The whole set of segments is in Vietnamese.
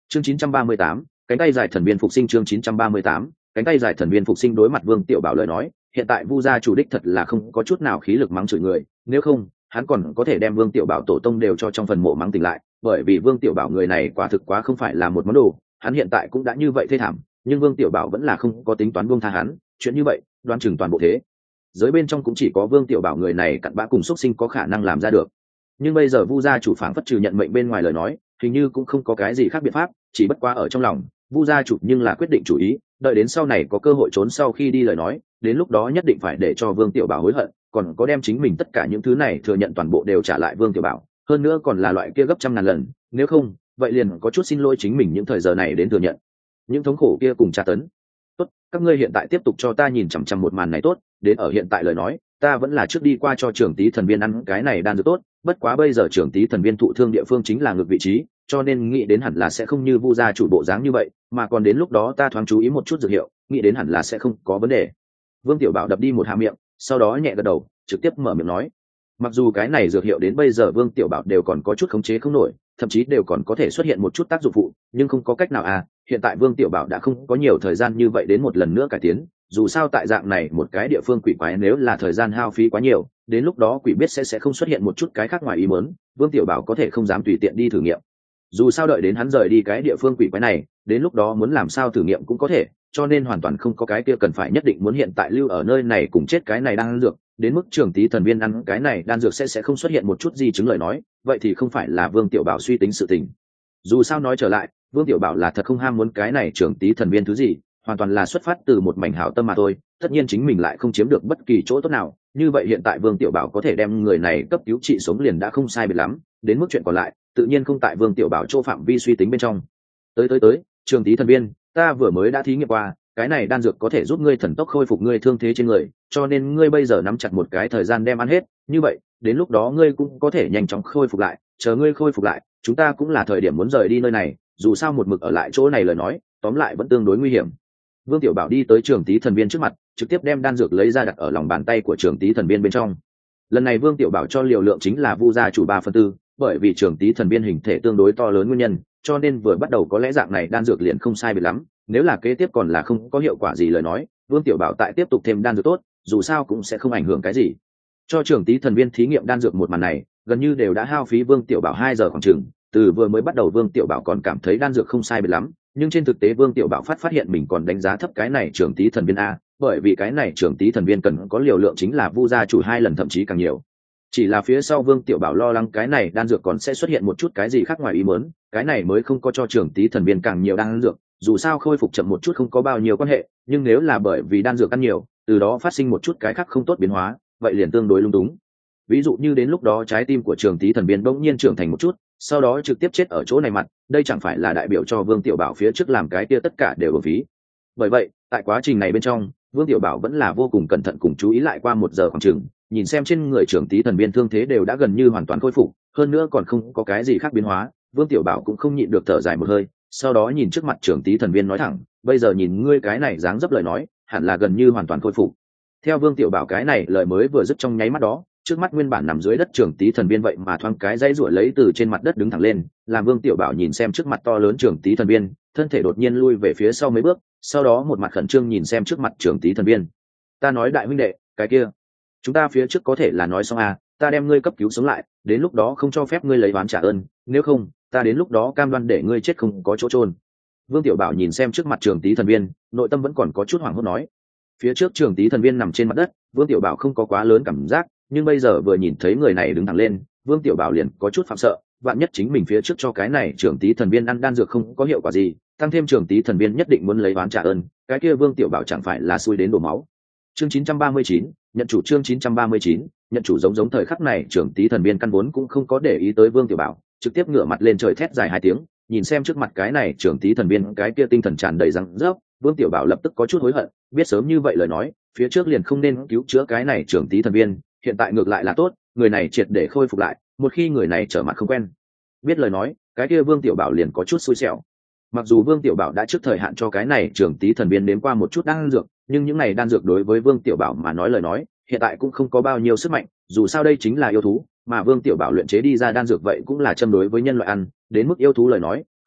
Chương 938, cánh tay dài thần viên phục sinh. Chương 938, cánh tay dài thần viên phục sinh. Đối mặt Vương Tiểu Bảo lời nói, hiện tại Vu gia chủ đích thật là không có chút nào khí lực mắng chửi người, nếu không hắn còn có thể đem Vương Tiểu Bảo tổ tông đều cho trong phần mộ mắng tỉnh lại, bởi vì Vương Tiểu Bảo người này quả thực quá không phải là một món đồ, hắn hiện tại cũng đã như vậy thê thảm, nhưng Vương Tiểu Bảo vẫn là không có tính toán buông tha hắn, chuyện như vậy, đoán chừng toàn bộ thế giới bên trong cũng chỉ có Vương Tiểu Bảo người này cặn bã cùng xuất sinh có khả năng làm ra được. Nhưng bây giờ Vu gia chủ phảng phất trừ nhận mệnh bên ngoài lời nói, hình như cũng không có cái gì khác biện pháp, chỉ bất quá ở trong lòng, Vu gia chủ nhưng là quyết định chủ ý, đợi đến sau này có cơ hội trốn sau khi đi lời nói, đến lúc đó nhất định phải để cho Vương Tiểu Bảo hối hận, còn có đem chính mình tất cả những thứ này thừa nhận toàn bộ đều trả lại Vương Tiểu Bảo, hơn nữa còn là loại kia gấp trăm ngàn lần, nếu không, vậy liền có chút xin lỗi chính mình những thời giờ này đến thừa nhận những thống khổ kia cùng tra tấn. Tốt, các ngươi hiện tại tiếp tục cho ta nhìn chằm chằm một màn này tốt, đến ở hiện tại lời nói, ta vẫn là trước đi qua cho trưởng tí thần viên ăn cái này đan dược tốt, bất quá bây giờ trưởng tí thần viên thụ thương địa phương chính là ngược vị trí, cho nên nghĩ đến hẳn là sẽ không như Vu gia chủ bộ dáng như vậy, mà còn đến lúc đó ta thoáng chú ý một chút dược hiệu, nghĩ đến hẳn là sẽ không có vấn đề. Vương Tiểu Bảo đập đi một hạ miệng, sau đó nhẹ gật đầu, trực tiếp mở miệng nói. Mặc dù cái này dược hiệu đến bây giờ Vương Tiểu Bảo đều còn có chút khống chế không nổi, thậm chí đều còn có thể xuất hiện một chút tác dụng phụ, nhưng không có cách nào à, hiện tại Vương Tiểu Bảo đã không có nhiều thời gian như vậy đến một lần nữa cải tiến, dù sao tại dạng này một cái địa phương quỷ quái nếu là thời gian hao phí quá nhiều, đến lúc đó quỷ biết sẽ không xuất hiện một chút cái khác ngoài ý muốn, Vương Tiểu Bảo có thể không dám tùy tiện đi thử nghiệm. Dù sao đợi đến hắn rời đi cái địa phương quỷ quái này, đến lúc đó muốn làm sao thử nghiệm cũng có thể, cho nên hoàn toàn không có cái kia cần phải nhất định muốn hiện tại lưu ở nơi này cùng chết cái này đang ăn dược, đến mức trưởng tí thần viên ăn cái này đan dược sẽ không xuất hiện một chút gì chứng lời nói, vậy thì không phải là Vương Tiểu Bảo suy tính sự tình. Dù sao nói trở lại, Vương Tiểu Bảo là thật không ham muốn cái này trưởng tí thần viên thứ gì, hoàn toàn là xuất phát từ một mảnh hảo tâm mà thôi, tất nhiên chính mình lại không chiếm được bất kỳ chỗ tốt nào, như vậy hiện tại Vương Tiểu Bảo có thể đem người này cấp cứu trị sống liền đã không sai biệt lắm, đến mức chuyện còn lại, tự nhiên không tại Vương Tiểu Bảo chỗ phạm vi suy tính bên trong. Tới, trưởng tí thần viên, ta vừa mới đã thí nghiệm qua, cái này đan dược có thể giúp ngươi thần tốc khôi phục ngươi thương thế trên người, cho nên ngươi bây giờ nắm chặt một cái thời gian đem ăn hết, như vậy, đến lúc đó ngươi cũng có thể nhanh chóng khôi phục lại, chờ ngươi khôi phục lại, chúng ta cũng là thời điểm muốn rời đi nơi này, dù sao một mực ở lại chỗ này lời nói, tóm lại vẫn tương đối nguy hiểm. Vương Tiểu Bảo đi tới trưởng tí thần viên trước mặt, trực tiếp đem đan dược lấy ra đặt ở lòng bàn tay của trưởng tí thần viên bên trong. Lần này Vương Tiểu Bảo cho liều lượng chính là Vu gia chủ 3/4, bởi vì trưởng tí thần viên hình thể tương đối to lớn nguyên nhân, cho nên vừa bắt đầu có lẽ dạng này đan dược liền không sai biệt lắm, nếu là kế tiếp còn là không có hiệu quả gì lời nói, Vương Tiểu Bảo tại tiếp tục thêm đan dược tốt, dù sao cũng sẽ không ảnh hưởng cái gì. Cho trưởng tí thần viên thí nghiệm đan dược một màn này, gần như đều đã hao phí Vương Tiểu Bảo 2 giờ khoảng chừng, từ vừa mới bắt đầu Vương Tiểu Bảo còn cảm thấy đan dược không sai biệt lắm, nhưng trên thực tế Vương Tiểu Bảo phát hiện mình còn đánh giá thấp cái này trưởng tí thần viên a, bởi vì cái này trưởng tí thần viên cần có liều lượng chính là Vu gia chủ 2 lần thậm chí càng nhiều. Chỉ là phía sau Vương Tiểu Bảo lo lắng cái này đan dược còn sẽ xuất hiện một chút cái gì khác ngoài ý muốn, cái này mới không có cho trưởng tí thần viên càng nhiều đan dược, dù sao khôi phục chậm một chút không có bao nhiêu quan hệ, nhưng nếu là bởi vì đan dược ăn nhiều, từ đó phát sinh một chút cái khác không tốt biến hóa, vậy liền tương đối lung túng. Ví dụ như đến lúc đó trái tim của trưởng tí thần viên bỗng nhiên trưởng thành một chút, sau đó trực tiếp chết ở chỗ này mặt, đây chẳng phải là đại biểu cho Vương Tiểu Bảo phía trước làm cái kia tất cả đều uổng phí. Bởi vậy, tại quá trình này bên trong, Vương Tiểu Bảo vẫn là vô cùng cẩn thận cùng chú ý lại qua 1 giờ khoảng chừng, nhìn xem trên người trưởng tí thần viên thương thế đều đã gần như hoàn toàn khôi phục, hơn nữa còn không có cái gì khác biến hóa, Vương Tiểu Bảo cũng không nhịn được thở dài một hơi, sau đó nhìn trước mặt trưởng tí thần viên nói thẳng, bây giờ nhìn ngươi cái này dáng dấp lời nói, hẳn là gần như hoàn toàn khôi phục. Theo Vương Tiểu Bảo cái này lời mới vừa dứt trong nháy mắt đó, trước mắt nguyên bản nằm dưới đất trưởng tí thần viên vậy mà thoáng cái dãy ruổi lấy từ trên mặt đất đứng thẳng lên, làm Vương Tiểu Bảo nhìn xem trước mặt to lớn trưởng tí thần viên, thân thể đột nhiên lui về phía sau mấy bước, sau đó một mặt khẩn trương nhìn xem trước mặt trưởng tí thần viên. Ta nói đại huynh đệ, cái kia, chúng ta phía trước có thể là nói xong à, ta đem ngươi cấp cứu sống lại, đến lúc đó không cho phép ngươi lấy oán trả ơn, nếu không, ta đến lúc đó cam đoan để ngươi chết không có chỗ chôn. Vương Tiểu Bảo nhìn xem trước mặt trưởng tí thần viên, nội tâm vẫn còn có chút hoảng hốt nói. Phía trước trưởng tí thần viên nằm trên mặt đất, Vương Tiểu Bảo không có quá lớn cảm giác, nhưng bây giờ vừa nhìn thấy người này đứng thẳng lên, Vương Tiểu Bảo liền có chút phạm sợ, vạn nhất chính mình phía trước cho cái này trưởng tí thần viên ăn đan dược không có hiệu quả gì, tăng thêm trưởng tí thần viên nhất định muốn lấy oán trả ơn, cái kia Vương Tiểu Bảo chẳng phải là xui đến đổ máu. Chương 939, nhận chủ. Chương 939, nhận chủ. Giống thời khắc này trưởng tí thần viên căn vốn cũng không có để ý tới Vương Tiểu Bảo, trực tiếp ngửa mặt lên trời thét dài 2 tiếng, nhìn xem trước mặt cái này trưởng tí thần viên cái kia tinh thần tràn đầy răng rớp, Vương Tiểu Bảo lập tức có chút hối hận, biết sớm như vậy lời nói, phía trước liền không nên cứu chữa cái này trưởng tí thần viên, hiện tại ngược lại là tốt, người này triệt để khôi phục lại, một khi người này trở mặt không quen biết lời nói, cái kia Vương Tiểu Bảo liền có chút xui xẻo. Mặc dù Vương Tiểu Bảo đã trước thời hạn cho cái này trưởng tí thần viên đến qua một chút đan dược, nhưng những này đan dược đối với Vương Tiểu Bảo mà nói lời nói, hiện tại cũng không có bao nhiêu sức mạnh, dù sao đây chính là yêu thú, mà Vương Tiểu Bảo luyện chế đi ra đan dược vậy cũng là châm đối với nhân loại ăn, đến mức yêu thú lời nói,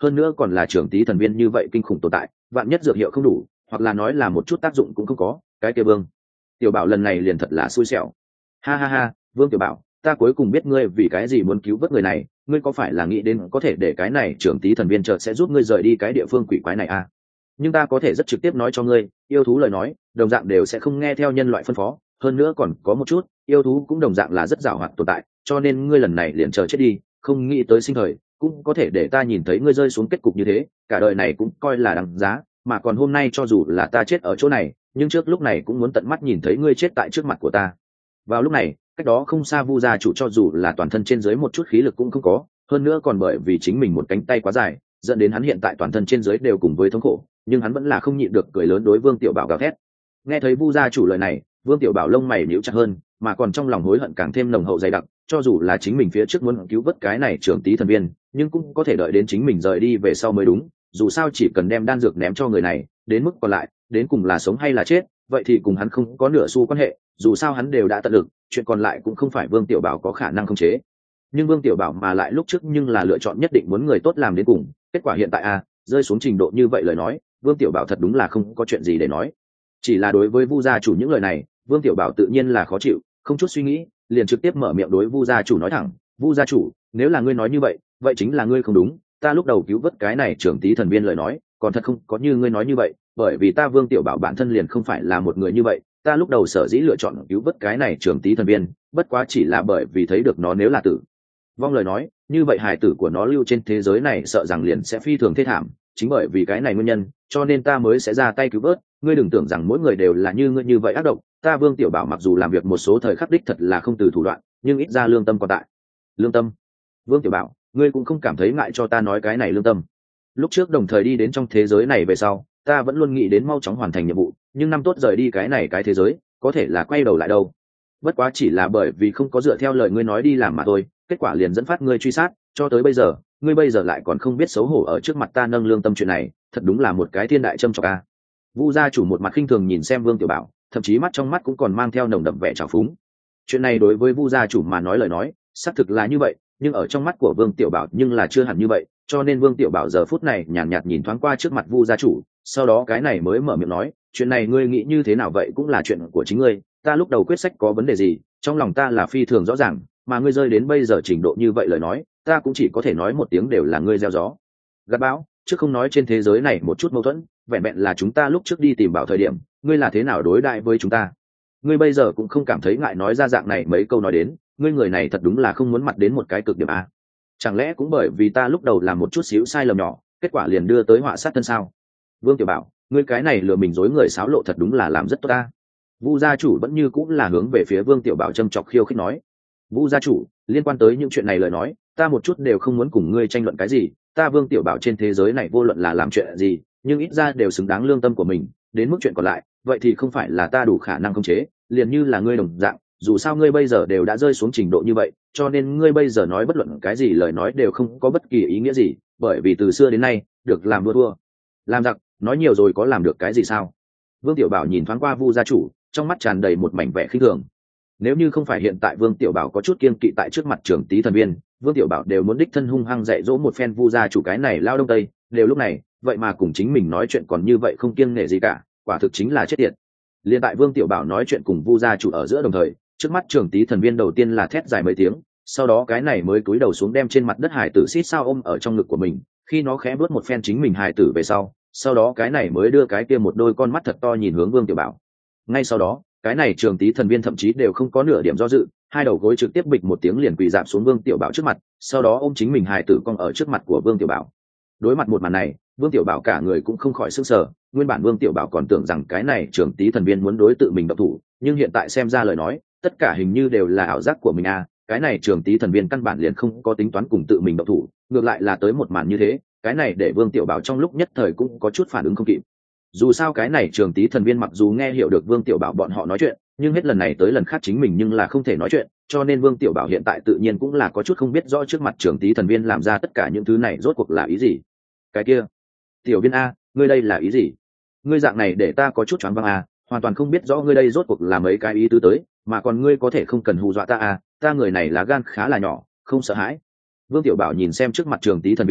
hơn nữa còn là trưởng tý thần viên như vậy kinh khủng tồn tại, vạn nhất dược hiệu không đủ, hoặc là nói là một chút tác dụng cũng không có, cái kia Vương Tiểu Bảo lần này liền thật là xui xẻo. Ha ha ha, Vương Tiểu Bảo, ta cuối cùng biết ngươi vì cái gì muốn cứu vớt người này, ngươi có phải là nghĩ đến có thể để cái này trưởng tý thần viên chợt sẽ giúp ngươi rời đi cái địa phương quỷ quái này à? Nhưng ta có thể rất trực tiếp nói cho ngươi, yêu thú lời nói đồng dạng đều sẽ không nghe theo nhân loại phân phó, hơn nữa còn có một chút, yêu thú cũng đồng dạng là rất giàu hoạt tồn tại, cho nên ngươi lần này liền chờ chết đi, không nghĩ tới sinh thời cũng có thể để ta nhìn thấy ngươi rơi xuống kết cục như thế, cả đời này cũng coi là đáng giá, mà còn hôm nay cho dù là ta chết ở chỗ này, nhưng trước lúc này cũng muốn tận mắt nhìn thấy ngươi chết tại trước mặt của ta. Vào lúc này, cách đó không xa Vu gia chủ cho dù là toàn thân trên dưới một chút khí lực cũng không có, hơn nữa còn bởi vì chính mình một cánh tay quá dài, dẫn đến hắn hiện tại toàn thân trên dưới đều cùng với thống khổ, nhưng hắn vẫn là không nhịn được cười lớn đối Vương Tiểu Bảo gào thét. Nghe thấy Vu gia chủ lời này, Vương Tiểu Bảo lông mày nhíu chặt hơn, mà còn trong lòng hối hận càng thêm nồng hậu dày đặc, cho dù là chính mình phía trước muốn cứu vớt cái này trưởng tý thần viên, nhưng cũng có thể đợi đến chính mình rời đi về sau mới đúng, dù sao chỉ cần đem đan dược ném cho người này, đến mức còn lại, đến cùng là sống hay là chết, vậy thì cùng hắn không có nửa xu quan hệ, dù sao hắn đều đã tận lực, chuyện còn lại cũng không phải Vương Tiểu Bảo có khả năng khống chế. Nhưng Vương Tiểu Bảo mà lại lúc trước nhưng là lựa chọn nhất định muốn người tốt làm đến cùng, kết quả hiện tại rơi xuống trình độ như vậy lời nói, Vương Tiểu Bảo thật đúng là không có chuyện gì để nói. Chỉ là đối với Vu gia chủ những lời này, Vương Tiểu Bảo tự nhiên là khó chịu, không chút suy nghĩ, liền trực tiếp mở miệng đối Vu gia chủ nói thẳng, "Vu gia chủ, nếu là ngươi nói như vậy, vậy chính là ngươi không đúng, ta lúc đầu cứu vớt cái này trưởng tý thần viên lời nói, còn thật không có như ngươi nói như vậy, bởi vì ta Vương Tiểu Bảo bản thân liền không phải là một người như vậy, ta lúc đầu sở dĩ lựa chọn cứu vớt cái này trưởng tý thần viên, bất quá chỉ là bởi vì thấy được nó nếu là tử vong lời nói, như vậy hài tử của nó lưu trên thế giới này sợ rằng liền sẽ phi thường thê thảm, chính bởi vì cái này nguyên nhân, cho nên ta mới sẽ ra tay cứu vớt, ngươi đừng tưởng rằng mỗi người đều là như ngươi như vậy ác độc, ta Vương Tiểu Bảo mặc dù làm việc một số thời khắc đích thật là không từ thủ đoạn, nhưng ít ra lương tâm còn tại." Lương tâm? Vương Tiểu Bảo, ngươi cũng không cảm thấy ngại cho ta nói cái này lương tâm? Lúc trước đồng thời đi đến trong thế giới này về sau, ta vẫn luôn nghĩ đến mau chóng hoàn thành nhiệm vụ, nhưng năm tốt rời đi cái này cái thế giới, có thể là quay đầu lại đâu. Bất quá chỉ là bởi vì không có dựa theo lời ngươi nói đi làm mà thôi, kết quả liền dẫn phát ngươi truy sát, cho tới bây giờ, ngươi bây giờ lại còn không biết xấu hổ ở trước mặt ta nâng lương tâm chuyện này, thật đúng là một cái thiên đại châm chọc a. Vu gia chủ một mặt khinh thường nhìn xem Vương Tiểu Bảo, thậm chí mắt trong mắt cũng còn mang theo nồng đậm vẻ trào phúng. Chuyện này đối với Vu gia chủ mà nói lời nói, xác thực là như vậy, nhưng ở trong mắt của Vương Tiểu Bảo nhưng là chưa hẳn như vậy, cho nên Vương Tiểu Bảo giờ phút này nhàn nhạt nhìn thoáng qua trước mặt Vu gia chủ, sau đó cái này mới mở miệng nói, "Chuyện này ngươi nghĩ như thế nào vậy cũng là chuyện của chính ngươi, ta lúc đầu quyết sách có vấn đề gì, trong lòng ta là phi thường rõ ràng, mà ngươi rơi đến bây giờ trình độ như vậy lời nói, ta cũng chỉ có thể nói một tiếng đều là ngươi gieo gió gặt bão, chứ không nói trên thế giới này một chút mâu thuẫn, vẹn vẹn là chúng ta lúc trước đi tìm bảo thời điểm, ngươi là thế nào đối đại với chúng ta, ngươi bây giờ cũng không cảm thấy ngại nói ra dạng này mấy câu nói đến, ngươi người này thật đúng là không muốn mặt đến một cái cực điểm à? Chẳng lẽ cũng bởi vì ta lúc đầu làm một chút xíu sai lầm nhỏ, kết quả liền đưa tới họa sát thân sao?" Vương Tiểu Bảo, ngươi cái này lừa mình dối người xáo lộ thật đúng là làm rất tốt ta. Vu gia chủ vẫn như cũng là hướng về phía Vương Tiểu Bảo châm chọc khiêu khích nói, "Vu gia chủ, liên quan tới những chuyện này lời nói, ta một chút đều không muốn cùng ngươi tranh luận cái gì, ta Vương Tiểu Bảo trên thế giới này vô luận là làm chuyện gì, nhưng ít ra đều xứng đáng lương tâm của mình, đến mức chuyện còn lại, vậy thì không phải là ta đủ khả năng khống chế, liền như là ngươi đồng dạng, dù sao ngươi bây giờ đều đã rơi xuống trình độ như vậy, cho nên ngươi bây giờ nói bất luận cái gì lời nói đều không có bất kỳ ý nghĩa gì, bởi vì từ xưa đến nay, được làm đua thua, làm giặc, nói nhiều rồi có làm được cái gì sao?" Vương Tiểu Bảo nhìn thoáng qua Vu gia chủ, trong mắt tràn đầy một mảnh vẻ khinh thường. Nếu như không phải hiện tại Vương Tiểu Bảo có chút kiêng kỵ tại trước mặt trưởng tý thần viên, Vương Tiểu Bảo đều muốn đích thân hung hăng dạy dỗ một phen Vu gia chủ cái này lao đông tây, đều lúc này, vậy mà cùng chính mình nói chuyện còn như vậy không kiêng nể gì cả, quả thực chính là chết tiệt. Liên tại Vương Tiểu Bảo nói chuyện cùng Vu gia chủ ở giữa đồng thời, trước mắt trưởng tý thần viên đầu tiên là thét dài mấy tiếng, sau đó cái này mới cúi đầu xuống đem trên mặt đất hải tử xít sao ôm ở trong ngực của mình, khi nó khẽ bước một phen chính mình hải tử về sau đó cái này mới đưa cái kia một đôi con mắt thật to nhìn hướng Vương Tiểu Bảo. Ngay sau đó, cái này trường tý thần viên thậm chí đều không có nửa điểm do dự, hai đầu gối trực tiếp bịch một tiếng liền quỳ dạp xuống Vương Tiểu Bảo trước mặt, sau đó ôm chính mình hài tử cong ở trước mặt của Vương Tiểu Bảo. Đối mặt một màn này, Vương Tiểu Bảo cả người cũng không khỏi sửng sờ, nguyên bản Vương Tiểu Bảo còn tưởng rằng cái này trường tý thần viên muốn đối tự mình động thủ, nhưng hiện tại xem ra lời nói, tất cả hình như đều là ảo giác của mình à, cái này trường tý thần viên căn bản liền không có tính toán cùng tự mình động thủ, ngược lại là tới một màn như thế, cái này để Vương Tiểu Bảo trong lúc nhất thời cũng có chút phản ứng không kịp. Dù sao cái này trường tý thần viên mặc dù nghe hiểu được Vương Tiểu Bảo bọn họ nói chuyện, nhưng hết lần này tới lần khác chính mình nhưng là không thể nói chuyện, cho nên Vương Tiểu Bảo hiện tại tự nhiên cũng là có chút không biết rõ trước mặt trường tý thần viên làm ra tất cả những thứ này rốt cuộc là ý gì. Cái kia, tiểu viên a, ngươi đây là ý gì? Ngươi dạng này để ta có chút choáng váng a, hoàn toàn không biết rõ ngươi đây rốt cuộc là mấy cái ý tứ tới, mà còn ngươi có thể không cần hù dọa ta a, ta người này là gan khá là nhỏ, không sợ hãi. Vương Tiểu Bảo nhìn xem trước mặt trường tý thần viên,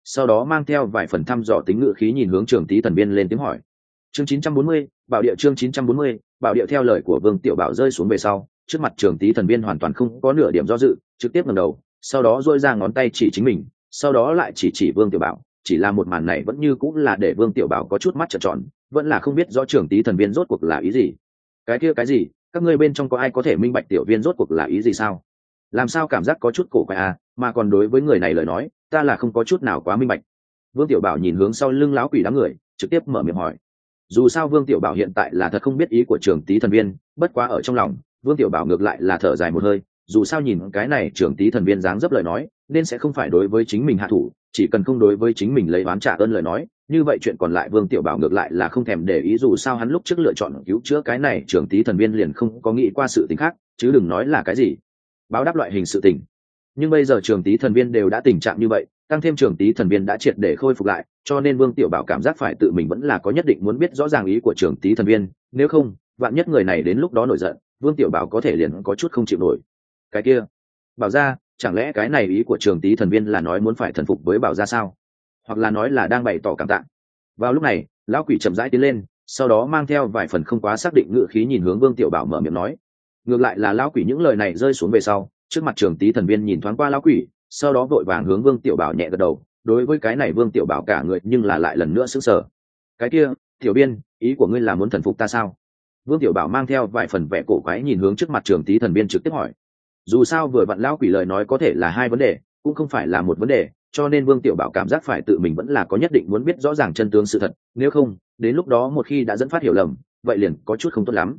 sau đó mang theo vài phần thăm dò tính ngữ khí nhìn hướng Trường Tý Thần Viên lên tiếng hỏi. Chương 940, bảo địa. Chương 940, bảo địa. Theo lời của Vương Tiểu Bảo rơi xuống về sau, trước mặt Trường Tý Thần Viên hoàn toàn không có nửa điểm do dự, trực tiếp ngẩng đầu, sau đó duỗi ra ngón tay chỉ chính mình, sau đó lại chỉ Vương Tiểu Bảo. Chỉ là một màn này vẫn như cũng là để Vương Tiểu Bảo có chút mắt trợn tròn, vẫn là không biết rõ Trường Tý Thần Viên rốt cuộc là ý gì. Cái gì? Các ngươi bên trong có ai có thể minh bạch tiểu viên rốt cuộc là ý gì sao? Làm sao cảm giác có chút cổ quái à, mà còn đối với người này lời nói, ta là không có chút nào quá minh bạch. Vương Tiểu Bảo nhìn hướng sau lưng lão quỷ đám người, trực tiếp mở miệng hỏi. Dù sao Vương Tiểu Bảo hiện tại là thật không biết ý của Trường Tý Thần Viên, bất quá ở trong lòng, Vương Tiểu Bảo ngược lại là thở dài một hơi, dù sao nhìn cái này Trường Tý Thần Viên dáng dấp lời nói, nên sẽ không phải đối với chính mình hạ thủ, chỉ cần không đối với chính mình lấy oán trả ơn lời nói, như vậy chuyện còn lại Vương Tiểu Bảo ngược lại là không thèm để ý, dù sao hắn lúc trước lựa chọn cứu chữa cái này Trường Tý Thần Viên liền không có nghĩ qua sự tình khác, chứ đừng nói là cái gì báo đáp loại hình sự tình. Nhưng bây giờ Trường Tý Thần Viên đều đã tình trạng như vậy, tăng thêm Trường Tý Thần Viên đã triệt để khôi phục lại, cho nên Vương Tiểu Bảo cảm giác phải tự mình vẫn là có nhất định muốn biết rõ ràng ý của Trường Tý Thần Viên, nếu không vạn nhất người này đến lúc đó nổi giận, Vương Tiểu Bảo có thể liền có chút không chịu nổi. Cái kia Bảo gia, chẳng lẽ cái này ý của Trường Tý Thần Viên là nói muốn phải thần phục với Bảo gia sao, hoặc là nói là đang bày tỏ cảm tạ? Vào lúc này lão quỷ chậm rãi tiến lên, sau đó mang theo vài phần không quá xác định ngữ khí nhìn hướng Vương Tiểu Bảo mở miệng nói. Ngược lại là lão quỷ những lời này rơi xuống về sau, trước mặt Trường Tý Thần Viên nhìn thoáng qua lão quỷ, sau đó vội vàng hướng Vương Tiểu Bảo nhẹ gật đầu. Đối với cái này Vương Tiểu Bảo cả người nhưng là lại lần nữa sững sờ. Cái kia Tiểu Biên, ý của ngươi là muốn thần phục ta sao? Vương Tiểu Bảo mang theo vài phần vẻ cổ quái nhìn hướng trước mặt Trường Tý Thần Viên trực tiếp hỏi. Dù sao vừa vặn lão quỷ lời nói có thể là hai vấn đề, cũng không phải là một vấn đề, cho nên Vương Tiểu Bảo cảm giác phải tự mình vẫn là có nhất định muốn biết rõ ràng chân tướng sự thật, nếu không đến lúc đó một khi đã dẫn phát hiểu lầm, vậy liền có chút không tốt lắm.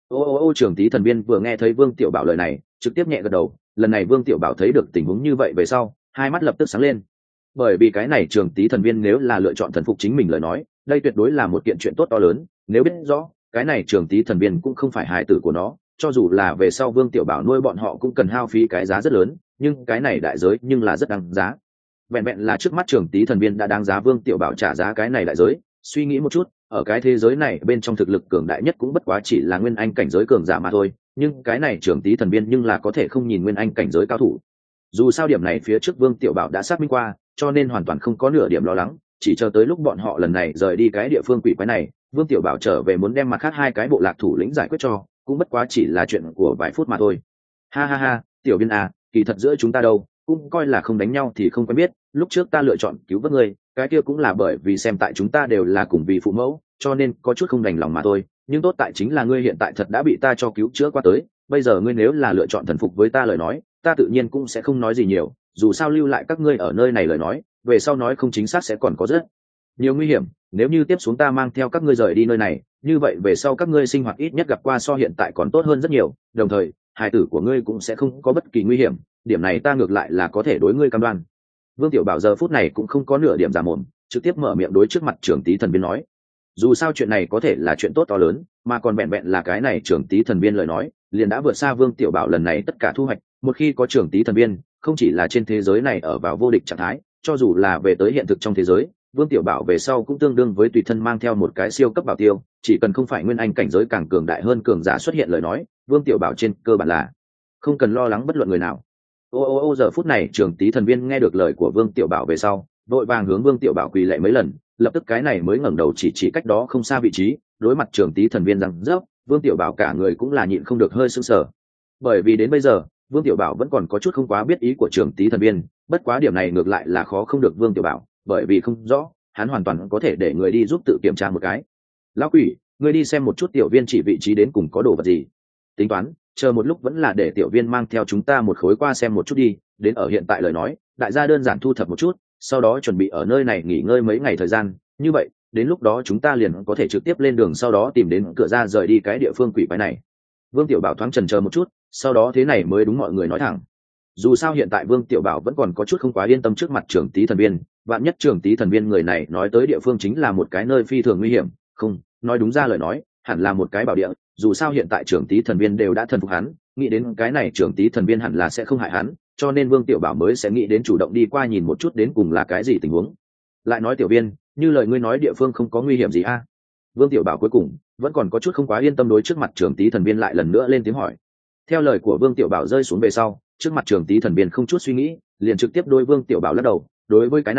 Ô Trường Tý Thần Viên vừa nghe thấy Vương Tiểu Bảo lời này, trực tiếp nhẹ gật đầu. Lần này Vương Tiểu Bảo thấy được tình huống như vậy về sau, hai mắt lập tức sáng lên. Bởi vì cái này Trường Tý Thần Viên nếu là lựa chọn thần phục chính mình lời nói, đây tuyệt đối là một kiện chuyện tốt to lớn. Nếu biết rõ cái này Trường Tý Thần Viên cũng không phải hài tử của nó, cho dù là về sau Vương Tiểu Bảo nuôi bọn họ cũng cần hao phí cái giá rất lớn, nhưng cái này đại giới nhưng là rất đáng giá. Vẹn vẹn là trước mắt Trường Tý Thần Viên đã đáng giá Vương Tiểu Bảo trả giá cái này đại giới. Suy nghĩ một chút, ở cái thế giới này bên trong thực lực cường đại nhất cũng bất quá chỉ là nguyên anh cảnh giới cường giả mà thôi, nhưng cái này Trường Tý Thần Viên nhưng là có thể không nhìn nguyên anh cảnh giới cao thủ. Dù sao điểm này phía trước Vương Tiểu Bảo đã xác minh qua, cho nên hoàn toàn không có nửa điểm lo lắng, chỉ chờ tới lúc bọn họ lần này rời đi cái địa phương quỷ quái này, Vương Tiểu Bảo trở về muốn đem mặt khác hai cái bộ lạc thủ lĩnh giải quyết cho, cũng bất quá chỉ là chuyện của vài phút mà thôi. Ha ha ha, Tiểu Viên à, kỳ thật giữa chúng ta đâu cũng coi là không đánh nhau thì không quen biết, lúc trước ta lựa chọn cứu vớt ngươi, cái kia cũng là bởi vì xem tại chúng ta đều là cùng vì phụ mẫu, cho nên có chút không đành lòng mà thôi, nhưng tốt tại chính là ngươi hiện tại thật đã bị ta cho cứu chữa qua tới, bây giờ ngươi nếu là lựa chọn thần phục với ta lời nói, ta tự nhiên cũng sẽ không nói gì nhiều, dù sao lưu lại các ngươi ở nơi này lời nói, về sau nói không chính xác sẽ còn có rất nhiều nguy hiểm, nếu như tiếp xuống ta mang theo các ngươi rời đi nơi này, như vậy về sau các ngươi sinh hoạt ít nhất gặp qua so hiện tại còn tốt hơn rất nhiều, đồng thời hài tử của ngươi cũng sẽ không có bất kỳ nguy hiểm, điểm này ta ngược lại là có thể đối ngươi cam đoan. Vương Tiểu Bảo giờ phút này cũng không có nửa điểm giả mồm, trực tiếp mở miệng đối trước mặt Trường Tý Thần Viên nói. Dù sao chuyện này có thể là chuyện tốt to lớn, mà còn vẹn vẹn là cái này Trường Tý Thần Viên lời nói, liền đã vượt xa Vương Tiểu Bảo lần này tất cả thu hoạch. Một khi có Trường Tý Thần Viên, không chỉ là trên thế giới này ở vào vô địch trạng thái, cho dù là về tới hiện thực trong thế giới, Vương Tiểu Bảo về sau cũng tương đương với tùy thân mang theo một cái siêu cấp bảo tiêu, chỉ cần không phải nguyên anh cảnh giới càng cường đại hơn cường giả xuất hiện lời nói, Vương Tiểu Bảo trên cơ bản là không cần lo lắng bất luận người nào. Giờ phút này Trường Tý Thần Viên nghe được lời của Vương Tiểu Bảo về sau, vội vàng hướng Vương Tiểu Bảo quỳ lạy mấy lần, lập tức cái này mới ngẩng đầu chỉ cách đó không xa vị trí, đối mặt Trường Tý Thần Viên rằng rớp, Vương Tiểu Bảo cả người cũng là nhịn không được hơi sững sờ. Bởi vì đến bây giờ, Vương Tiểu Bảo vẫn còn có chút không quá biết ý của Trường Tý Thần Viên, bất quá điểm này ngược lại là khó không được Vương Tiểu Bảo, bởi vì không rõ, hắn hoàn toàn có thể để người đi giúp tự kiểm tra một cái. Lão quỷ, ngươi đi xem một chút Tiểu Viên chỉ vị trí đến cùng có đồ vật gì. Tính toán, chờ một lúc vẫn là để Tiểu Viên mang theo chúng ta một khối qua xem một chút đi, đến ở hiện tại lời nói, đại gia đơn giản thu thập một chút, sau đó chuẩn bị ở nơi này nghỉ ngơi mấy ngày thời gian, như vậy, đến lúc đó chúng ta liền có thể trực tiếp lên đường, sau đó tìm đến cửa ra rời đi cái địa phương quỷ quái này. Vương Tiểu Bảo thoáng chần chờ một chút, sau đó thế này mới đúng mọi người nói thẳng. Dù sao hiện tại Vương Tiểu Bảo vẫn còn có chút không quá yên tâm trước mặt Trường Tý Thần Viên, vạn nhất Trường Tý Thần Viên người này nói tới địa phương chính là một cái nơi phi thường nguy hiểm, không, nói đúng ra lời nói, hẳn là một cái bảo địa, dù sao hiện tại Trường Tý Thần Viên đều đã thần phục hắn, nghĩ đến cái này Trường Tý Thần Viên hẳn là sẽ không hại hắn, cho nên Vương Tiểu Bảo mới sẽ nghĩ đến chủ động đi qua nhìn một chút đến cùng là cái gì tình huống. Lại nói Tiểu Viên, như lời ngươi nói địa phương không có nguy hiểm gì a? Vương Tiểu Bảo cuối cùng vẫn còn có chút không quá yên tâm đối trước mặt Trường Tý Thần Viên lại lần nữa lên tiếng hỏi. Theo lời của Vương Tiểu Bảo rơi xuống về sau, trước mặt Trường Tý Thần Viên không chút suy nghĩ, liền trực tiếp đối Vương Tiểu Bảo lắc đầu, đối với cái này,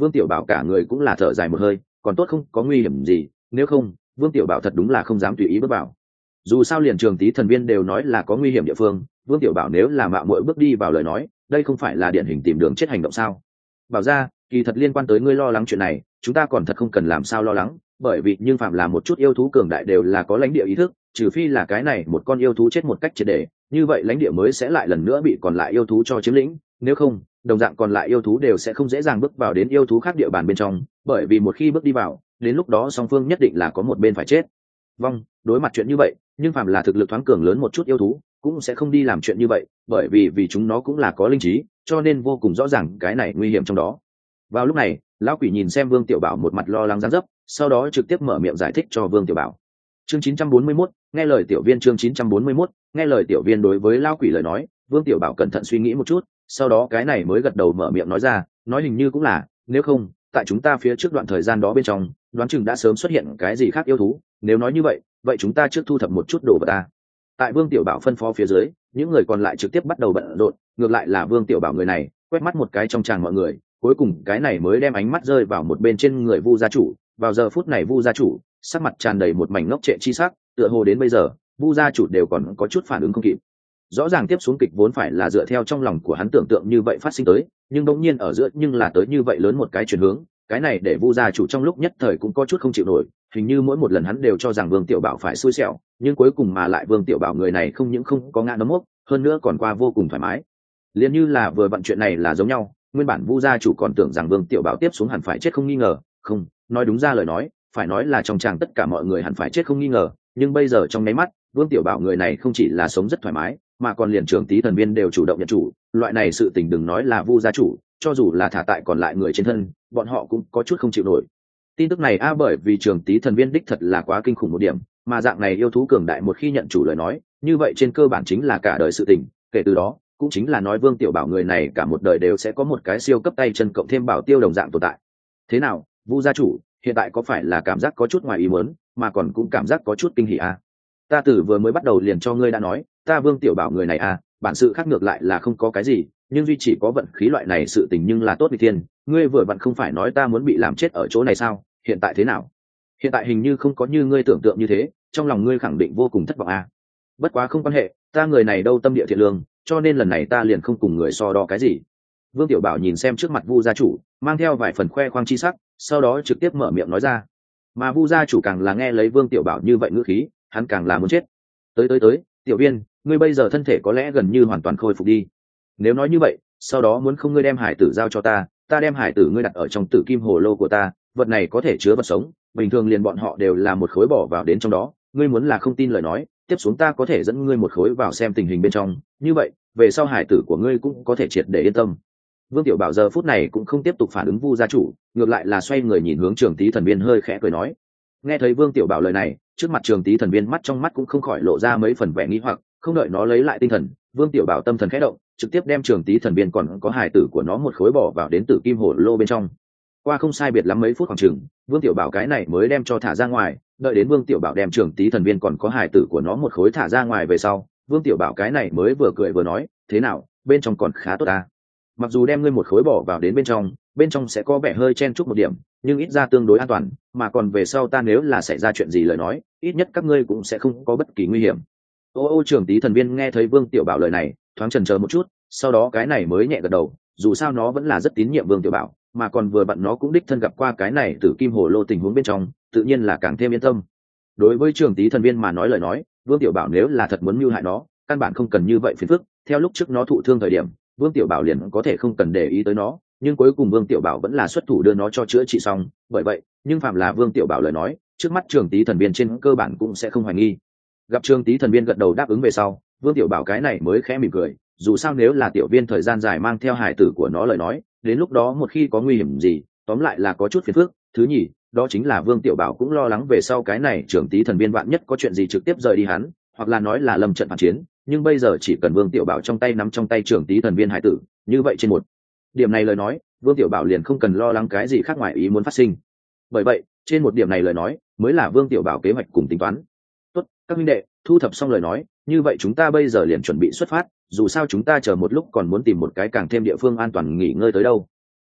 Vương Tiểu Bảo cả người cũng là thở dài một hơi, còn tốt không có nguy hiểm gì, nếu không Vương Tiểu Bảo thật đúng là không dám tùy ý bước vào. Dù sao liền trường tí thần viên đều nói là có nguy hiểm địa phương, Vương Tiểu Bảo nếu là mạo muội bước đi vào lời nói, đây không phải là điển hình tìm đường chết hành động sao? Bảo ra, kỳ thật liên quan tới ngươi lo lắng chuyện này, chúng ta còn thật không cần làm sao lo lắng, bởi vì nhưng phạm là một chút yêu thú cường đại đều là có lãnh địa ý thức, trừ phi là cái này một con yêu thú chết một cách triệt để, như vậy lãnh địa mới sẽ lại lần nữa bị còn lại yêu thú cho chiếm lĩnh, nếu không, đồng dạng còn lại yêu thú đều sẽ không dễ dàng bước vào đến yêu thú khác địa bàn bên trong, bởi vì một khi bước đi vào, đến lúc đó song phương nhất định là có một bên phải chết. Vâng, đối mặt chuyện như vậy, nhưng phạm là thực lực thoáng cường lớn một chút yêu thú, cũng sẽ không đi làm chuyện như vậy, bởi vì chúng nó cũng là có linh trí, cho nên vô cùng rõ ràng cái này nguy hiểm trong đó. Vào lúc này, lão quỷ nhìn xem Vương Tiểu Bảo một mặt lo lắng rắn dấp, sau đó trực tiếp mở miệng giải thích cho Vương Tiểu Bảo. Chương 941, nghe lời tiểu viên. Chương 941, nghe lời tiểu viên. Đối với lão quỷ lời nói, Vương Tiểu Bảo cẩn thận suy nghĩ một chút, sau đó cái này mới gật đầu mở miệng nói ra, nói hình như cũng là, nếu không, tại chúng ta phía trước đoạn thời gian đó bên trong, đoán chừng đã sớm xuất hiện cái gì khác yêu thú, nếu nói như vậy, vậy chúng ta trước thu thập một chút đồ vật ta. Tại Vương Tiểu Bảo phân phó phía dưới, những người còn lại trực tiếp bắt đầu bận rộn, ngược lại là Vương Tiểu Bảo người này, quét mắt một cái trong tràng mọi người, cuối cùng cái này mới đem ánh mắt rơi vào một bên trên người Vu gia chủ. Vào giờ phút này Vu gia chủ sắc mặt tràn đầy một mảnh ngốc trệ chi sắc, tựa hồ đến bây giờ Vu gia chủ đều còn có chút phản ứng không kịp. Rõ ràng tiếp xuống kịch vốn phải là dựa theo trong lòng của hắn tưởng tượng như vậy phát sinh tới, nhưng đống nhiên ở giữa nhưng là tới như vậy lớn một cái chuyển hướng, cái này để Vu gia chủ trong lúc nhất thời cũng có chút không chịu nổi, hình như mỗi một lần hắn đều cho rằng Vương Tiểu Bảo phải xui xẻo, nhưng cuối cùng mà lại Vương Tiểu Bảo người này không những không có ngã nấm mốc, hơn nữa còn qua vô cùng thoải mái. Liền như là vừa vận chuyện này là giống nhau, nguyên bản Vu gia chủ còn tưởng rằng Vương Tiểu Bảo tiếp xuống hẳn phải chết không nghi ngờ, không, nói đúng ra lời nói, phải nói là trong tràng tất cả mọi người hẳn phải chết không nghi ngờ, nhưng bây giờ trong nháy mắt, Vương Tiểu Bảo người này không chỉ là sống rất thoải mái, mà còn liền trưởng tí thần viên đều chủ động nhận chủ, loại này sự tình đừng nói là Vu gia chủ, cho dù là thả tại còn lại người trên thân, bọn họ cũng có chút không chịu nổi. Tin tức này bởi vì trưởng tí thần viên đích thật là quá kinh khủng một điểm, mà dạng này yêu thú cường đại một khi nhận chủ lời nói, như vậy trên cơ bản chính là cả đời sự tình, kể từ đó cũng chính là nói Vương Tiểu Bảo người này cả một đời đều sẽ có một cái siêu cấp tay chân cộng thêm bảo tiêu đồng dạng tồn tại. Thế nào, Vu gia chủ, hiện tại có phải là cảm giác có chút ngoài ý muốn, mà còn cũng cảm giác có chút kinh hỉ à? Ta từ vừa mới bắt đầu liền cho ngươi đã nói, ta Vương Tiểu Bảo người này bản sự khác ngược lại là không có cái gì, nhưng duy chỉ có vận khí loại này sự tình nhưng là tốt vì thiên, ngươi vừa vặn không phải nói ta muốn bị làm chết ở chỗ này sao? Hiện tại thế nào? Hiện tại hình như không có như ngươi tưởng tượng như thế, trong lòng ngươi khẳng định vô cùng thất vọng à? Bất quá không quan hệ, ta người này đâu tâm địa thiện lương, cho nên lần này ta liền không cùng người so đo cái gì. Vương Tiểu Bảo nhìn xem trước mặt Vu gia chủ, mang theo vài phần khoe khoang chi sắc, sau đó trực tiếp mở miệng nói ra. Mà Vu gia chủ càng là nghe lấy Vương Tiểu Bảo như vậy ngữ khí, hắn càng là muốn chết. Tới, tiểu viên, ngươi bây giờ thân thể có lẽ gần như hoàn toàn khôi phục đi. Nếu nói như vậy, sau đó muốn không ngươi đem hải tử giao cho ta, ta đem hải tử ngươi đặt ở trong tử kim hồ lô của ta, vật này có thể chứa vật sống, bình thường liền bọn họ đều là một khối bỏ vào đến trong đó, ngươi muốn là không tin lời nói, tiếp xuống ta có thể dẫn ngươi một khối vào xem tình hình bên trong, như vậy về sau hải tử của ngươi cũng có thể triệt để yên tâm. Vương Tiểu Bảo giờ phút này cũng không tiếp tục phản ứng Vu gia chủ, ngược lại là xoay người nhìn hướng Trường Tý thần viên hơi khẽ cười nói. Nghe thấy Vương Tiểu Bảo lời này, trước mặt Trường Tý thần viên mắt trong mắt cũng không khỏi lộ ra mấy phần vẻ nghi hoặc, không đợi nó lấy lại tinh thần, Vương Tiểu Bảo tâm thần khẽ động, trực tiếp đem Trường Tý thần viên còn có hải tử của nó một khối bỏ vào đến tử kim hồ lô bên trong. Qua không sai biệt lắm mấy phút khoảng chừng, Vương Tiểu Bảo cái này mới đem cho thả ra ngoài, đợi đến Vương Tiểu Bảo đem Trường Tý thần viên còn có hải tử của nó một khối thả ra ngoài về sau, Vương Tiểu Bảo cái này mới vừa cười vừa nói, thế nào, bên trong còn khá tốt ta. Mặc dù đem ngươi một khối bỏ vào đến bên trong sẽ có vẻ hơi chen chúc một điểm, nhưng ít ra tương đối an toàn, mà còn về sau ta nếu là xảy ra chuyện gì lời nói, ít nhất các ngươi cũng sẽ không có bất kỳ nguy hiểm. Trường Tý thần viên nghe thấy Vương Tiểu Bảo lời này, thoáng chần chờ một chút, sau đó cái này mới nhẹ gật đầu, dù sao nó vẫn là rất tín nhiệm Vương Tiểu Bảo, mà còn vừa bạn nó cũng đích thân gặp qua cái này từ kim hồ lô tình huống bên trong, tự nhiên là càng thêm yên tâm. Đối với Trường Tý thần viên mà nói lời nói, Vương Tiểu Bảo nếu là thật muốn mưu hại nó, căn bản không cần như vậy phiền phức, theo lúc trước nó thụ thương thời điểm, Vương Tiểu Bảo liền có thể không cần để ý tới nó, nhưng cuối cùng Vương Tiểu Bảo vẫn là xuất thủ đưa nó cho chữa trị xong, bởi vậy, nhưng phạm là Vương Tiểu Bảo lời nói, trước mắt Trường Tý thần viên trên cơ bản cũng sẽ không hoài nghi. Gặp Trường Tý thần viên gật đầu đáp ứng về sau, Vương Tiểu Bảo cái này mới khẽ mỉm cười, dù sao nếu là tiểu viên thời gian dài mang theo hải tử của nó lời nói, đến lúc đó một khi có nguy hiểm gì, tóm lại là có chút phiền phức. Thứ nhì, đó chính là Vương Tiểu Bảo cũng lo lắng về sau cái này Trường Tý thần viên vạn nhất có chuyện gì trực tiếp rời đi hắn, hoặc là nói là lâm trận phản chiến, nhưng bây giờ chỉ cần Vương Tiểu Bảo trong tay nắm trong tay Trường Tý thần viên hải tử, như vậy trên một điểm này lời nói, Vương Tiểu Bảo liền không cần lo lắng cái gì khác ngoài ý muốn phát sinh. Bởi vậy, trên một điểm này lời nói, mới là Vương Tiểu Bảo kế hoạch cùng tính toán. Tốt, các huynh đệ, thu thập xong lời nói, như vậy chúng ta bây giờ liền chuẩn bị xuất phát, dù sao chúng ta chờ một lúc còn muốn tìm một cái càng thêm địa phương an toàn nghỉ ngơi tới đâu.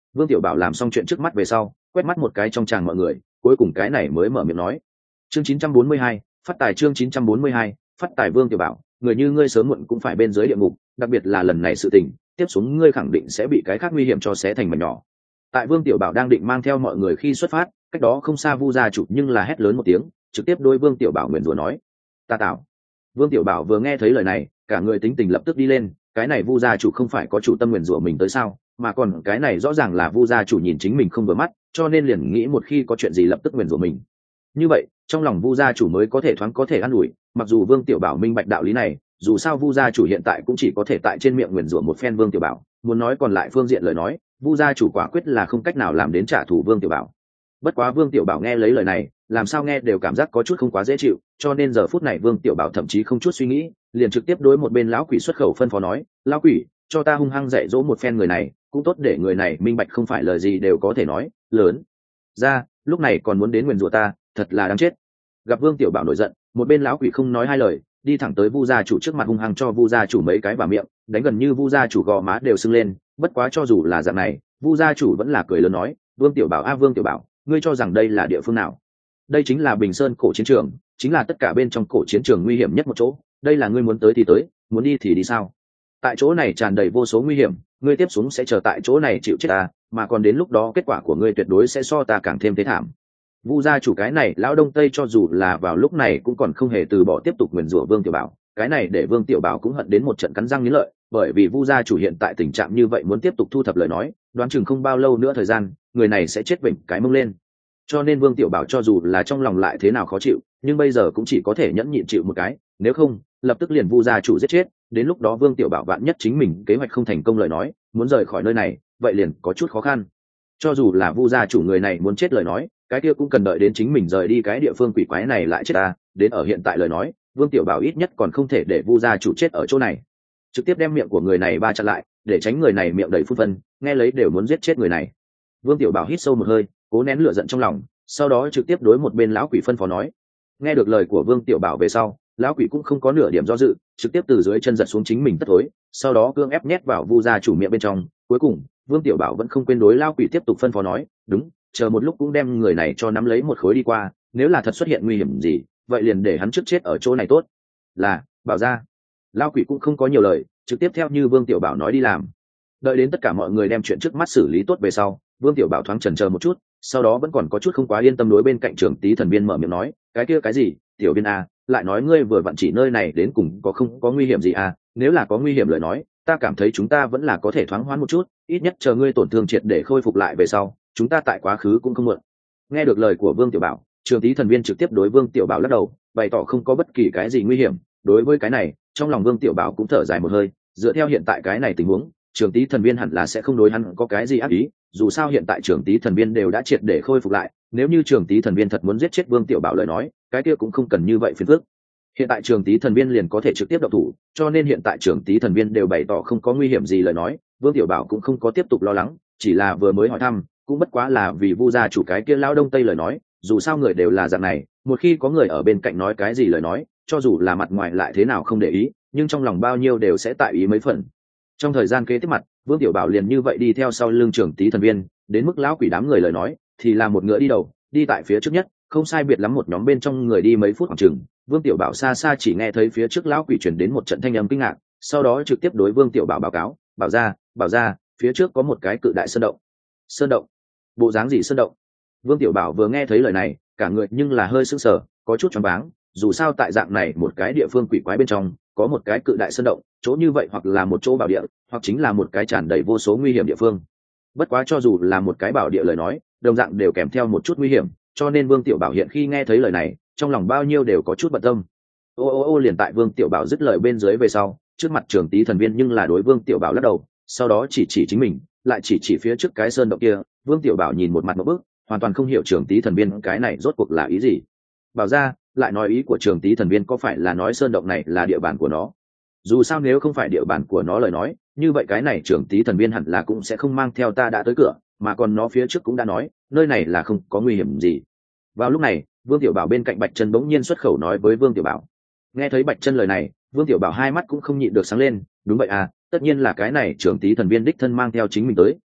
Vương Tiểu Bảo làm xong chuyện trước mắt về sau, quét mắt một cái trong tràng mọi người, cuối cùng cái này mới mở miệng nói. Chương 942, phát tài. Chương 942, phát tài. Vương Tiểu Bảo, người như ngươi sớm muộn cũng phải bên dưới địa ngục, đặc biệt là lần này sự tình, tiếp xuống ngươi khẳng định sẽ bị cái khác nguy hiểm cho xé thành mảnh nhỏ. Tại Vương Tiểu Bảo đang định mang theo mọi người khi xuất phát, cách đó không xa Vu gia chủ nhưng là hét lớn một tiếng, trực tiếp đối Vương Tiểu Bảo nguyền rủa nói: "Ta tạo." Vương Tiểu Bảo vừa nghe thấy lời này, cả người tính tình lập tức đi lên, cái này Vu gia chủ không phải có chủ tâm nguyền rủa mình tới sao, mà còn cái này rõ ràng là Vu gia chủ nhìn chính mình không vừa mắt, cho nên liền nghĩ một khi có chuyện gì lập tức nguyền rủa mình. Như vậy, trong lòng Vu gia chủ mới có thể thoáng có thể an ủi, mặc dù Vương Tiểu Bảo minh bạch đạo lý này, dù sao Vu gia chủ hiện tại cũng chỉ có thể tại trên miệng nguyền rủa một phen Vương Tiểu Bảo, muốn nói còn lại phương diện lời nói, Vu gia chủ quả quyết là không cách nào làm đến trả thù Vương Tiểu Bảo. Bất quá Vương Tiểu Bảo nghe lấy lời này, làm sao nghe đều cảm giác có chút không quá dễ chịu, cho nên giờ phút này Vương Tiểu Bảo thậm chí không chút suy nghĩ, liền trực tiếp đối một bên lão quỷ xuất khẩu phân phó nói: "Lão quỷ, cho ta hung hăng dạy dỗ một phen người này, cũng tốt để người này minh bạch không phải lời gì đều có thể nói lớn ra, lúc này còn muốn đến nguyền rủa ta, thật là đáng chết." Gặp Vương Tiểu Bảo nổi giận, một bên lão quỷ không nói hai lời, đi thẳng tới Vu gia chủ trước mặt hung hăng cho Vu gia chủ mấy cái vào miệng, đánh gần như Vu gia chủ gò má đều sưng lên. Bất quá cho dù là dạng này, Vu gia chủ vẫn là cười lớn nói: "Vương Tiểu Bảo a, Vương Tiểu Bảo, ngươi cho rằng đây là địa phương nào? Đây chính là Bình Sơn cổ chiến trường, chính là tất cả bên trong cổ chiến trường nguy hiểm nhất một chỗ, đây là ngươi muốn tới thì tới, muốn đi thì đi sao? Tại chỗ này tràn đầy vô số nguy hiểm, ngươi tiếp xuống sẽ chờ tại chỗ này chịu chết ta, mà còn đến lúc đó kết quả của ngươi tuyệt đối sẽ so ta càng thêm thế thảm." Vu gia chủ cái này lão đông tây cho dù là vào lúc này cũng còn không hề từ bỏ tiếp tục nguyền rủa Vương Tiểu Bảo, cái này để Vương Tiểu Bảo cũng hận đến một trận cắn răng nghiến lợi, bởi vì Vu gia chủ hiện tại tình trạng như vậy muốn tiếp tục thu thập lời nói, đoán chừng không bao lâu nữa thời gian, người này sẽ chết vểnh cái mông lên. Cho nên Vương Tiểu Bảo cho dù là trong lòng lại thế nào khó chịu, nhưng bây giờ cũng chỉ có thể nhẫn nhịn chịu một cái, nếu không, lập tức liền Vu gia chủ giết chết, đến lúc đó Vương Tiểu Bảo vạn nhất chính mình kế hoạch không thành công lời nói, muốn rời khỏi nơi này, vậy liền có chút khó khăn. Cho dù là Vu gia chủ người này muốn chết lời nói, cái kia cũng cần đợi đến chính mình rời đi cái địa phương quỷ quái này lại chết ta, đến ở hiện tại lời nói, Vương Tiểu Bảo ít nhất còn không thể để Vu gia chủ chết ở chỗ này. Trực tiếp đem miệng của người này ba chặn lại, để tránh người này miệng đầy phun phân, nghe lấy đều muốn giết chết người này. Vương Tiểu Bảo hít sâu một hơi, cố nén lửa giận trong lòng, sau đó trực tiếp đối một bên lão quỷ phân phó nói. Nghe được lời của Vương Tiểu Bảo về sau, lão quỷ cũng không có nửa điểm do dự, trực tiếp từ dưới chân giật xuống chính mình tất thối, sau đó cương ép nhét vào Vu gia chủ miệng bên trong. Cuối cùng, Vương Tiểu Bảo vẫn không quên đối lão quỷ tiếp tục phân phó nói: "Đúng, chờ một lúc cũng đem người này cho nắm lấy một khối đi qua, nếu là thật xuất hiện nguy hiểm gì, vậy liền để hắn trước chết ở chỗ này tốt." Là, Bảo ra. Lão quỷ cũng không có nhiều lời, trực tiếp theo như Vương Tiểu Bảo nói đi làm. Đợi đến tất cả mọi người đem chuyện trước mắt xử lý tốt về sau, Vương Tiểu Bảo thoáng chần chờ một chút, sau đó vẫn còn có chút không quá yên tâm đối bên cạnh trưởng tí thần viên mở miệng nói: "Cái kia cái gì, tiểu viên a, lại nói ngươi vừa vặn chỉ nơi này đến cùng có không có nguy hiểm gì à? Nếu là có nguy hiểm lời nói, ta cảm thấy chúng ta vẫn là có thể thoáng hoãn một chút, ít nhất chờ ngươi tổn thương triệt để khôi phục lại về sau, chúng ta tại quá khứ cũng không muộn." Nghe được lời của Vương Tiểu Bảo, trưởng tí thần viên trực tiếp đối Vương Tiểu Bảo lắc đầu, bày tỏ không có bất kỳ cái gì nguy hiểm. Đối với cái này, trong lòng Vương Tiểu Bảo cũng thở dài một hơi, dựa theo hiện tại cái này tình huống, trưởng tí thần viên hẳn là sẽ không đối hắn có cái gì ác ý, dù sao hiện tại trưởng tí thần viên đều đã triệt để khôi phục lại, nếu như trưởng tí thần viên thật muốn giết chết Vương Tiểu Bảo lời nói, cái kia cũng không cần như vậy phiền phức. Hiện tại trưởng tí thần viên liền có thể trực tiếp động thủ, cho nên hiện tại trưởng tí thần viên đều bày tỏ không có nguy hiểm gì lời nói, Vương Tiểu Bảo cũng không có tiếp tục lo lắng, chỉ là vừa mới hỏi thăm, cũng bất quá là vì Vu gia chủ cái kia lão đông tây lời nói, dù sao người đều là dạng này, một khi có người ở bên cạnh nói cái gì lời nói, cho dù là mặt ngoài lại thế nào không để ý, nhưng trong lòng bao nhiêu đều sẽ tại ý mấy phần. Trong thời gian kế tiếp mặt, Vương Tiểu Bảo liền như vậy đi theo sau lưng trưởng tí thần viên, đến mức lão quỷ đám người lời nói, thì là một ngựa đi đầu, đi tại phía trước nhất, không sai biệt lắm một nhóm bên trong người đi mấy phút khoảng chừng, Vương Tiểu Bảo xa xa chỉ nghe thấy phía trước lão quỷ truyền đến một trận thanh âm kinh ngạc, sau đó trực tiếp đối Vương Tiểu Bảo báo cáo: bảo ra, phía trước có một cái cự đại sơn động." "Sơn động? Bộ dáng gì sơn động?" Vương Tiểu Bảo vừa nghe thấy lời này, cả người nhưng là hơi sững sờ, có chút choáng váng, dù sao tại dạng này một cái địa phương quỷ quái bên trong, có một cái cự đại sơn động, chỗ như vậy hoặc là một chỗ bảo địa, hoặc chính là một cái tràn đầy vô số nguy hiểm địa phương. Bất quá cho dù là một cái bảo địa lời nói, đồng dạng đều kèm theo một chút nguy hiểm, cho nên Vương Tiểu Bảo hiện khi nghe thấy lời này, trong lòng bao nhiêu đều có chút bận tâm. Liền tại Vương Tiểu Bảo dứt lời bên dưới về sau, trước mặt trưởng tí thần viên nhưng là đối Vương Tiểu Bảo lắc đầu, sau đó chỉ chính mình, lại chỉ phía trước cái sơn động kia. Vương Tiểu Bảo nhìn một mặt một bước, hoàn toàn không hiểu trưởng tí thần viên cái này rốt cuộc là ý gì. Bảo ra, lại nói ý của trưởng tí thần viên có phải là nói sơn động này là địa bàn của nó? Dù sao nếu không phải địa bàn của nó lời nói, như vậy cái này trưởng tí thần viên hẳn là cũng sẽ không mang theo ta đã tới cửa, mà còn nó phía trước cũng đã nói nơi này là không có nguy hiểm gì. Vào lúc này, Vương Tiểu Bảo bên cạnh Bạch Chân bỗng nhiên xuất khẩu nói với Vương Tiểu Bảo. Nghe thấy Bạch Chân lời này, Vương Tiểu Bảo hai mắt cũng không nhịn được sáng lên, đúng vậy à, tất nhiên là cái này trưởng tí thần viên đích thân mang theo chính mình tới,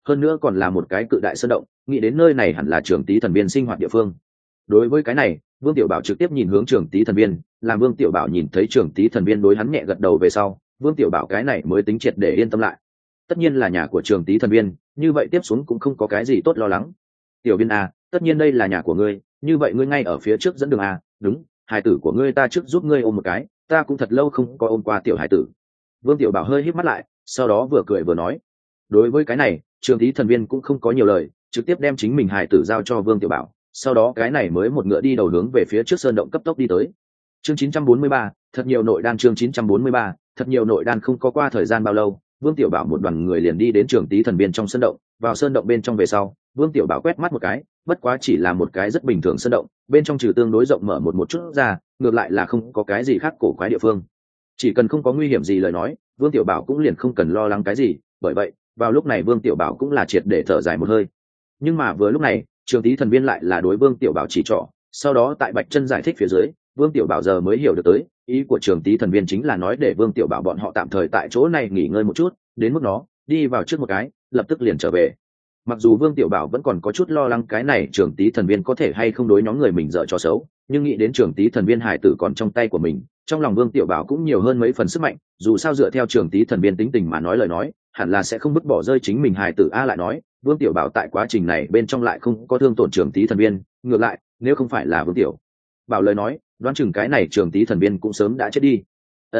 hơn nữa còn là một cái cự đại sơn động, nghĩ đến nơi này hẳn là Trường Tý thần viên sinh hoạt địa phương. Đối với cái này, Vương Tiểu Bảo trực tiếp nhìn hướng Trường Tý thần viên, làm Vương Tiểu Bảo nhìn thấy Trường Tý thần viên đối hắn nhẹ gật đầu về sau, Vương Tiểu Bảo cái này mới tính triệt để yên tâm lại. Tất nhiên là nhà của Trường Tý thần viên, như vậy tiếp xuống cũng không có cái gì tốt lo lắng. Tiểu viên a, tất nhiên đây là nhà của ngươi, như vậy ngươi ngay ở phía trước dẫn đường a, đúng, hài tử của ngươi ta trước giúp ngươi ôm một cái, ta cũng thật lâu không có ôm qua tiểu hài tử. Vương Tiểu Bảo hơi híp mắt lại, sau đó vừa cười vừa nói. Đối với cái này, Trường Tý thần viên cũng không có nhiều lời, trực tiếp đem chính mình hài tử giao cho Vương Tiểu Bảo, sau đó cái này mới một ngựa đi đầu hướng về phía trước sơn động cấp tốc đi tới. Chương 943, thật nhiều nội đan. Chương 943, thật nhiều nội đan. Không có qua thời gian bao lâu, Vương Tiểu Bảo một đoàn người liền đi đến Trường Tý thần viên trong sơn động. Vào sơn động bên trong về sau, Vương Tiểu Bảo quét mắt một cái, bất quá chỉ là một cái rất bình thường sơn động, bên trong trừ tương đối rộng mở một chút ra, ngược lại là không có cái gì khác cổ quái địa phương. Chỉ cần không có nguy hiểm gì lời nói, Vương Tiểu Bảo cũng liền không cần lo lắng cái gì, bởi vậy, vào lúc này Vương Tiểu Bảo cũng là triệt để thở dài một hơi. Nhưng mà vừa lúc này, Trường Tý thần viên lại là đối Vương Tiểu Bảo chỉ trỏ, sau đó tại Bạch Chân giải thích phía dưới, Vương Tiểu Bảo giờ mới hiểu được tới, ý của Trường Tý thần viên chính là nói để Vương Tiểu Bảo bọn họ tạm thời tại chỗ này nghỉ ngơi một chút, đến mức nó đi vào trước một cái, lập tức liền trở về. Mặc dù Vương Tiểu Bảo vẫn còn có chút lo lắng cái này Trường Tý thần viên có thể hay không đối nhóm người mình dở trò xấu, nhưng nghĩ đến Trường Tý thần viên hải tử còn trong tay của mình, trong lòng Vương Tiểu Bảo cũng nhiều hơn mấy phần sức mạnh, dù sao dựa theo Trường Tý thần viên tính tình mà nói lời nói, hẳn là sẽ không vứt bỏ rơi chính mình hải tử a. Lại nói, Vương Tiểu Bảo tại quá trình này bên trong lại không có thương tổn Trường Tý thần viên, ngược lại, nếu không phải là Vương Tiểu Bảo lời nói, đoán chừng cái này Trường Tý thần viên cũng sớm đã chết đi.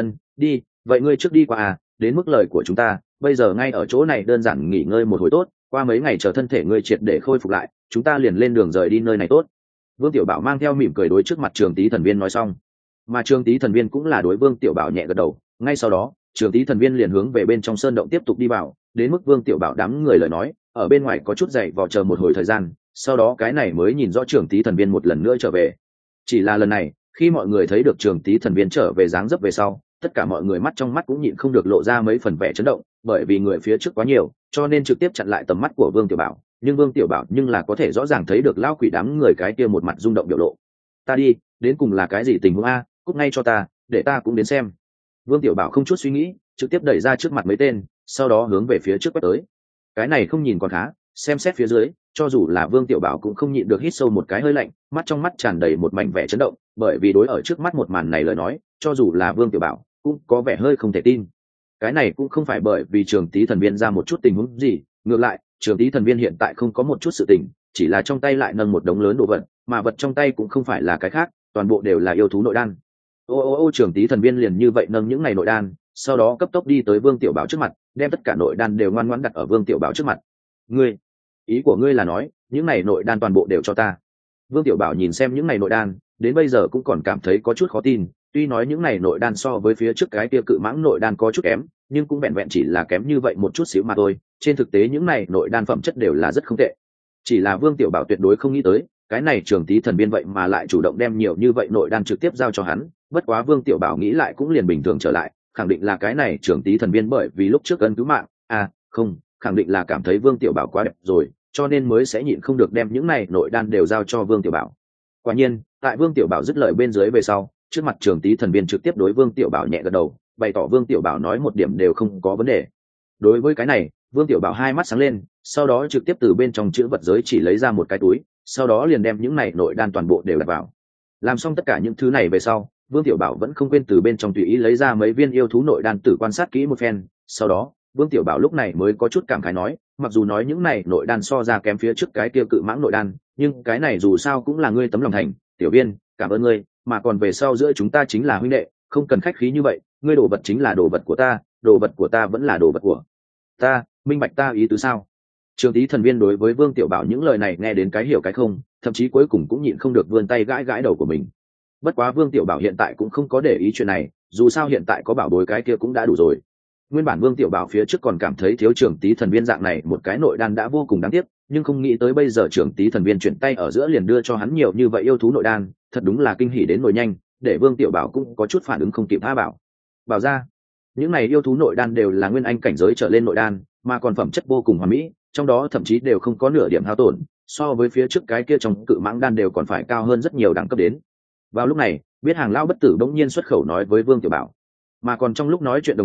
Đi, vậy ngươi trước đi qua à, đến mức lời của chúng ta, bây giờ ngay ở chỗ này đơn giản nghỉ ngơi một hồi tốt, qua mấy ngày chờ thân thể ngươi triệt để khôi phục lại, chúng ta liền lên đường rời đi nơi này tốt. Vương Tiểu Bảo mang theo mỉm cười đối trước mặt Trường Tý thần viên nói xong, mà Trường Tý thần viên cũng là đối Vương Tiểu Bảo nhẹ gật đầu. Ngay sau đó, Trường Tý thần viên liền hướng về bên trong sơn động tiếp tục đi vào, đến mức Vương Tiểu Bảo đám người lời nói, ở bên ngoài có chút dậy vò chờ một hồi thời gian, sau đó cái này mới nhìn rõ Trường Tý thần viên một lần nữa trở về. Chỉ là lần này, khi mọi người thấy được Trường Tý thần viên trở về dáng dấp về sau, tất cả mọi người mắt trong mắt cũng nhịn không được lộ ra mấy phần vẻ chấn động, bởi vì người phía trước quá nhiều, cho nên trực tiếp chặn lại tầm mắt của Vương Tiểu Bảo, nhưng Vương Tiểu Bảo nhưng là có thể rõ ràng thấy được lão quỷ đám người cái kia một mặt rung động biểu lộ. Ta đi, đến cùng là cái gì tình huống a, cút ngay cho ta, để ta cũng đến xem. Vương Tiểu Bảo không chút suy nghĩ, trực tiếp đẩy ra trước mặt mấy tên, sau đó hướng về phía trước quét tới. Cái này không nhìn còn khá, xem xét phía dưới, cho dù là Vương Tiểu Bảo cũng không nhịn được hít sâu một cái hơi lạnh, mắt trong mắt tràn đầy một mảnh vẻ chấn động, bởi vì đối ở trước mắt một màn này lời nói, cho dù là Vương Tiểu Bảo cũng có vẻ hơi không thể tin. Cái này cũng không phải bởi vì Trường Tý thần viên ra một chút tình huống gì, ngược lại, Trường Tý thần viên hiện tại không có một chút sự tình, chỉ là trong tay lại nâng một đống lớn đồ vật, mà vật trong tay cũng không phải là cái khác, toàn bộ đều là yêu thú nội đan. Trường Tý thần viên liền như vậy nâng những này nội đan, sau đó cấp tốc đi tới Vương Tiểu Bảo trước mặt, đem tất cả nội đan đều ngoan ngoãn đặt ở Vương Tiểu Bảo trước mặt. Ngươi, ý của ngươi là nói, những này nội đan toàn bộ đều cho ta? Vương Tiểu Bảo nhìn xem những này nội đan, đến bây giờ cũng còn cảm thấy có chút khó tin, tuy nói những này nội đan so với phía trước cái kia cự mãng nội đan có chút kém, nhưng cũng vẹn vẹn chỉ là kém như vậy một chút xíu mà thôi, trên thực tế những này nội đan phẩm chất đều là rất không tệ. Chỉ là Vương Tiểu Bảo tuyệt đối không nghĩ tới, cái này Trường Tý thần viên vậy mà lại chủ động đem nhiều như vậy nội đan trực tiếp giao cho hắn, bất quá Vương Tiểu Bảo nghĩ lại cũng liền bình thường trở lại, khẳng định là cái này Trường Tý thần viên bởi vì lúc trước ân cứu mạng, không, khẳng định là cảm thấy Vương Tiểu Bảo quá đẹp rồi, cho nên mới sẽ nhịn không được đem những này nội đan đều giao cho Vương Tiểu Bảo. Quả nhiên, tại Vương Tiểu Bảo dứt lời bên dưới về sau, trước mặt Trường Tý thần viên trực tiếp đối Vương Tiểu Bảo nhẹ gật đầu, bày tỏ Vương Tiểu Bảo nói một điểm đều không có vấn đề. Đối với cái này, Vương Tiểu Bảo hai mắt sáng lên, sau đó trực tiếp từ bên trong chữ vật giới chỉ lấy ra một cái túi, sau đó liền đem những này nội đan toàn bộ đều đặt vào. Làm xong tất cả những thứ này về sau, Vương Tiểu Bảo vẫn không quên từ bên trong tùy ý lấy ra mấy viên yêu thú nội đan tự quan sát kỹ một phen, sau đó, Vương Tiểu Bảo lúc này mới có chút cảm khái nói, mặc dù nói những này nội đan so ra kém phía trước cái kia cự mãng nội đan, nhưng cái này dù sao cũng là ngươi tấm lòng thành, tiểu viên, cảm ơn ngươi, mà còn về sau giữa chúng ta chính là huynh đệ, không cần khách khí như vậy, ngươi đồ vật chính là đồ vật của ta, đồ vật của ta vẫn là đồ vật của ta, minh bạch ta ý tứ sao? Trường Tý thần viên đối với Vương Tiểu Bảo những lời này nghe đến cái hiểu cái không, thậm chí cuối cùng cũng nhịn không được vươn tay gãi gãi đầu của mình. Bất quá Vương Tiểu Bảo hiện tại cũng không có để ý chuyện này, dù sao hiện tại có bảo bối cái kia cũng đã đủ rồi. Nguyên bản Vương Tiểu Bảo phía trước còn cảm thấy thiếu Trường Tý thần viên dạng này một cái nội đan đã vô cùng đáng tiếc, nhưng không nghĩ tới bây giờ Trường Tý thần viên chuyển tay ở giữa liền đưa cho hắn nhiều như vậy yêu thú nội đan, thật đúng là kinh hỉ đến nỗi nhanh, để Vương Tiểu Bảo cũng có chút phản ứng không kịp tha bảo ra. Những này yêu thú nội đan đều là nguyên anh cảnh giới trở lên nội đan, mà còn phẩm chất vô cùng hoàn mỹ, trong đó thậm chí đều không có nửa điểm hao tổn, so với phía trước cái kia trong cự mãng đan đều còn phải cao hơn rất nhiều đẳng cấp đến. Vào lúc này, biết hàng lão bất tử bỗng nhiên xuất khẩu nói với Vương Tiểu Bảo, mà còn trong lúc nói chuyện đồng thời,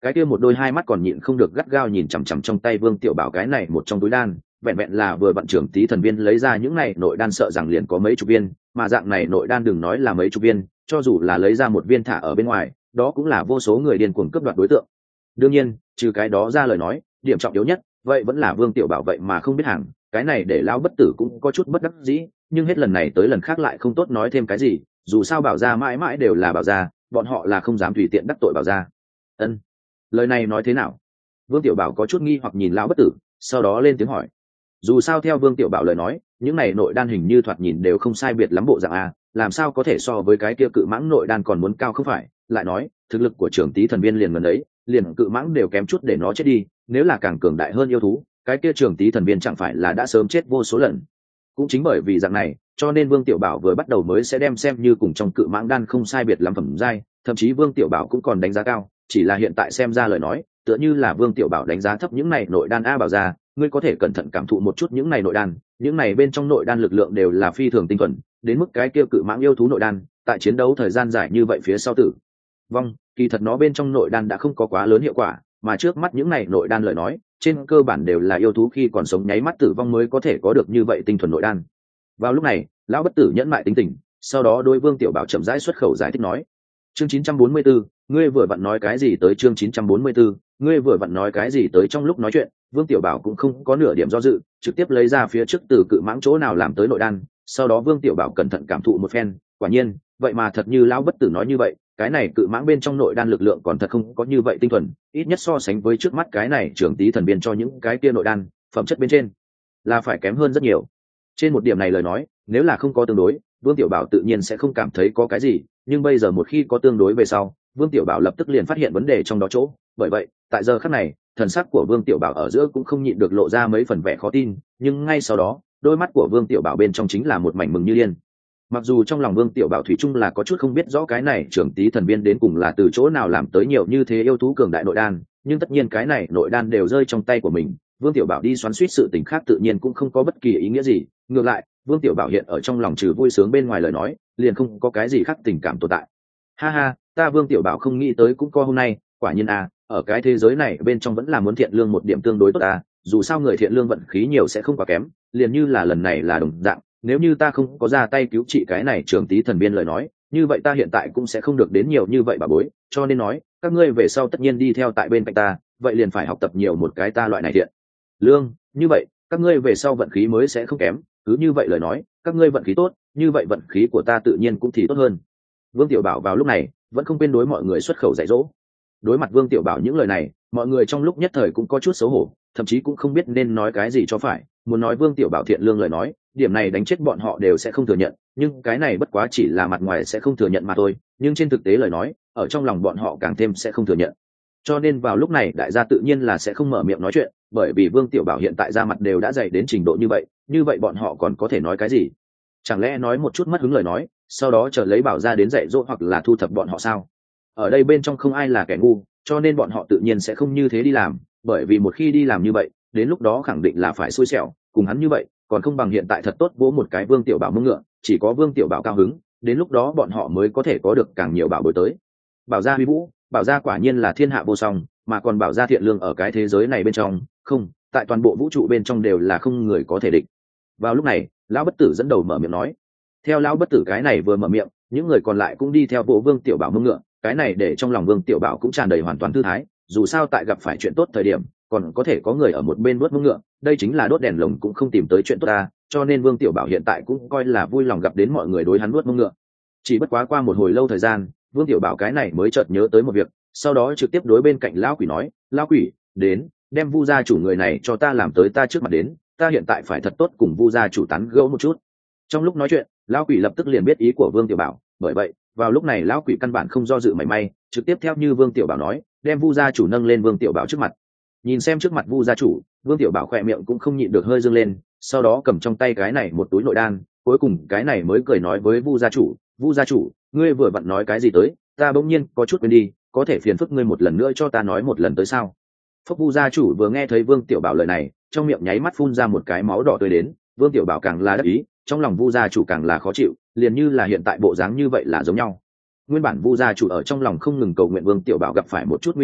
cái kia một đôi hai mắt còn nhịn không được gắt gao nhìn chằm chằm trong tay Vương Tiểu Bảo cái này một trong túi đan, vẹn vẹn là vừa vận trưởng tí thần viên lấy ra những này nội đan sợ rằng liền có mấy chục viên, mà dạng này nội đan đừng nói là mấy chục viên, cho dù là lấy ra một viên thả ở bên ngoài, đó cũng là vô số người điên cuồng cướp đoạt đối tượng. Đương nhiên, trừ cái đó ra lời nói, điểm trọng yếu nhất, vậy vẫn là Vương Tiểu Bảo vậy mà không biết hàng, cái này để lão bất tử cũng có chút bất đắc dĩ, nhưng hết lần này tới lần khác lại không tốt nói thêm cái gì, dù sao Bảo gia mãi mãi đều là Bảo gia, bọn họ là không dám tùy tiện đắc tội Bảo gia. Ân, lời này nói thế nào? Vương Tiểu Bảo có chút nghi hoặc nhìn lão bất tử, sau đó lên tiếng hỏi. Dù sao theo Vương Tiểu Bảo lời nói, những này nội đan hình như thoạt nhìn đều không sai biệt lắm bộ dạng a, làm sao có thể so với cái kia cự mãng nội đan còn muốn cao không phải? Lại nói, thực lực của trưởng tí thần viên liền gần đấy, liền cự mãng đều kém chút để nó chết đi, nếu là càng cường đại hơn yêu thú, cái kia trưởng tí thần viên chẳng phải là đã sớm chết vô số lần. Cũng chính bởi vì dạng này, cho nên Vương Tiểu Bảo vừa bắt đầu mới sẽ đem xem như cùng trong cự mãng đan không sai biệt lắm phẩm giai, thậm chí Vương Tiểu Bảo cũng còn đánh giá cao, chỉ là hiện tại xem ra lời nói, tựa như là Vương Tiểu Bảo đánh giá thấp những này nội đan. Bảo ra, ngươi có thể cẩn thận cảm thụ một chút những này nội đan, những này bên trong nội đan lực lượng đều là phi thường tinh thuần, đến mức cái kia cự mãng yêu thú nội đan, tại chiến đấu thời gian dài như vậy phía sau tử vong, kỳ thật nó bên trong nội đan đã không có quá lớn hiệu quả, mà trước mắt những này nội đan lời nói, trên cơ bản đều là yêu thú khi còn sống nháy mắt tử vong mới có thể có được như vậy tinh thuần nội đan. Vào lúc này, lão bất tử nhẫn mại tính tình, sau đó đối Vương Tiểu Bảo chậm rãi xuất khẩu giải thích nói. Chương 944, ngươi vừa vặn nói cái gì tới chương 944, ngươi vừa vặn nói cái gì tới trong lúc nói chuyện, Vương Tiểu Bảo cũng không có nửa điểm do dự, trực tiếp lấy ra phía trước từ cự mãng chỗ nào làm tới nội đan, sau đó Vương Tiểu Bảo cẩn thận cảm thụ một phen, quả nhiên, vậy mà thật như lão bất tử nói như vậy, cái này cự mãng bên trong nội đan lực lượng còn thật không có như vậy tinh thuần, ít nhất so sánh với trước mắt cái này trưởng tí thần viên cho những cái kia nội đan, phẩm chất bên trên là phải kém hơn rất nhiều. Trên một điểm này lời nói, nếu là không có tương đối, Vương Tiểu Bảo tự nhiên sẽ không cảm thấy có cái gì, nhưng bây giờ một khi có tương đối về sau, Vương Tiểu Bảo lập tức liền phát hiện vấn đề trong đó chỗ, bởi vậy, tại giờ khắc này, thần sắc của Vương Tiểu Bảo ở giữa cũng không nhịn được lộ ra mấy phần vẻ khó tin, nhưng ngay sau đó, đôi mắt của Vương Tiểu Bảo bên trong chính là một mảnh mừng như điên. Mặc dù trong lòng Vương Tiểu Bảo thủy chung là có chút không biết rõ cái này trưởng tí thần viên đến cùng là từ chỗ nào làm tới nhiều như thế yêu thú cường đại nội đan, nhưng tất nhiên cái này nội đan đều rơi trong tay của mình, Vương Tiểu Bảo đi xoắn suýt sự tình khác tự nhiên cũng không có bất kỳ ý nghĩa gì, ngược lại, Vương Tiểu Bảo hiện ở trong lòng trừ vui sướng bên ngoài lời nói, liền không có cái gì khác tình cảm tồn tại. Ha ha, ta Vương Tiểu Bảo không nghĩ tới cũng có hôm nay, quả nhiên ở cái thế giới này bên trong vẫn là muốn thiện lương một điểm tương đối tốt dù sao người thiện lương vận khí nhiều sẽ không quá kém, liền như là lần này là đồng dạng, nếu như ta không có ra tay cứu trị cái này trưởng tí thần viên lời nói, như vậy ta hiện tại cũng sẽ không được đến nhiều như vậy bà bối, cho nên nói, các ngươi về sau tất nhiên đi theo tại bên cạnh ta, vậy liền phải học tập nhiều một cái ta loại này thiện lương, như vậy, các ngươi về sau vận khí mới sẽ không kém, cứ như vậy lời nói, các ngươi vận khí tốt, như vậy vận khí của ta tự nhiên cũng thì tốt hơn. Vương Tiểu Bảo vào lúc này vẫn không quên đối mọi người xuất khẩu dạy dỗ. Đối mặt Vương Tiểu Bảo những lời này, mọi người trong lúc nhất thời cũng có chút xấu hổ, thậm chí cũng không biết nên nói cái gì cho phải, muốn nói Vương Tiểu Bảo thiện lương lời nói, điểm này đánh chết bọn họ đều sẽ không thừa nhận, nhưng cái này bất quá chỉ là mặt ngoài sẽ không thừa nhận mà thôi, nhưng trên thực tế lời nói, ở trong lòng bọn họ càng thêm sẽ không thừa nhận. Cho nên vào lúc này đại gia tự nhiên là sẽ không mở miệng nói chuyện, bởi vì Vương Tiểu Bảo hiện tại ra mặt đều đã dày đến trình độ như vậy bọn họ còn có thể nói cái gì? Chẳng lẽ nói một chút mất hứng lời nói, sau đó chờ lấy Bảo ra đến dạy dỗ hoặc là thu thập bọn họ sao? Ở đây bên trong không ai là kẻ ngu, cho nên bọn họ tự nhiên sẽ không như thế đi làm, bởi vì một khi đi làm như vậy, đến lúc đó khẳng định là phải xui xẻo, cùng hắn như vậy, còn không bằng hiện tại thật tốt vỗ một cái Vương Tiểu Bảo mông ngựa, chỉ có Vương Tiểu Bảo cao hứng, đến lúc đó bọn họ mới có thể có được càng nhiều bảo bối tới. Bảo gia huy vũ, Bảo gia quả nhiên là thiên hạ vô song, mà còn Bảo gia thiện lương ở cái thế giới này bên trong, không, tại toàn bộ vũ trụ bên trong đều là không người có thể địch. Vào lúc này, lão bất tử dẫn đầu mở miệng nói. Theo lão bất tử cái này vừa mở miệng, những người còn lại cũng đi theo vỗ Vương Tiểu Bảo mông ngựa, cái này để trong lòng Vương Tiểu Bảo cũng tràn đầy hoàn toàn thư thái, dù sao tại gặp phải chuyện tốt thời điểm, còn có thể có người ở một bên đốt mông ngựa, đây chính là đốt đèn lồng cũng không tìm tới chuyện tốt ta, cho nên Vương Tiểu Bảo hiện tại cũng coi là vui lòng gặp đến mọi người đối hắn đốt mông ngựa. Chỉ bất quá qua một hồi lâu thời gian, Vương Tiểu Bảo cái này mới chợt nhớ tới một việc, sau đó trực tiếp đối bên cạnh lão quỷ nói, lão quỷ, đến, đem Vu gia chủ người này cho ta làm tới ta trước mặt đến, ta hiện tại phải thật tốt cùng Vu gia chủ tán gẫu một chút. Trong lúc nói chuyện, lão quỷ lập tức liền biết ý của Vương Tiểu Bảo, bởi vậy, vào lúc này lão quỷ căn bản không do dự mảy may, trực tiếp theo như Vương Tiểu Bảo nói, đem Vu gia chủ nâng lên Vương Tiểu Bảo trước mặt. Nhìn xem trước mặt Vu gia chủ, Vương Tiểu Bảo khỏe miệng cũng không nhịn được hơi dương lên, sau đó cầm trong tay cái này một túi nội đan, cuối cùng cái này mới cười nói với Vu gia chủ, ngươi vừa vặn nói cái gì tới, ta bỗng nhiên có chút quên đi, có thể phiền phức ngươi một lần nữa cho ta nói một lần tới sao? Phúc Vu gia chủ vừa nghe thấy Vương Tiểu Bảo lời này, trong miệng nháy mắt phun ra một cái máu đỏ tươi đến, Vương Tiểu Bảo càng là đắc ý, trong lòng Vu gia chủ càng là khó chịu, liền như là hiện tại bộ dáng như vậy là giống nhau. Nguyên bản Vu gia chủ ở trong lòng không ngừng cầu nguyện Vương Tiểu Bảo gặp phải một chút nguy hiểm,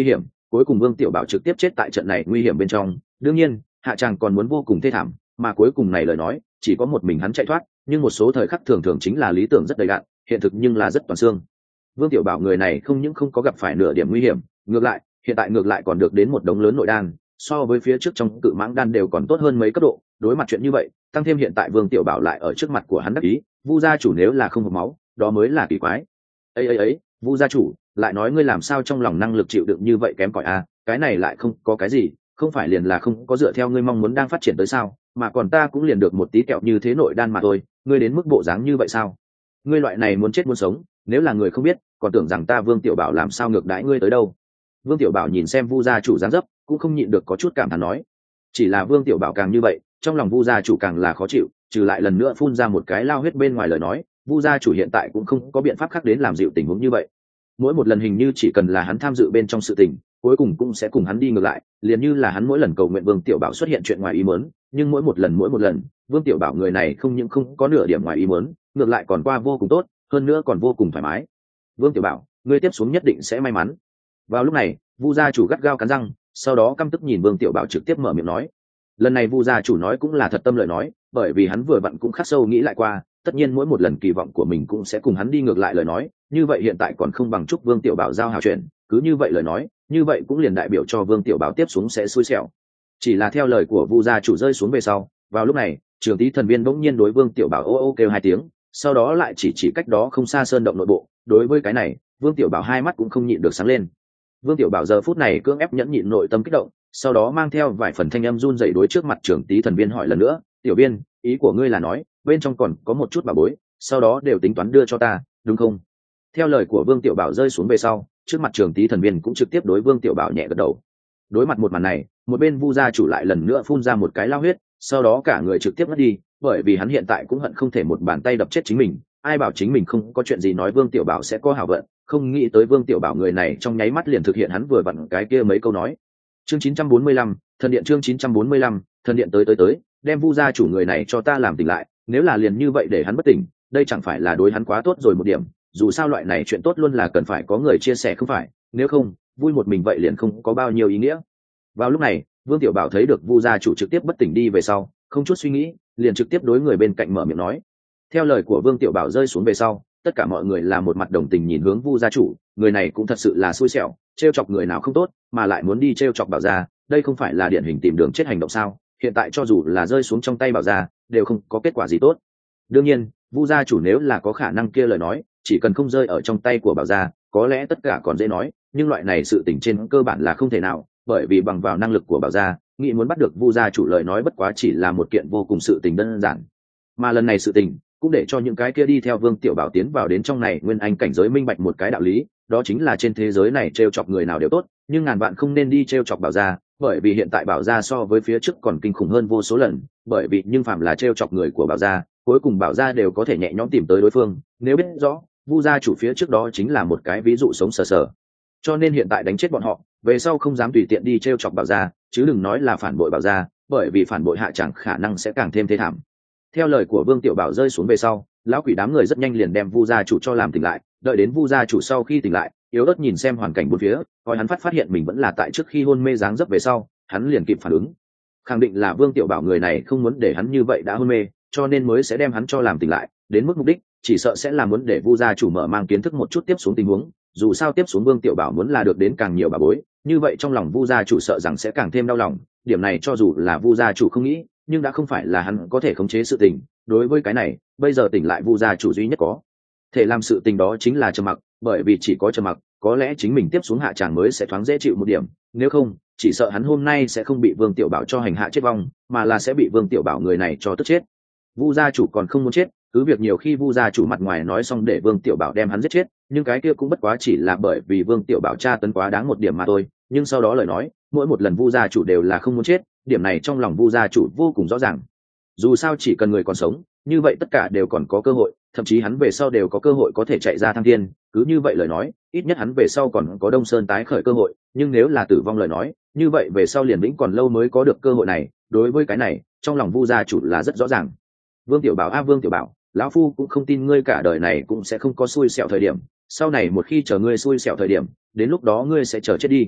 cuối cùng vương tiểu bảo trực tiếp chết tại trận này nguy hiểm bên trong. Đương nhiên hạ tràng còn muốn vô cùng thê thảm, mà cuối cùng này lời nói chỉ có một mình hắn chạy thoát, nhưng một số thời khắc thường thường chính là lý tưởng rất đầy đặn, hiện thực nhưng là rất toàn xương. Vương tiểu bảo người này không những không có gặp phải nửa điểm nguy hiểm, ngược lại hiện tại ngược lại còn được đến một đống lớn nội đan, so với phía trước trong cự mãng đan đều còn tốt hơn mấy cấp độ. Đối mặt chuyện như vậy, tăng thêm hiện tại vương tiểu bảo lại ở trước mặt của hắn đắc ý, vu gia chủ nếu là không hộc máu đó mới là kỳ quái. Ấy vu gia chủ lại nói ngươi làm sao trong lòng năng lực chịu đựng như vậy kém cỏi a? Cái này lại không có cái gì, không phải liền là không có dựa theo ngươi mong muốn đang phát triển tới sao, mà còn ta cũng liền được một tí kẹo như thế nội đan mà thôi, ngươi đến mức bộ dáng như vậy sao? Ngươi loại này muốn chết muốn sống, nếu là người không biết còn tưởng rằng ta vương tiểu bảo làm sao ngược đãi ngươi tới đâu. Vương tiểu bảo nhìn xem vu gia chủ dáng dấp cũng không nhịn được có chút cảm thán nói. Chỉ là vương tiểu bảo càng như vậy trong lòng vu gia chủ càng là khó chịu, trừ lại lần nữa phun ra một cái lao huyết bên ngoài lời nói, vu gia chủ hiện tại cũng không có biện pháp khác đến làm dịu tình huống như vậy. Mỗi một lần hình như chỉ cần là hắn tham dự bên trong sự tình, cuối cùng cũng sẽ cùng hắn đi ngược lại, liền như là hắn mỗi lần cầu nguyện vương tiểu bảo xuất hiện chuyện ngoài ý muốn, nhưng mỗi một lần vương tiểu bảo người này không những không có nửa điểm ngoài ý muốn, ngược lại còn qua vô cùng tốt, hơn nữa còn vô cùng thoải mái. Vương tiểu bảo, ngươi tiếp xuống nhất định sẽ may mắn. Vào lúc này vu gia chủ gắt gao cắn răng, sau đó căm tức nhìn vương tiểu bảo trực tiếp mở miệng nói. Lần này vu gia chủ nói cũng là thật tâm lời nói, bởi vì hắn vừa vặn cũng khắc sâu nghĩ lại qua, tất nhiên mỗi một lần kỳ vọng của mình cũng sẽ cùng hắn đi ngược lại lời nói, như vậy hiện tại còn không bằng chúc vương tiểu bảo giao hảo chuyện, cứ như vậy lời nói, như vậy cũng liền đại biểu cho vương tiểu bảo tiếp xuống sẽ xui xẻo. Chỉ là theo lời của vu gia chủ rơi xuống về sau, vào lúc này trường tý thần viên bỗng nhiên đối vương tiểu bảo ô ô kêu hai tiếng, sau đó lại chỉ cách đó không xa sơn động nội bộ. Đối với cái này vương tiểu bảo hai mắt cũng không nhịn được sáng lên. Vương tiểu bảo giờ phút này cưỡng ép nhẫn nhịn nội tâm kích động, sau đó mang theo vài phần thanh âm run dậy đối trước mặt trưởng tý thần viên hỏi lần nữa, tiểu viên, ý của ngươi là nói bên trong còn có một chút bảo bối, sau đó đều tính toán đưa cho ta đúng không? Theo lời của vương tiểu bảo rơi xuống về sau, trước mặt trưởng tý thần viên cũng trực tiếp đối vương tiểu bảo nhẹ gật đầu. Đối mặt một màn này, một bên vu gia chủ lại lần nữa phun ra một cái lao huyết, sau đó cả người trực tiếp mất đi, bởi vì hắn hiện tại cũng hận không thể một bàn tay đập chết chính mình. Ai bảo chính mình không có chuyện gì nói vương tiểu bảo sẽ có hảo vận, không nghĩ tới vương tiểu bảo người này trong nháy mắt liền thực hiện hắn vừa vặn cái kia mấy câu nói. Chương 945, thần điện. Chương 945, thần điện. Tới đem vu gia chủ người này cho ta làm tỉnh lại, nếu là liền như vậy để hắn bất tỉnh, đây chẳng phải là đối hắn quá tốt rồi một điểm, dù sao loại này chuyện tốt luôn là cần phải có người chia sẻ không phải, nếu không vui một mình vậy liền không có bao nhiêu ý nghĩa. Vào lúc này vương tiểu bảo thấy được vu gia chủ trực tiếp bất tỉnh đi về sau, không chút suy nghĩ liền trực tiếp đối người bên cạnh mở miệng nói. Theo lời của vương tiểu bảo rơi xuống về sau, tất cả mọi người là một mặt đồng tình nhìn hướng vu gia chủ, người này cũng thật sự là xui xẻo, trêu chọc người nào không tốt mà lại muốn đi trêu chọc bảo gia, đây không phải là điển hình tìm đường chết hành động sao? Hiện tại cho dù là rơi xuống trong tay bảo gia đều không có kết quả gì tốt. Đương nhiên vu gia chủ nếu là có khả năng kia lời nói, chỉ cần không rơi ở trong tay của bảo gia có lẽ tất cả còn dễ nói, nhưng loại này sự tình trên cơ bản là không thể nào, bởi vì bằng vào năng lực của bảo gia nghĩ muốn bắt được vu gia chủ lời nói bất quá chỉ là một kiện vô cùng sự tình đơn giản. Mà lần này sự tình cũng để cho những cái kia đi theo vương tiểu bảo tiến vào đến trong này nguyên anh cảnh giới minh bạch một cái đạo lý, đó chính là trên thế giới này trêu chọc người nào đều tốt, nhưng ngàn vạn không nên đi trêu chọc bảo gia, bởi vì hiện tại bảo gia so với phía trước còn kinh khủng hơn vô số lần, bởi vì nhưng phạm là trêu chọc người của bảo gia cuối cùng bảo gia đều có thể nhẹ nhõm tìm tới đối phương, nếu biết rõ vu gia chủ phía trước đó chính là một cái ví dụ sống sờ sờ, cho nên hiện tại đánh chết bọn họ về sau không dám tùy tiện đi trêu chọc bảo gia, chứ đừng nói là phản bội bảo gia, bởi vì phản bội hạ chẳng khả năng sẽ càng thêm thê thảm. Theo lời của vương tiểu bảo rơi xuống về sau, lão quỷ đám người rất nhanh liền đem vu gia chủ cho làm tỉnh lại, đợi đến vu gia chủ sau khi tỉnh lại yếu ớt nhìn xem hoàn cảnh bốn phía, coi hắn phát hiện mình vẫn là tại trước khi hôn mê dáng dấp về sau, hắn liền kịp phản ứng, khẳng định là vương tiểu bảo người này không muốn để hắn như vậy đã hôn mê, cho nên mới sẽ đem hắn cho làm tỉnh lại, đến mức mục đích chỉ sợ sẽ là muốn để vu gia chủ mở mang kiến thức một chút tiếp xuống tình huống, dù sao tiếp xuống vương tiểu bảo muốn là được đến càng nhiều bà bối, như vậy trong lòng vu gia chủ sợ rằng sẽ càng thêm đau lòng, điểm này cho dù là vu gia chủ không nghĩ nhưng đã không phải là hắn có thể khống chế sự tình. Đối với cái này bây giờ tỉnh lại vu gia chủ duy nhất có thể làm sự tình đó chính là trầm mặc, bởi vì chỉ có trầm mặc có lẽ chính mình tiếp xuống hạ tràng mới sẽ thoáng dễ chịu một điểm, nếu không chỉ sợ hắn hôm nay sẽ không bị vương tiểu bảo cho hành hạ chết vong, mà là sẽ bị vương tiểu bảo người này cho tức chết. Vu gia chủ còn không muốn chết, cứ việc nhiều khi vu gia chủ mặt ngoài nói xong để vương tiểu bảo đem hắn giết chết, nhưng cái kia cũng bất quá chỉ là bởi vì vương tiểu bảo tra tấn quá đáng một điểm mà thôi, nhưng sau đó lời nói mỗi một lần vu gia chủ đều là không muốn chết, điểm này trong lòng vu gia chủ vô cùng rõ ràng. Dù sao chỉ cần người còn sống như vậy tất cả đều còn có cơ hội, thậm chí hắn về sau đều có cơ hội có thể chạy ra thăng thiên, cứ như vậy lời nói ít nhất hắn về sau còn có Đông Sơn tái khởi cơ hội, nhưng nếu là tử vong lời nói như vậy về sau liền vĩnh còn lâu mới có được cơ hội này. Đối với cái này trong lòng vu gia chủ là rất rõ ràng. Vương tiểu bảo vương tiểu bảo, lão phu cũng không tin ngươi cả đời này cũng sẽ không có xui xẻo thời điểm, sau này một khi chờ ngươi xui xẻo thời điểm đến lúc đó ngươi sẽ chờ chết đi.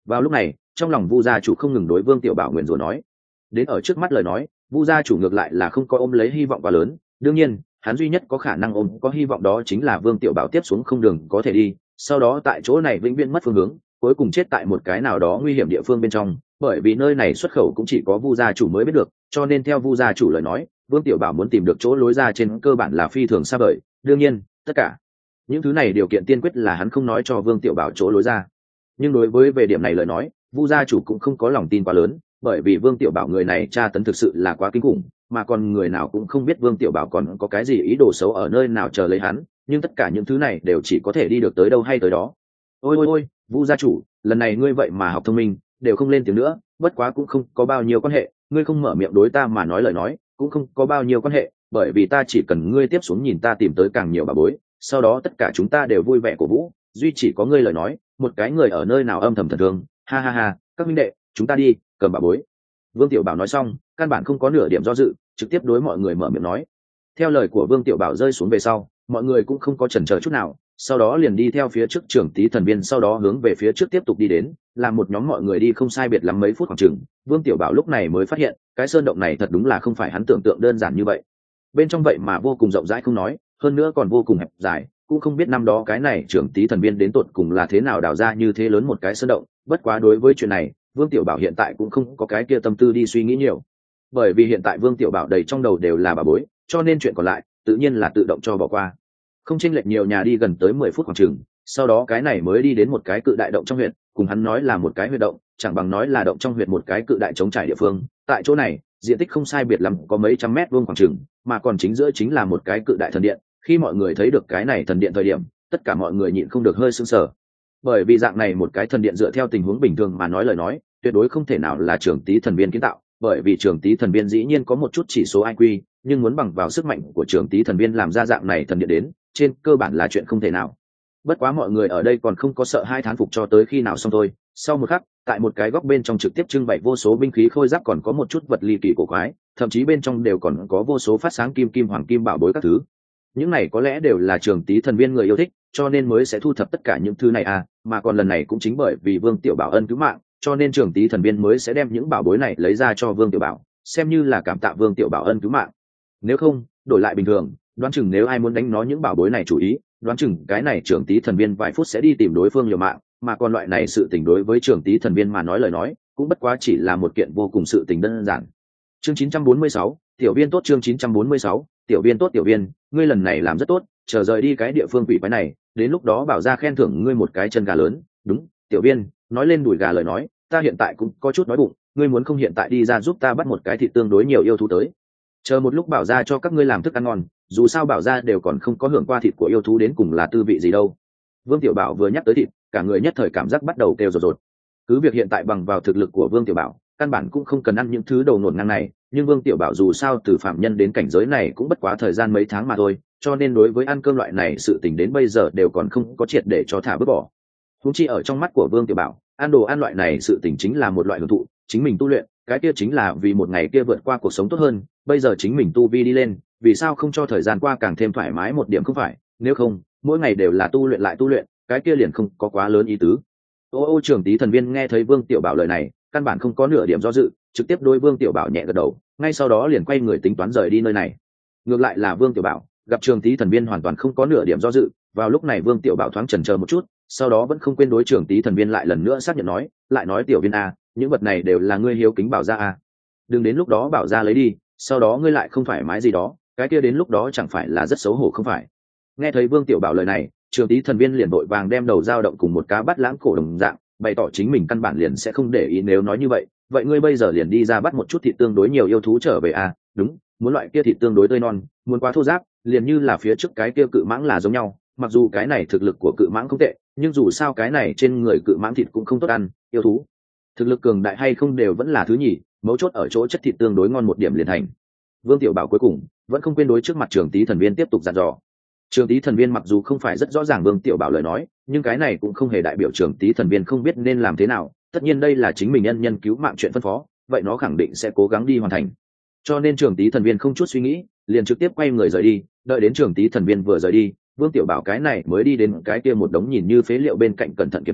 Vào lúc này trong lòng vu gia chủ không ngừng đối Vương Tiểu Bảo nguyện rủa nói. Đến ở trước mắt lời nói, vu gia chủ ngược lại là không có ôm lấy hy vọng quá lớn. Đương nhiên hắn duy nhất có khả năng ôm có hy vọng đó chính là Vương Tiểu Bảo tiếp xuống không đường có thể đi, sau đó tại chỗ này vĩnh viễn mất phương hướng, cuối cùng chết tại một cái nào đó nguy hiểm địa phương bên trong, bởi vì nơi này xuất khẩu cũng chỉ có vu gia chủ mới biết được, cho nên theo vu gia chủ lời nói, Vương Tiểu Bảo muốn tìm được chỗ lối ra trên cơ bản là phi thường xa vời. Đương nhiên tất cả những thứ này điều kiện tiên quyết là hắn không nói cho Vương Tiểu Bảo chỗ lối ra. Nhưng đối với về điểm này lời nói, vu gia chủ cũng không có lòng tin quá lớn, bởi vì Vương Tiểu Bảo người này tra tấn thực sự là quá kinh khủng, mà còn người nào cũng không biết Vương Tiểu Bảo còn có cái gì ý đồ xấu ở nơi nào chờ lấy hắn, nhưng tất cả những thứ này đều chỉ có thể đi được tới đâu hay tới đó. Ôi ôi ôi, vu gia chủ, lần này ngươi vậy mà học thông minh, đều không lên tiếng nữa, bất quá cũng không có bao nhiêu quan hệ, ngươi không mở miệng đối ta mà nói lời nói cũng không có bao nhiêu quan hệ, bởi vì ta chỉ cần ngươi tiếp xuống nhìn ta tìm tới càng nhiều bà bối, sau đó tất cả chúng ta đều vui vẻ cổ vũ, duy chỉ có ngươi lời nói, một cái người ở nơi nào âm thầm thần thương, ha ha ha, các minh đệ, chúng ta đi cầm bà bối. Vương Tiểu Bảo nói xong căn bản không có nửa điểm do dự, trực tiếp đối mọi người mở miệng nói. Theo lời của Vương Tiểu Bảo rơi xuống về sau, mọi người cũng không có chần chờ chút nào, sau đó liền đi theo phía trước trưởng tí thần viên, sau đó hướng về phía trước tiếp tục đi đến, làm một nhóm mọi người đi không sai biệt lắm mấy phút khoảng chừng, Vương Tiểu Bảo lúc này mới phát hiện cái sơn động này thật đúng là không phải hắn tưởng tượng đơn giản như vậy. Bên trong vậy mà vô cùng rộng rãi không nói, hơn nữa còn vô cùng hẹp dài, cũng không biết năm đó cái này trưởng tí thần viên đến tột cùng là thế nào đào ra như thế lớn một cái sơn động. Bất quá đối với chuyện này Vương Tiểu Bảo hiện tại cũng không có cái kia tâm tư đi suy nghĩ nhiều, bởi vì hiện tại Vương Tiểu Bảo đầy trong đầu đều là bà bối, cho nên chuyện còn lại tự nhiên là tự động cho bỏ qua. Không chênh lệch nhiều nhà đi gần tới 10 phút khoảng chừng, sau đó cái này mới đi đến một cái cự đại động trong huyện, cùng hắn nói là một cái huyệt động, chẳng bằng nói là động trong huyệt một cái cự đại trống trải địa phương. Tại chỗ này diện tích không sai biệt lắm có mấy trăm mét vuông khoảng chừng, mà còn chính giữa chính là một cái cự đại thần điện. Khi mọi người thấy được cái này thần điện thời điểm, tất cả mọi người nhịn không được hơi sững sờ, bởi vì dạng này một cái thần điện dựa theo tình huống bình thường mà nói lời nói tuyệt đối không thể nào là Trường Tý thần viên kiến tạo, bởi vì Trường Tý thần viên dĩ nhiên có một chút chỉ số IQ, nhưng muốn bằng vào sức mạnh của Trường Tý thần viên làm ra dạng này thần điện đến, trên cơ bản là chuyện không thể nào. Bất quá mọi người ở đây còn không có sợ hai thán phục cho tới khi nào xong thôi. Sau một khắc, tại một cái góc bên trong trực tiếp trưng bày vô số binh khí khôi giáp, còn có một chút vật ly kỳ cổ quái, thậm chí bên trong đều còn có vô số phát sáng kim kim hoàng kim bảo bối các thứ. Những này có lẽ đều là Trường Tý thần viên người yêu thích, cho nên mới sẽ thu thập tất cả những thứ này à, mà còn lần này cũng chính bởi vì Vương Tiểu Bảo ân cứu mạng, cho nên Trường Tý thần viên mới sẽ đem những bảo bối này lấy ra cho Vương Tiểu Bảo, xem như là cảm tạ Vương Tiểu Bảo ân cứu mạng. Nếu không, đổi lại bình thường, đoán chừng nếu ai muốn đánh nó những bảo bối này chủ ý, đoán chừng cái này Trường Tý thần viên vài phút sẽ đi tìm đối phương liều mạng, mà còn loại này sự tình đối với Trường Tý thần viên mà nói lời nói, cũng bất quá chỉ là một kiện vô cùng sự tình đơn giản. Chương 946, tiểu viên tốt. Chương 946, tiểu viên tốt. Tiểu viên, ngươi lần này làm rất tốt, chờ rời đi cái địa phương quỷ quái này, đến lúc đó bảo ra khen thưởng ngươi một cái chân gà lớn. Đúng, tiểu viên, nói lên đùi gà lời nói, ta hiện tại cũng có chút đói bụng, ngươi muốn không hiện tại đi ra giúp ta bắt một cái thịt tương đối nhiều yêu thú tới, chờ một lúc bảo ra cho các ngươi làm thức ăn ngon, dù sao bảo ra đều còn không có hưởng qua thịt của yêu thú đến cùng là tư vị gì đâu. Vương Tiểu Bảo vừa nhắc tới thịt, cả người nhất thời cảm giác bắt đầu kêu rột rột. Cứ việc hiện tại bằng vào thực lực của Vương Tiểu Bảo, căn bản cũng không cần ăn những thứ đầu nổn ngang này, nhưng Vương Tiểu Bảo dù sao từ phạm nhân đến cảnh giới này cũng bất quá thời gian mấy tháng mà thôi, cho nên đối với ăn cơm loại này sự tình đến bây giờ đều còn không có triệt để cho thả vứt bỏ. Huống chi ở trong mắt của Vương Tiểu Bảo, ăn đồ ăn loại này sự tình chính là một loại hưởng thụ, chính mình tu luyện, cái kia chính là vì một ngày kia vượt qua cuộc sống tốt hơn, bây giờ chính mình tu vi đi lên, vì sao không cho thời gian qua càng thêm thoải mái một điểm không phải, nếu không, mỗi ngày đều là tu luyện lại tu luyện, cái kia liền không có quá lớn ý tứ. Ô Trường Tý thần viên nghe thấy Vương Tiểu Bảo lời này, căn bản không có nửa điểm do dự, trực tiếp đối Vương Tiểu Bảo nhẹ gật đầu, ngay sau đó liền quay người tính toán rời đi nơi này. Ngược lại là Vương Tiểu Bảo gặp Trường Tý thần viên hoàn toàn không có nửa điểm do dự, vào lúc này Vương Tiểu Bảo thoáng chần chờ một chút, sau đó vẫn không quên đối Trường Tý thần viên lại lần nữa xác nhận nói, lại nói tiểu viên a, những vật này đều là ngươi hiếu kính bảo ra a, đừng đến lúc đó bảo ra lấy đi, sau đó ngươi lại không thoải mái gì đó, cái kia đến lúc đó chẳng phải là rất xấu hổ không phải. Nghe thấy Vương Tiểu Bảo lời này, Trường Tý thần viên liền vội vàng đem đầu dao động cùng một cá bắt lãng cổ đồng dạng, bày tỏ chính mình căn bản liền sẽ không để ý nếu nói như vậy, vậy ngươi bây giờ liền đi ra bắt một chút thịt tương đối nhiều yêu thú trở về à, đúng, muốn loại kia thịt tương đối tươi non, muốn quá thô ráp, liền như là phía trước cái kia cự mãng là giống nhau, mặc dù cái này thực lực của cự mãng không tệ, nhưng dù sao cái này trên người cự mãng thịt cũng không tốt ăn, yêu thú thực lực cường đại hay không đều vẫn là thứ nhì, mấu chốt ở chỗ chất thịt tương đối ngon một điểm liền thành. Vương Tiểu Bảo cuối cùng vẫn không quên đối trước mặt Trường Tý thần viên tiếp tục dặn dò. Trường Tý thần viên mặc dù không phải rất rõ ràng Vương Tiểu Bảo lời nói, nhưng cái này cũng không hề đại biểu Trường Tý thần viên không biết nên làm thế nào, tất nhiên đây là chính mình nhân cứu mạng chuyện phân phó, vậy nó khẳng định sẽ cố gắng đi hoàn thành. Cho nên Trường Tý thần viên không chút suy nghĩ, liền trực tiếp quay người rời đi, đợi đến Trường Tý thần viên vừa rời đi, Vương Tiểu Bảo cái này mới đi đến cái kia một đống nhìn như phế liệu bên cạnh cẩn thận kiểm tra,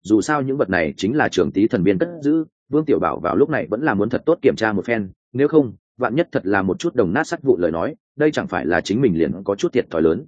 dù sao những vật này chính là trưởng tí thần biên cất giữ. Vương Tiểu Bảo vào lúc này vẫn là muốn thật tốt kiểm tra một phen, nếu không vạn nhất thật là một chút đồng nát sắt vụn lời nói, đây chẳng phải là chính mình liền có chút thiệt thòi lớn.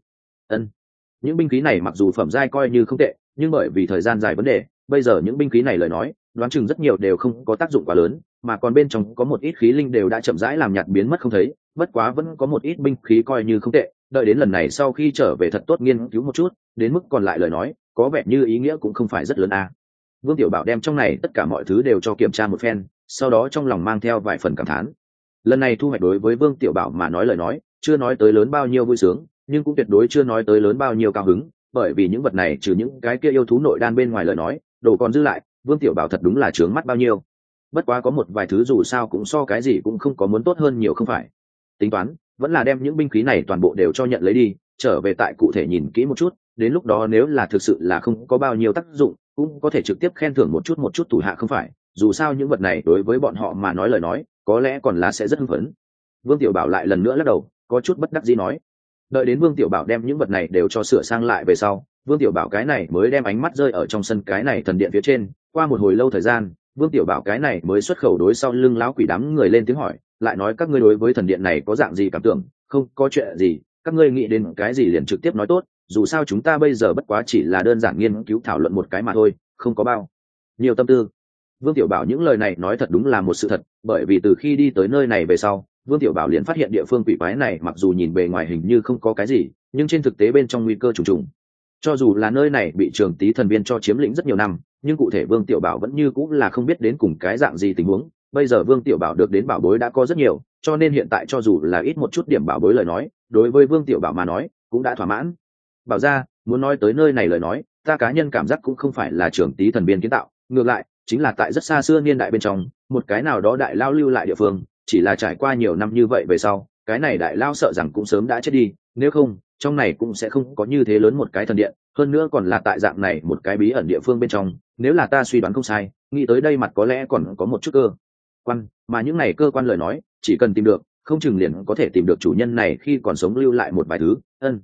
Những binh khí này mặc dù phẩm giai coi như không tệ, nhưng bởi vì thời gian dài vấn đề, bây giờ những binh khí này lời nói đoán chừng rất nhiều đều không có tác dụng quá lớn, mà còn bên trong có một ít khí linh đều đã chậm rãi làm nhạt biến mất không thấy. Bất quá vẫn có một ít binh khí coi như không tệ, đợi đến lần này sau khi trở về thật tốt nghiên cứu một chút, đến mức còn lại lời nói có vẻ như ý nghĩa cũng không phải rất lớn à. Vương Tiểu Bảo đem trong này tất cả mọi thứ đều cho kiểm tra một phen, sau đó trong lòng mang theo vài phần cảm thán. Lần này thu hoạch đối với Vương Tiểu Bảo mà nói lời nói chưa nói tới lớn bao nhiêu vui sướng, nhưng cũng tuyệt đối chưa nói tới lớn bao nhiêu cao hứng, bởi vì những vật này trừ những cái kia yêu thú nội đan bên ngoài lời nói đồ còn dư lại, Vương Tiểu Bảo thật đúng là trướng mắt bao nhiêu. Bất quá có một vài thứ dù sao cũng so cái gì cũng không có muốn tốt hơn nhiều không phải. Tính toán vẫn là đem những binh khí này toàn bộ đều cho nhận lấy đi, trở về tại cụ thể nhìn kỹ một chút, đến lúc đó nếu là thực sự là không có bao nhiêu tác dụng cũng có thể trực tiếp khen thưởng một chút thủ hạ không phải, dù sao những vật này đối với bọn họ mà nói lời nói có lẽ còn là sẽ rất hưng phấn. Vương Tiểu Bảo lại lần nữa lắc đầu, có chút bất đắc dĩ nói. Đợi đến Vương Tiểu Bảo đem những vật này đều cho sửa sang lại về sau, Vương Tiểu Bảo cái này mới đem ánh mắt rơi ở trong sân cái này thần điện phía trên. Qua một hồi lâu thời gian, Vương Tiểu Bảo cái này mới xuất khẩu đối sau lưng lão quỷ đám người lên tiếng hỏi, lại nói các ngươi đối với thần điện này có dạng gì cảm tưởng? Không có chuyện gì, các ngươi nghĩ đến cái gì liền trực tiếp nói tốt, dù sao chúng ta bây giờ bất quá chỉ là đơn giản nghiên cứu thảo luận một cái mà thôi, không có bao nhiều tâm tư. Vương Tiểu Bảo những lời này nói thật đúng là một sự thật, bởi vì từ khi đi tới nơi này về sau, Vương Tiểu Bảo liền phát hiện địa phương quỷ quái này mặc dù nhìn bề ngoài hình như không có cái gì, nhưng trên thực tế bên trong nguy cơ trùng trùng. Cho dù là nơi này bị Trường Tý thần viên cho chiếm lĩnh rất nhiều năm, nhưng cụ thể Vương Tiểu Bảo vẫn như cũng là không biết đến cùng cái dạng gì tình huống. Bây giờ Vương Tiểu Bảo được đến bảo bối đã có rất nhiều, cho nên hiện tại cho dù là ít một chút điểm bảo bối lời nói, đối với Vương Tiểu Bảo mà nói cũng đã thỏa mãn. Bảo ra, muốn nói tới nơi này lời nói, ta cá nhân cảm giác cũng không phải là Trường Tý thần viên kiến tạo, ngược lại chính là tại rất xa xưa niên đại bên trong, một cái nào đó đại lao lưu lại địa phương, chỉ là trải qua nhiều năm như vậy về sau, cái này đại lao sợ rằng cũng sớm đã chết đi, nếu không trong này cũng sẽ không có như thế lớn một cái thần điện, hơn nữa còn là tại dạng này một cái bí ẩn địa phương bên trong. Nếu là ta suy đoán không sai, nghĩ tới đây mặt có lẽ còn có một chút cơ quan, mà những này cơ quan lời nói chỉ cần tìm được, không chừng liền có thể tìm được chủ nhân này khi còn sống lưu lại một vài thứ.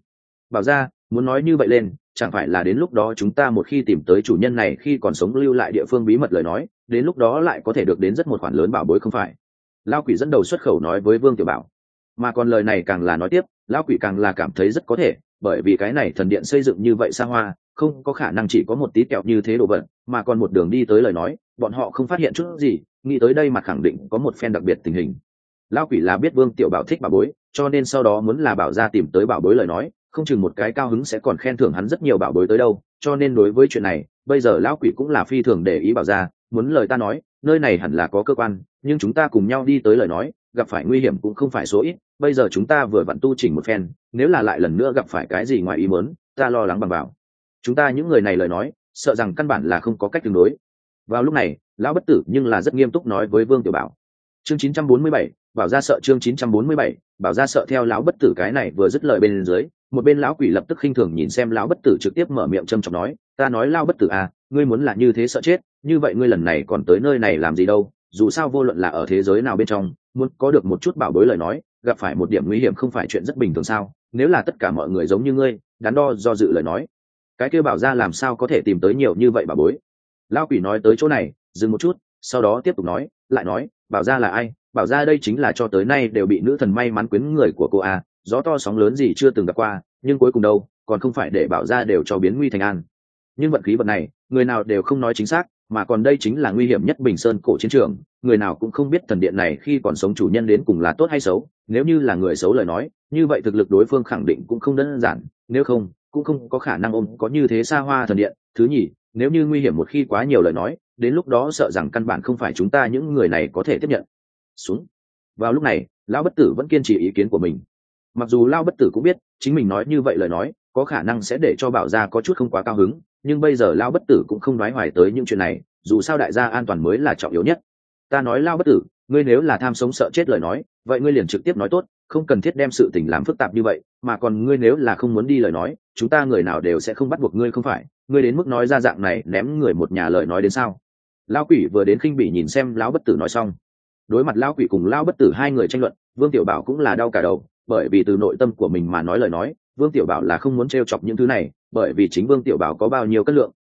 Bảo ra, muốn nói như vậy lên, chẳng phải là đến lúc đó chúng ta một khi tìm tới chủ nhân này khi còn sống lưu lại địa phương bí mật lời nói, đến lúc đó lại có thể được đến rất một khoản lớn bảo bối không phải? Lão quỷ dẫn đầu xuất khẩu nói với Vương Tiểu Bảo. Mà còn lời này càng là nói tiếp, lão quỷ càng là cảm thấy rất có thể, bởi vì cái này thần điện xây dựng như vậy xa hoa, không có khả năng chỉ có một tí kẹo như thế đồ vật, mà còn một đường đi tới lời nói bọn họ không phát hiện chút gì, nghĩ tới đây mặt khẳng định có một phen đặc biệt tình hình. Lão quỷ là biết Vương Tiểu Bảo thích bảo bối, cho nên sau đó muốn là Bảo ra tìm tới bảo bối lời nói, không chừng một cái cao hứng sẽ còn khen thưởng hắn rất nhiều bảo bối tới đâu, cho nên đối với chuyện này bây giờ lão quỷ cũng là phi thường để ý. Bảo ra, muốn lời ta nói, nơi này hẳn là có cơ quan, nhưng chúng ta cùng nhau đi tới lời nói gặp phải nguy hiểm cũng không phải số ít. Bây giờ chúng ta vừa vặn tu chỉnh một phen, nếu là lại lần nữa gặp phải cái gì ngoài ý muốn, ta lo lắng bằng vào chúng ta những người này lời nói sợ rằng căn bản là không có cách tương đối. Vào lúc này lão bất tử nhưng là rất nghiêm túc nói với Vương Tiểu Bảo. Chương 947, Bảo ra sợ. Chương 947, Bảo ra sợ. Theo lão bất tử cái này vừa dứt lời bên dưới, một bên lão quỷ lập tức khinh thường nhìn xem lão bất tử, trực tiếp mở miệng châm chọc nói, ta nói lão bất tử à, ngươi muốn là như thế sợ chết, như vậy ngươi lần này còn tới nơi này làm gì đâu? Dù sao vô luận là ở thế giới nào bên trong, muốn có được một chút bảo bối lời nói, gặp phải một điểm nguy hiểm không phải chuyện rất bình thường sao? Nếu là tất cả mọi người giống như ngươi, đắn đo do dự lời nói, cái kia Bảo ra làm sao có thể tìm tới nhiều như vậy bảo bối? Lão quỷ nói tới chỗ này dừng một chút, sau đó tiếp tục nói, lại nói, Bảo ra là ai? Bảo ra đây chính là cho tới nay đều bị nữ thần may mắn quyến người của cô à, gió to sóng lớn gì chưa từng gặp qua, nhưng cuối cùng đâu còn không phải để Bảo ra đều cho biến nguy thành an. Nhưng vận khí vật này người nào đều không nói chính xác, mà còn đây chính là nguy hiểm nhất Bình Sơn cổ chiến trường, người nào cũng không biết thần điện này khi còn sống chủ nhân đến cùng là tốt hay xấu, nếu như là người xấu lời nói, như vậy thực lực đối phương khẳng định cũng không đơn giản, nếu không cũng không có khả năng ôm có như thế xa hoa thần điện. Thứ nhì, nếu như nguy hiểm một khi quá nhiều lời nói, đến lúc đó sợ rằng căn bản không phải chúng ta những người này có thể tiếp nhận xuống. Vào lúc này lão bất tử vẫn kiên trì ý kiến của mình, mặc dù lão bất tử cũng biết chính mình nói như vậy lời nói có khả năng sẽ để cho Bảo gia có chút không quá cao hứng, nhưng bây giờ lão bất tử cũng không nói hoài tới những chuyện này, dù sao đại gia an toàn mới là trọng yếu nhất. Ta nói lão bất tử, ngươi nếu là tham sống sợ chết lời nói, vậy ngươi liền trực tiếp nói tốt, không cần thiết đem sự tình làm phức tạp như vậy, mà còn ngươi nếu là không muốn đi lời nói, chúng ta người nào đều sẽ không bắt buộc ngươi không phải, ngươi đến mức nói ra dạng này ném người một nhà lời nói đến sao? Lão quỷ vừa đến khinh bỉ nhìn xem lão bất tử nói xong. Đối mặt lão quỷ cùng lão bất tử hai người tranh luận, Vương Tiểu Bảo cũng là đau cả đầu, bởi vì từ nội tâm của mình mà nói lời nói, Vương Tiểu Bảo là không muốn trêu chọc những thứ này, bởi vì chính Vương Tiểu Bảo có bao nhiêu cân lượng,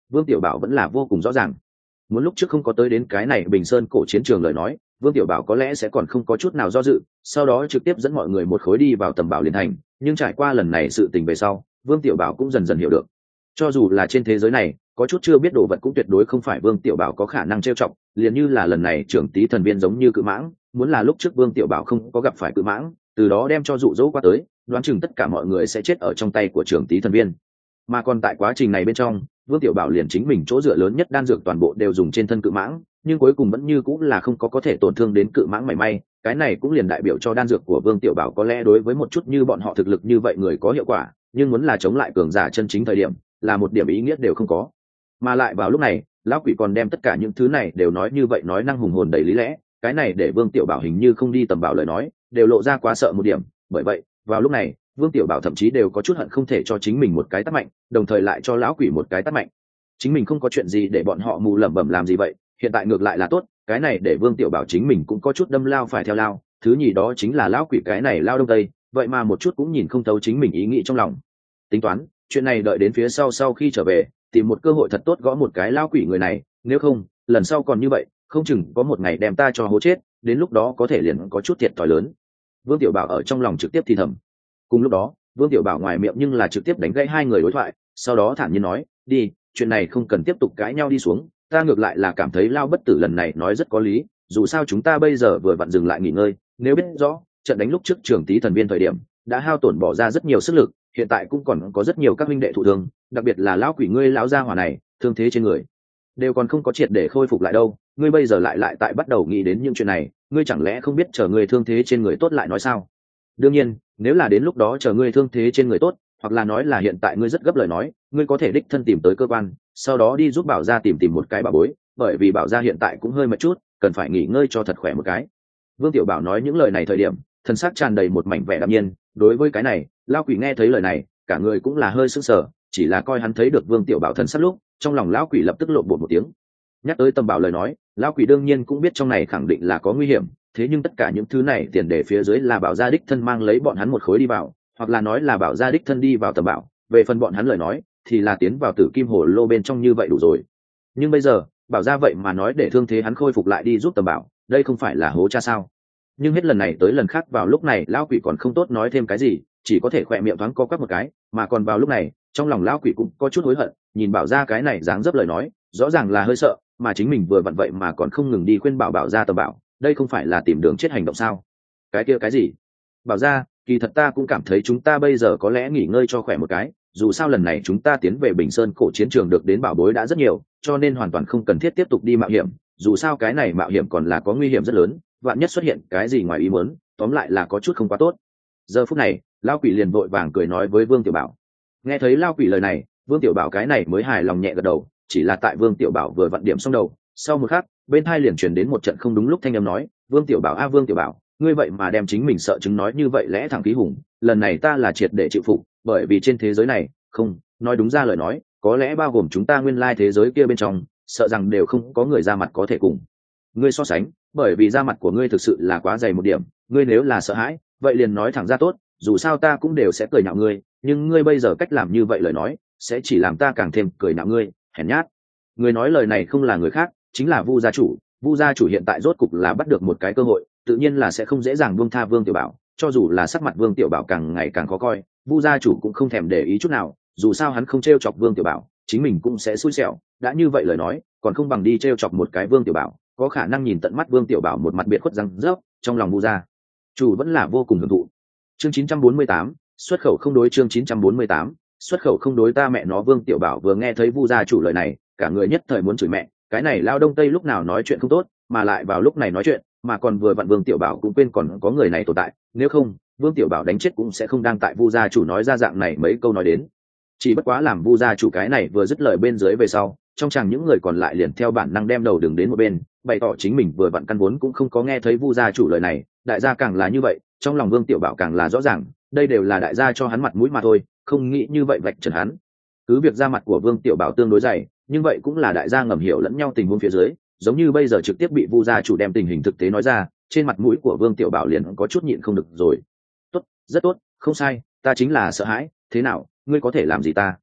Vương Tiểu Bảo vẫn là vô cùng rõ ràng. Muốn lúc trước không có tới đến cái này Bình Sơn cổ chiến trường lời nói, Vương Tiểu Bảo có lẽ sẽ còn không có chút nào do dự, sau đó trực tiếp dẫn mọi người một khối đi vào tầm bảo liền thành. Nhưng trải qua lần này sự tình về sau, Vương Tiểu Bảo cũng dần dần hiểu được, cho dù là trên thế giới này có chút chưa biết đồ vật cũng tuyệt đối không phải Vương Tiểu Bảo có khả năng trêu chọc. Liền như là lần này trưởng tí thần viên giống như cự mãng, muốn là lúc trước Vương Tiểu Bảo không có gặp phải cự mãng, từ đó đem cho dụ dỗ qua tới, đoán chừng tất cả mọi người sẽ chết ở trong tay của trưởng tí thần viên. Mà còn tại quá trình này bên trong, Vương Tiểu Bảo liền chính mình chỗ dựa lớn nhất đan dược toàn bộ đều dùng trên thân cự mãng, nhưng cuối cùng vẫn như cũng là không có thể tổn thương đến cự mãng mảy may. Cái này cũng liền đại biểu cho đan dược của Vương Tiểu Bảo có lẽ đối với một chút như bọn họ thực lực như vậy người có hiệu quả, nhưng muốn là chống lại cường giả chân chính thời điểm, là một điểm ý nghĩa đều không có. Mà lại vào lúc này, lão quỷ còn đem tất cả những thứ này đều nói như vậy, nói năng hùng hồn đầy lý lẽ, cái này để Vương Tiểu Bảo hình như không đi tầm bảo lời nói, đều lộ ra quá sợ một điểm. Bởi vậy, vào lúc này, Vương Tiểu Bảo thậm chí đều có chút hận không thể cho chính mình một cái tát mạnh, đồng thời lại cho lão quỷ một cái tát mạnh. Chính mình không có chuyện gì để bọn họ mù lẩm bẩm làm gì vậy, hiện tại ngược lại là tốt, cái này để Vương Tiểu Bảo chính mình cũng có chút đâm lao phải theo lao. Thứ nhì đó chính là lão quỷ cái này lao đông tây, vậy mà một chút cũng nhìn không thấu chính mình ý nghĩ trong lòng. Tính toán, chuyện này đợi đến phía sau khi trở về, tìm một cơ hội thật tốt gõ một cái lao quỷ người này, nếu không, lần sau còn như vậy, không chừng có một ngày đem ta cho hố chết, đến lúc đó có thể liền có chút thiệt thòi lớn. Vương Tiểu Bảo ở trong lòng trực tiếp thì thầm. Cùng lúc đó, Vương Tiểu Bảo ngoài miệng nhưng là trực tiếp đánh gãy hai người đối thoại, sau đó thản nhiên nói, đi, chuyện này không cần tiếp tục cãi nhau đi xuống, ta ngược lại là cảm thấy Lao bất tử lần này nói rất có lý, dù sao chúng ta bây giờ vừa vặn dừng lại nghỉ ngơi, nếu biết rõ trận đánh lúc trước trưởng tí thần viên thời điểm đã hao tổn bỏ ra rất nhiều sức lực, hiện tại cũng còn có rất nhiều các huynh đệ thụ thương, đặc biệt là lão quỷ ngươi lão gia hỏa này, thương thế trên người đều còn không có triệt để khôi phục lại đâu, ngươi bây giờ lại tại bắt đầu nghĩ đến những chuyện này, ngươi chẳng lẽ không biết chờ ngươi thương thế trên người tốt lại nói sao? Đương nhiên, nếu là đến lúc đó chờ ngươi thương thế trên người tốt, hoặc là nói là hiện tại ngươi rất gấp lời nói, ngươi có thể đích thân tìm tới cơ quan, sau đó đi giúp Bảo gia tìm một cái bảo bối, bởi vì Bảo gia hiện tại cũng hơi mệt chút, cần phải nghỉ ngơi cho thật khỏe một cái. Vương Tiểu Bảo nói những lời này thời điểm, thân xác tràn đầy một mảnh vẻ đạm nhiên. Đối với cái này, lão quỷ nghe thấy lời này, cả người cũng là hơi sững sờ, chỉ là coi hắn thấy được Vương Tiểu Bảo thần sắc lúc, trong lòng lão quỷ lập tức lộn bột một tiếng. Nhắc tới Tâm Bảo lời nói, lão quỷ đương nhiên cũng biết trong này khẳng định là có nguy hiểm, thế nhưng tất cả những thứ này tiền đề phía dưới là Bảo gia đích thân mang lấy bọn hắn một khối đi vào, hoặc là nói là Bảo gia đích thân đi vào Tâm Bảo, về phần bọn hắn lời nói thì là tiến vào Tử Kim Hồ Lô bên trong như vậy đủ rồi. Nhưng bây giờ, Bảo gia vậy mà nói để thương thế hắn khôi phục lại đi giúp Tâm Bảo, đây không phải là hố cha sao? Nhưng hết lần này tới lần khác vào lúc này lão quỷ còn không tốt nói thêm cái gì, chỉ có thể khỏe miệng thoáng co quắp một cái. Mà còn vào lúc này trong lòng lão quỷ cũng có chút hối hận, nhìn Bảo gia cái này dáng dấp lời nói rõ ràng là hơi sợ, mà chính mình vừa vặn vậy mà còn không ngừng đi khuyên Bảo gia Tâm Bảo, đây không phải là tìm đường chết hành động sao? Cái kia cái gì? Bảo gia, kỳ thật ta cũng cảm thấy chúng ta bây giờ có lẽ nghỉ ngơi cho khỏe một cái, dù sao lần này chúng ta tiến về Bình Sơn cổ chiến trường được đến bảo bối đã rất nhiều, cho nên hoàn toàn không cần thiết tiếp tục đi mạo hiểm, dù sao cái này mạo hiểm còn là có nguy hiểm rất lớn, vạn nhất xuất hiện cái gì ngoài ý muốn, tóm lại là có chút không quá tốt. Giờ phút này, lão quỷ liền vội vàng cười nói với Vương Tiểu Bảo. Nghe thấy lão quỷ lời này, Vương Tiểu Bảo cái này mới hài lòng nhẹ gật đầu, chỉ là tại Vương Tiểu Bảo vừa vặn điểm xong đầu, sau một khắc, bên tai liền truyền đến một trận không đúng lúc thanh âm nói, Vương Tiểu Bảo a Vương Tiểu Bảo, ngươi vậy mà đem chính mình sợ chứng nói như vậy lẽ thẳng khí hùng, lần này ta là triệt để chịu phục, bởi vì trên thế giới này, không, nói đúng ra lời nói, có lẽ bao gồm chúng ta nguyên lai thế giới kia bên trong, sợ rằng đều không có người ra mặt có thể cùng ngươi so sánh, bởi vì da mặt của ngươi thực sự là quá dày một điểm, ngươi nếu là sợ hãi, vậy liền nói thẳng ra tốt, dù sao ta cũng đều sẽ cười nhạo ngươi, nhưng ngươi bây giờ cách làm như vậy lời nói, sẽ chỉ làm ta càng thêm cười nhạo ngươi, hèn nhát. Người nói lời này không là người khác, chính là Vu gia chủ. Vu gia chủ hiện tại rốt cục là bắt được một cái cơ hội, tự nhiên là sẽ không dễ dàng buông tha Vương Tiểu Bảo, cho dù là sắc mặt Vương Tiểu Bảo càng ngày càng khó coi, Vu gia chủ cũng không thèm để ý chút nào, dù sao hắn không trêu chọc Vương Tiểu Bảo, chính mình cũng sẽ xui xẻo, đã như vậy lời nói, còn không bằng đi trêu chọc một cái Vương Tiểu Bảo, có khả năng nhìn tận mắt Vương Tiểu Bảo một mặt biệt khuất răng rớp, trong lòng Vu gia chủ vẫn là vô cùng hưởng thụ. Chương 948, xuất khẩu không đối. Chương 948, xuất khẩu không đối. Ta mẹ nó, Vương Tiểu Bảo vừa nghe thấy Vu gia chủ lời này, cả người nhất thời muốn chửi mẹ, cái này lao đông tây lúc nào nói chuyện không tốt, mà lại vào lúc này nói chuyện, mà còn vừa vặn Vương Tiểu Bảo cũng quên còn có người này tồn tại, nếu không, Vương Tiểu Bảo đánh chết cũng sẽ không đang tại Vu gia chủ nói ra dạng này mấy câu nói đến. Chỉ bất quá làm Vu gia chủ cái này vừa dứt lời bên dưới về sau, trong chàng những người còn lại liền theo bản năng đem đầu đường đến một bên, bày tỏ chính mình vừa vặn căn vốn cũng không có nghe thấy Vu gia chủ lời này, đại gia càng là như vậy, trong lòng Vương Tiểu Bảo càng là rõ ràng, đây đều là đại gia cho hắn mặt mũi mà thôi, không nghĩ như vậy vạch trần hắn. Cứ việc ra mặt của Vương Tiểu Bảo tương đối dày, nhưng vậy cũng là đại gia ngầm hiểu lẫn nhau tình huống phía dưới, giống như bây giờ trực tiếp bị Vu gia chủ đem tình hình thực tế nói ra, trên mặt mũi của Vương Tiểu Bảo liền có chút nhịn không được rồi. Tốt, rất tốt, không sai, ta chính là sợ hãi, thế nào, ngươi có thể làm gì ta?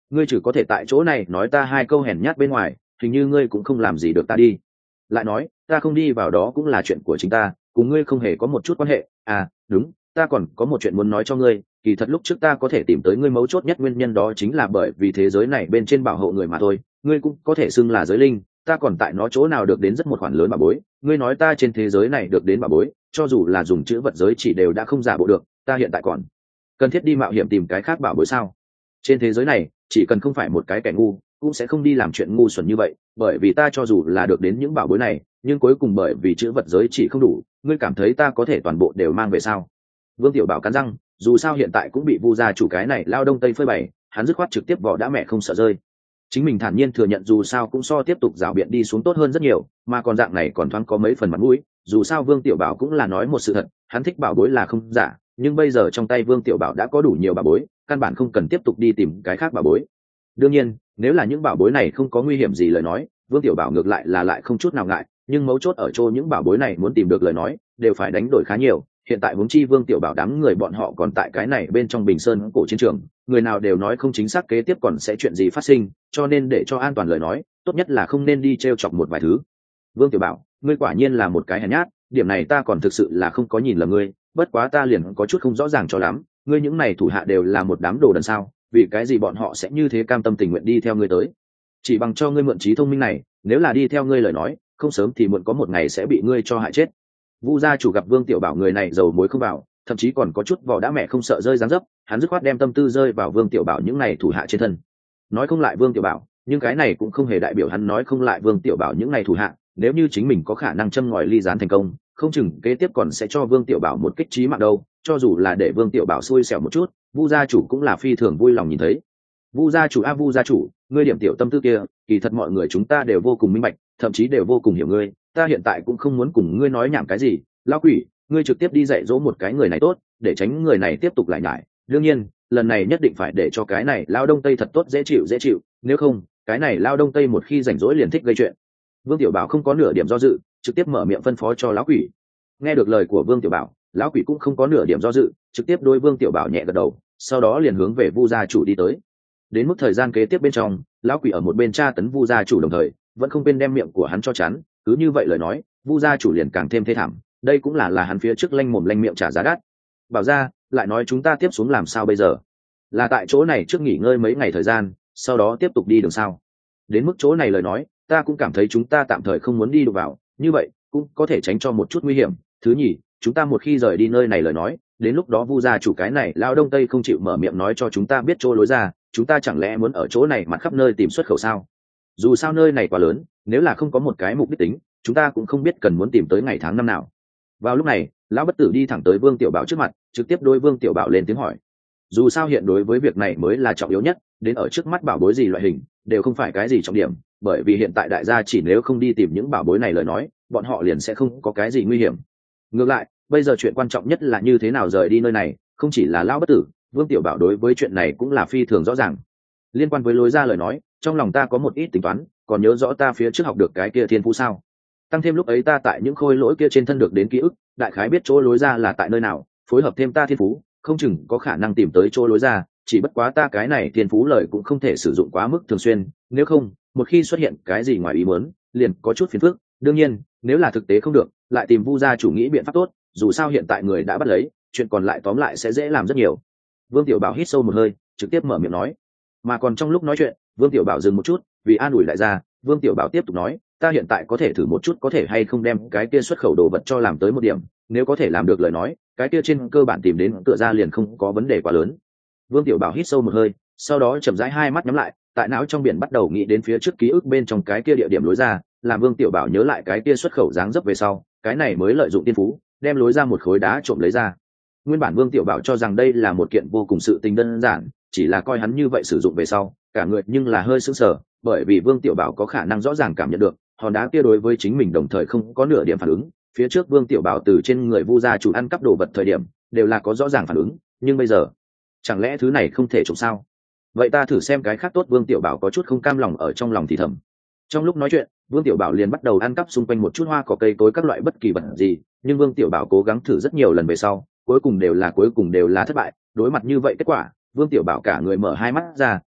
ngươi chỉ có thể tại chỗ này nói ta hai câu hèn nhát bên ngoài, hình như ngươi cũng không làm gì được ta đi. Lại nói ta không đi vào đó cũng là chuyện của chính ta, cùng ngươi không hề có một chút quan hệ. À đúng, ta còn có một chuyện muốn nói cho ngươi, kỳ thật lúc trước ta có thể tìm tới ngươi mấu chốt nhất nguyên nhân đó chính là bởi vì thế giới này bên trên bảo hộ người mà thôi. Ngươi cũng có thể xưng là giới linh, ta còn tại nó chỗ nào được đến rất một khoản lớn bảo bối. Ngươi nói ta trên thế giới này được đến bảo bối, cho dù là dùng chữ vật giới chỉ đều đã không giả bộ được, ta hiện tại còn cần thiết đi mạo hiểm tìm cái khác bảo bối sao? Trên thế giới này chỉ cần không phải một cái kẻ ngu cũng sẽ không đi làm chuyện ngu xuẩn như vậy, bởi vì ta cho dù là được đến những bảo bối này, nhưng cuối cùng bởi vì chữ vật giới chỉ không đủ, ngươi cảm thấy ta có thể toàn bộ đều mang về sao? Vương Tiểu Bảo cắn răng, dù sao hiện tại cũng bị Vu gia chủ cái này lao đông tây phơi bày, hắn dứt khoát trực tiếp vỏ đã mẹ không sợ rơi. Chính mình thản nhiên thừa nhận dù sao cũng so tiếp tục rảo biện đi xuống tốt hơn rất nhiều, mà còn dạng này còn thoáng có mấy phần mặt mũi, dù sao Vương Tiểu Bảo cũng là nói một sự thật, hắn thích bảo bối là không giả, nhưng bây giờ trong tay Vương Tiểu Bảo đã có đủ nhiều bảo bối, căn bản không cần tiếp tục đi tìm cái khác bảo bối. Đương nhiên, nếu là những bảo bối này không có nguy hiểm gì lời nói, Vương Tiểu Bảo ngược lại là lại không chút nào ngại, nhưng mấu chốt ở chỗ những bảo bối này muốn tìm được lời nói, đều phải đánh đổi khá nhiều. Hiện tại huống chi Vương Tiểu Bảo đám người bọn họ còn tại cái này bên trong Bình Sơn cổ chiến trường, người nào đều nói không chính xác kế tiếp còn sẽ chuyện gì phát sinh, cho nên để cho an toàn lời nói, tốt nhất là không nên đi trêu chọc một vài thứ. Vương Tiểu Bảo, ngươi quả nhiên là một cái hèn nhát, điểm này ta còn thực sự là không có nhìn lầm ngươi, bất quá ta liền có chút không rõ ràng cho lắm, ngươi những này thủ hạ đều là một đám đồ đần sao, vì cái gì bọn họ sẽ như thế cam tâm tình nguyện đi theo ngươi tới? Chỉ bằng cho ngươi mượn trí thông minh này, nếu là đi theo ngươi lời nói, không sớm thì muộn có một ngày sẽ bị ngươi cho hại chết. Vu gia chủ gặp Vương Tiểu Bảo người này dầu muối không vào, thậm chí còn có chút vỏ đã mẹ không sợ rơi dáng dấp, hắn dứt khoát đem tâm tư rơi vào Vương Tiểu Bảo những này thủ hạ trên thân. Nói không lại Vương Tiểu Bảo, nhưng cái này cũng không hề đại biểu hắn nói không lại Vương Tiểu Bảo những này thủ hạ, nếu như chính mình có khả năng châm ngòi ly gián thành công, không chừng kế tiếp còn sẽ cho Vương Tiểu Bảo một kích chí mạng đâu, cho dù là để Vương Tiểu Bảo xui xẻo một chút, Vu gia chủ cũng là phi thường vui lòng nhìn thấy. Vu gia chủ Vu gia chủ, ngươi điểm tiểu tâm tư kia, kỳ thật mọi người chúng ta đều vô cùng minh bạch, thậm chí đều vô cùng hiểu ngươi, ta hiện tại cũng không muốn cùng ngươi nói nhảm cái gì, lão quỷ, ngươi trực tiếp đi dạy dỗ một cái người này tốt, để tránh người này tiếp tục lại nhải. Đương nhiên, lần này nhất định phải để cho cái này lao đông tây thật tốt dễ chịu, nếu không, cái này lao đông tây một khi rảnh rỗi liền thích gây chuyện. Vương Tiểu Bảo không có nửa điểm do dự, trực tiếp mở miệng phân phó cho lão quỷ. Nghe được lời của Vương Tiểu Bảo, lão quỷ cũng không có nửa điểm do dự, trực tiếp đối Vương Tiểu Bảo nhẹ gật đầu, sau đó liền hướng về Vu gia chủ đi tới. Đến mức thời gian kế tiếp bên trong, lão quỷ ở một bên tra tấn Vu gia chủ đồng thời vẫn không quên đem miệng của hắn cho chắn, cứ như vậy lời nói, Vu gia chủ liền càng thêm thê thảm, đây cũng là hắn phía trước lanh mồm lanh miệng trả giá đắt. Bảo ra, lại nói chúng ta tiếp xuống làm sao bây giờ? Là tại chỗ này trước nghỉ ngơi mấy ngày thời gian, sau đó tiếp tục đi đường sao? Đến mức chỗ này lời nói, ta cũng cảm thấy chúng ta tạm thời không muốn đi được vào, như vậy cũng có thể tránh cho một chút nguy hiểm. Thứ nhì, chúng ta một khi rời đi nơi này lời nói, đến lúc đó Vu gia chủ cái này lao đông tây không chịu mở miệng nói cho chúng ta biết chỗ lối ra, chúng ta chẳng lẽ muốn ở chỗ này mặt khắp nơi tìm xuất khẩu sao? Dù sao nơi này quá lớn, nếu là không có một cái mục đích tính, chúng ta cũng không biết cần muốn tìm tới ngày tháng năm nào. Vào lúc này, lão bất tử đi thẳng tới Vương Tiểu Bảo trước mặt, trực tiếp đối Vương Tiểu Bảo lên tiếng hỏi. Dù sao hiện đối với việc này mới là trọng yếu nhất, đến ở trước mắt bảo bối gì loại hình đều không phải cái gì trọng điểm, bởi vì hiện tại đại gia chỉ nếu không đi tìm những bảo bối này lời nói, bọn họ liền sẽ không có cái gì nguy hiểm. Ngược lại, bây giờ chuyện quan trọng nhất là như thế nào rời đi nơi này, không chỉ là lão bất tử, Vương Tiểu Bảo đối với chuyện này cũng là phi thường rõ ràng. Liên quan với lối ra lời nói, trong lòng ta có một ít tính toán, còn nhớ rõ ta phía trước học được cái kia thiên phú sao? Tăng thêm lúc ấy ta tại những khôi lỗi kia trên thân được đến ký ức, đại khái biết chỗ lối ra là tại nơi nào, phối hợp thêm ta thiên phú, không chừng có khả năng tìm tới chỗ lối ra, chỉ bất quá ta cái này thiên phú lời cũng không thể sử dụng quá mức thường xuyên, nếu không, một khi xuất hiện cái gì ngoài ý muốn, liền có chút phiền phức. Đương nhiên, nếu là thực tế không được, lại tìm Vu gia chủ nghĩ biện pháp tốt, dù sao hiện tại người đã bắt lấy, chuyện còn lại tóm lại sẽ dễ làm rất nhiều. Vương Tiểu Bảo hít sâu một hơi, trực tiếp mở miệng nói. Mà còn trong lúc nói chuyện, Vương Tiểu Bảo dừng một chút, vì an ủi đại gia, Vương Tiểu Bảo tiếp tục nói, ta hiện tại có thể thử một chút có thể hay không đem cái kia xuất khẩu đồ vật cho làm tới một điểm, nếu có thể làm được lời nói, cái kia trên cơ bản tìm đến tựa ra liền không có vấn đề quá lớn. Vương Tiểu Bảo hít sâu một hơi, sau đó chậm rãi hai mắt nhắm lại, tại não trong biển bắt đầu nghĩ đến phía trước ký ức bên trong cái kia địa điểm lối ra, làm Vương Tiểu Bảo nhớ lại cái kia xuất khẩu dáng dấp về sau, cái này mới lợi dụng tiên phú, đem lối ra một khối đá trộm lấy ra. Nguyên bản Vương Tiểu Bảo cho rằng đây là một kiện vô cùng sự tình đơn giản, chỉ là coi hắn như vậy sử dụng về sau, cả người nhưng là hơi sững sờ, bởi vì Vương Tiểu Bảo có khả năng rõ ràng cảm nhận được, hòn đá kia đối với chính mình đồng thời không có nửa điểm phản ứng. Phía trước Vương Tiểu Bảo từ trên người Vu gia chủ ăn cắp đồ vật thời điểm, đều là có rõ ràng phản ứng, nhưng bây giờ, chẳng lẽ thứ này không thể trộm sao? Vậy ta thử xem cái khác tốt. Vương Tiểu Bảo có chút không cam lòng ở trong lòng thì thầm. Trong lúc nói chuyện, Vương Tiểu Bảo liền bắt đầu ăn cắp xung quanh một chút hoa cỏ cây cối các loại bất kỳ vật gì, nhưng Vương Tiểu Bảo cố gắng thử rất nhiều lần về sau, cuối cùng đều là thất bại. Đối mặt như vậy kết quả, Vương Tiểu Bảo cả người mở hai mắt ra,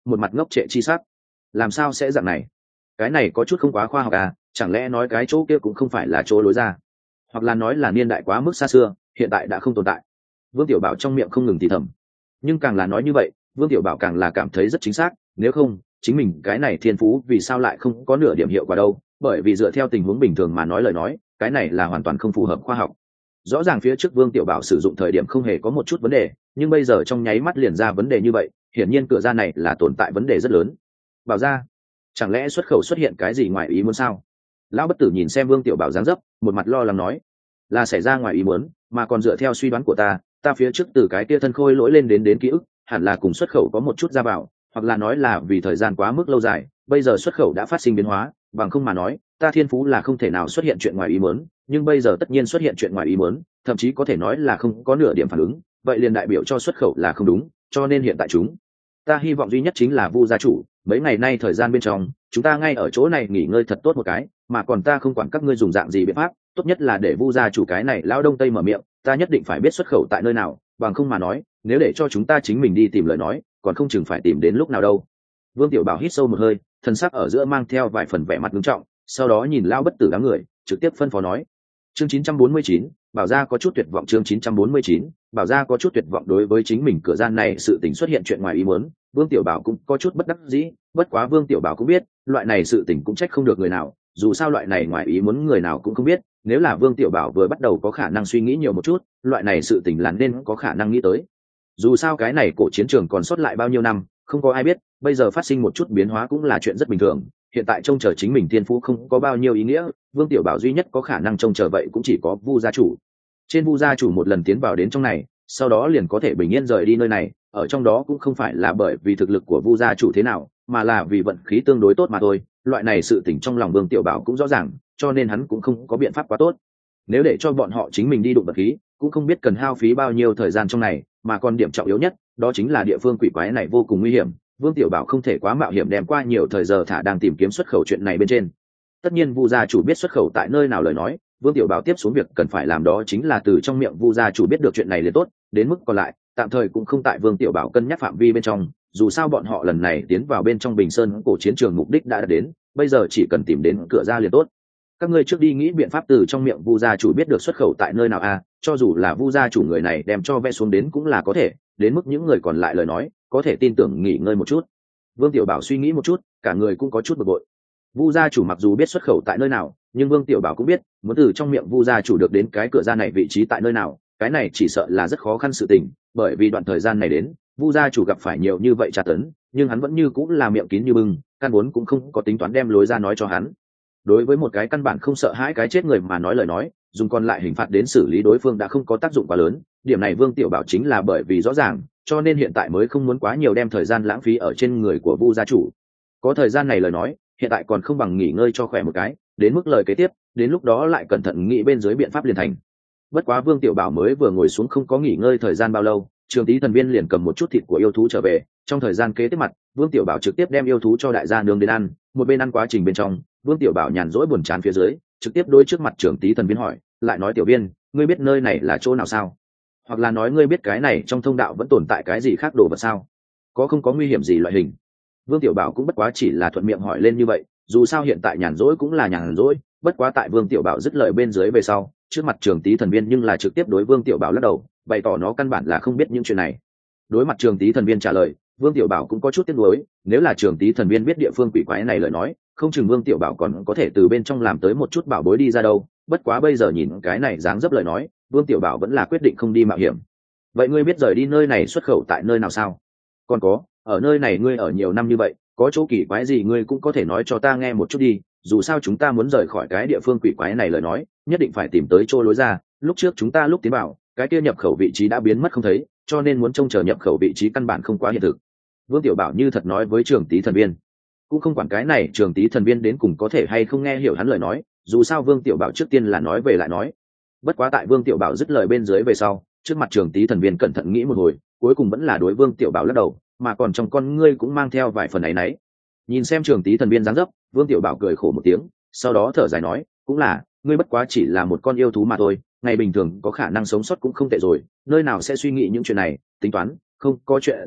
một mặt ngốc trệ chi sắc. Làm sao sẽ dạng này? Cái này có chút không quá khoa học à, chẳng lẽ nói cái chỗ kia cũng không phải là chỗ lối ra, hoặc là nói là niên đại quá mức xa xưa, hiện tại đã không tồn tại. Vương Tiểu Bảo trong miệng không ngừng thì thầm, nhưng càng là nói như vậy, Vương Tiểu Bảo càng là cảm thấy rất chính xác, nếu không chính mình cái này thiên phú vì sao lại không có nửa điểm hiệu quả đâu, bởi vì dựa theo tình huống bình thường mà nói lời nói, cái này là hoàn toàn không phù hợp khoa học. Rõ ràng phía trước Vương Tiểu Bảo sử dụng thời điểm không hề có một chút vấn đề, nhưng bây giờ trong nháy mắt liền ra vấn đề như vậy, hiển nhiên cửa ra này là tồn tại vấn đề rất lớn. Bảo ra, chẳng lẽ xuất khẩu xuất hiện cái gì ngoài ý muốn sao? Lão bất tử nhìn xem Vương Tiểu Bảo dáng dấp, một mặt lo lắng nói, là xảy ra ngoài ý muốn, mà còn dựa theo suy đoán của ta phía trước từ cái tia thân khôi lỗi lên đến ký ức, hẳn là cùng xuất khẩu có một chút ra vào, hoặc là nói là vì thời gian quá mức lâu dài, bây giờ xuất khẩu đã phát sinh biến hóa, bằng không mà nói, ta thiên phú là không thể nào xuất hiện chuyện ngoài ý muốn, nhưng bây giờ tất nhiên xuất hiện chuyện ngoài ý muốn, thậm chí có thể nói là không có nửa điểm phản ứng, vậy liền đại biểu cho xuất khẩu là không đúng, cho nên hiện tại ta hy vọng duy nhất chính là Vu gia chủ, mấy ngày nay thời gian bên trong, chúng ta ngay ở chỗ này nghỉ ngơi thật tốt một cái, mà còn ta không quản các ngươi dùng dạng gì biện pháp, tốt nhất là để Vu gia chủ cái này lao đông tây mở miệng, ta nhất định phải biết xuất khẩu tại nơi nào, bằng không mà nói, nếu để cho chúng ta chính mình đi tìm lời nói, còn không chừng phải tìm đến lúc nào đâu. Vương Tiểu Bảo hít sâu một hơi, thân sắc ở giữa mang theo vài phần vẻ mặt nghiêm trọng, sau đó nhìn lao bất tử đám người, trực tiếp phân phó nói. Chương 949, Bảo gia có chút tuyệt vọng. Chương 949, Bảo gia có chút tuyệt vọng. Đối với chính mình cửa gian này sự tình xuất hiện chuyện ngoài ý muốn, Vương Tiểu Bảo cũng có chút bất đắc dĩ, bất quá Vương Tiểu Bảo cũng biết, loại này sự tình cũng trách không được người nào, dù sao loại này ngoài ý muốn người nào cũng không biết, nếu là Vương Tiểu Bảo vừa bắt đầu có khả năng suy nghĩ nhiều một chút, loại này sự tình là nên có khả năng nghĩ tới. Dù sao cái này cổ chiến trường còn sót lại bao nhiêu năm, không có ai biết, bây giờ phát sinh một chút biến hóa cũng là chuyện rất bình thường, hiện tại trông chờ chính mình thiên phú không có bao nhiêu ý nghĩa, Vương Tiểu Bảo duy nhất có khả năng trông chờ vậy cũng chỉ có Vu gia chủ. Trên Vu gia chủ một lần tiến vào đến trong này, sau đó liền có thể bình yên rời đi nơi này, ở trong đó cũng không phải là bởi vì thực lực của Vu gia chủ thế nào, mà là vì vận khí tương đối tốt mà thôi. Loại này sự tình trong lòng Vương Tiểu Bảo cũng rõ ràng, cho nên hắn cũng không có biện pháp quá tốt. Nếu để cho bọn họ chính mình đi đụng vận khí, cũng không biết cần hao phí bao nhiêu thời gian trong này, mà còn điểm trọng yếu nhất, đó chính là địa phương quỷ quái này vô cùng nguy hiểm. Vương Tiểu Bảo không thể quá mạo hiểm đem qua nhiều thời giờ thả đang tìm kiếm xuất khẩu chuyện này bên trên. Tất nhiên Vu gia chủ biết xuất khẩu tại nơi nào lời nói, Vương Tiểu Bảo tiếp xuống việc cần phải làm đó chính là từ trong miệng Vu gia chủ biết được chuyện này liền tốt, đến mức còn lại, tạm thời cũng không tại Vương Tiểu Bảo cân nhắc phạm vi bên trong, dù sao bọn họ lần này tiến vào bên trong Bình Sơn cổ chiến trường mục đích đã đạt đến, bây giờ chỉ cần tìm đến cửa ra liền tốt. Các ngươi trước đi nghĩ biện pháp từ trong miệng Vu gia chủ biết được xuất khẩu tại nơi nào a, cho dù là Vu gia chủ người này đem cho vẽ xuống đến cũng là có thể, đến mức những người còn lại lời nói, có thể tin tưởng nghỉ ngơi một chút. Vương Tiểu Bảo suy nghĩ một chút, cả người cũng có chút bực bội. Vu gia chủ mặc dù biết xuất khẩu tại nơi nào, nhưng Vương Tiểu Bảo cũng biết, muốn từ trong miệng Vu gia chủ được đến cái cửa ra này vị trí tại nơi nào, cái này chỉ sợ là rất khó khăn sự tình, bởi vì đoạn thời gian này đến, Vu gia chủ gặp phải nhiều như vậy tra tấn, nhưng hắn vẫn như cũng là miệng kín như bưng, căn vốn cũng không có tính toán đem lối ra nói cho hắn. Đối với một cái căn bản không sợ hãi cái chết người mà nói lời nói, dùng còn lại hình phạt đến xử lý đối phương đã không có tác dụng quá lớn, điểm này Vương Tiểu Bảo chính là bởi vì rõ ràng, cho nên hiện tại mới không muốn quá nhiều đem thời gian lãng phí ở trên người của Vu gia chủ. Có thời gian này lời nói, hiện tại còn không bằng nghỉ ngơi cho khỏe một cái, đến mức lời kế tiếp, đến lúc đó lại cẩn thận nghĩ bên dưới biện pháp liền thành. Bất quá Vương Tiểu Bảo mới vừa ngồi xuống không có nghỉ ngơi thời gian bao lâu, Trường Tý thần viên liền cầm một chút thịt của yêu thú trở về, trong thời gian kế tiếp mặt, Vương Tiểu Bảo trực tiếp đem yêu thú cho đại gia nướng đến ăn, một bên ăn quá trình bên trong, Vương Tiểu Bảo nhàn rỗi buồn chán phía dưới, trực tiếp đối trước mặt Trường Tý thần viên hỏi, lại nói tiểu viên, ngươi biết nơi này là chỗ nào sao? Hoặc là nói ngươi biết cái này trong thông đạo vẫn tồn tại cái gì khác đồ vật sao? Có không có nguy hiểm gì loại hình? Vương Tiểu Bảo cũng bất quá chỉ là thuận miệng hỏi lên như vậy, dù sao hiện tại nhàn rỗi cũng là nhàn rỗi, bất quá tại Vương Tiểu Bảo dứt lời bên dưới về sau, trước mặt Trường Tý thần viên nhưng là trực tiếp đối Vương Tiểu Bảo lắc đầu, bày tỏ nó căn bản là không biết những chuyện này. Đối mặt Trường Tý thần viên trả lời, Vương Tiểu Bảo cũng có chút tiếc nuối, nếu là Trường Tý thần viên biết địa phương quỷ quái này lời nói, không chừng Vương Tiểu Bảo còn có thể từ bên trong làm tới một chút bảo bối đi ra đâu, bất quá bây giờ nhìn cái này dáng dấp lời nói, Vương Tiểu Bảo vẫn là quyết định không đi mạo hiểm. Vậy ngươi biết rời đi nơi này xuất khẩu tại nơi nào sao? Còn có, ở nơi này ngươi ở nhiều năm như vậy, có chỗ kỳ quái gì ngươi cũng có thể nói cho ta nghe một chút đi, dù sao chúng ta muốn rời khỏi cái địa phương quỷ quái này lời nói, nhất định phải tìm tới chỗ lối ra, lúc trước chúng ta lúc tiến vào, cái kia nhập khẩu vị trí đã biến mất không thấy, cho nên muốn trông chờ nhập khẩu vị trí căn bản không quá hiện thực. Vương Tiểu Bảo như thật nói với Trường Tý thần viên, cũng không quản cái này Trường Tý thần viên đến cùng có thể hay không nghe hiểu hắn lời nói, dù sao Vương Tiểu Bảo trước tiên là nói về lại nói. Bất quá tại Vương Tiểu Bảo dứt lời bên dưới về sau, trước mặt Trường Tý thần viên cẩn thận nghĩ một hồi, cuối cùng vẫn là đối Vương Tiểu Bảo lắc đầu, mà còn trong con ngươi cũng mang theo vài phần áy náy. Nhìn xem Trường Tý thần viên dáng dấp, Vương Tiểu Bảo cười khổ một tiếng, sau đó thở dài nói, cũng là, ngươi bất quá chỉ là một con yêu thú mà thôi, ngày bình thường có khả năng sống sót cũng không tệ rồi, nơi nào sẽ suy nghĩ những chuyện này, tính toán, không có chuyện gì,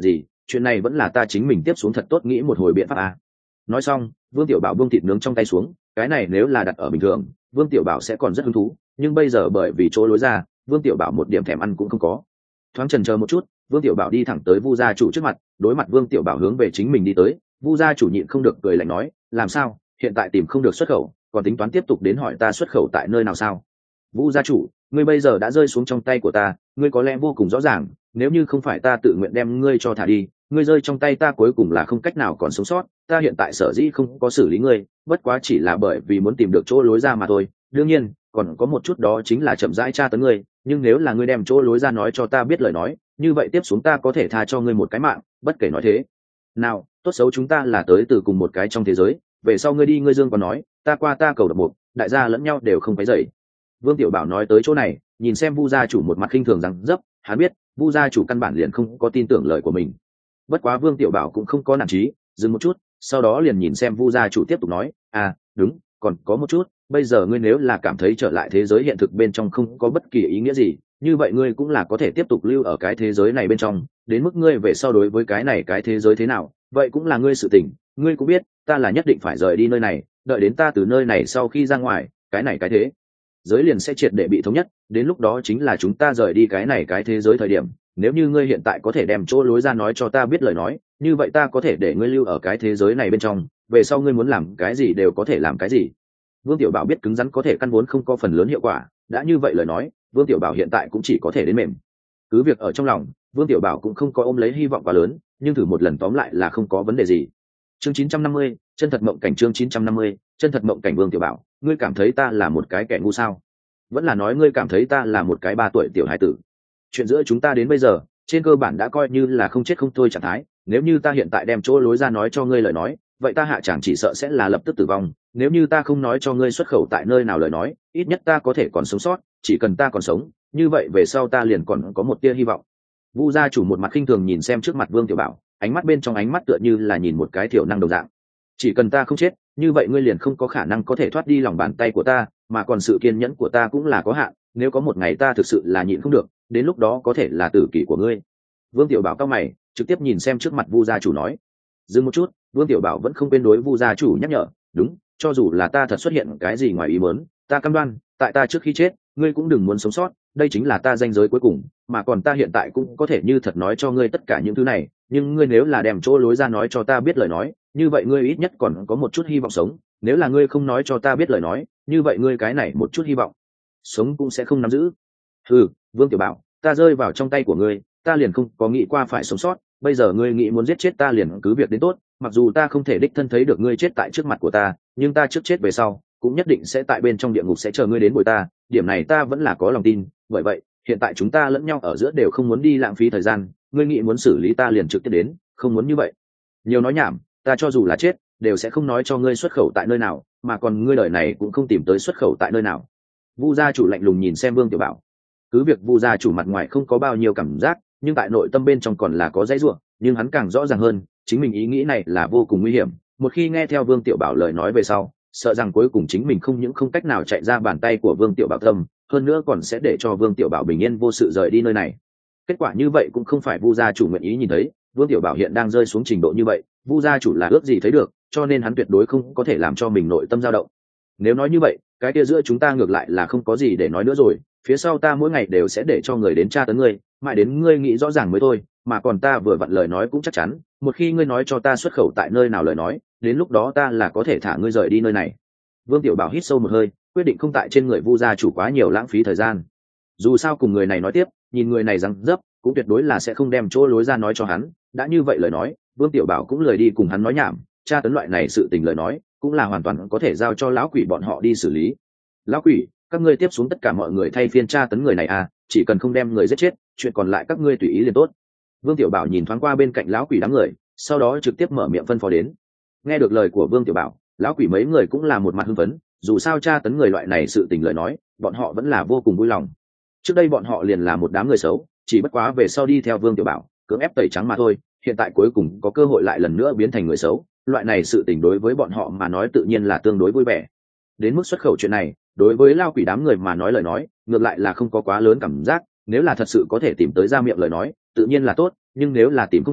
chuyện này vẫn là ta chính mình tiếp xuống thật tốt nghĩ một hồi biện pháp à. Nói xong Vương Tiểu Bảo buông thịt nướng trong tay xuống, cái này nếu là đặt ở bình thường Vương Tiểu Bảo sẽ còn rất hứng thú, nhưng bây giờ bởi vì chỗ lối ra Vương Tiểu Bảo một điểm thèm ăn cũng không có. Thoáng chần chờ một chút, Vương Tiểu Bảo đi thẳng tới Vu gia chủ trước mặt, đối mặt Vương Tiểu Bảo hướng về chính mình đi tới. Vu gia chủ nhịn không được cười lạnh nói, làm sao hiện tại tìm không được xuất khẩu, còn tính toán tiếp tục đến hỏi ta xuất khẩu tại nơi nào sao? Vu gia chủ, ngươi bây giờ đã rơi xuống trong tay của ta, ngươi có lẽ vô cùng rõ ràng, nếu như không phải ta tự nguyện đem ngươi cho thả đi, ngươi rơi trong tay ta cuối cùng là không cách nào còn sống sót. Ta hiện tại sở dĩ không có xử lý ngươi, bất quá chỉ là bởi vì muốn tìm được chỗ lối ra mà thôi. Đương nhiên còn có một chút, đó chính là chậm rãi tra tấn ngươi, nhưng nếu là ngươi đem chỗ lối ra nói cho ta biết lời nói, như vậy tiếp xuống ta có thể tha cho ngươi một cái mạng. Bất kể nói thế nào, tốt xấu chúng ta là tới từ cùng một cái trong thế giới, về sau ngươi đi ngươi dương còn nói ta qua ta cầu độc mục, đại gia lẫn nhau đều không phải dậy. Vương Tiểu Bảo nói tới chỗ này, nhìn xem Vu gia chủ một mặt khinh thường rằng dấp, hắn biết Vu gia chủ căn bản liền không có tin tưởng lời của mình. Bất quá Vương Tiểu Bảo cũng không có nản chí, dừng một chút, sau đó liền nhìn xem Vu gia chủ tiếp tục nói, đúng, còn có một chút, bây giờ ngươi nếu là cảm thấy trở lại thế giới hiện thực bên trong không có bất kỳ ý nghĩa gì, như vậy ngươi cũng là có thể tiếp tục lưu ở cái thế giới này bên trong, đến mức ngươi về sau đối với cái này cái thế giới thế nào, vậy cũng là ngươi sự tình. Ngươi cũng biết ta là nhất định phải rời đi nơi này, đợi đến ta từ nơi này sau khi ra ngoài, cái này cái thế giới liền sẽ triệt để bị thống nhất, đến lúc đó chính là chúng ta rời đi cái này cái thế giới thời điểm. Nếu như ngươi hiện tại có thể đem chỗ lối ra nói cho ta biết lời nói, như vậy ta có thể để ngươi lưu ở cái thế giới này bên trong, về sau ngươi muốn làm cái gì đều có thể làm cái gì. Vương Tiểu Bảo biết cứng rắn có thể căn vốn không có phần lớn hiệu quả, đã như vậy lời nói, Vương Tiểu Bảo hiện tại cũng chỉ có thể đến mềm. Cứ việc ở trong lòng Vương Tiểu Bảo cũng không có ôm lấy hy vọng quá lớn, nhưng thử một lần tóm lại là không có vấn đề gì. Chương 950, chân thật mộng cảnh. Chương 950, chân thật mộng cảnh. Vương Tiểu Bảo, ngươi cảm thấy ta là một cái kẻ ngu sao? Vẫn là nói ngươi cảm thấy ta là một cái 3 tuổi tiểu hải tử? Chuyện giữa chúng ta đến bây giờ trên cơ bản đã coi như là không chết không thôi trạng thái, nếu như ta hiện tại đem chỗ lối ra nói cho ngươi lời nói, vậy ta hạ chẳng chỉ sợ sẽ là lập tức tử vong. Nếu như ta không nói cho ngươi xuất khẩu tại nơi nào lời nói, ít nhất ta có thể còn sống sót, chỉ cần ta còn sống, như vậy về sau ta liền còn có một tia hy vọng. Vu gia chủ một mặt khinh thường nhìn xem trước mặt Vương Tiểu Bảo, ánh mắt bên trong ánh mắt tựa như là nhìn một cái thiểu năng đồng dạng. Chỉ cần ta không chết, như vậy ngươi liền không có khả năng có thể thoát đi lòng bàn tay của ta, mà còn sự kiên nhẫn của ta cũng là có hạn, nếu có một ngày ta thực sự là nhịn không được, đến lúc đó có thể là tử kỷ của ngươi. Vương Tiểu Bảo cao mày, trực tiếp nhìn xem trước mặt Vu gia chủ nói. Dừng một chút, Vương Tiểu Bảo vẫn không quên đối Vu gia chủ nhắc nhở, đúng, cho dù là ta thật xuất hiện cái gì ngoài ý muốn, ta cam đoan tại ta trước khi chết ngươi cũng đừng muốn sống sót, đây chính là ta ranh giới cuối cùng, mà còn ta hiện tại cũng có thể như thật nói cho ngươi tất cả những thứ này, nhưng ngươi nếu là đem chỗ lối ra nói cho ta biết lời nói, như vậy ngươi ít nhất còn có một chút hy vọng sống, nếu là ngươi không nói cho ta biết lời nói, như vậy ngươi cái này một chút hy vọng sống cũng sẽ không nắm giữ. Vương Tiểu Bảo, ta rơi vào trong tay của ngươi, ta liền không có nghĩ qua phải sống sót, bây giờ ngươi nghĩ muốn giết chết ta liền cứ việc đến tốt, mặc dù ta không thể đích thân thấy được ngươi chết tại trước mặt của ta, nhưng ta trước chết về sau cũng nhất định sẽ tại bên trong địa ngục sẽ chờ ngươi đến bồi ta, điểm này ta vẫn là có lòng tin. Bởi vậy hiện tại chúng ta lẫn nhau ở giữa đều không muốn đi lãng phí thời gian, ngươi nghĩ muốn xử lý ta liền trực tiếp đến, không muốn như vậy nhiều nói nhảm, ta cho dù là chết đều sẽ không nói cho ngươi xuất khẩu tại nơi nào, mà còn ngươi đời này cũng không tìm tới xuất khẩu tại nơi nào. Vu gia chủ lạnh lùng nhìn xem Vương Tiểu Bảo. Cứ việc Vu gia chủ mặt ngoài không có bao nhiêu cảm giác, nhưng tại nội tâm bên trong còn là có dãy ruộng, nhưng hắn càng rõ ràng hơn chính mình ý nghĩ này là vô cùng nguy hiểm. Một khi nghe theo Vương Tiểu Bảo lời nói về sau, sợ rằng cuối cùng chính mình không những không cách nào chạy ra bàn tay của Vương Tiểu Bảo tâm, hơn nữa còn sẽ để cho Vương Tiểu Bảo bình yên vô sự rời đi nơi này. Kết quả như vậy cũng không phải Vu gia chủ nguyện ý nhìn thấy. Vương Tiểu Bảo hiện đang rơi xuống trình độ như vậy, Vu gia chủ là ước gì thấy được, cho nên hắn tuyệt đối không có thể làm cho mình nội tâm dao động. Nếu nói như vậy, cái kia giữa chúng ta ngược lại là không có gì để nói nữa rồi, phía sau ta mỗi ngày đều sẽ để cho người đến tra tấn ngươi, mãi đến ngươi nghĩ rõ ràng mới thôi, mà còn ta vừa vặn lời nói cũng chắc chắn, một khi ngươi nói cho ta xuất khẩu tại nơi nào lời nói, đến lúc đó ta là có thể thả ngươi rời đi nơi này. Vương Tiểu Bảo hít sâu một hơi, quyết định không tại trên người Vu gia chủ quá nhiều lãng phí thời gian. Dù sao cùng người này nói tiếp, nhìn người này răng dấp, cũng tuyệt đối là sẽ không đem chỗ lối ra nói cho hắn, đã như vậy lời nói, Vương Tiểu Bảo cũng lười đi cùng hắn nói nhảm, tra tấn loại này sự tình lời nói, cũng là hoàn toàn có thể giao cho lão quỷ bọn họ đi xử lý. Lão quỷ, các ngươi tiếp xuống tất cả mọi người thay phiên tra tấn người này à, chỉ cần không đem người giết chết, chuyện còn lại các ngươi tùy ý liền tốt. Vương Tiểu Bảo nhìn thoáng qua bên cạnh lão quỷ đám người, sau đó trực tiếp mở miệng phân phó đến. Nghe được lời của Vương Tiểu Bảo, lão quỷ mấy người cũng là một mặt hưng phấn, dù sao tra tấn người loại này sự tình lời nói, bọn họ vẫn là vô cùng vui lòng. Trước đây bọn họ liền là một đám người xấu, chỉ bất quá về sau đi theo Vương Tiểu Bảo, cưỡng ép tẩy trắng mà thôi, hiện tại cuối cùng có cơ hội lại lần nữa biến thành người xấu, loại này sự tình đối với bọn họ mà nói tự nhiên là tương đối vui vẻ. Đến mức xuất khẩu chuyện này, đối với lao quỷ đám người mà nói lời nói, ngược lại là không có quá lớn cảm giác, nếu là thật sự có thể tìm tới ra miệng lời nói, tự nhiên là tốt, nhưng nếu là tìm không được,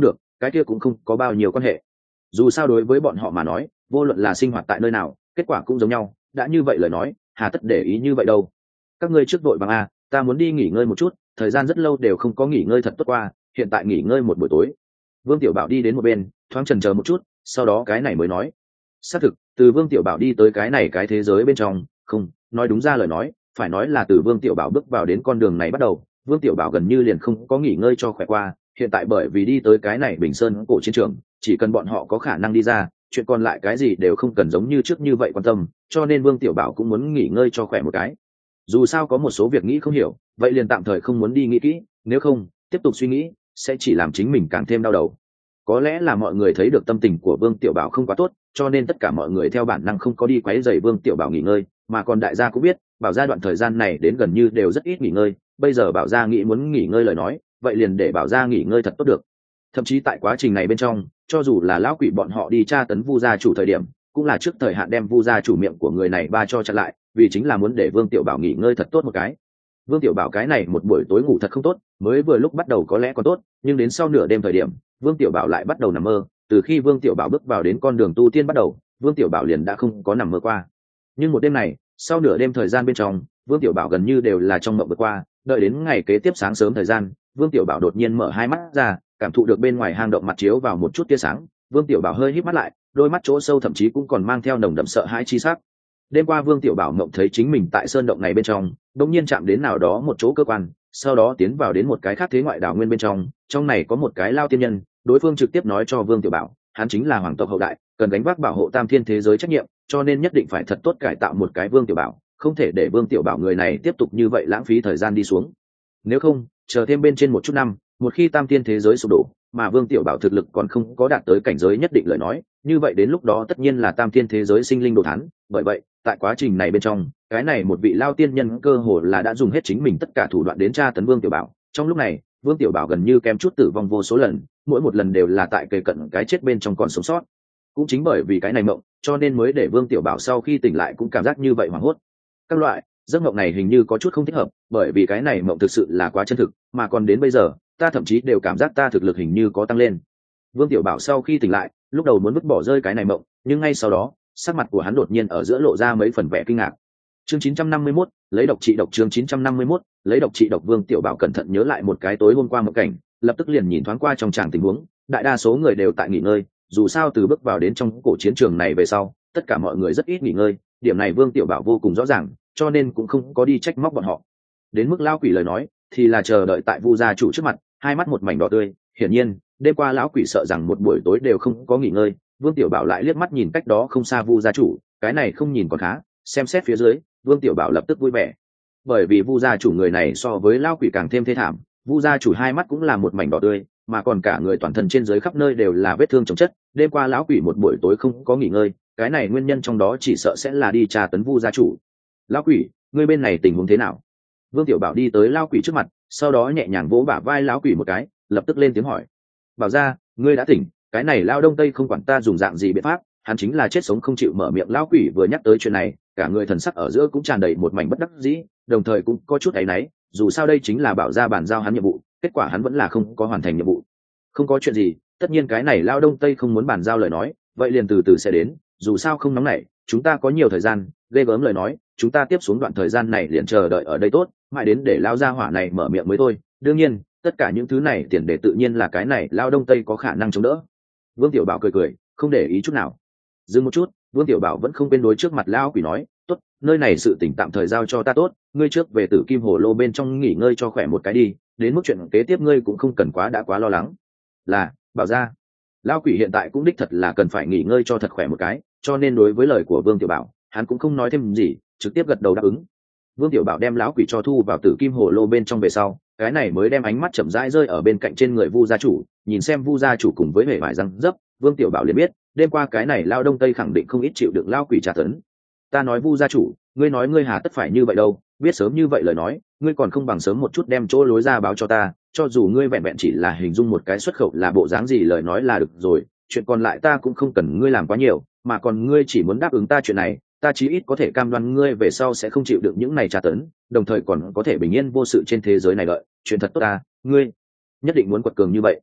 cái kia cũng không có bao nhiêu quan hệ. Dù sao đối với bọn họ mà nói, vô luận là sinh hoạt tại nơi nào, kết quả cũng giống nhau, đã như vậy lời nói, hà tất để ý như vậy đâu. Các ngươi trước vội bằng a, ta muốn đi nghỉ ngơi một chút, thời gian rất lâu đều không có nghỉ ngơi thật tốt qua, hiện tại nghỉ ngơi một buổi tối. Vương Tiểu Bảo đi đến một bên, thoáng chần chờ một chút, sau đó cái này mới nói. Xác thực, từ Vương Tiểu Bảo đi tới cái này cái thế giới bên trong, không, nói đúng ra lời nói, phải nói là từ Vương Tiểu Bảo bước vào đến con đường này bắt đầu, Vương Tiểu Bảo gần như liền không có nghỉ ngơi cho khỏe qua, hiện tại bởi vì đi tới cái này Bình Sơn cổ chiến trường, chỉ cần bọn họ có khả năng đi ra, chuyện còn lại cái gì đều không cần giống như trước như vậy quan tâm, cho nên Vương Tiểu Bảo cũng muốn nghỉ ngơi cho khỏe một cái. Dù sao có một số việc nghĩ không hiểu, vậy liền tạm thời không muốn đi nghĩ kỹ, nếu không, tiếp tục suy nghĩ, sẽ chỉ làm chính mình càng thêm đau đầu. Có lẽ là mọi người thấy được tâm tình của Vương Tiểu Bảo không quá tốt, cho nên tất cả mọi người theo bản năng không có đi quấy rầy Vương Tiểu Bảo nghỉ ngơi, mà còn đại gia cũng biết, Bảo gia đoạn thời gian này đến gần như đều rất ít nghỉ ngơi, bây giờ Bảo gia nghĩ muốn nghỉ ngơi lời nói, vậy liền để Bảo gia nghỉ ngơi thật tốt được. Thậm chí tại quá trình này bên trong, cho dù là lão quỷ bọn họ đi tra tấn Vu gia chủ thời điểm, cũng là trước thời hạn đem Vu gia chủ miệng của người này ba cho chặn lại, vì chính là muốn để Vương Tiểu Bảo nghỉ ngơi thật tốt một cái. Vương Tiểu Bảo cái này một buổi tối ngủ thật không tốt, mới vừa lúc bắt đầu có lẽ còn tốt, nhưng đến sau nửa đêm thời điểm, Vương Tiểu Bảo lại bắt đầu nằm mơ, từ khi Vương Tiểu Bảo bước vào đến con đường tu tiên bắt đầu, Vương Tiểu Bảo liền đã không có nằm mơ qua. Nhưng một đêm này, sau nửa đêm thời gian bên trong, Vương Tiểu Bảo gần như đều là trong mộng vượt qua, đợi đến ngày kế tiếp sáng sớm thời gian, Vương Tiểu Bảo đột nhiên mở hai mắt ra, cảm thụ được bên ngoài hang động mặt chiếu vào một chút tia sáng, Vương Tiểu Bảo hơi híp mắt lại, đôi mắt chỗ sâu thậm chí cũng còn mang theo nồng đậm sợ hãi chi sắc. Đêm qua Vương Tiểu Bảo mộng thấy chính mình tại sơn động này bên trong, đột nhiên chạm đến nào đó một chỗ cơ quan, sau đó tiến vào đến một cái khác thế ngoại đảo nguyên bên trong này có một cái lao tiên nhân, đối phương trực tiếp nói cho Vương Tiểu Bảo, hắn chính là hoàng tộc hậu đại, cần gánh vác bảo hộ tam thiên thế giới trách nhiệm, cho nên nhất định phải thật tốt cải tạo một cái Vương Tiểu Bảo, không thể để Vương Tiểu Bảo người này tiếp tục như vậy lãng phí thời gian đi xuống. Nếu không, chờ thêm bên trên một chút năm, một khi tam thiên thế giới sụp đổ, mà Vương Tiểu Bảo thực lực còn không có đạt tới cảnh giới nhất định lời nói, như vậy đến lúc đó tất nhiên là tam thiên thế giới sinh linh đồ thán. Bởi vậy, tại quá trình này bên trong, cái này một vị lao tiên nhân cơ hồ là đã dùng hết chính mình tất cả thủ đoạn đến tra tấn Vương Tiểu Bảo. Trong lúc này, Vương Tiểu Bảo gần như kém chút tử vong vô số lần, mỗi một lần đều là tại kề cận cái chết bên trong còn sống sót. Cũng chính bởi vì cái này mộng, cho nên mới để Vương Tiểu Bảo sau khi tỉnh lại cũng cảm giác như vậy hoảng hốt. Các loại giấc mộng này hình như có chút không thích hợp, bởi vì cái này mộng thực sự là quá chân thực, mà còn đến bây giờ, ta thậm chí đều cảm giác ta thực lực hình như có tăng lên. Vương Tiểu Bảo sau khi tỉnh lại, lúc đầu muốn vứt bỏ rơi cái này mộng, nhưng ngay sau đó, sắc mặt của hắn đột nhiên ở giữa lộ ra mấy phần vẻ kinh ngạc. Chương 951, lấy độc trị độc. Chương 951, lấy độc trị độc. Vương Tiểu Bảo cẩn thận nhớ lại một cái tối hôm qua mộng cảnh, lập tức liền nhìn thoáng qua trong tràng tình huống, đại đa số người đều tại nghỉ ngơi, dù sao từ bước vào đến trong cổ chiến trường này về sau, tất cả mọi người rất ít nghỉ ngơi, điểm này Vương Tiểu Bảo vô cùng rõ ràng, cho nên cũng không có đi trách móc bọn họ. Đến mức lão quỷ lời nói, thì là chờ đợi tại Vu gia chủ trước mặt, hai mắt một mảnh đỏ tươi, hiển nhiên, đêm qua lão quỷ sợ rằng một buổi tối đều không có nghỉ ngơi. Vương Tiểu Bảo lại liếc mắt nhìn cách đó không xa Vu gia chủ, cái này không nhìn còn khá, xem xét phía dưới, Vương Tiểu Bảo lập tức vui vẻ. Bởi vì Vu gia chủ người này so với lão quỷ càng thêm thê thảm, Vu gia chủ hai mắt cũng là một mảnh đỏ tươi, mà còn cả người toàn thân trên dưới khắp nơi đều là vết thương chồng chất, đêm qua lão quỷ một buổi tối không có nghỉ ngơi, cái này nguyên nhân trong đó chỉ sợ sẽ là đi tra tấn Vu gia chủ. Lão quỷ, ngươi bên này tình huống thế nào? Vương Tiểu Bảo đi tới lão quỷ trước mặt, sau đó nhẹ nhàng vỗ bả vai lão quỷ một cái, lập tức lên tiếng hỏi. Bảo ra, ngươi đã tỉnh, cái này lao đông tây không quản ta dùng dạng gì biện pháp, hắn chính là chết sống không chịu mở miệng. Lão quỷ vừa nhắc tới chuyện này, cả người thần sắc ở giữa cũng tràn đầy một mảnh bất đắc dĩ, đồng thời cũng có chút áy náy, dù sao đây chính là Bảo gia bàn giao hắn nhiệm vụ, kết quả hắn vẫn là không có hoàn thành nhiệm vụ. Không có chuyện gì, tất nhiên cái này lao đông tây không muốn bàn giao lời nói, vậy liền từ từ sẽ đến, dù sao không nóng nảy, chúng ta có nhiều thời gian. Ghê gớm lời nói, chúng ta tiếp xuống đoạn thời gian này liền chờ đợi ở đây tốt, mãi đến để lao gia hỏa này mở miệng mới thôi. Đương nhiên, tất cả những thứ này tiền đề tự nhiên là cái này lao đông tây có khả năng chống đỡ. Vương Tiểu Bảo cười cười, không để ý chút nào. Dừng một chút, Vương Tiểu Bảo vẫn không quên đối trước mặt lao quỷ nói, tốt, nơi này sự tỉnh tạm thời giao cho ta tốt, ngươi trước về Tử Kim Hồ Lô bên trong nghỉ ngơi cho khỏe một cái đi, đến mức chuyện kế tiếp ngươi cũng không cần quá lo lắng. Là, Bảo ra. Lao quỷ hiện tại cũng đích thật là cần phải nghỉ ngơi cho thật khỏe một cái, cho nên đối với lời của Vương Tiểu Bảo, hắn cũng không nói thêm gì, trực tiếp gật đầu đáp ứng. Vương Tiểu Bảo đem lão quỷ cho thu vào Tử Kim Hồ Lô bên trong về sau, cái này mới đem ánh mắt chậm rãi rơi ở bên cạnh trên người Vu gia chủ, nhìn xem Vu gia chủ cùng với vẻ vải răng dấp, Vương Tiểu Bảo liền biết, đêm qua cái này lao đông tây khẳng định không ít chịu đựng lao quỷ tra tấn. Ta nói Vu gia chủ, ngươi nói ngươi hà tất phải như vậy đâu, biết sớm như vậy lời nói, ngươi còn không bằng sớm một chút đem chỗ lối ra báo cho ta, cho dù ngươi vẹn vẹn chỉ là hình dung một cái xuất khẩu là bộ dáng gì lời nói là được rồi, chuyện còn lại ta cũng không cần ngươi làm quá nhiều, mà còn ngươi chỉ muốn đáp ứng ta chuyện này, ta chí ít có thể cam đoan ngươi về sau sẽ không chịu được những này tra tấn, đồng thời còn có thể bình yên vô sự trên thế giới này. Lợi chuyện thật tốt ta, ngươi nhất định muốn quật cường như vậy.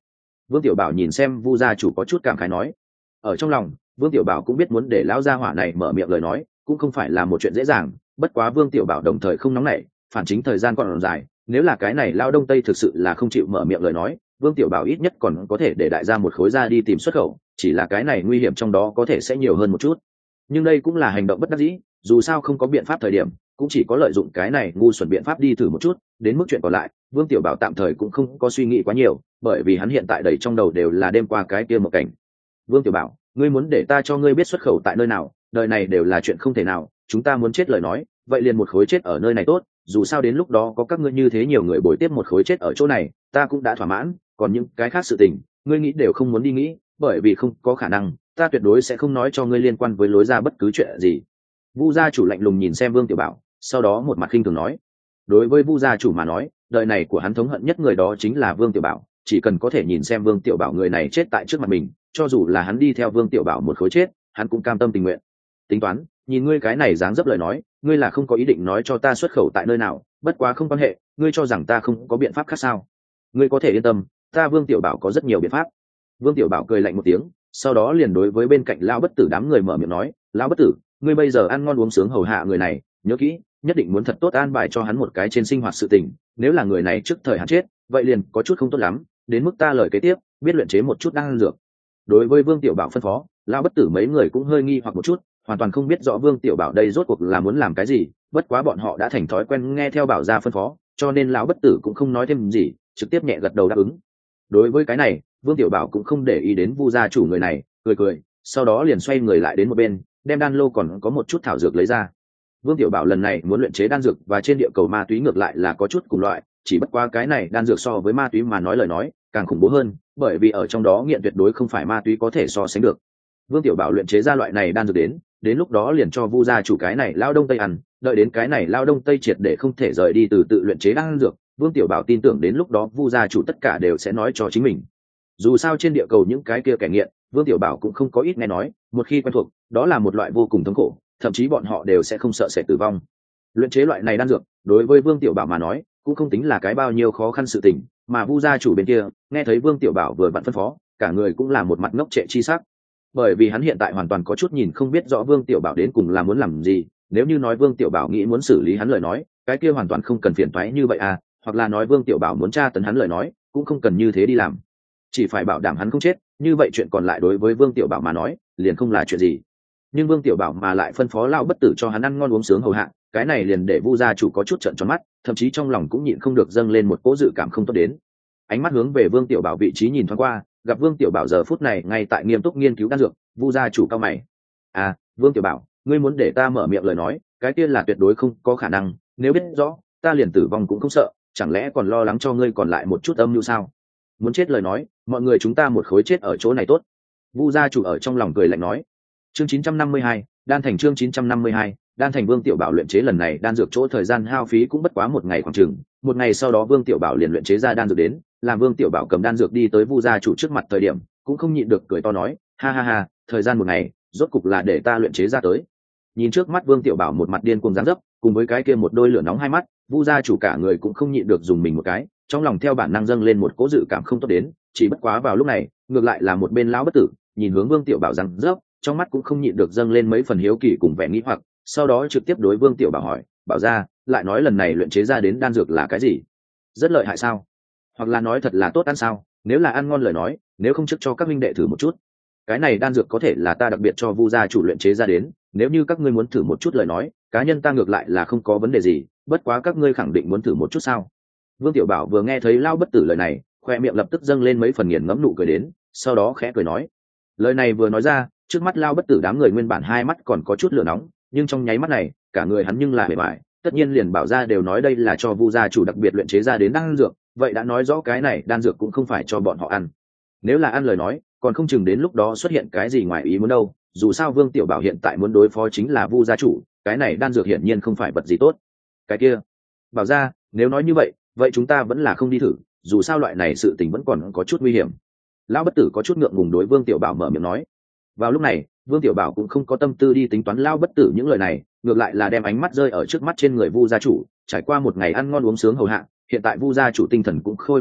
Vương Tiểu Bảo nhìn xem Vu gia chủ có chút cảm khái nói. Ở trong lòng, Vương Tiểu Bảo cũng biết muốn để lão gia hỏa này mở miệng lời nói cũng không phải là một chuyện dễ dàng, bất quá Vương Tiểu Bảo đồng thời không nóng nảy, phản chính thời gian còn dài, nếu là cái này lao đông tây thực sự là không chịu mở miệng lời nói, Vương Tiểu Bảo ít nhất còn có thể để đại gia một khối ra đi tìm xuất khẩu, chỉ là cái này nguy hiểm trong đó có thể sẽ nhiều hơn một chút. Nhưng đây cũng là hành động bất đắc dĩ, dù sao không có biện pháp thời điểm, cũng chỉ có lợi dụng cái này ngu xuẩn biện pháp đi thử một chút, đến mức chuyện còn lại, Vương Tiểu Bảo tạm thời cũng không có suy nghĩ quá nhiều, bởi vì hắn hiện tại đầy trong đầu đều là đêm qua cái kia một cảnh. Vương Tiểu Bảo, ngươi muốn để ta cho ngươi biết xuất khẩu tại nơi nào, đời này đều là chuyện không thể nào, chúng ta muốn chết lời nói, vậy liền một khối chết ở nơi này tốt, dù sao đến lúc đó có các ngươi như thế nhiều người bồi tiếp một khối chết ở chỗ này, ta cũng đã thỏa mãn, còn những cái khác sự tình, ngươi nghĩ đều không muốn đi nghĩ, bởi vì không có khả năng, ta tuyệt đối sẽ không nói cho ngươi liên quan với lối ra bất cứ chuyện gì. Vu gia chủ lạnh lùng nhìn xem Vương Tiểu Bảo, sau đó một mặt khinh thường nói, đối với Vu gia chủ mà nói, đời này của hắn thống hận nhất người đó chính là Vương Tiểu Bảo, chỉ cần có thể nhìn xem Vương Tiểu Bảo người này chết tại trước mặt mình, cho dù là hắn đi theo Vương Tiểu Bảo một khối chết, hắn cũng cam tâm tình nguyện. Tính toán, nhìn ngươi cái này dáng dấp lời nói, ngươi là không có ý định nói cho ta xuất khẩu tại nơi nào, bất quá không quan hệ, ngươi cho rằng ta không có biện pháp khác sao? Ngươi có thể yên tâm, ta Vương Tiểu Bảo có rất nhiều biện pháp. Vương Tiểu Bảo cười lạnh một tiếng, sau đó liền đối với bên cạnh lão bất tử đám người mở miệng nói, lão bất tử, ngươi bây giờ ăn ngon uống sướng hầu hạ người này, nhớ kỹ, nhất định muốn thật tốt an bài cho hắn một cái trên sinh hoạt sự tình, nếu là người này trước thời hạn chết, vậy liền có chút không tốt lắm, đến mức ta lời kế tiếp, biết luyện chế một chút đan dược. Đối với Vương Tiểu Bảo phân phó, lão bất tử mấy người cũng hơi nghi hoặc một chút, hoàn toàn không biết rõ Vương Tiểu Bảo đây rốt cuộc là muốn làm cái gì, bất quá bọn họ đã thành thói quen nghe theo bảo gia phân phó, cho nên lão bất tử cũng không nói thêm gì, trực tiếp nhẹ gật đầu đáp ứng. Đối với cái này, Vương Tiểu Bảo cũng không để ý đến Vu gia chủ người này, cười cười, sau đó liền xoay người lại đến một bên, đem đan lô còn có một chút thảo dược lấy ra. Vương Tiểu Bảo lần này muốn luyện chế đan dược và trên địa cầu ma túy ngược lại là có chút cùng loại, chỉ bất qua cái này đan dược so với ma túy mà nói lời nói, càng khủng bố hơn, bởi vì ở trong đó nghiện tuyệt đối không phải ma túy có thể so sánh được. Vương Tiểu Bảo luyện chế ra loại này đan dược đến lúc đó liền cho Vu gia chủ cái này lao đông tây ăn, đợi đến cái này lao đông tây triệt để không thể rời đi từ tự luyện chế đan dược, Vương Tiểu Bảo tin tưởng đến lúc đó Vu gia chủ tất cả đều sẽ nói cho chính mình. Dù sao trên địa cầu những cái kia kẻ nghiện, Vương Tiểu Bảo cũng không có ít nghe nói, một khi quen thuộc, đó là một loại vô cùng thống khổ, thậm chí bọn họ đều sẽ không sợ sẽ tử vong. Luyện chế loại này đan dược, đối với Vương Tiểu Bảo mà nói, cũng không tính là cái bao nhiêu khó khăn sự tình, mà Vu gia chủ bên kia, nghe thấy Vương Tiểu Bảo vừa vặn phân phó, cả người cũng là một mặt ngốc trệ chi sắc. Bởi vì hắn hiện tại hoàn toàn có chút nhìn không biết rõ Vương Tiểu Bảo đến cùng là muốn làm gì, nếu như nói Vương Tiểu Bảo nghĩ muốn xử lý hắn lời nói, cái kia hoàn toàn không cần phiền toái như vậy à, hoặc là nói Vương Tiểu Bảo muốn tra tấn hắn lời nói, cũng không cần như thế đi làm. Chỉ phải bảo đảm hắn không chết, như vậy chuyện còn lại đối với Vương Tiểu Bảo mà nói, liền không là chuyện gì. Nhưng Vương Tiểu Bảo mà lại phân phó lão bất tử cho hắn ăn ngon uống sướng hầu hạ, cái này liền để Vu gia chủ có chút trợn tròn mắt, thậm chí trong lòng cũng nhịn không được dâng lên một cỗ dự cảm không tốt đến. Ánh mắt hướng về Vương Tiểu Bảo vị trí nhìn thoáng qua, gặp Vương Tiểu Bảo giờ phút này ngay tại nghiêm túc nghiên cứu đan dược, Vu gia chủ cao mày. À, Vương Tiểu Bảo, ngươi muốn để ta mở miệng lời nói, cái kia là tuyệt đối không có khả năng, nếu biết rõ, ta liền tử vong cũng không sợ, chẳng lẽ còn lo lắng cho ngươi còn lại một chút âm mưu sao? Muốn chết lời nói, mọi người chúng ta một khối chết ở chỗ này tốt. Vu gia chủ ở trong lòng cười lạnh nói. Chương 952, đan thành chương 952, đan thành. Vương Tiểu Bảo luyện chế lần này đan dược chỗ thời gian hao phí cũng bất quá một ngày khoảng chừng, một ngày sau đó Vương Tiểu Bảo liền luyện chế ra đan dược đến, làm Vương Tiểu Bảo cầm đan dược đi tới Vu gia chủ trước mặt thời điểm, cũng không nhịn được cười to nói, ha ha ha, thời gian một ngày, rốt cục là để ta luyện chế ra tới. Nhìn trước mắt Vương Tiểu Bảo một mặt điên cuồng dáng dấp, cùng với cái kia một đôi lửa nóng hai mắt, Vu gia chủ cả người cũng không nhịn được dùng mình một cái, trong lòng theo bản năng dâng lên một cỗ dự cảm không tốt đến, chỉ bất quá vào lúc này, ngược lại là một bên lão bất tử, nhìn hướng Vương Tiểu Bảo dáng dấp, trong mắt cũng không nhịn được dâng lên mấy phần hiếu kỳ cùng vẻ nghi hoặc, sau đó trực tiếp đối Vương Tiểu Bảo hỏi, bảo ra, lại nói lần này luyện chế ra đến đan dược là cái gì? Rất lợi hại sao? Hoặc là nói thật là tốt ăn sao? Nếu là ăn ngon lời nói, nếu không trước cho các minh đệ thử một chút. Cái này đan dược có thể là ta đặc biệt cho Vu gia chủ luyện chế ra đến, nếu như các ngươi muốn thử một chút lời nói, cá nhân ta ngược lại là không có vấn đề gì, bất quá các ngươi khẳng định muốn thử một chút sao? Vương Tiểu Bảo vừa nghe thấy Lão bất tử lời này, khoe miệng lập tức dâng lên mấy phần nghiền ngẫm nụ cười đến, sau đó khẽ cười nói, lời này vừa nói ra, trước mắt Lão bất tử đám người nguyên bản hai mắt còn có chút lửa nóng, nhưng trong nháy mắt này, cả người hắn nhưng là bề bại, tất nhiên liền bảo ra đều nói đây là cho Vu gia chủ đặc biệt luyện chế ra đến đan dược, vậy đã nói rõ cái này đan dược cũng không phải cho bọn họ ăn. Nếu là ăn lời nói, còn không chừng đến lúc đó xuất hiện cái gì ngoài ý muốn đâu, dù sao Vương Tiểu Bảo hiện tại muốn đối phó chính là Vu gia chủ, cái này đan dược hiển nhiên không phải vật gì tốt. Cái kia, bảo ra, nếu nói như vậy, vậy chúng ta vẫn là không đi thử, dù sao loại này sự tình vẫn còn có chút nguy hiểm. Lão bất tử có chút ngượng ngùng đối Vương Tiểu Bảo mở miệng nói. Vào lúc này, Vương Tiểu Bảo cũng không có tâm tư đi tính toán Lão bất tử những lời này, ngược lại là đem ánh mắt rơi ở trước mắt trên người Vu gia chủ, trải qua một ngày ăn ngon uống sướng hầu hạ, hiện tại Vu gia chủ tinh thần cũng khôi phục lại,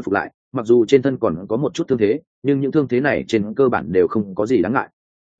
mặc dù trên thân còn có một chút thương thế nhưng những thương thế này trên cơ bản đều không có gì đáng ngại.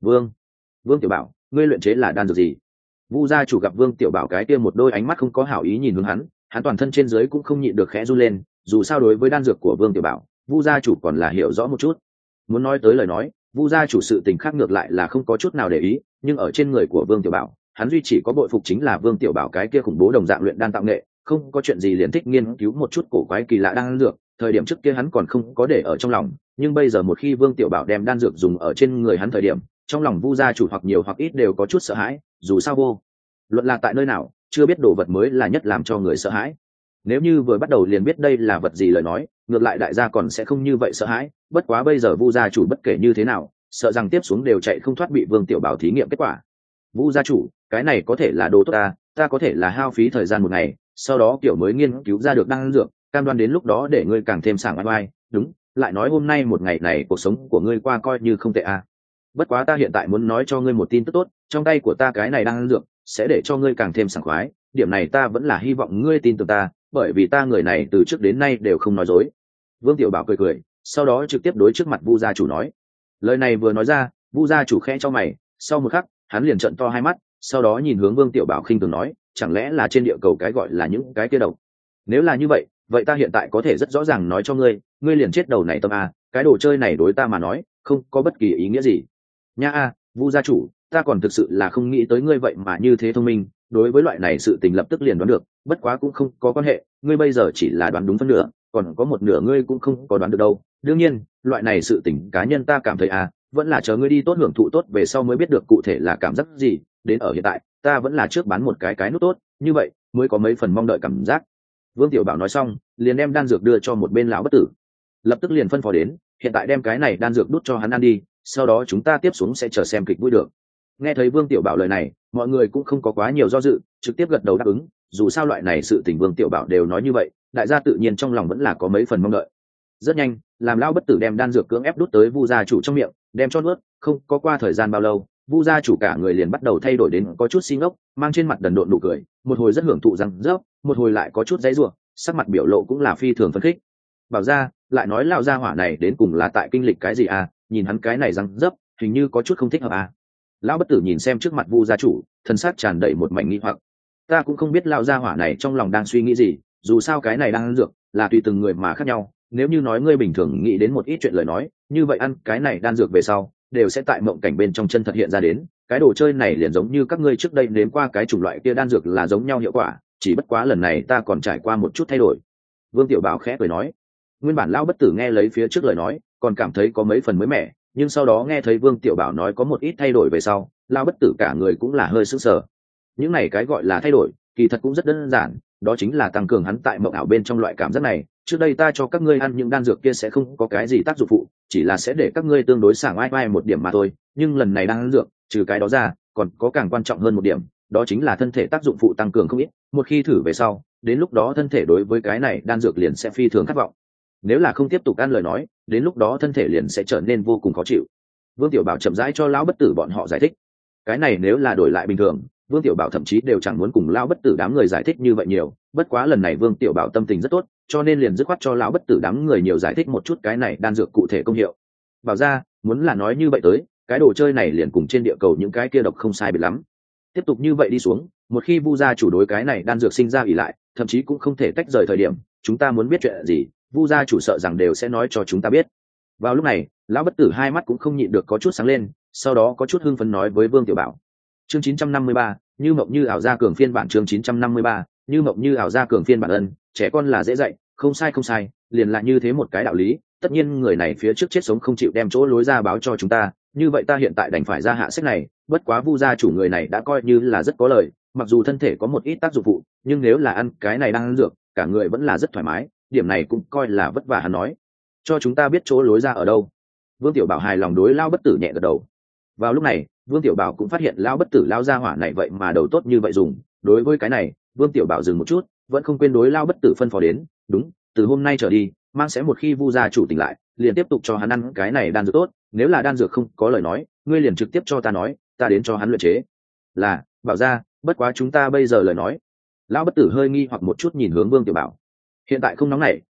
Vương Tiểu Bảo, ngươi luyện chế là đan dược gì? Vu gia chủ gặp Vương Tiểu Bảo cái kia một đôi ánh mắt không có hảo ý nhìn hướng hắn toàn thân trên dưới cũng không nhịn được khẽ run lên, dù sao đối với đan dược của Vương Tiểu Bảo, Vu gia chủ còn là hiểu rõ một chút. Muốn nói tới lời nói, Vu gia chủ sự tình khác ngược lại là không có chút nào để ý, nhưng ở trên người của Vương Tiểu Bảo, hắn duy chỉ có bội phục chính là Vương Tiểu Bảo cái kia khủng bố đồng dạng luyện đan tạo nghệ, không có chuyện gì liền thích nghiên cứu một chút cổ quái kỳ lạ đan dược, thời điểm trước kia hắn còn không có để ở trong lòng, nhưng bây giờ một khi Vương Tiểu Bảo đem đan dược dùng ở trên người hắn thời điểm, trong lòng Vu gia chủ hoặc nhiều hoặc ít đều có chút sợ hãi, dù sao vô luận là tại nơi nào, chưa biết đồ vật mới là nhất làm cho người sợ hãi. Nếu như vừa bắt đầu liền biết đây là vật gì lời nói, ngược lại đại gia còn sẽ không như vậy sợ hãi, bất quá bây giờ Vu gia chủ bất kể như thế nào, sợ rằng tiếp xuống đều chạy không thoát bị Vương Tiểu Bảo thí nghiệm kết quả. Vu gia chủ, cái này có thể là đồ tốt ta có thể là hao phí thời gian một ngày, sau đó kiểu mới nghiên cứu ra được đan dược, cam đoan đến lúc đó để ngươi càng thêm sảng oai. Đúng, lại nói hôm nay một ngày này cuộc sống của ngươi qua coi như không tệ bất quá ta hiện tại muốn nói cho ngươi một tin tức tốt, trong tay của ta cái này đan dược sẽ để cho ngươi càng thêm sảng khoái, điểm này ta vẫn là hy vọng ngươi tin tưởng ta, bởi vì ta người này từ trước đến nay đều không nói dối. Vương Tiểu Bảo cười, sau đó trực tiếp đối trước mặt Vu gia chủ nói. Lời này vừa nói ra, Vu gia chủ khẽ cho mày, sau một khắc hắn liền trợn to hai mắt, sau đó nhìn hướng Vương Tiểu Bảo khinh thường nói, chẳng lẽ là trên địa cầu cái gọi là những cái kia độc? Nếu là như vậy, vậy ta hiện tại có thể rất rõ ràng nói cho ngươi, ngươi liền chết đầu này tâm cái đồ chơi này đối ta mà nói không có bất kỳ ý nghĩa gì. Nha Vu gia chủ, ta còn thực sự là không nghĩ tới ngươi vậy mà như thế thông minh, đối với loại này sự tình lập tức liền đoán được, bất quá cũng không có quan hệ, ngươi bây giờ chỉ là đoán đúng phân nửa, còn có một nửa ngươi cũng không có đoán được đâu. Đương nhiên, loại này sự tình cá nhân ta cảm thấy vẫn là chờ ngươi đi tốt hưởng thụ tốt về sau mới biết được cụ thể là cảm giác gì, đến ở hiện tại, ta vẫn là trước bán một cái nút tốt, như vậy mới có mấy phần mong đợi cảm giác. Vương Tiểu Bảo nói xong, liền đem đan dược đưa cho một bên lão bất tử, lập tức liền phân phó đến, hiện tại đem cái này đan dược đút cho hắn ăn đi, sau đó chúng ta tiếp xuống sẽ chờ xem kịch vui được. Nghe thấy Vương Tiểu Bảo lời này, mọi người cũng không có quá nhiều do dự, trực tiếp gật đầu đáp ứng, dù sao loại này sự tình Vương Tiểu Bảo đều nói như vậy, đại gia tự nhiên trong lòng vẫn là có mấy phần mong đợi. Rất nhanh, làm lão bất tử đem đan dược cưỡng ép đút tới Vu gia chủ trong miệng, đem cho nuốt, không có qua thời gian bao lâu, Vu gia chủ cả người liền bắt đầu thay đổi đến có chút si ngốc, mang trên mặt đần độn nụ cười, một hồi rất hưởng thụ răng rớp, một hồi lại có chút giãy giụa, sắc mặt biểu lộ cũng là phi thường phấn khích. Bảo ra, lại nói lão gia hỏa này đến cùng là tại kinh lịch cái gì nhìn hắn cái này răng rớp, hình như có chút không thích hợp Lão bất tử nhìn xem trước mặt Vu gia chủ, thân xác tràn đầy một mảnh nghi hoặc. Ta cũng không biết lão gia hỏa này trong lòng đang suy nghĩ gì, dù sao cái này đang ăn dược là tùy từng người mà khác nhau, nếu như nói ngươi bình thường nghĩ đến một ít chuyện lời nói, như vậy ăn cái này đan dược về sau đều sẽ tại mộng cảnh bên trong chân thật hiện ra đến, cái đồ chơi này liền giống như các ngươi trước đây nếm qua cái chủng loại kia đan dược là giống nhau hiệu quả, chỉ bất quá lần này ta còn trải qua một chút thay đổi. Vương Tiểu Bảo khẽ cười nói. Nguyên bản lão bất tử nghe lấy phía trước lời nói còn cảm thấy có mấy phần mới mẻ, nhưng sau đó nghe thấy Vương Tiểu Bảo nói có một ít thay đổi về sau, lão bất tử cả người cũng là hơi sững sờ. Những này cái gọi là thay đổi kỳ thật cũng rất đơn giản, đó chính là tăng cường hắn tại mộng ảo bên trong loại cảm giác này. Trước đây ta cho các ngươi ăn những đan dược kia sẽ không có cái gì tác dụng phụ, chỉ là sẽ để các ngươi tương đối sảng oai một điểm mà thôi, nhưng lần này đang ăn dược trừ cái đó ra còn có càng quan trọng hơn một điểm, đó chính là thân thể tác dụng phụ tăng cường không ít, một khi thử về sau, đến lúc đó thân thể đối với cái này đan dược liền sẽ phi thường khát vọng. Nếu là không tiếp tục ăn lời nói, đến lúc đó thân thể liền sẽ trở nên vô cùng khó chịu. Vương Tiểu Bảo chậm rãi cho lão bất tử bọn họ giải thích. Cái này nếu là đổi lại bình thường, Vương Tiểu Bảo thậm chí đều chẳng muốn cùng lão bất tử đám người giải thích như vậy nhiều, bất quá lần này Vương Tiểu Bảo tâm tình rất tốt, cho nên liền dứt khoát cho lão bất tử đám người nhiều giải thích một chút cái này đan dược cụ thể công hiệu. Bảo ra, muốn là nói như vậy tới, cái đồ chơi này liền cùng trên địa cầu những cái kia độc không sai biệt lắm. Tiếp tục như vậy đi xuống, một khi Vu gia chủ đối cái này đan dược sinh ra ỷ lại, thậm chí cũng không thể tách rời thời điểm, chúng ta muốn biết chuyện gì, Vu gia chủ sợ rằng đều sẽ nói cho chúng ta biết. Vào lúc này, lão bất tử hai mắt cũng không nhịn được có chút sáng lên, sau đó có chút hưng phấn nói với Vương Tiểu Bảo. Chương 953, như mộng như ảo gia cường phiên bản. Chương 953, như mộng như ảo gia cường phiên bản. Trẻ con là dễ dạy, không sai, liền là như thế một cái đạo lý. Tất nhiên người này phía trước chết sống không chịu đem chỗ lối ra báo cho chúng ta, như vậy ta hiện tại đành phải ra hạ sách này. Bất quá Vu gia chủ người này đã coi như là rất có lời, mặc dù thân thể có một ít tác dụng phụ, nhưng nếu là ăn cái này đang ăn dược, cả người vẫn là rất thoải mái, điểm này cũng coi là vất vả hắn nói. Cho chúng ta biết chỗ lối ra ở đâu. Vương Tiểu Bảo hài lòng đối lao bất tử nhẹ gật đầu. Vào lúc này, Vương Tiểu Bảo cũng phát hiện lao bất tử lao gia hỏa này vậy mà đầu tốt như vậy dùng. Đối với cái này, Vương Tiểu Bảo dừng một chút, vẫn không quên đối lao bất tử phân phó đến. Đúng, từ hôm nay trở đi, mang sẽ một khi Vu gia chủ tỉnh lại, liền tiếp tục cho hắn ăn cái này đan dược tốt. Nếu là đan dược không có lời nói, ngươi liền trực tiếp cho ta nói, ta đến cho hắn luyện chế. Là, Bảo ra, bất quá chúng ta bây giờ lời nói. Lão bất tử hơi nghi hoặc một chút nhìn hướng Vương Tiểu Bảo. Hiện tại không nóng nảy,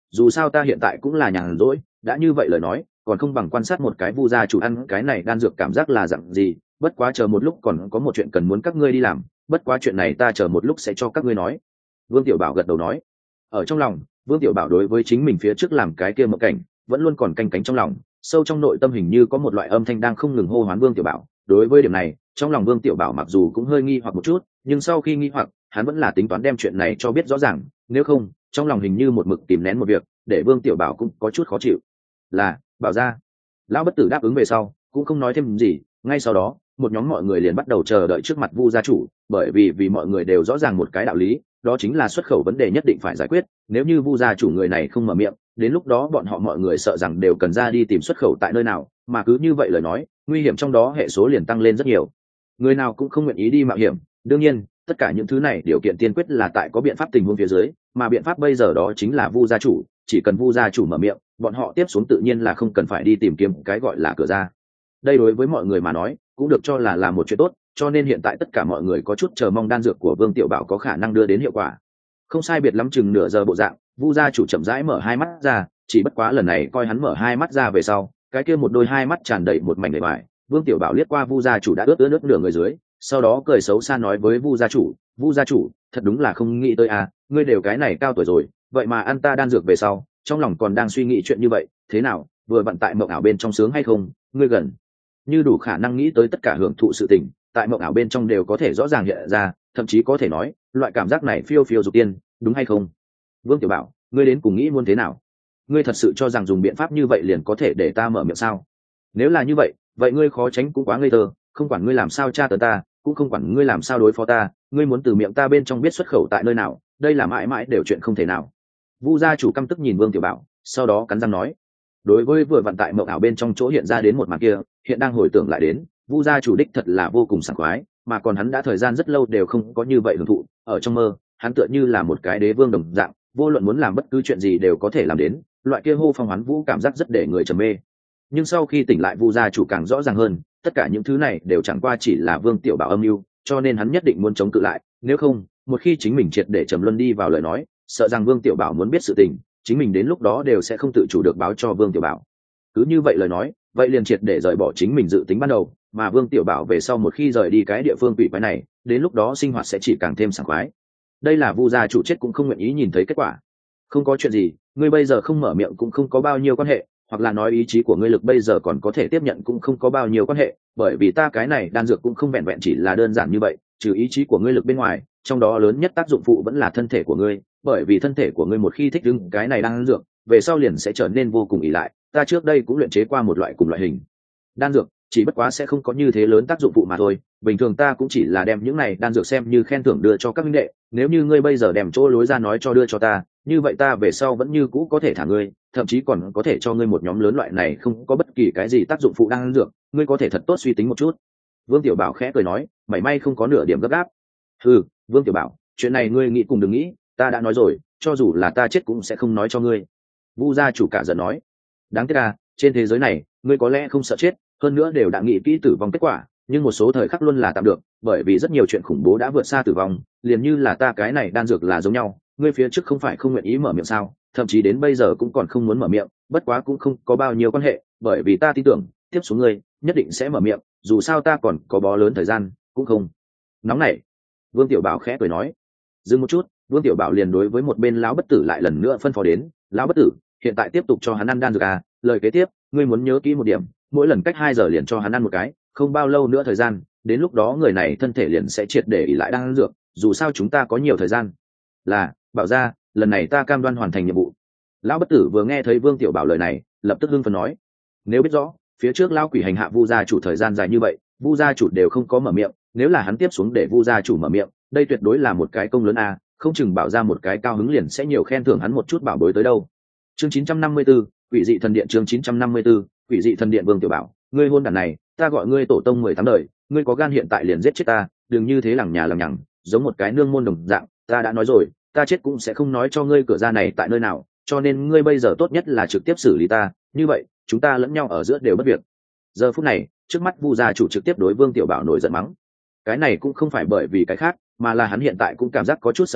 dù sao ta hiện tại cũng là nhàn rỗi, đã như vậy lời nói còn không bằng quan sát một cái vu gia chủ ăn cái này đan dược cảm giác là dặn gì. Bất quá chờ một lúc còn có một chuyện cần muốn các ngươi đi làm, bất quá chuyện này ta chờ một lúc sẽ cho các ngươi nói. Vương Tiểu Bảo gật đầu nói. Ở trong lòng, Vương Tiểu Bảo đối với chính mình phía trước làm cái kia mộng cảnh vẫn luôn còn canh cánh trong lòng, sâu trong nội tâm hình như có một loại âm thanh đang không ngừng hô hoán Vương Tiểu Bảo. Đối với điểm này, trong lòng Vương Tiểu Bảo mặc dù cũng hơi nghi hoặc một chút, nhưng sau khi nghi hoặc, hắn vẫn là tính toán đem chuyện này cho biết rõ ràng, nếu không, trong lòng hình như một mực kìm nén một việc, để Vương Tiểu Bảo cũng có chút khó chịu. Là, Bảo gia. Lão bất tử đáp ứng về sau, cũng không nói thêm gì, ngay sau đó, một nhóm mọi người liền bắt đầu chờ đợi trước mặt Vu gia chủ, bởi vì mọi người đều rõ ràng một cái đạo lý, đó chính là xuất khẩu vấn đề nhất định phải giải quyết, nếu như Vu gia chủ người này không mở miệng, đến lúc đó bọn họ mọi người sợ rằng đều cần ra đi tìm xuất khẩu tại nơi nào, mà cứ như vậy lời nói, nguy hiểm trong đó hệ số liền tăng lên rất nhiều. Người nào cũng không nguyện ý đi mạo hiểm, đương nhiên, tất cả những thứ này điều kiện tiên quyết là tại có biện pháp tình huống phía dưới, mà biện pháp bây giờ đó chính là Vu gia chủ, chỉ cần Vu gia chủ mở miệng, bọn họ tiếp xuống tự nhiên là không cần phải đi tìm kiếm cái gọi là cửa ra. Đây đối với mọi người mà nói, cũng được cho là một chuyện tốt, cho nên hiện tại tất cả mọi người có chút chờ mong đan dược của Vương Tiểu Bảo có khả năng đưa đến hiệu quả. Không sai biệt lắm chừng nửa giờ bộ dạng, Vu gia chủ chậm rãi mở hai mắt ra, chỉ bất quá lần này coi hắn mở hai mắt ra về sau, cái kia một đôi hai mắt tràn đầy một mảnh lệ bại. Vương Tiểu Bảo liếc qua Vu gia chủ đã ướt nửa người dưới, sau đó cười xấu xa nói với Vu gia chủ, thật đúng là không nghĩ tới à, ngươi đều cái này cao tuổi rồi, vậy mà ăn ta đan dược về sau, trong lòng còn đang suy nghĩ chuyện như vậy, thế nào, vừa vận tại mộng ảo bên trong sướng hay không, ngươi gần như đủ khả năng nghĩ tới tất cả hưởng thụ sự tình, tại mộng ảo bên trong đều có thể rõ ràng hiện ra, thậm chí có thể nói, loại cảm giác này phiêu phiêu dục tiên, đúng hay không? Vương Tiểu Bảo, ngươi đến cùng nghĩ muốn thế nào? Ngươi thật sự cho rằng dùng biện pháp như vậy liền có thể để ta mở miệng sao? Nếu là như vậy, vậy ngươi khó tránh cũng quá ngây thơ, không quản ngươi làm sao tra tấn ta, cũng không quản ngươi làm sao đối phó ta, ngươi muốn từ miệng ta bên trong biết xuất khẩu tại nơi nào, đây là mãi mãi đều chuyện không thể nào. Vu gia chủ căm tức nhìn Vương Tiểu Bảo, sau đó cắn răng nói. Đối với vừa vận tại mộng ảo bên trong chỗ hiện ra đến một màn kia, hiện đang hồi tưởng lại đến, Vu gia chủ đích thật là vô cùng sảng khoái, mà còn hắn đã thời gian rất lâu đều không có như vậy hưởng thụ, ở trong mơ, hắn tựa như là một cái đế vương đồng dạng, vô luận muốn làm bất cứ chuyện gì đều có thể làm đến, loại kia hô phong hoán vũ cảm giác rất để người trầm mê. Nhưng sau khi tỉnh lại Vu gia chủ càng rõ ràng hơn, tất cả những thứ này đều chẳng qua chỉ là Vương Tiểu Bảo âm mưu, cho nên hắn nhất định muốn chống cự lại, nếu không, một khi chính mình triệt để trầm luân đi vào lời nói, sợ rằng Vương Tiểu Bảo muốn biết sự tình, chính mình đến lúc đó đều sẽ không tự chủ được báo cho Vương Tiểu Bảo. Cứ như vậy lời nói, vậy liền triệt để rời bỏ chính mình dự tính ban đầu, mà Vương Tiểu Bảo về sau một khi rời đi cái địa phương quỷ quái này, đến lúc đó sinh hoạt sẽ chỉ càng thêm sảng khoái. Đây là Vu gia chủ chết cũng không nguyện ý nhìn thấy kết quả. Không có chuyện gì, ngươi bây giờ không mở miệng cũng không có bao nhiêu quan hệ, hoặc là nói ý chí của ngươi lực bây giờ còn có thể tiếp nhận cũng không có bao nhiêu quan hệ, bởi vì ta cái này đan dược cũng không vẹn vẹn chỉ là đơn giản như vậy, trừ ý chí của ngươi lực bên ngoài, trong đó lớn nhất tác dụng phụ vẫn là thân thể của ngươi, bởi vì thân thể của ngươi một khi thích ứng cái này đan dược, về sau liền sẽ trở nên vô cùng ỷ lại. Ta trước đây cũng luyện chế qua một loại cùng loại hình đan dược, chỉ bất quá sẽ không có như thế lớn tác dụng phụ mà thôi. Bình thường ta cũng chỉ là đem những này đan dược xem như khen thưởng đưa cho các minh đệ, nếu như ngươi bây giờ đem chỗ lối ra nói cho đưa cho ta, như vậy ta về sau vẫn như cũ có thể thả ngươi, thậm chí còn có thể cho ngươi một nhóm lớn loại này không có bất kỳ cái gì tác dụng phụ đan dược, ngươi có thể thật tốt suy tính một chút. Vương Tiểu Bảo khẽ cười nói, mảy may không có nửa điểm gấp gáp. Ừ, Vương Tiểu Bảo, chuyện này ngươi nghĩ cùng đừng nghĩ, ta đã nói rồi, cho dù là ta chết cũng sẽ không nói cho ngươi. Vu gia chủ cả giận nói, đáng tiếc à, trên thế giới này, ngươi có lẽ không sợ chết, hơn nữa đều đã nghĩ kỹ tử vong kết quả, nhưng một số thời khắc luôn là tạm được, bởi vì rất nhiều chuyện khủng bố đã vượt xa tử vong, liền như là ta cái này đan dược là giống nhau, ngươi phía trước không phải không nguyện ý mở miệng sao, thậm chí đến bây giờ cũng còn không muốn mở miệng, bất quá cũng không có bao nhiêu quan hệ, bởi vì ta tin tưởng, tiếp xuống ngươi nhất định sẽ mở miệng, dù sao ta còn có bó lớn thời gian, cũng không nóng nảy. Vương Tiểu Bảo khẽ cười nói. Dừng một chút, Vương Tiểu Bảo liền đối với một bên lão bất tử lại lần nữa phân phó đến, lão bất tử, hiện tại tiếp tục cho hắn ăn đan dược à, lời kế tiếp, ngươi muốn nhớ kỹ một điểm, mỗi lần cách 2 giờ liền cho hắn ăn một cái, không bao lâu nữa thời gian, đến lúc đó người này thân thể liền sẽ triệt để ỷ lại đan dược, dù sao chúng ta có nhiều thời gian. Là, Bảo gia, lần này ta cam đoan hoàn thành nhiệm vụ. Lão bất tử vừa nghe thấy Vương Tiểu Bảo lời này, lập tức hưng phấn nói, nếu biết rõ, phía trước lão quỷ hành hạ Vu gia chủ thời gian dài như vậy, Vu gia chủ đều không có mở miệng, nếu là hắn tiếp xuống để Vu gia chủ mở miệng, đây tuyệt đối là một cái công lớn a, không chừng Bảo ra một cái cao hứng liền sẽ nhiều khen thưởng hắn một chút bảo bối tới đâu. Chương 954, Quỷ dị thần điện. Chương 954, Quỷ dị thần điện. Vương Tiểu Bảo, ngươi hôn đản này, ta gọi ngươi tổ tông 18 đời, ngươi có gan hiện tại liền giết chết ta, đừng như thế lằng nhà lằng nhằng, giống một cái nương môn đồng dạng, ta đã nói rồi, ta chết cũng sẽ không nói cho ngươi cửa ra này tại nơi nào, cho nên ngươi bây giờ tốt nhất là trực tiếp xử lý ta, như vậy, chúng ta lẫn nhau ở giữa đều bất việc. Giờ phút này, trước mắt Vu gia chủ trực tiếp đối Vương Tiểu Bảo nổi giận mắng. Cái này cũng không phải bởi vì cái khác, mà là hắn hiện tại cũng cảm giác có chút sợ hãi,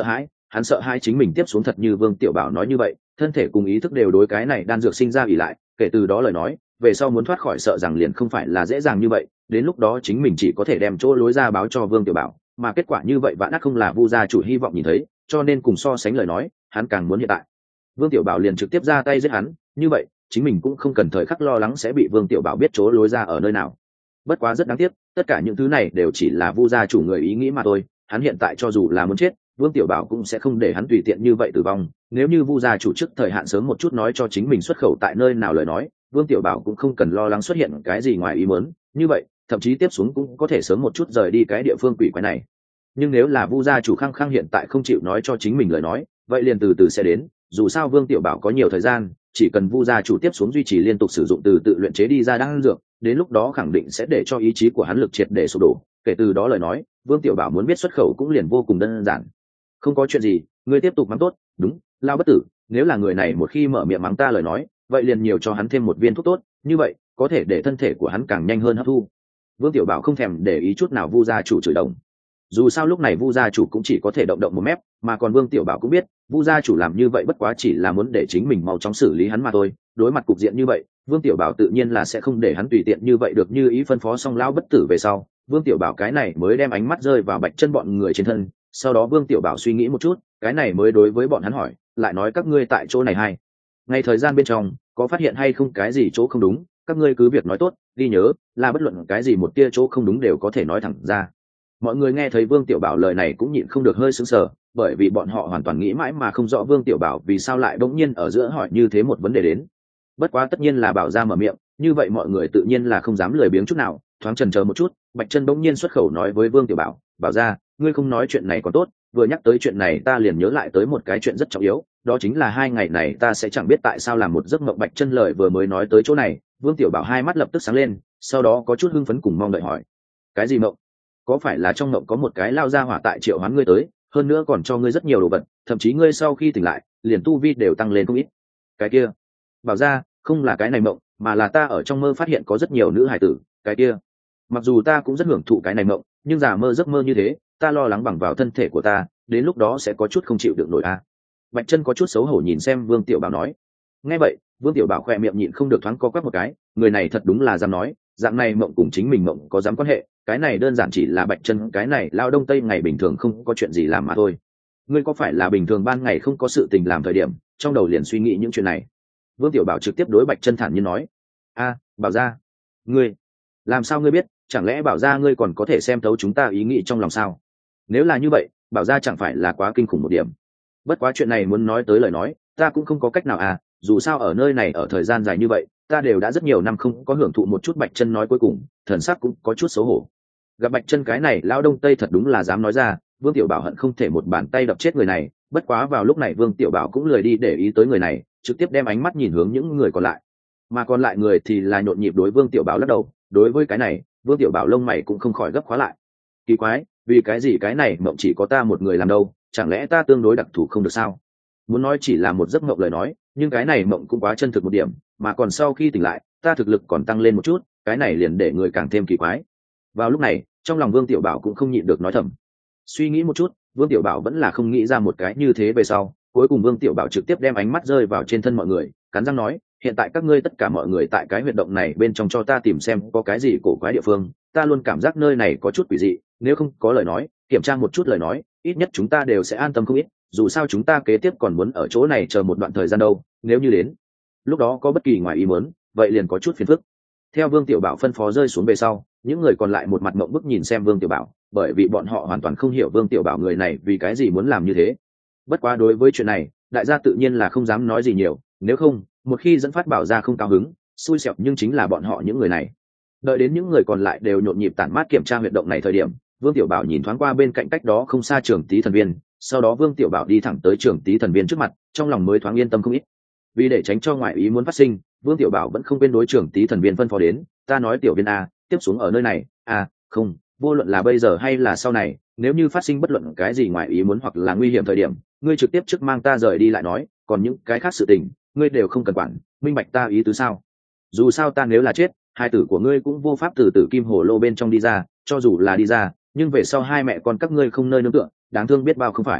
hắn sợ hai chính mình tiếp xuống thật như Vương Tiểu Bảo nói như vậy, thân thể cùng ý thức đều đối cái này đan dược sinh ra ỷ lại, kể từ đó lời nói về sau muốn thoát khỏi sợ rằng liền không phải là dễ dàng như vậy, đến lúc đó chính mình chỉ có thể đem chỗ lối ra báo cho Vương Tiểu Bảo, mà kết quả như vậy vạn ác không là Vu gia chủ hy vọng nhìn thấy, cho nên cùng so sánh lời nói hắn càng muốn hiện tại Vương Tiểu Bảo liền trực tiếp ra tay giết hắn, như vậy chính mình cũng không cần thời khắc lo lắng sẽ bị Vương Tiểu Bảo biết chỗ lối ra ở nơi nào. Bất quá rất đáng tiếc, tất cả những thứ này đều chỉ là Vu gia chủ người ý nghĩ mà thôi, hắn hiện tại cho dù là muốn chết, Vương Tiểu Bảo cũng sẽ không để hắn tùy tiện như vậy tử vong. Nếu như Vu gia chủ trước thời hạn sớm một chút nói cho chính mình xuất khẩu tại nơi nào lời nói, Vương Tiểu Bảo cũng không cần lo lắng xuất hiện cái gì ngoài ý muốn, như vậy thậm chí tiếp xuống cũng có thể sớm một chút rời đi cái địa phương quỷ quái này. Nhưng nếu là Vu gia chủ khăng khăng hiện tại không chịu nói cho chính mình lời nói, vậy liền từ từ sẽ đến, dù sao Vương Tiểu Bảo có nhiều thời gian, chỉ cần Vu gia chủ tiếp xuống duy trì liên tục sử dụng từ tự luyện chế đi ra đan dược, đến lúc đó khẳng định sẽ để cho ý chí của hắn lực triệt để sụp đổ, kể từ đó lời nói Vương Tiểu Bảo muốn biết xuất khẩu cũng liền vô cùng đơn giản. Không có chuyện gì, ngươi tiếp tục mắng tốt, đúng, lao bất tử, nếu là người này một khi mở miệng mắng ta lời nói, vậy liền nhiều cho hắn thêm một viên thuốc tốt, như vậy có thể để thân thể của hắn càng nhanh hơn hấp thu. Vương Tiểu Bảo không thèm để ý chút nào Vu gia chủ chửi đồng. Dù sao lúc này Vu gia chủ cũng chỉ có thể động động một mép, mà còn Vương Tiểu Bảo cũng biết Vu gia chủ làm như vậy bất quá chỉ là muốn để chính mình mau chóng xử lý hắn mà thôi. Đối mặt cục diện như vậy, Vương Tiểu Bảo tự nhiên là sẽ không để hắn tùy tiện như vậy được như ý phân phó xong lão bất tử về sau. Vương Tiểu Bảo cái này mới đem ánh mắt rơi vào Bạch Chân bọn người trên thân, sau đó Vương Tiểu Bảo suy nghĩ một chút, cái này mới đối với bọn hắn hỏi, lại nói các ngươi tại chỗ này hay ngay thời gian bên trong có phát hiện hay không cái gì chỗ không đúng, các ngươi cứ việc nói tốt, ghi nhớ là bất luận cái gì một tia chỗ không đúng đều có thể nói thẳng ra. Mọi người nghe thấy Vương Tiểu Bảo lời này cũng nhịn không được hơi sững sờ, bởi vì bọn họ hoàn toàn nghĩ mãi mà không rõ Vương Tiểu Bảo vì sao lại bỗng nhiên ở giữa hỏi như thế một vấn đề đến. Bất quá tất nhiên là Bảo ra mở miệng, như vậy mọi người tự nhiên là không dám lười biếng chút nào, thoáng chần chờ một chút, Bạch Chân bỗng nhiên xuất khẩu nói với Vương Tiểu Bảo, "Bảo ra, ngươi không nói chuyện này còn tốt, vừa nhắc tới chuyện này ta liền nhớ lại tới một cái chuyện rất trọng yếu, đó chính là 2 ngày này ta sẽ chẳng biết tại sao làm một giấc mộng." Bạch Chân lời vừa mới nói tới chỗ này, Vương Tiểu Bảo hai mắt lập tức sáng lên, sau đó có chút hưng phấn cùng mong đợi hỏi, "Cái gì mộng? Có phải là trong mộng có một cái lao ra hỏa tại triệu hoán ngươi tới, hơn nữa còn cho ngươi rất nhiều đồ vật, thậm chí ngươi sau khi tỉnh lại liền tu vi đều tăng lên không ít?" "Cái kia." Bảo ra, "Không là cái này mộng, mà là ta ở trong mơ phát hiện có rất nhiều nữ hài tử, cái kia. Mặc dù ta cũng rất hưởng thụ cái này mộng, nhưng giả mơ giấc mơ như thế, ta lo lắng bằng vào thân thể của ta, đến lúc đó sẽ có chút không chịu được nổi a." Bạch Chân có chút xấu hổ nhìn xem Vương Tiểu Bảo nói. Nghe vậy, Vương Tiểu Bảo khẽ miệng nhịn không được thoáng co quắp một cái, người này thật đúng là dám nói, dạng này mộng cùng chính mình mộng có dám quan hệ, cái này đơn giản chỉ là Bạch Chân cái này lao đông tây ngày bình thường không có chuyện gì làm mà thôi. Ngươi có phải là bình thường ban ngày không có sự tình làm thời điểm, trong đầu liền suy nghĩ những chuyện này? Vương Tiểu Bảo trực tiếp đối Bạch Chân thản nhiên nói. "A, Bảo gia, ngươi, làm sao ngươi biết, chẳng lẽ Bảo gia ngươi còn có thể xem thấu chúng ta ý nghĩ trong lòng sao? Nếu là như vậy, Bảo gia chẳng phải là quá kinh khủng một điểm. Bất quá chuyện này muốn nói tới lời nói, ta cũng không có cách nào à, dù sao ở nơi này ở thời gian dài như vậy, ta đều đã rất nhiều năm không có hưởng thụ một chút." Bạch Chân nói cuối cùng, thần sắc cũng có chút xấu hổ. Gặp Bạch Chân cái này lão đông tây thật đúng là dám nói ra, Vương Tiểu Bảo hận không thể một bàn tay đập chết người này, bất quá vào lúc này Vương Tiểu Bảo cũng lười đi để ý tới người này, trực tiếp đem ánh mắt nhìn hướng những người còn lại. Mà còn lại người thì là nhộn nhịp đối Vương Tiểu Bảo lắc đầu, đối với cái này, Vương Tiểu Bảo lông mày cũng không khỏi gấp khóa lại. Kỳ quái, vì cái gì cái này mộng chỉ có ta một người làm đâu, chẳng lẽ ta tương đối đặc thù không được sao? Muốn nói chỉ là một giấc mộng lời nói, nhưng cái này mộng cũng quá chân thực một điểm, mà còn sau khi tỉnh lại, ta thực lực còn tăng lên một chút, cái này liền để người càng thêm kỳ quái. Vào lúc này, trong lòng Vương Tiểu Bảo cũng không nhịn được nói thầm. Suy nghĩ một chút, Vương Tiểu Bảo vẫn là không nghĩ ra một cái như thế về sau, cuối cùng Vương Tiểu Bảo trực tiếp đem ánh mắt rơi vào trên thân mọi người, cắn răng nói, "Hiện tại các ngươi tất cả mọi người tại cái huyệt động này bên trong cho ta tìm xem có cái gì cổ quái địa phương, ta luôn cảm giác nơi này có chút quỷ dị, nếu không có lời nói, kiểm tra một chút lời nói, ít nhất chúng ta đều sẽ an tâm không ít, dù sao chúng ta kế tiếp còn muốn ở chỗ này chờ một đoạn thời gian đâu, nếu như đến lúc đó có bất kỳ ngoài ý muốn, vậy liền có chút phiền phức." Theo Vương Tiểu Bảo phân phó rơi xuống về sau, những người còn lại một mặt mộng bức nhìn xem Vương Tiểu Bảo, bởi vì bọn họ hoàn toàn không hiểu Vương Tiểu Bảo người này vì cái gì muốn làm như thế. Bất quá đối với chuyện này, đại gia tự nhiên là không dám nói gì nhiều, nếu không, một khi dẫn phát Bảo gia không cao hứng, xui xẻo nhưng chính là bọn họ những người này. Đợi đến những người còn lại đều nhộn nhịp tản mát kiểm tra huyệt động này thời điểm, Vương Tiểu Bảo nhìn thoáng qua bên cạnh cách đó không xa Trường Tý Thần Viên, sau đó Vương Tiểu Bảo đi thẳng tới Trường Tý Thần Viên trước mặt, trong lòng mới thoáng yên tâm không ít. Vì để tránh cho ngoại ý muốn phát sinh, Vương Tiểu Bảo vẫn không quên đối Trường Tý Thần Viên phân phó đến, "Ta nói Tiểu Viên a, tiếp xuống ở nơi này, không, vô luận là bây giờ hay là sau này, nếu như phát sinh bất luận cái gì ngoại ý muốn hoặc là nguy hiểm thời điểm, ngươi trực tiếp trước mang ta rời đi lại nói, còn những cái khác sự tình, ngươi đều không cần quản, minh bạch ta ý tứ sao? Dù sao ta nếu là chết, hai tử của ngươi cũng vô pháp từ tử kim hồ lô bên trong đi ra, cho dù là đi ra, nhưng về sau hai mẹ con các ngươi không nơi nương tựa, đáng thương biết bao không phải."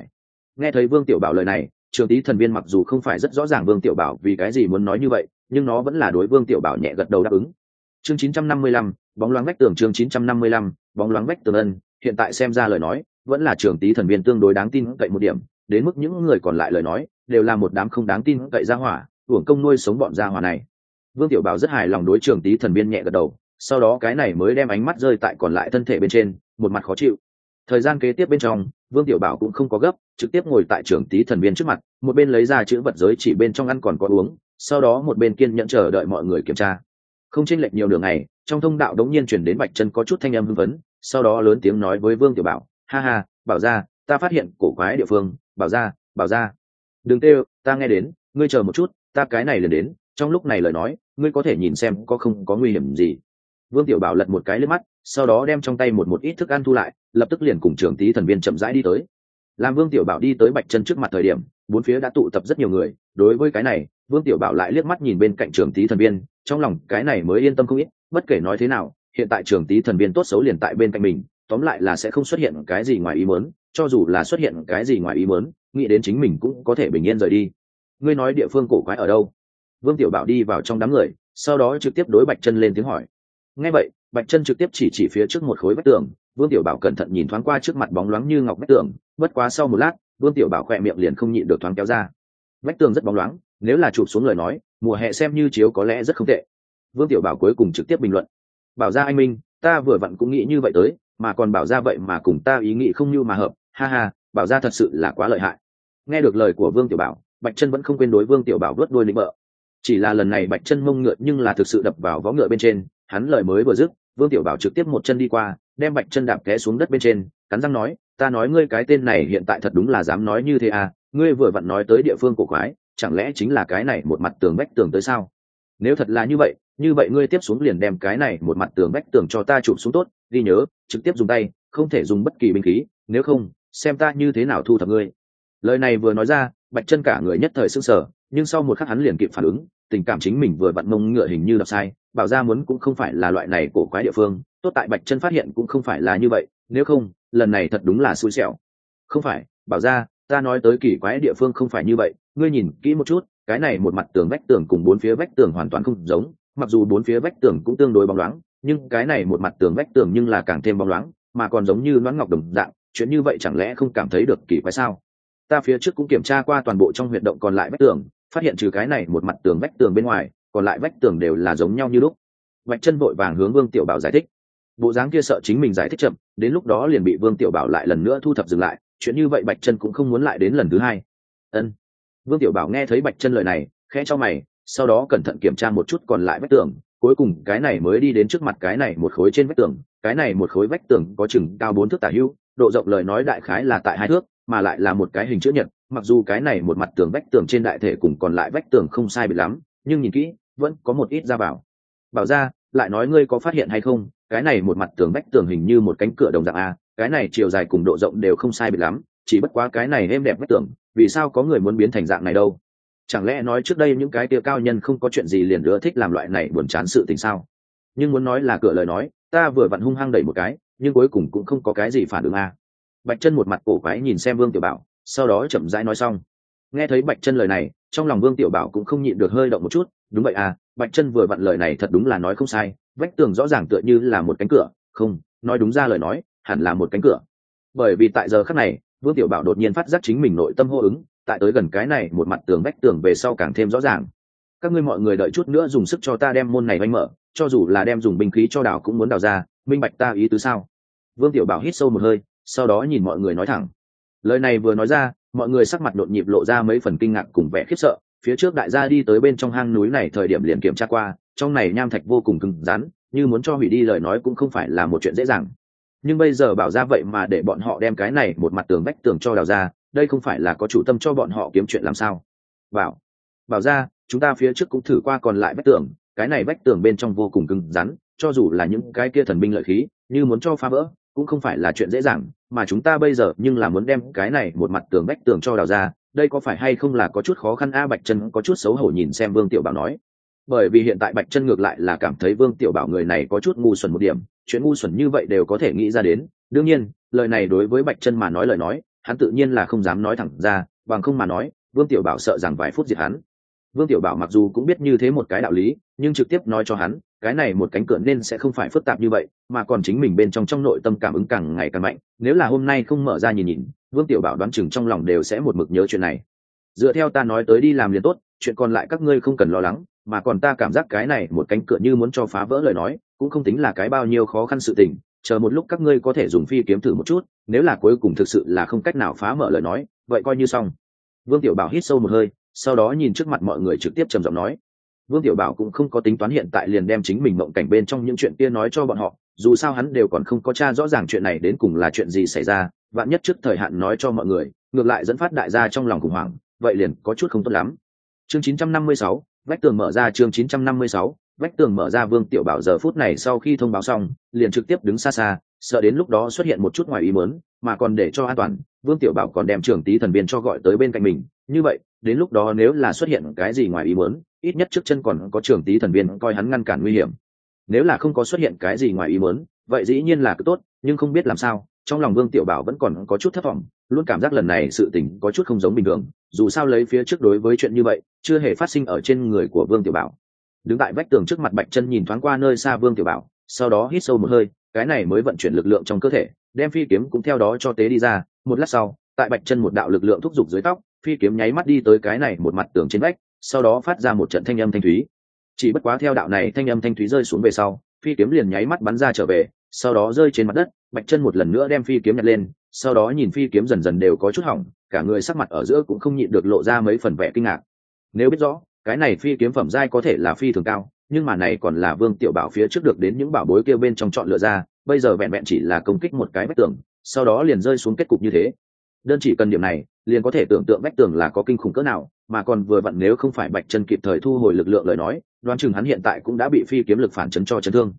Nghe thấy Vương Tiểu Bảo lời này, Trường Tý Thần Viên mặc dù không phải rất rõ ràng Vương Tiểu Bảo vì cái gì muốn nói như vậy, nhưng nó vẫn là đối Vương Tiểu Bảo nhẹ gật đầu đáp ứng. Chương 955, bóng loáng vách tường. Chương 955, bóng loáng vách tường. Hiện tại xem ra lời nói vẫn là Trường Tý Thần Viên tương đối đáng tin cậy một điểm, đến mức những người còn lại lời nói đều là một đám không đáng tin cậy gia hỏa, uổng công nuôi sống bọn gia hỏa này. Vương Tiểu Bảo rất hài lòng đối Trường Tý Thần Viên nhẹ gật đầu, sau đó cái này mới đem ánh mắt rơi tại còn lại thân thể bên trên, một mặt khó chịu. Thời gian kế tiếp bên trong, Vương Tiểu Bảo cũng không có gấp, trực tiếp ngồi tại Trường Tý Thần Viên trước mặt, một bên lấy ra chữ vật giới chỉ bên trong ăn còn có uống, sau đó một bên kiên nhẫn chờ đợi mọi người kiểm tra. Không chênh lệch nhiều đường ngày, trong thông đạo đống nhiên truyền đến Bạch Chân có chút thanh âm hưng phấn, sau đó lớn tiếng nói với Vương Tiểu Bảo, ha ha, Bảo gia, ta phát hiện cổ quái địa phương, Bảo gia, đừng kêu, ta nghe đến, ngươi chờ một chút, ta cái này liền đến, trong lúc này lời nói, ngươi có thể nhìn xem có không có nguy hiểm gì. Vương Tiểu Bảo lật một cái liếc mắt, sau đó đem trong tay một ít thức ăn thu lại, lập tức liền cùng Trường Tý Thần Viên chậm rãi đi tới. Làm Vương Tiểu Bảo đi tới Bạch Chân trước mặt thời điểm, bốn phía đã tụ tập rất nhiều người, đối với cái này, Vương Tiểu Bảo lại liếc mắt nhìn bên cạnh Trường Tý Thần Viên, trong lòng cái này mới yên tâm không ít, bất kể nói thế nào, hiện tại Trường Tý Thần Viên tốt xấu liền tại bên cạnh mình, tóm lại là sẽ không xuất hiện cái gì ngoài ý muốn, cho dù là xuất hiện cái gì ngoài ý muốn, nghĩ đến chính mình cũng có thể bình yên rời đi. Ngươi nói địa phương cổ quái ở đâu? Vương Tiểu Bảo đi vào trong đám người, sau đó trực tiếp đối Bạch Chân lên tiếng hỏi. Nghe vậy, Bạch Chân trực tiếp chỉ phía trước một khối vách tường, Vương Tiểu Bảo cẩn thận nhìn thoáng qua trước mặt bóng loáng như ngọc vách tường, bất quá sau một lát, Vương Tiểu Bảo khẽ miệng liền không nhịn được thoáng kéo ra. Vách tường rất bóng loáng, nếu là chụp xuống lời nói, mùa hè xem như chiếu có lẽ rất không tệ. Vương Tiểu Bảo cuối cùng trực tiếp bình luận. Bảo gia anh minh, ta vừa vặn cũng nghĩ như vậy tới, mà còn Bảo gia vậy mà cùng ta ý nghĩ không như mà hợp, ha ha, Bảo gia thật sự là quá lợi hại. Nghe được lời của Vương Tiểu Bảo, Bạch Chân vẫn không quên đối Vương Tiểu Bảo vớt đuôi lĩnh bợ. Chỉ là lần này Bạch Chân mông ngựa nhưng là thực sự đập vào vó ngựa bên trên, hắn lời mới vừa dứt, Vương Tiểu Bảo trực tiếp một chân đi qua, đem Bạch Chân đạp té xuống đất bên trên, cắn răng nói, ta nói ngươi cái tên này hiện tại thật đúng là dám nói như thế à, ngươi vừa vặn nói tới địa phương cổ quái, chẳng lẽ chính là cái này một mặt tường vách tường tới sao? Nếu thật là như vậy ngươi tiếp xuống liền đem cái này một mặt tường vách tường cho ta chụp xuống tốt, ghi nhớ, trực tiếp dùng tay, không thể dùng bất kỳ binh khí, nếu không, xem ta như thế nào thu thập ngươi. Lời này vừa nói ra, Bạch Chân cả người nhất thời sững sờ, nhưng sau một khắc hắn liền kịp phản ứng, tình cảm chính mình vừa vặn mông ngựa hình như đọc sai, Bảo gia muốn cũng không phải là loại này cổ quái địa phương, tốt tại Bạch Chân phát hiện cũng không phải là như vậy, nếu không, lần này thật đúng là xui xẻo. Không phải, Bảo gia, ta nói tới kỳ quái địa phương không phải như vậy, ngươi nhìn kỹ một chút, cái này một mặt tường vách tường cùng bốn phía vách tường hoàn toàn không giống, mặc dù bốn phía vách tường cũng tương đối bóng loáng, nhưng cái này một mặt tường vách tường nhưng là càng thêm bóng loáng, mà còn giống như loãng ngọc đồng dạng, chuyện như vậy chẳng lẽ không cảm thấy được kỳ quái sao? Ta phía trước cũng kiểm tra qua toàn bộ trong huyệt động còn lại vách tường, phát hiện trừ cái này một mặt tường vách tường bên ngoài, còn lại vách tường đều là giống nhau như lúc. Bạch Chân vội vàng hướng Vương Tiểu Bảo giải thích. Bộ dáng kia sợ chính mình giải thích chậm, đến lúc đó liền bị Vương Tiểu Bảo lại lần nữa thu thập dừng lại, chuyện như vậy Bạch Chân cũng không muốn lại đến lần thứ hai. Ân. Vương Tiểu Bảo nghe thấy Bạch Chân lời này, khẽ chau mày, sau đó cẩn thận kiểm tra một chút còn lại vách tường, cuối cùng cái này mới đi đến trước mặt cái này một khối trên vách tường, cái này một khối vách tường có chừng cao 4 thước tả hữu, độ rộng lời nói đại khái là tại 2 thước, mà lại là một cái hình chữ nhật, mặc dù cái này một mặt tường vách tường trên đại thể cùng còn lại vách tường không sai biệt lắm, nhưng nhìn kỹ, vẫn có một ít ra vào. Bảo gia, lại nói ngươi có phát hiện hay không, cái này một mặt tường vách tường hình như một cánh cửa đồng dạng a, cái này chiều dài cùng độ rộng đều không sai biệt lắm, chỉ bất quá cái này êm đẹp vách tường, vì sao có người muốn biến thành dạng này đâu? Chẳng lẽ nói trước đây những cái kia cao nhân không có chuyện gì liền ưa thích làm loại này buồn chán sự tình sao? Nhưng muốn nói là cửa lời nói, ta vừa vặn hung hăng đẩy một cái, nhưng cuối cùng cũng không có cái gì phản ứng a. Bạch Chân một mặt cổ quái nhìn xem Vương Tiểu Bảo, sau đó chậm rãi nói xong. Nghe thấy Bạch Chân lời này, trong lòng Vương Tiểu Bảo cũng không nhịn được hơi động một chút, đúng vậy à, Bạch Chân vừa vặn lời này thật đúng là nói không sai, vách tường rõ ràng tựa như là một cánh cửa, không, nói đúng ra lời nói, hẳn là một cánh cửa. Bởi vì tại giờ khắc này, Vương Tiểu Bảo đột nhiên phát giác chính mình nội tâm hô ứng, tại tới gần cái này một mặt tường vách tường về sau càng thêm rõ ràng. Các ngươi mọi người đợi chút nữa dùng sức cho ta đem môn này vanh mở, cho dù là đem dùng binh khí cho đào cũng muốn đào ra, minh bạch ta ý tứ sao? Vương Tiểu Bảo hít sâu một hơi, sau đó nhìn mọi người nói thẳng. Lời này vừa nói ra, mọi người sắc mặt nhộn nhịp lộ ra mấy phần kinh ngạc cùng vẻ khiếp sợ. Phía trước đại gia đi tới bên trong hang núi này thời điểm liền kiểm tra qua, trong này nham thạch vô cùng cứng rắn, như muốn cho hủy đi lời nói cũng không phải là một chuyện dễ dàng. Nhưng bây giờ bảo ra vậy mà để bọn họ đem cái này một mặt tường vách tường cho đào ra, đây không phải là có chủ tâm cho bọn họ kiếm chuyện làm sao? Bảo ra, chúng ta phía trước cũng thử qua còn lại vách tường, cái này vách tường bên trong vô cùng cứng rắn, cho dù là những cái kia thần binh lợi khí, như muốn cho phá vỡ, cũng không phải là chuyện dễ dàng, mà chúng ta bây giờ nhưng là muốn đem cái này một mặt tường vách tường cho đào ra, đây có phải hay không là có chút khó khăn a? Bạch Chân có chút xấu hổ nhìn xem Vương Tiểu Bảo nói. Bởi vì hiện tại Bạch Chân ngược lại là cảm thấy Vương Tiểu Bảo người này có chút ngu xuẩn một điểm, chuyện ngu xuẩn như vậy đều có thể nghĩ ra đến. Đương nhiên, lời này đối với Bạch Chân mà nói lời nói, hắn tự nhiên là không dám nói thẳng ra, bằng không mà nói Vương Tiểu Bảo sợ rằng vài phút diệt hắn. Vương Tiểu Bảo mặc dù cũng biết như thế một cái đạo lý, nhưng trực tiếp nói cho hắn cái này một cánh cửa nên sẽ không phải phức tạp như vậy, mà còn chính mình bên trong nội tâm cảm ứng càng ngày càng mạnh. Nếu là hôm nay không mở ra nhìn nhìn, Vương Tiểu Bảo đoán chừng trong lòng đều sẽ một mực nhớ chuyện này. Dựa theo ta nói tới đi làm liền tốt, chuyện còn lại các ngươi không cần lo lắng, mà còn ta cảm giác cái này một cánh cửa như muốn cho phá vỡ lời nói cũng không tính là cái bao nhiêu khó khăn sự tình, chờ một lúc các ngươi có thể dùng phi kiếm thử một chút, nếu là cuối cùng thực sự là không cách nào phá mở lời nói vậy coi như xong. Vương Tiểu Bảo hít sâu một hơi, sau đó nhìn trước mặt mọi người trực tiếp trầm giọng nói. Vương Tiểu Bảo cũng không có tính toán hiện tại liền đem chính mình mộng cảnh bên trong những chuyện kia nói cho bọn họ, dù sao hắn đều còn không có tra rõ ràng chuyện này đến cùng là chuyện gì xảy ra, vạn nhất trước thời hạn nói cho mọi người ngược lại dẫn phát đại gia trong lòng khủng hoảng, vậy liền có chút không tốt lắm. Chương 956, vách tường mở ra. Chương 956, vách tường mở ra. Vương Tiểu Bảo giờ phút này sau khi thông báo xong liền trực tiếp đứng xa xa, sợ đến lúc đó xuất hiện một chút ngoài ý muốn, mà còn để cho an toàn, Vương Tiểu Bảo còn đem trưởng tí thần viên cho gọi tới bên cạnh mình, như vậy đến lúc đó nếu là xuất hiện cái gì ngoài ý muốn, ít nhất trước chân còn có trưởng tí thần viên coi hắn ngăn cản nguy hiểm. Nếu là không có xuất hiện cái gì ngoài ý muốn, vậy dĩ nhiên là cứ tốt, nhưng không biết làm sao trong lòng Vương Tiểu Bảo vẫn còn có chút thất vọng, luôn cảm giác lần này sự tình có chút không giống bình thường, dù sao lấy phía trước đối với chuyện như vậy chưa hề phát sinh ở trên người của Vương Tiểu Bảo. Đứng tại vách tường trước mặt Bạch Chân nhìn thoáng qua nơi xa Vương Tiểu Bảo, sau đó hít sâu một hơi, cái này mới vận chuyển lực lượng trong cơ thể, đem phi kiếm cũng theo đó cho tế đi ra. Một lát sau, tại Bạch Chân một đạo lực lượng thúc giục dưới tóc, phi kiếm nháy mắt đi tới cái này một mặt tường trên vách, sau đó phát ra một trận thanh âm thanh thúy. Chỉ bất quá theo đạo này thanh âm thanh thúy rơi xuống về sau, phi kiếm liền nháy mắt bắn ra trở về, sau đó rơi trên mặt đất. Bạch Chân một lần nữa đem phi kiếm nhặt lên, sau đó nhìn phi kiếm dần dần đều có chút hỏng, cả người sắc mặt ở giữa cũng không nhịn được lộ ra mấy phần vẻ kinh ngạc. Nếu biết rõ cái này phi kiếm phẩm giai có thể là phi thường cao, nhưng mà này còn là Vương Tiểu Bảo phía trước được đến những bảo bối kia bên trong chọn lựa ra, bây giờ vẹn vẹn chỉ là công kích một cái vách tường, sau đó liền rơi xuống kết cục như thế. Đơn chỉ cần điểm này liền có thể tưởng tượng vách tường là có kinh khủng cỡ nào, mà còn vừa vặn nếu không phải Bạch Chân kịp thời thu hồi lực lượng lời nói, đoán chừng hắn hiện tại cũng đã bị phi kiếm lực phản chấn cho chấn thương.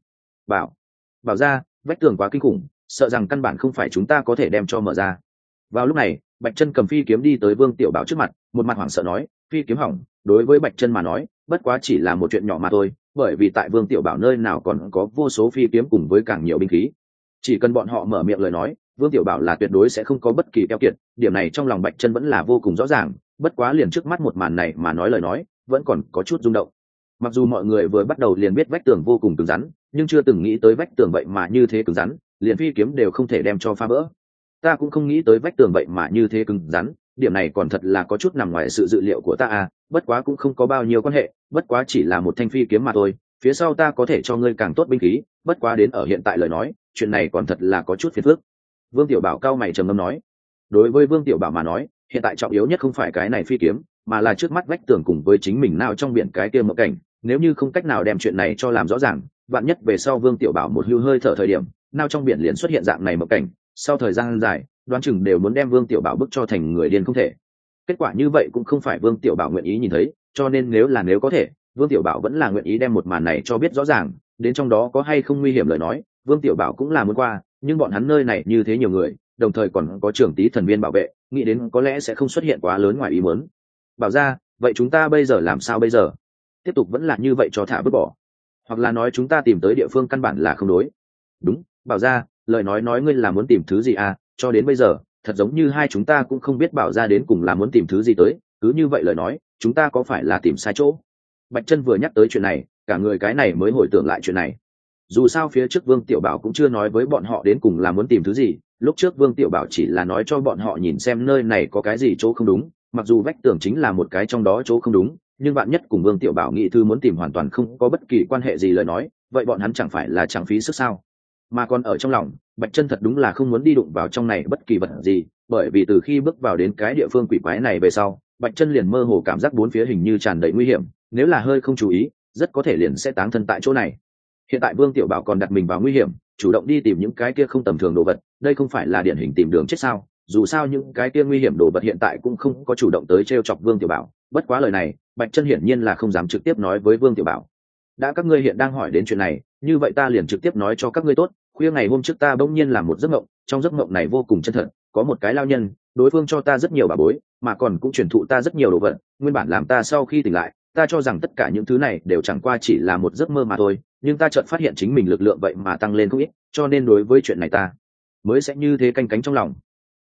Bảo ra, vách tường quá kinh khủng, sợ rằng căn bản không phải chúng ta có thể đem cho mở ra. Vào lúc này, Bạch Chân cầm phi kiếm đi tới Vương Tiểu Bảo trước mặt, một mặt hoảng sợ nói, phi kiếm hỏng, đối với Bạch Chân mà nói bất quá chỉ là một chuyện nhỏ mà thôi, bởi vì tại Vương Tiểu Bảo nơi nào còn có vô số phi kiếm cùng với càng nhiều binh khí, chỉ cần bọn họ mở miệng lời nói Vương Tiểu Bảo là tuyệt đối sẽ không có bất kỳ keo kiệt, điểm này trong lòng Bạch Chân vẫn là vô cùng rõ ràng, bất quá liền trước mắt một màn này mà nói lời nói vẫn còn có chút rung động. Mặc dù mọi người vừa bắt đầu liền biết vách tường vô cùng cứng rắn, nhưng chưa từng nghĩ tới vách tường vậy mà như thế cứng rắn, liền phi kiếm đều không thể đem cho phá vỡ. Ta cũng không nghĩ tới vách tường vậy mà như thế cứng rắn, điểm này còn thật là có chút nằm ngoài sự dự liệu của ta à, bất quá cũng không có bao nhiêu quan hệ, bất quá chỉ là một thanh phi kiếm mà thôi, phía sau ta có thể cho ngươi càng tốt binh khí, bất quá đến ở hiện tại lời nói chuyện này còn thật là có chút phiền phức. Vương Tiểu Bảo cao mày trầm ngâm nói. Đối với Vương Tiểu Bảo mà nói hiện tại trọng yếu nhất không phải cái này phi kiếm, mà là trước mắt vách tường cùng với chính mình nào trong biển cái kia mộng cảnh, nếu như không cách nào đem chuyện này cho làm rõ ràng, vạn nhất về sau Vương Tiểu Bảo một hưu hơi thở thời điểm nào trong biển liền xuất hiện dạng này mộng cảnh, sau thời gian dài đoán chừng đều muốn đem Vương Tiểu Bảo bức cho thành người điên không thể. Kết quả như vậy cũng không phải Vương Tiểu Bảo nguyện ý nhìn thấy, cho nên nếu có thể Vương Tiểu Bảo vẫn là nguyện ý đem một màn này cho biết rõ ràng, đến trong đó có hay không nguy hiểm lời nói Vương Tiểu Bảo cũng là muốn qua, nhưng bọn hắn nơi này như thế nhiều người, đồng thời còn có trưởng tí thần viên bảo vệ, nghĩ đến có lẽ sẽ không xuất hiện quá lớn ngoài ý muốn. Bảo ra, vậy chúng ta bây giờ làm sao bây giờ? Tiếp tục vẫn là như vậy cho thả vứt bỏ, hoặc là nói chúng ta tìm tới địa phương căn bản là không đối? Đúng, Bảo ra, lời nói ngươi là muốn tìm thứ gì à? Cho đến bây giờ thật giống như hai chúng ta cũng không biết Bảo ra đến cùng là muốn tìm thứ gì tới, cứ như vậy lời nói chúng ta có phải là tìm sai chỗ? Bạch Chân vừa nhắc tới chuyện này cả người cái này mới hồi tưởng lại chuyện này. Dù sao phía trước Vương Tiểu Bảo cũng chưa nói với bọn họ đến cùng là muốn tìm thứ gì, lúc trước Vương Tiểu Bảo chỉ là nói cho bọn họ nhìn xem nơi này có cái gì chỗ không đúng, mặc dù vách tường chính là một cái trong đó chỗ không đúng, nhưng bạn nhất cùng Vương Tiểu Bảo nghĩ thư muốn tìm hoàn toàn không có bất kỳ quan hệ gì lời nói, vậy bọn hắn chẳng phải là chẳng phí sức sao? Mà còn ở trong lòng Bạch Chân thật đúng là không muốn đi đụng vào trong này bất kỳ vật gì, bởi vì từ khi bước vào đến cái địa phương quỷ quái này về sau Bạch Chân liền mơ hồ cảm giác bốn phía hình như tràn đầy nguy hiểm, nếu là hơi không chú ý rất có thể liền sẽ táng thân tại chỗ này. Hiện tại Vương Tiểu Bảo còn đặt mình vào nguy hiểm, chủ động đi tìm những cái kia không tầm thường đồ vật, đây không phải là điển hình tìm đường chết sao? Dù sao những cái kia nguy hiểm đồ vật hiện tại cũng không có chủ động tới trêu chọc Vương Tiểu Bảo, bất quá lời này Bạch Chân hiển nhiên là không dám trực tiếp nói với Vương Tiểu Bảo. Đã các ngươi hiện đang hỏi đến chuyện này, như vậy ta liền trực tiếp nói cho các ngươi tốt, khuya ngày hôm trước ta bỗng nhiên làm một giấc mộng, trong giấc mộng này vô cùng chân thật, có một cái lao nhân, đối phương cho ta rất nhiều bảo bối, mà còn cũng truyền thụ ta rất nhiều đồ vật, nguyên bản làm ta sau khi tỉnh lại ta cho rằng tất cả những thứ này đều chẳng qua chỉ là một giấc mơ mà thôi, nhưng ta chợt phát hiện chính mình lực lượng vậy mà tăng lên không ít, cho nên đối với chuyện này ta mới sẽ như thế canh cánh trong lòng.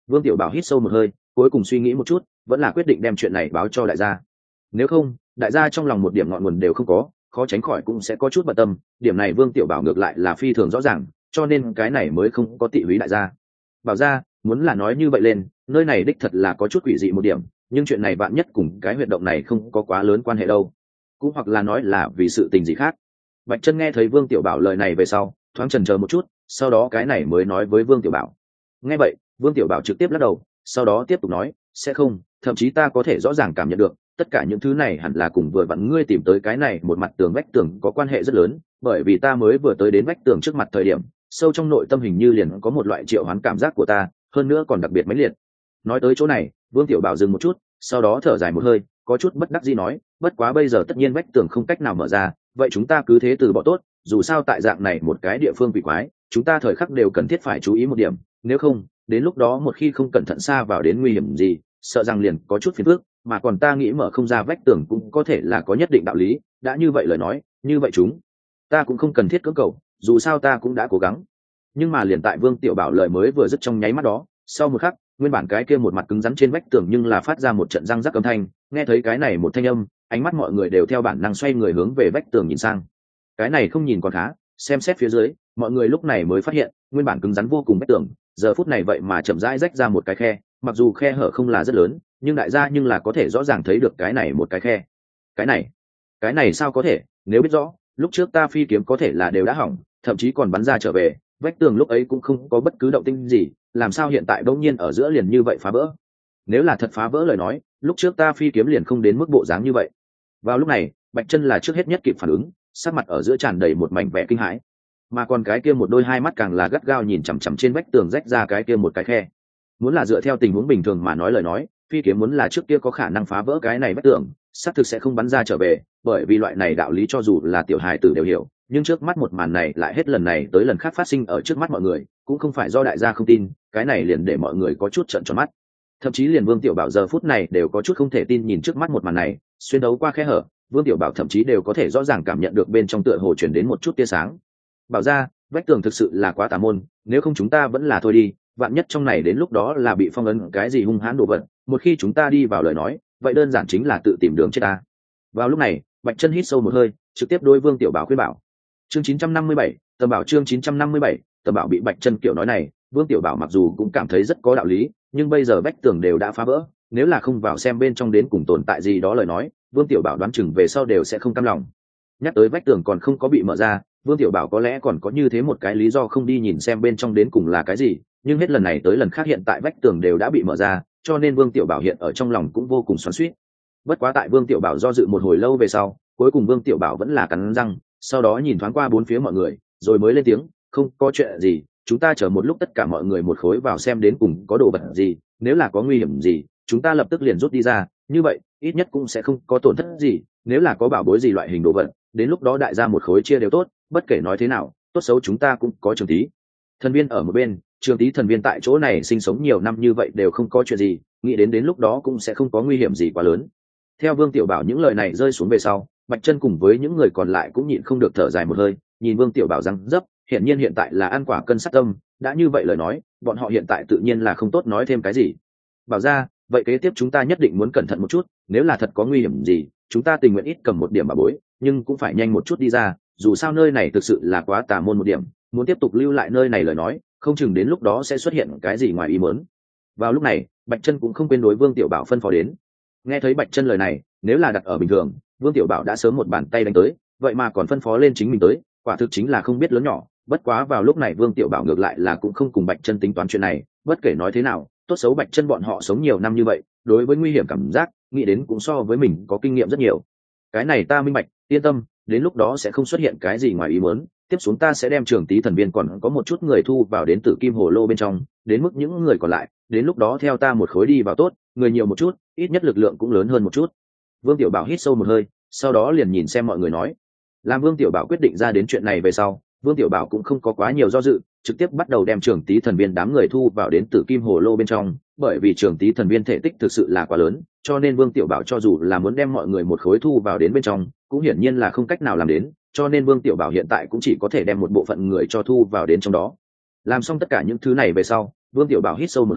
Vương Tiểu Bảo hít sâu một hơi, cuối cùng suy nghĩ một chút, vẫn là quyết định đem chuyện này báo cho đại gia. Nếu không, đại gia trong lòng một điểm ngọn nguồn đều không có, khó tránh khỏi cũng sẽ có chút bận tâm. Điểm này Vương Tiểu Bảo ngược lại là phi thường rõ ràng, cho nên cái này mới không có tị húy đại gia. Bảo ra, muốn là nói như vậy lên, nơi này đích thật là có chút quỷ dị một điểm, nhưng chuyện này bạn nhất cùng cái huyệt động này không có quá lớn quan hệ đâu. Cũng hoặc là nói là vì sự tình gì khác. Bạch Chân nghe thấy Vương Tiểu Bảo lời này về sau, thoáng chần chờ một chút, sau đó cái này mới nói với Vương Tiểu Bảo. Nghe vậy, Vương Tiểu Bảo trực tiếp lắc đầu, sau đó tiếp tục nói, sẽ không, thậm chí ta có thể rõ ràng cảm nhận được, tất cả những thứ này hẳn là cùng vừa vặn ngươi tìm tới cái này một mặt tường vách tường có quan hệ rất lớn, bởi vì ta mới vừa tới đến vách tường trước mặt thời điểm, sâu trong nội tâm hình như liền có một loại triệu hoán cảm giác của ta, hơn nữa còn đặc biệt mãnh liệt. Nói tới chỗ này, Vương Tiểu Bảo dừng một chút, sau đó thở dài một hơi, có chút bất đắc dĩ nói, bất quá bây giờ tất nhiên vách tường không cách nào mở ra, vậy chúng ta cứ thế từ bỏ tốt, dù sao tại dạng này một cái địa phương quỷ quái, chúng ta thời khắc đều cần thiết phải chú ý một điểm, nếu không, đến lúc đó một khi không cẩn thận xa vào đến nguy hiểm gì, sợ rằng liền có chút phiền phức, mà còn ta nghĩ mở không ra vách tường cũng có thể là có nhất định đạo lý, đã như vậy lời nói, như vậy chúng ta cũng không cần thiết cưỡng cầu, dù sao ta cũng đã cố gắng. Nhưng mà liền tại Vương Tiểu Bảo lời mới vừa dứt trong nháy mắt đó, sau một khắc, nguyên bản cái kia một mặt cứng rắn trên vách tường nhưng là phát ra một trận răng rắc âm thanh, nghe thấy cái này một thanh âm, ánh mắt mọi người đều theo bản năng xoay người hướng về vách tường nhìn sang. Cái này không nhìn còn khá, xem xét phía dưới, mọi người lúc này mới phát hiện, nguyên bản cứng rắn vô cùng vách tường, giờ phút này vậy mà chậm rãi rách ra một cái khe, mặc dù khe hở không là rất lớn, nhưng đại gia nhưng là có thể rõ ràng thấy được cái này một cái khe. Cái này sao có thể, nếu biết rõ, lúc trước ta phi kiếm có thể là đều đã hỏng, thậm chí còn bắn ra trở về, vách tường lúc ấy cũng không có bất cứ động tĩnh gì, làm sao hiện tại bỗng nhiên ở giữa liền như vậy phá vỡ? Nếu là thật phá vỡ lời nói, lúc trước ta phi kiếm liền không đến mức bộ dáng như vậy. Vào lúc này, Bạch Chân là trước hết nhất kịp phản ứng, sắc mặt ở giữa tràn đầy một mảnh vẻ kinh hãi, mà còn cái kia một đôi hai mắt càng là gắt gao nhìn chằm chằm trên vách tường rách ra cái kia một cái khe. Muốn là dựa theo tình huống bình thường mà nói lời nói, phi kiếm muốn là trước kia có khả năng phá vỡ cái này vách tường, xác thực sẽ không bắn ra trở về, bởi vì loại này đạo lý cho dù là tiểu hài tử đều hiểu, nhưng trước mắt một màn này lại hết lần này tới lần khác phát sinh ở trước mắt mọi người, cũng không phải do đại gia không tin, cái này liền để mọi người có chút trợn tròn mắt. Thậm chí liền Vương Tiểu Bảo giờ phút này đều có chút không thể tin nhìn trước mắt một màn này, xuyên đấu qua khe hở, Vương Tiểu Bảo thậm chí đều có thể rõ ràng cảm nhận được bên trong tựa hồ truyền đến một chút tia sáng. Bảo ra, vách tường thực sự là quá tà môn, nếu không chúng ta vẫn là thôi đi, vạn nhất trong này đến lúc đó là bị phong ấn cái gì hung hãn đồ vật, một khi chúng ta đi vào lời nói, vậy đơn giản chính là tự tìm đường chết ta. Vào lúc này, Bạch Chân hít sâu một hơi, trực tiếp đối Vương Tiểu Bảo khuyên bảo. Chương 957, Tầm Bảo chương 957, Tầm Bảo bị Bạch Chân kiểu nói này, Vương Tiểu Bảo mặc dù cũng cảm thấy rất có đạo lý, nhưng bây giờ vách tường đều đã phá vỡ, nếu là không vào xem bên trong đến cùng tồn tại gì đó lời nói, Vương Tiểu Bảo đoán chừng về sau đều sẽ không cam lòng. Nhắc tới vách tường còn không có bị mở ra, Vương Tiểu Bảo có lẽ còn có như thế một cái lý do không đi nhìn xem bên trong đến cùng là cái gì, nhưng hết lần này tới lần khác hiện tại vách tường đều đã bị mở ra, cho nên Vương Tiểu Bảo hiện ở trong lòng cũng vô cùng xoắn xuýt. Bất quá tại Vương Tiểu Bảo do dự một hồi lâu về sau, cuối cùng Vương Tiểu Bảo vẫn là cắn răng, sau đó nhìn thoáng qua bốn phía mọi người, rồi mới lên tiếng, "Không có chuyện gì, chúng ta chờ một lúc tất cả mọi người một khối vào xem đến cùng có đồ vật gì, nếu là có nguy hiểm gì, chúng ta lập tức liền rút đi ra, như vậy, ít nhất cũng sẽ không có tổn thất gì, nếu là có bảo bối gì loại hình đồ vật, đến lúc đó đại gia một khối chia đều tốt, bất kể nói thế nào, tốt xấu chúng ta cũng có Trường Tý thần viên ở một bên, Trường Tý thần viên tại chỗ này sinh sống nhiều năm như vậy đều không có chuyện gì, nghĩ đến lúc đó cũng sẽ không có nguy hiểm gì quá lớn." Theo Vương Tiểu Bảo những lời này rơi xuống về sau, Bạch Chân cùng với những người còn lại cũng nhịn không được thở dài một hơi, nhìn Vương Tiểu Bảo răng dấp, hiển nhiên hiện tại là ăn quả cân sát tâm, đã như vậy lời nói, bọn họ hiện tại tự nhiên là không tốt nói thêm cái gì. Bảo ra, vậy kế tiếp chúng ta nhất định muốn cẩn thận một chút, nếu là thật có nguy hiểm gì, chúng ta tình nguyện ít cầm một điểm bảo bối, nhưng cũng phải nhanh một chút đi ra, dù sao nơi này thực sự là quá tà môn một điểm, muốn tiếp tục lưu lại nơi này lời nói, không chừng đến lúc đó sẽ xuất hiện cái gì ngoài ý muốn. Vào lúc này, Bạch Chân cũng không quên đối Vương Tiểu Bảo phân phó đến. Nghe thấy Bạch Chân lời này, nếu là đặt ở bình thường, Vương Tiểu Bảo đã sớm một bàn tay đánh tới, vậy mà còn phân phó lên chính mình tới, quả thực chính là không biết lớn nhỏ. Bất quá vào lúc này Vương Tiểu Bảo ngược lại là cũng không cùng Bạch Chân tính toán chuyện này, bất kể nói thế nào, tốt xấu Bạch Chân bọn họ sống nhiều năm như vậy, đối với nguy hiểm cảm giác, nghĩ đến cũng so với mình có kinh nghiệm rất nhiều. Cái này ta minh bạch, yên tâm, đến lúc đó sẽ không xuất hiện cái gì ngoài ý muốn, tiếp xuống ta sẽ đem Trường Tý thần viên còn có một chút người thu vào đến Tử Kim Hồ Lô bên trong, đến mức những người còn lại, đến lúc đó theo ta một khối đi vào tốt, người nhiều một chút, ít nhất lực lượng cũng lớn hơn một chút. Vương Tiểu Bảo hít sâu một hơi, sau đó liền nhìn xem mọi người nói. Làm Vương Tiểu Bảo quyết định ra đến chuyện này về sau, Vương Tiểu Bảo cũng không có quá nhiều do dự, trực tiếp bắt đầu đem Trường Tý thần viên đám người thu vào đến Tử Kim Hồ Lô bên trong, bởi vì Trường Tý thần viên thể tích thực sự là quá lớn, cho nên Vương Tiểu Bảo cho dù là muốn đem mọi người một khối thu vào đến bên trong, cũng hiển nhiên là không cách nào làm đến, cho nên Vương Tiểu Bảo hiện tại cũng chỉ có thể đem một bộ phận người cho thu vào đến trong đó. Làm xong tất cả những thứ này về sau, Vương Tiểu Bảo hít sâu một hơi,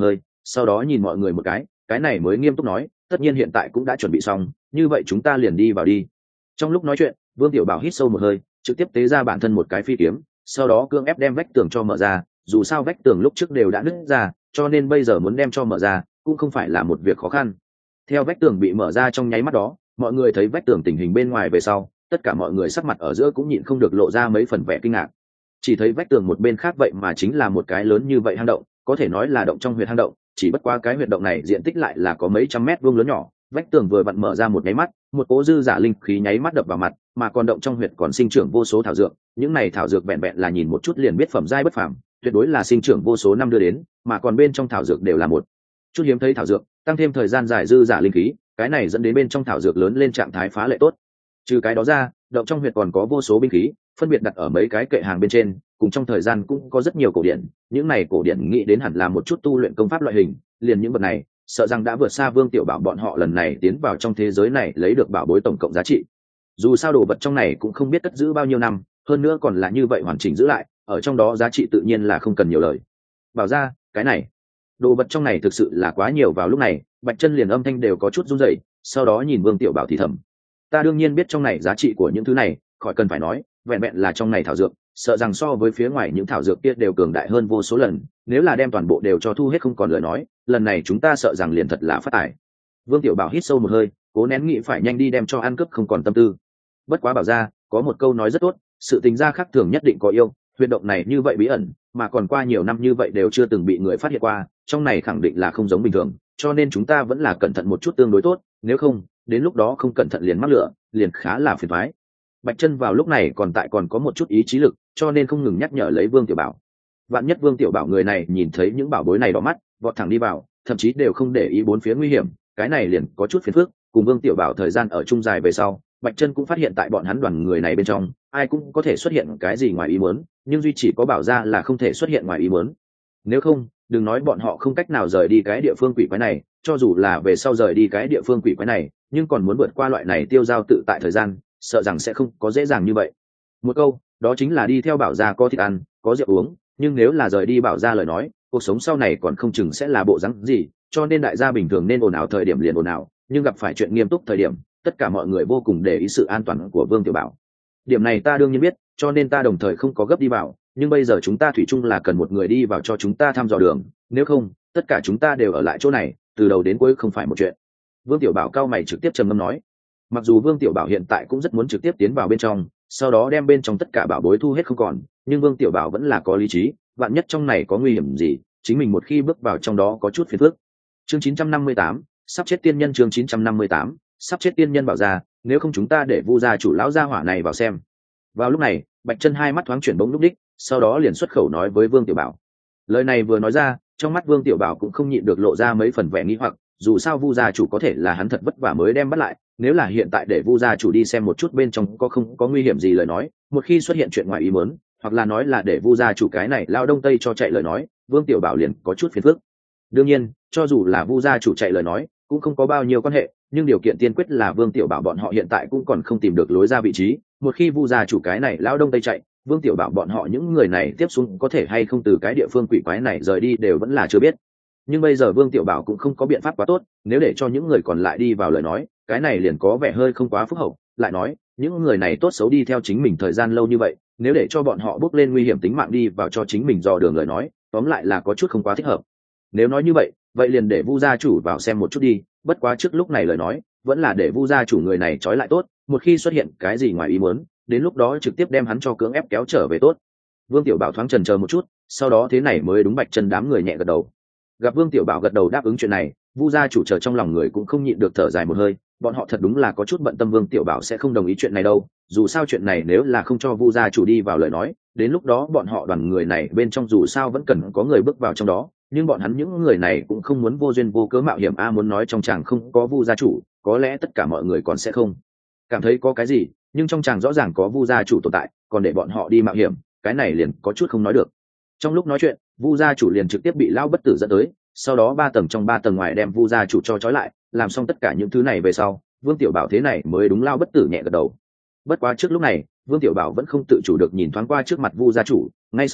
sau đó nhìn mọi người một cái này mới nghiêm túc nói, tất nhiên hiện tại cũng đã chuẩn bị xong, như vậy chúng ta liền đi vào đi. Trong lúc nói chuyện, Vương Tiểu Bảo hít sâu một hơi, trực tiếp tế ra bản thân một cái phi kiếm, sau đó cưỡng ép đem vách tường cho mở ra, dù sao vách tường lúc trước đều đã nứt ra, cho nên bây giờ muốn đem cho mở ra cũng không phải là một việc khó khăn. Theo vách tường bị mở ra trong nháy mắt đó, mọi người thấy vách tường tình hình bên ngoài về sau, tất cả mọi người sắc mặt ở giữa cũng nhịn không được lộ ra mấy phần vẻ kinh ngạc. Chỉ thấy vách tường một bên khác vậy mà chính là một cái lớn như vậy hang động, có thể nói là động trong huyệt hang động, chỉ bất quá cái huyệt động này diện tích lại là có mấy trăm mét vuông lớn nhỏ. Vách tường vừa vặn mở ra một nháy mắt, một cỗ dư giả linh khí nháy mắt đập vào mặt, mà còn động trong huyệt còn sinh trưởng vô số thảo dược, những này thảo dược vẹn vẹn là nhìn một chút liền biết phẩm giai bất phàm, tuyệt đối là sinh trưởng vô số năm đưa đến, mà còn bên trong thảo dược đều là một chút hiếm thấy thảo dược, tăng thêm thời gian dài dư giả linh khí, cái này dẫn đến bên trong thảo dược lớn lên trạng thái phá lệ tốt. Trừ cái đó ra, động trong huyệt còn có vô số binh khí, phân biệt đặt ở mấy cái kệ hàng bên trên, cùng trong thời gian cũng có rất nhiều cổ điển, những này cổ điển nghĩ đến hẳn là một chút tu luyện công pháp loại hình, liền những vật này, sợ rằng đã vượt xa Vương Tiểu Bảo bọn họ lần này tiến vào trong thế giới này lấy được bảo bối tổng cộng giá trị. Dù sao đồ vật trong này cũng không biết cất giữ bao nhiêu năm, hơn nữa còn là như vậy hoàn chỉnh giữ lại, ở trong đó giá trị tự nhiên là không cần nhiều lời. Bảo ra, cái này, đồ vật trong này thực sự là quá nhiều. Vào lúc này, Bạch Chân liền âm thanh đều có chút run rẩy, sau đó nhìn Vương Tiểu Bảo thì thầm: ta đương nhiên biết trong này giá trị của những thứ này, khỏi cần phải nói, vẹn vẹn là trong này thảo dược, sợ rằng so với phía ngoài những thảo dược kia đều cường đại hơn vô số lần, nếu là đem toàn bộ đều cho thu hết không còn lời nói, lần này chúng ta sợ rằng liền thật là phát tài. Vương Tiểu Bảo hít sâu một hơi, cố nén nghĩ phải nhanh đi đem cho ăn cướp không còn tâm tư. Bất quá bảo ra, có một câu nói rất tốt, sự tình gia khác thường nhất định có yêu, huyệt động này như vậy bí ẩn, mà còn qua nhiều năm như vậy đều chưa từng bị người phát hiện qua, trong này khẳng định là không giống bình thường, cho nên chúng ta vẫn là cẩn thận một chút tương đối tốt, nếu không, đến lúc đó không cẩn thận liền mắc lửa, liền khá là phiền toái. Bạch Chân vào lúc này còn có một chút ý chí lực, cho nên không ngừng nhắc nhở lấy Vương Tiểu Bảo. Vạn nhất Vương Tiểu Bảo người này nhìn thấy những bảo bối này đỏ mắt, vọt thẳng đi vào, thậm chí đều không để ý bốn phía nguy hiểm, cái này liền có chút phiền phức. Cùng Vương Tiểu Bảo thời gian ở chung dài về sau, Bạch Chân cũng phát hiện tại bọn hắn đoàn người này bên trong, ai cũng có thể xuất hiện cái gì ngoài ý muốn, nhưng duy chỉ có Bảo gia là không thể xuất hiện ngoài ý muốn. Nếu không, đừng nói bọn họ không cách nào rời đi cái địa phương quỷ quái này, cho dù là về sau rời đi cái địa phương quỷ quái này, nhưng còn muốn vượt qua loại này tiêu dao tự tại thời gian, sợ rằng sẽ không có dễ dàng như vậy. Một câu, đó chính là đi theo Bảo gia có thịt ăn, có rượu uống, nhưng nếu là rời đi Bảo gia lời nói, cuộc sống sau này còn không chừng sẽ là bộ dáng gì, cho nên đại gia bình thường nên ồn ào thời điểm liền ồn ào, nhưng gặp phải chuyện nghiêm túc thời điểm, tất cả mọi người vô cùng để ý sự an toàn của Vương Tiểu Bảo. Điểm này ta đương nhiên biết, cho nên ta đồng thời không có gấp đi vào, nhưng bây giờ chúng ta thủy chung là cần một người đi vào cho chúng ta thăm dò đường, nếu không, tất cả chúng ta đều ở lại chỗ này, từ đầu đến cuối không phải một chuyện. Vương Tiểu Bảo cao mày trực tiếp trầm ngâm nói. Mặc dù Vương Tiểu Bảo hiện tại cũng rất muốn trực tiếp tiến vào bên trong, sau đó đem bên trong tất cả bảo bối thu hết không còn, nhưng Vương Tiểu Bảo vẫn là có lý trí, vạn nhất trong này có nguy hiểm gì, chính mình một khi bước vào trong đó có chút phiền phức. Chương 958, sắp chết tiên nhân. Chương 958, sắp chết tiên nhân bảo ra, nếu không chúng ta để Vu gia chủ lão gia hỏa này vào xem. Vào lúc này, Bạch Chân hai mắt thoáng chuyển bỗng lúc đích, sau đó liền xuất khẩu nói với Vương Tiểu Bảo. Lời này vừa nói ra, trong mắt Vương Tiểu Bảo cũng không nhịn được lộ ra mấy phần vẻ nghi hoặc, dù sao Vu gia chủ có thể là hắn thật vất vả mới đem bắt lại, nếu là hiện tại để Vu gia chủ đi xem một chút bên trong có không có nguy hiểm gì lời nói, một khi xuất hiện chuyện ngoài ý muốn, hoặc là nói là để Vu gia chủ cái này lao đông tây cho chạy lời nói, Vương Tiểu Bảo liền có chút phiền phức. Đương nhiên, cho dù là Vu gia chủ chạy lời nói, cũng không có bao nhiêu quan hệ, nhưng điều kiện tiên quyết là Vương Tiểu Bảo bọn họ hiện tại cũng còn không tìm được lối ra vị trí, một khi Vu gia chủ cái này lao đông tây chạy, Vương Tiểu Bảo bọn họ những người này tiếp xuống có thể hay không từ cái địa phương quỷ quái này rời đi đều vẫn là chưa biết. Nhưng bây giờ Vương Tiểu Bảo cũng không có biện pháp quá tốt, nếu để cho những người còn lại đi vào lời nói, cái này liền có vẻ hơi không quá phúc hậu, lại nói, những người này tốt xấu đi theo chính mình thời gian lâu như vậy, nếu để cho bọn họ bước lên nguy hiểm tính mạng đi vào cho chính mình dò đường lời nói, tóm lại là có chút không quá thích hợp. Nếu nói như vậy, vậy liền để Vu gia chủ vào xem một chút đi, bất quá trước lúc này lời nói, vẫn là để Vu gia chủ người này trói lại tốt, một khi xuất hiện cái gì ngoài ý muốn, đến lúc đó trực tiếp đem hắn cho cưỡng ép kéo trở về tốt. Vương Tiểu Bảo thoáng chần chờ một chút, sau đó thế này mới đúng Bạch Chân đám người nhẹ gật đầu. Gặp Vương Tiểu Bảo gật đầu đáp ứng chuyện này, Vu gia chủ chờ trong lòng người cũng không nhịn được thở dài một hơi, bọn họ thật đúng là có chút bận tâm Vương Tiểu Bảo sẽ không đồng ý chuyện này đâu, dù sao chuyện này nếu là không cho Vu gia chủ đi vào lời nói, đến lúc đó bọn họ đoàn người này bên trong dù sao vẫn cần có người bước vào trong đó, nhưng bọn hắn những người này cũng không muốn vô duyên vô cớ mạo hiểm muốn nói trong chàng không có Vu gia chủ, có lẽ tất cả mọi người còn sẽ không cảm thấy có cái gì, nhưng trong chàng rõ ràng có Vu gia chủ tồn tại, còn để bọn họ đi mạo hiểm, cái này liền có chút không nói được. Trong lúc nói chuyện, Vu gia chủ liền trực tiếp bị lão bất tử dẫn tới, sau đó 3 tầng trong 3 tầng ngoài đem Vu gia chủ cho trói lại, làm xong tất cả những thứ này về sau, Vương Tiểu Bảo thế này mới đúng lão bất tử nhẹ gật đầu. Bất quá trước lúc này, Vương Tiểu Bảo vẫn không tự chủ được nhìn thoáng qua trước mặt Vu gia chủ, ngay sau đó,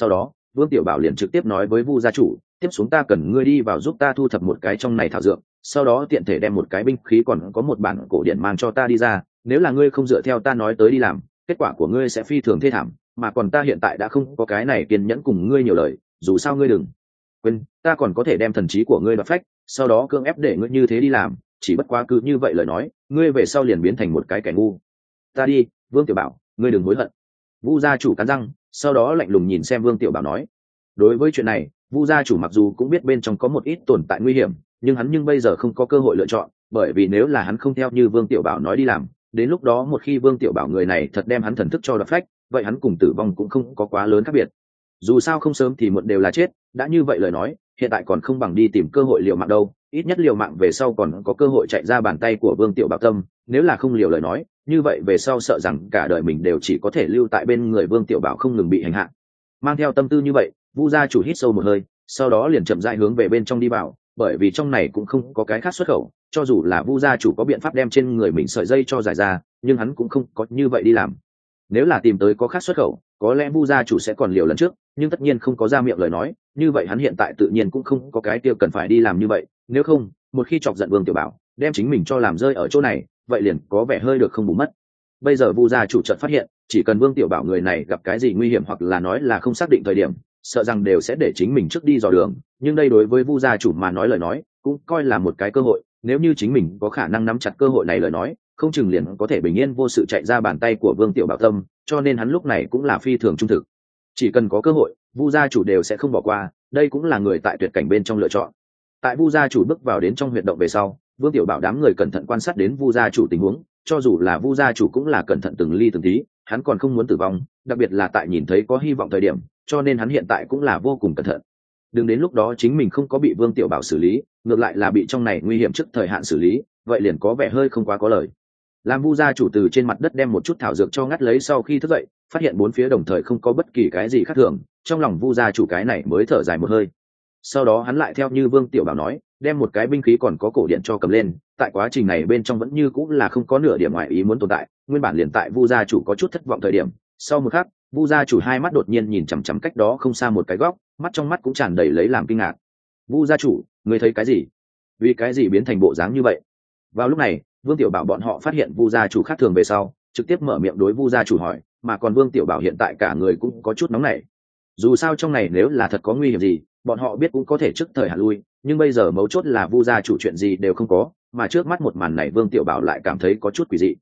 Vương Tiểu Bảo liền trực tiếp nói với Vu gia chủ, tiếp xuống ta cần ngươi đi vào giúp ta thu thập một cái trong này thảo dược, sau đó tiện thể đem một cái binh khí còn có một bản cổ điển mang cho ta đi ra, nếu là ngươi không dựa theo ta nói tới đi làm, kết quả của ngươi sẽ phi thường thê thảm, mà còn ta hiện tại đã không có cái này kiên nhẫn cùng ngươi nhiều lời, dù sao ngươi đừng quên, ta còn có thể đem thần trí của ngươi đoạt phách, sau đó cưỡng ép để ngươi như thế đi làm, chỉ bất quá cứ như vậy lời nói, ngươi về sau liền biến thành một cái kẻ ngu. Ta đi, Vương Tiểu Bảo, ngươi đừng hối hận. Vu gia chủ cắn răng, sau đó lạnh lùng nhìn xem Vương Tiểu Bảo nói. Đối với chuyện này, Vu gia chủ mặc dù cũng biết bên trong có một ít tồn tại nguy hiểm, nhưng bây giờ không có cơ hội lựa chọn, bởi vì nếu là hắn không theo như Vương Tiểu Bảo nói đi làm, đến lúc đó một khi Vương Tiểu Bảo người này thật đem hắn thần thức cho đoạt phách, vậy hắn cùng tử vong cũng không có quá lớn khác biệt. Dù sao không sớm thì muộn đều là chết, đã như vậy lời nói, hiện tại còn không bằng đi tìm cơ hội liều mạng đâu, ít nhất liều mạng về sau còn có cơ hội chạy ra bàn tay của Vương Tiểu Bảo tâm, nếu là không liều lời nói, như vậy về sau sợ rằng cả đời mình đều chỉ có thể lưu tại bên người Vương Tiểu Bảo không ngừng bị hành hạ. Mang theo tâm tư như vậy, Vu gia chủ hít sâu một hơi, sau đó liền chậm rãi hướng về bên trong đi vào, bởi vì trong này cũng không có cái khác xuất khẩu, cho dù là Vu gia chủ có biện pháp đem trên người mình sợi dây cho giải ra, nhưng hắn cũng không có như vậy đi làm. Nếu là tìm tới có khác xuất khẩu, có lẽ Vu gia chủ sẽ còn liều lần trước, nhưng tất nhiên không có ra miệng lời nói, như vậy hắn hiện tại tự nhiên cũng không có cái tiêu cần phải đi làm như vậy, nếu không, một khi chọc giận Vương Tiểu Bảo, đem chính mình cho làm rơi ở chỗ này, vậy liền có vẻ hơi được không bù mất. Bây giờ Vu gia chủ chợt phát hiện, chỉ cần Vương Tiểu Bảo người này gặp cái gì nguy hiểm hoặc là nói là không xác định thời điểm, sợ rằng đều sẽ để chính mình trước đi dò đường, nhưng đây đối với Vu gia chủ mà nói lời nói, cũng coi là một cái cơ hội, nếu như chính mình có khả năng nắm chặt cơ hội này lời nói, không chừng liền có thể bình yên vô sự chạy ra bàn tay của Vương Tiểu Bảo tâm, cho nên hắn lúc này cũng là phi thường trung thực. Chỉ cần có cơ hội, Vu gia chủ đều sẽ không bỏ qua, đây cũng là người tại tuyệt cảnh bên trong lựa chọn. Tại Vu gia chủ bước vào đến trong huyệt động về sau, Vương Tiểu Bảo đám người cẩn thận quan sát đến Vu gia chủ tình huống, cho dù là Vu gia chủ cũng là cẩn thận từng ly từng tí, hắn còn không muốn tử vong, đặc biệt là tại nhìn thấy có hy vọng thời điểm, cho nên hắn hiện tại cũng là vô cùng cẩn thận. Đừng đến lúc đó chính mình không có bị Vương Tiểu Bảo xử lý, ngược lại là bị trong này nguy hiểm trước thời hạn xử lý, vậy liền có vẻ hơi không quá có lời. Làm Vu gia chủ từ trên mặt đất đem một chút thảo dược cho ngắt lấy sau khi thức dậy, phát hiện bốn phía đồng thời không có bất kỳ cái gì khác thường, trong lòng Vu gia chủ cái này mới thở dài một hơi. Sau đó hắn lại theo như Vương Tiểu Bảo nói, đem một cái binh khí còn có cổ điện cho cầm lên, tại quá trình này bên trong vẫn như cũng là không có nửa điểm ngoại ý muốn tồn tại, nguyên bản liền tại Vu gia chủ có chút thất vọng thời điểm, sau một khắc, Vu gia chủ hai mắt đột nhiên nhìn chằm chằm cách đó không xa một cái góc, mắt trong mắt cũng tràn đầy lấy làm kinh ngạc. Vu gia chủ, ngươi thấy cái gì? Vì cái gì biến thành bộ dáng như vậy? Vào lúc này, Vương Tiểu Bảo bọn họ phát hiện Vu gia chủ khác thường về sau, trực tiếp mở miệng đối Vu gia chủ hỏi, mà còn Vương Tiểu Bảo hiện tại cả người cũng có chút nóng nảy. Dù sao trong này nếu là thật có nguy hiểm gì, bọn họ biết cũng có thể trước thời hạn lui, nhưng bây giờ mấu chốt là Vu gia chủ chuyện gì đều không có, mà trước mắt một màn này Vương Tiểu Bảo lại cảm thấy có chút quỷ dị.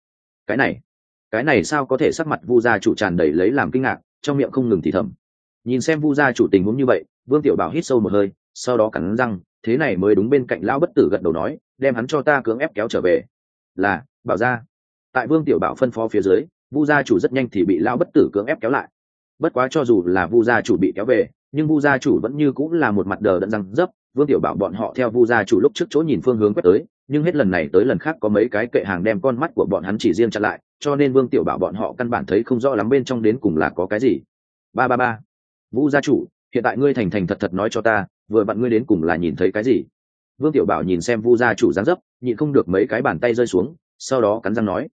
Cái này sao có thể? Sắc mặt Vu gia chủ tràn đầy lấy làm kinh ngạc, trong miệng không ngừng thì thầm. Nhìn xem Vu gia chủ tình huống như vậy, Vương Tiểu Bảo hít sâu một hơi, sau đó cắn răng, thế này mới đúng, bên cạnh lão bất tử gật đầu nói, đem hắn cho ta cưỡng ép kéo trở về. Là, Bảo gia. Tại Vương Tiểu Bảo phân phó phía dưới, Vu gia chủ rất nhanh thì bị lão bất tử cưỡng ép kéo lại. Bất quá cho dù là Vu gia chủ bị kéo về, nhưng Vu gia chủ vẫn như cũng là một mặt đờ đẫn răng dấp. Vương Tiểu Bảo bọn họ theo Vu gia chủ lúc trước chỗ nhìn phương hướng quét tới, nhưng hết lần này tới lần khác có mấy cái kệ hàng đem con mắt của bọn hắn chỉ riêng chặn lại, cho nên Vương Tiểu Bảo bọn họ căn bản thấy không rõ lắm bên trong đến cùng là có cái gì. Ba. Vu gia chủ, hiện tại ngươi thành thành thật thật nói cho ta, vừa vặn ngươi đến cùng là nhìn thấy cái gì? Vương Tiểu Bảo nhìn xem Vu gia chủ dáng dấp, nhịn không được mấy cái bàn tay rơi xuống, sau đó cắn răng nói,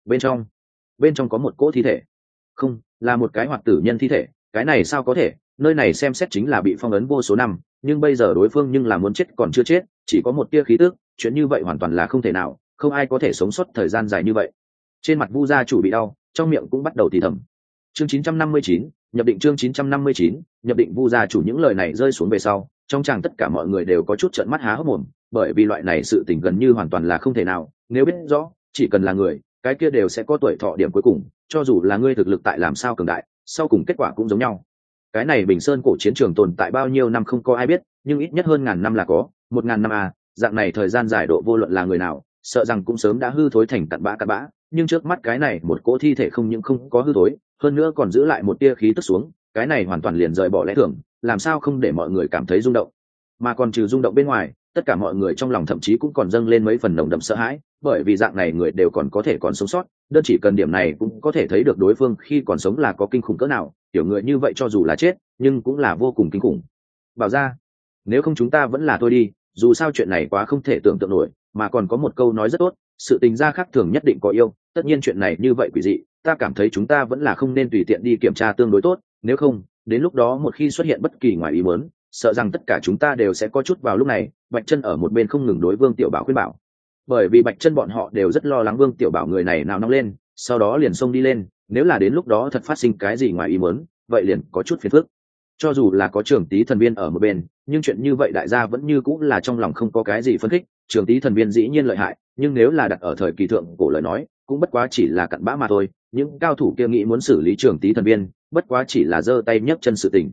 bên trong có một cỗ thi thể. Không, là một cái hoạt tử nhân thi thể, cái này sao có thể, nơi này xem xét chính là bị phong ấn vô số năm, nhưng bây giờ đối phương nhưng là muốn chết còn chưa chết, chỉ có một tia khí tức, chuyện như vậy hoàn toàn là không thể nào, không ai có thể sống sót thời gian dài như vậy. Trên mặt Vu gia chủ bị đau, trong miệng cũng bắt đầu thì thầm. Chương 959, nhập định. Chương 959, nhập định. Vu gia chủ những lời này rơi xuống về sau, trong chàng tất cả mọi người đều có chút trợn mắt há hốc mồm, bởi vì loại này sự tình gần như hoàn toàn là không thể nào, nếu biết rõ, chỉ cần là người, cái kia đều sẽ có tuổi thọ điểm cuối cùng, cho dù là ngươi thực lực tại làm sao cường đại, sau cùng kết quả cũng giống nhau. Cái này Bình Sơn cổ chiến trường tồn tại bao nhiêu năm không có ai biết, nhưng ít nhất hơn ngàn năm là có, 1000 năm à, dạng này thời gian dài độ vô luận là người nào, sợ rằng cũng sớm đã hư thối thành cặn bã, nhưng trước mắt cái này một cỗ thi thể không những không có hư thối, hơn nữa còn giữ lại một tia khí tức xuống, cái này hoàn toàn liền rời bỏ lẽ thường, làm sao không để mọi người cảm thấy rung động. Mà còn trừ rung động bên ngoài, tất cả mọi người trong lòng thậm chí cũng còn dâng lên mấy phần nồng đậm sợ hãi, bởi vì dạng này người đều còn có thể còn sống sót, đơn chỉ cần điểm này cũng có thể thấy được đối phương khi còn sống là có kinh khủng cỡ nào, kiểu người như vậy cho dù là chết, nhưng cũng là vô cùng kinh khủng. Bảo ra, nếu không chúng ta vẫn là thôi đi, dù sao chuyện này quá không thể tưởng tượng nổi, mà còn có một câu nói rất tốt, sự tình gia khác thường nhất định có yêu, tất nhiên chuyện này như vậy quỷ dị, ta cảm thấy chúng ta vẫn là không nên tùy tiện đi kiểm tra tương đối tốt, nếu không, đến lúc đó một khi xuất hiện bất kỳ ngoài ý muốn, sợ rằng tất cả chúng ta đều sẽ có chút. Vào lúc này Bạch Chân ở một bên không ngừng đối Vương Tiểu Bảo khuyên bảo, bởi vì Bạch Chân bọn họ đều rất lo lắng Vương Tiểu Bảo người này nào nóng lên sau đó liền xông đi lên, nếu là đến lúc đó thật phát sinh cái gì ngoài ý muốn, vậy liền có chút phiền phức. Cho dù là có Trường Tý thần viên ở một bên, nhưng chuyện như vậy đại gia vẫn như cũng là trong lòng không có cái gì phấn khích. Trường Tý thần viên dĩ nhiên lợi hại, nhưng nếu là đặt ở thời kỳ thượng cổ lời nói, cũng bất quá chỉ là cặn bã mà thôi. Những cao thủ kia nghĩ muốn xử lý Trường Tý thần viên, bất quá chỉ là giơ tay nhấc chân sự tình.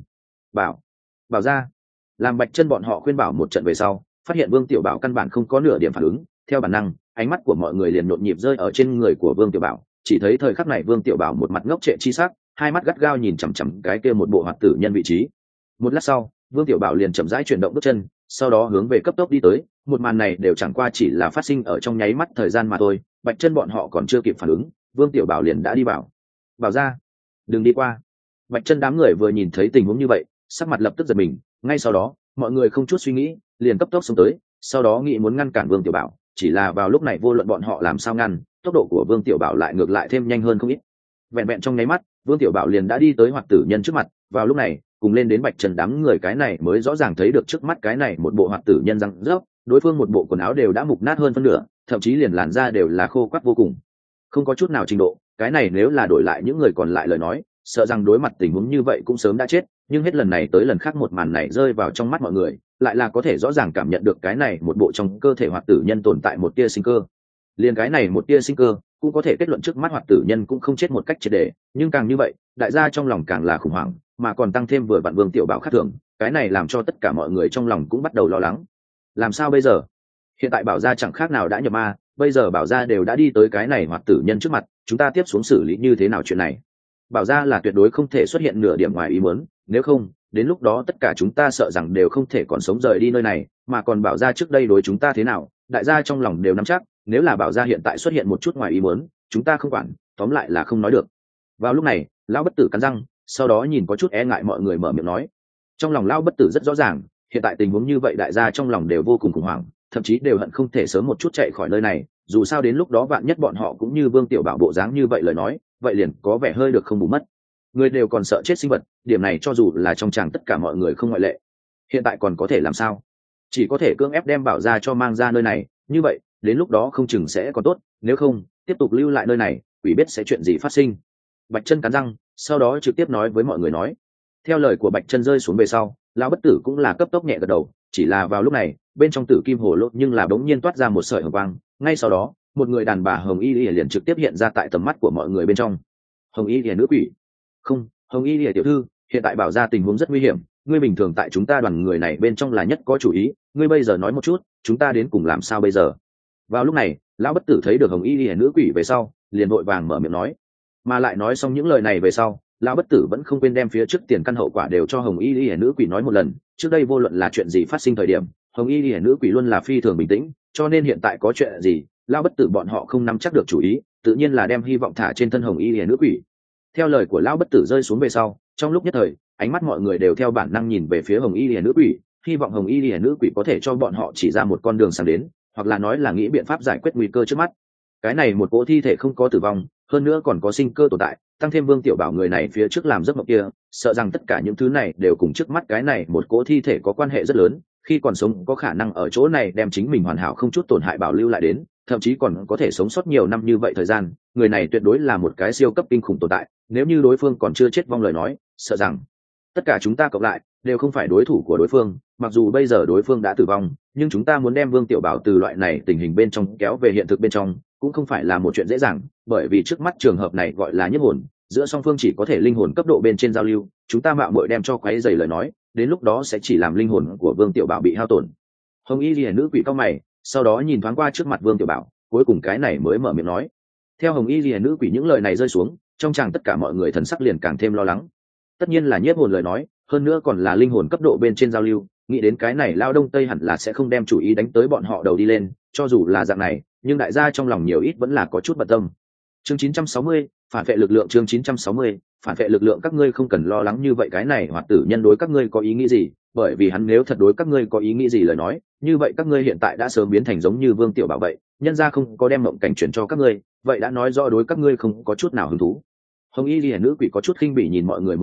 Bảo ra, làm Bạch Chân bọn họ khuyên bảo một trận về sau, phát hiện Vương Tiểu Bảo căn bản không có nửa điểm phản ứng, theo bản năng, ánh mắt của mọi người liền nhộn nhịp rơi ở trên người của Vương Tiểu Bảo. Chỉ thấy thời khắc này Vương Tiểu Bảo một mặt ngốc trệ chi sắc, hai mắt gắt gao nhìn chằm chằm cái kia một bộ hoạt tử nhân vị trí. Một lát sau, Vương Tiểu Bảo liền chậm rãi chuyển động bước chân, sau đó hướng về cấp tốc đi tới. Một màn này đều chẳng qua chỉ là phát sinh ở trong nháy mắt thời gian mà thôi. Bạch Chân bọn họ còn chưa kịp phản ứng, Vương Tiểu Bảo liền đã đi bảo ra, đừng đi qua. Bạch Chân đám người vừa nhìn thấy tình huống như vậy, sắc mặt lập tức giật mình. Ngay sau đó, mọi người không chút suy nghĩ, liền cấp tốc xông tới, sau đó nghĩ muốn ngăn cản Vương Tiểu Bảo. Chỉ là vào lúc này vô luận bọn họ làm sao ngăn, tốc độ của Vương Tiểu Bảo lại ngược lại thêm nhanh hơn không ít. Vẹn vẹn trong nháy mắt, Vương Tiểu Bảo liền đã đi tới hoạt tử nhân trước mặt. Vào lúc này, cùng lên đến Bạch Chân đám người cái này mới rõ ràng thấy được trước mắt cái này một bộ hoạt tử nhân răng rớp, đối phương một bộ quần áo đều đã mục nát hơn phân nửa, thậm chí liền làn da đều là khô quắt vô cùng, không có chút nào trình độ. Cái này nếu là đổi lại những người còn lại lời nói, sợ rằng đối mặt tình huống như vậy cũng sớm đã chết. Nhưng hết lần này tới lần khác một màn này rơi vào trong mắt mọi người, lại là có thể rõ ràng cảm nhận được cái này một bộ trong cơ thể hoạt tử nhân tồn tại một tia sinh cơ. Liền cái này một tia sinh cơ cũng có thể kết luận trước mắt hoạt tử nhân cũng không chết một cách triệt để, nhưng càng như vậy, đại gia trong lòng càng là khủng hoảng, mà còn tăng thêm vừa vặn Vương Tiểu Bảo khác thường, cái này làm cho tất cả mọi người trong lòng cũng bắt đầu lo lắng. Làm sao bây giờ? Hiện tại Bảo gia chẳng khác nào đã nhập ma, bây giờ Bảo gia đều đã đi tới cái này hoạt tử nhân trước mặt, chúng ta tiếp xuống xử lý như thế nào chuyện này? Bảo gia là tuyệt đối không thể xuất hiện nửa điểm ngoài ý muốn, nếu không, đến lúc đó tất cả chúng ta sợ rằng đều không thể còn sống rời đi nơi này, mà còn Bảo gia trước đây đối chúng ta thế nào, đại gia trong lòng đều nắm chắc, nếu là Bảo gia hiện tại xuất hiện một chút ngoài ý muốn, chúng ta không quản, tóm lại là không nói được. Vào lúc này, lão bất tử cắn răng, sau đó nhìn có chút e ngại mọi người mở miệng nói. Trong lòng lão bất tử rất rõ ràng, hiện tại tình huống như vậy đại gia trong lòng đều vô cùng khủng hoảng, thậm chí đều hận không thể sớm một chút chạy khỏi nơi này, dù sao đến lúc đó vạn nhất bọn họ cũng như Vương Tiểu Bảo bộ dáng như vậy lời nói, vậy liền có vẻ hơi được không bù mất. Người đều còn sợ chết sinh vật, điểm này cho dù là trong tràng tất cả mọi người không ngoại lệ. Hiện tại còn có thể làm sao? Chỉ có thể cưỡng ép đem Bảo gia cho mang ra nơi này, như vậy đến lúc đó không chừng sẽ còn tốt, nếu không tiếp tục lưu lại nơi này, quỷ biết sẽ chuyện gì phát sinh. Bạch Chân cắn răng, sau đó trực tiếp nói với mọi người nói. Theo lời của Bạch Chân rơi xuống về sau, lão bất tử cũng là cấp tốc nhẹ gật đầu. Chỉ là vào lúc này, bên trong tử kim hồ lô nhưng là bỗng nhiên toát ra một sợi hồng quang, ngay sau đó, một người đàn bà hồng y liền trực tiếp hiện ra tại tầm mắt của mọi người bên trong. Hồng y nữ quỷ? Không, Hồng y tiểu thư, hiện tại Bảo gia tình huống rất nguy hiểm, ngươi bình thường tại chúng ta đoàn người này bên trong là nhất có chủ ý, ngươi bây giờ nói một chút, chúng ta đến cùng làm sao bây giờ? Vào lúc này, lão bất tử thấy được Hồng y nữ quỷ về sau, liền vội vàng mở miệng nói. Mà lại nói xong những lời này về sau, lão bất tử vẫn không quên đem phía trước tiền căn hậu quả đều cho Hồng y nữ quỷ nói một lần. Trước đây vô luận là chuyện gì phát sinh thời điểm, Hồng y nữ quỷ luôn là phi thường bình tĩnh, cho nên hiện tại có chuyện gì, lão bất tử bọn họ không nắm chắc được chủ ý, tự nhiên là đem hy vọng thả trên thân Hồng y nữ quỷ. Theo lời của lão bất tử rơi xuống về sau, trong lúc nhất thời, ánh mắt mọi người đều theo bản năng nhìn về phía Hồng y nữ quỷ, hy vọng Hồng y nữ quỷ có thể cho bọn họ chỉ ra một con đường sáng đến, hoặc là nói là nghĩ biện pháp giải quyết nguy cơ trước mắt. Cái này một cỗ thi thể không có tử vong, hơn nữa còn có sinh cơ tồn tại, tăng thêm Vương Tiểu Bảo người này phía trước làm giấc mộng kia, sợ rằng tất cả những thứ này đều cùng trước mắt cái này một cỗ thi thể có quan hệ rất lớn, khi còn sống có khả năng ở chỗ này đem chính mình hoàn hảo không chút tổn hại bảo lưu lại đến, thậm chí còn có thể sống sót nhiều năm như vậy thời gian, người này tuyệt đối là một cái siêu cấp kinh khủng tồn tại, nếu như đối phương còn chưa chết vong lời nói, sợ rằng tất cả chúng ta cộng lại đều không phải đối thủ của đối phương. Mặc dù bây giờ đối phương đã tử vong, nhưng chúng ta muốn đem Vương Tiểu Bảo từ loại này tình hình bên trong kéo về hiện thực bên trong cũng không phải là một chuyện dễ dàng, bởi vì trước mắt trường hợp này gọi là nhiếp hồn, giữa song phương chỉ có thể linh hồn cấp độ bên trên giao lưu, chúng ta mạo muội đem cho quấy rầy lời nói, đến lúc đó sẽ chỉ làm linh hồn của Vương Tiểu Bảo bị hao tổn. Hồng y liễu nữ quỷ cao mày, sau đó nhìn thoáng qua trước mặt Vương Tiểu Bảo, cuối cùng cái này mới mở miệng nói. Theo Hồng y liễu nữ quỷ những lời này rơi xuống, trong tràng tất cả mọi người thần sắc liền càng thêm lo lắng. Tất nhiên là nhiếp hồn lời nói, hơn nữa còn là linh hồn cấp độ bên trên giao lưu, nghĩ đến cái này lao đông tây hẳn là sẽ không đem chủ ý đánh tới bọn họ đầu đi lên, cho dù là dạng này, nhưng đại gia trong lòng nhiều ít vẫn là có chút bận tâm. Chương 960, phản vệ lực lượng. Chương 960, phản vệ lực lượng. Các ngươi không cần lo lắng như vậy, cái này hoạt tử nhân đối các ngươi có ý nghĩ gì, bởi vì hắn nếu thật đối các ngươi có ý nghĩ gì lời nói, như vậy các ngươi hiện tại đã sớm biến thành giống như Vương Tiểu Bảo vậy, nhân ra không có đem mộng cảnh chuyển cho các ngươi, vậy đã nói rõ đối các ngươi không có chút nào hứng thú. Hồng y liễu nữ quỷ có chút khinh bỉ nhìn mọi người một cái,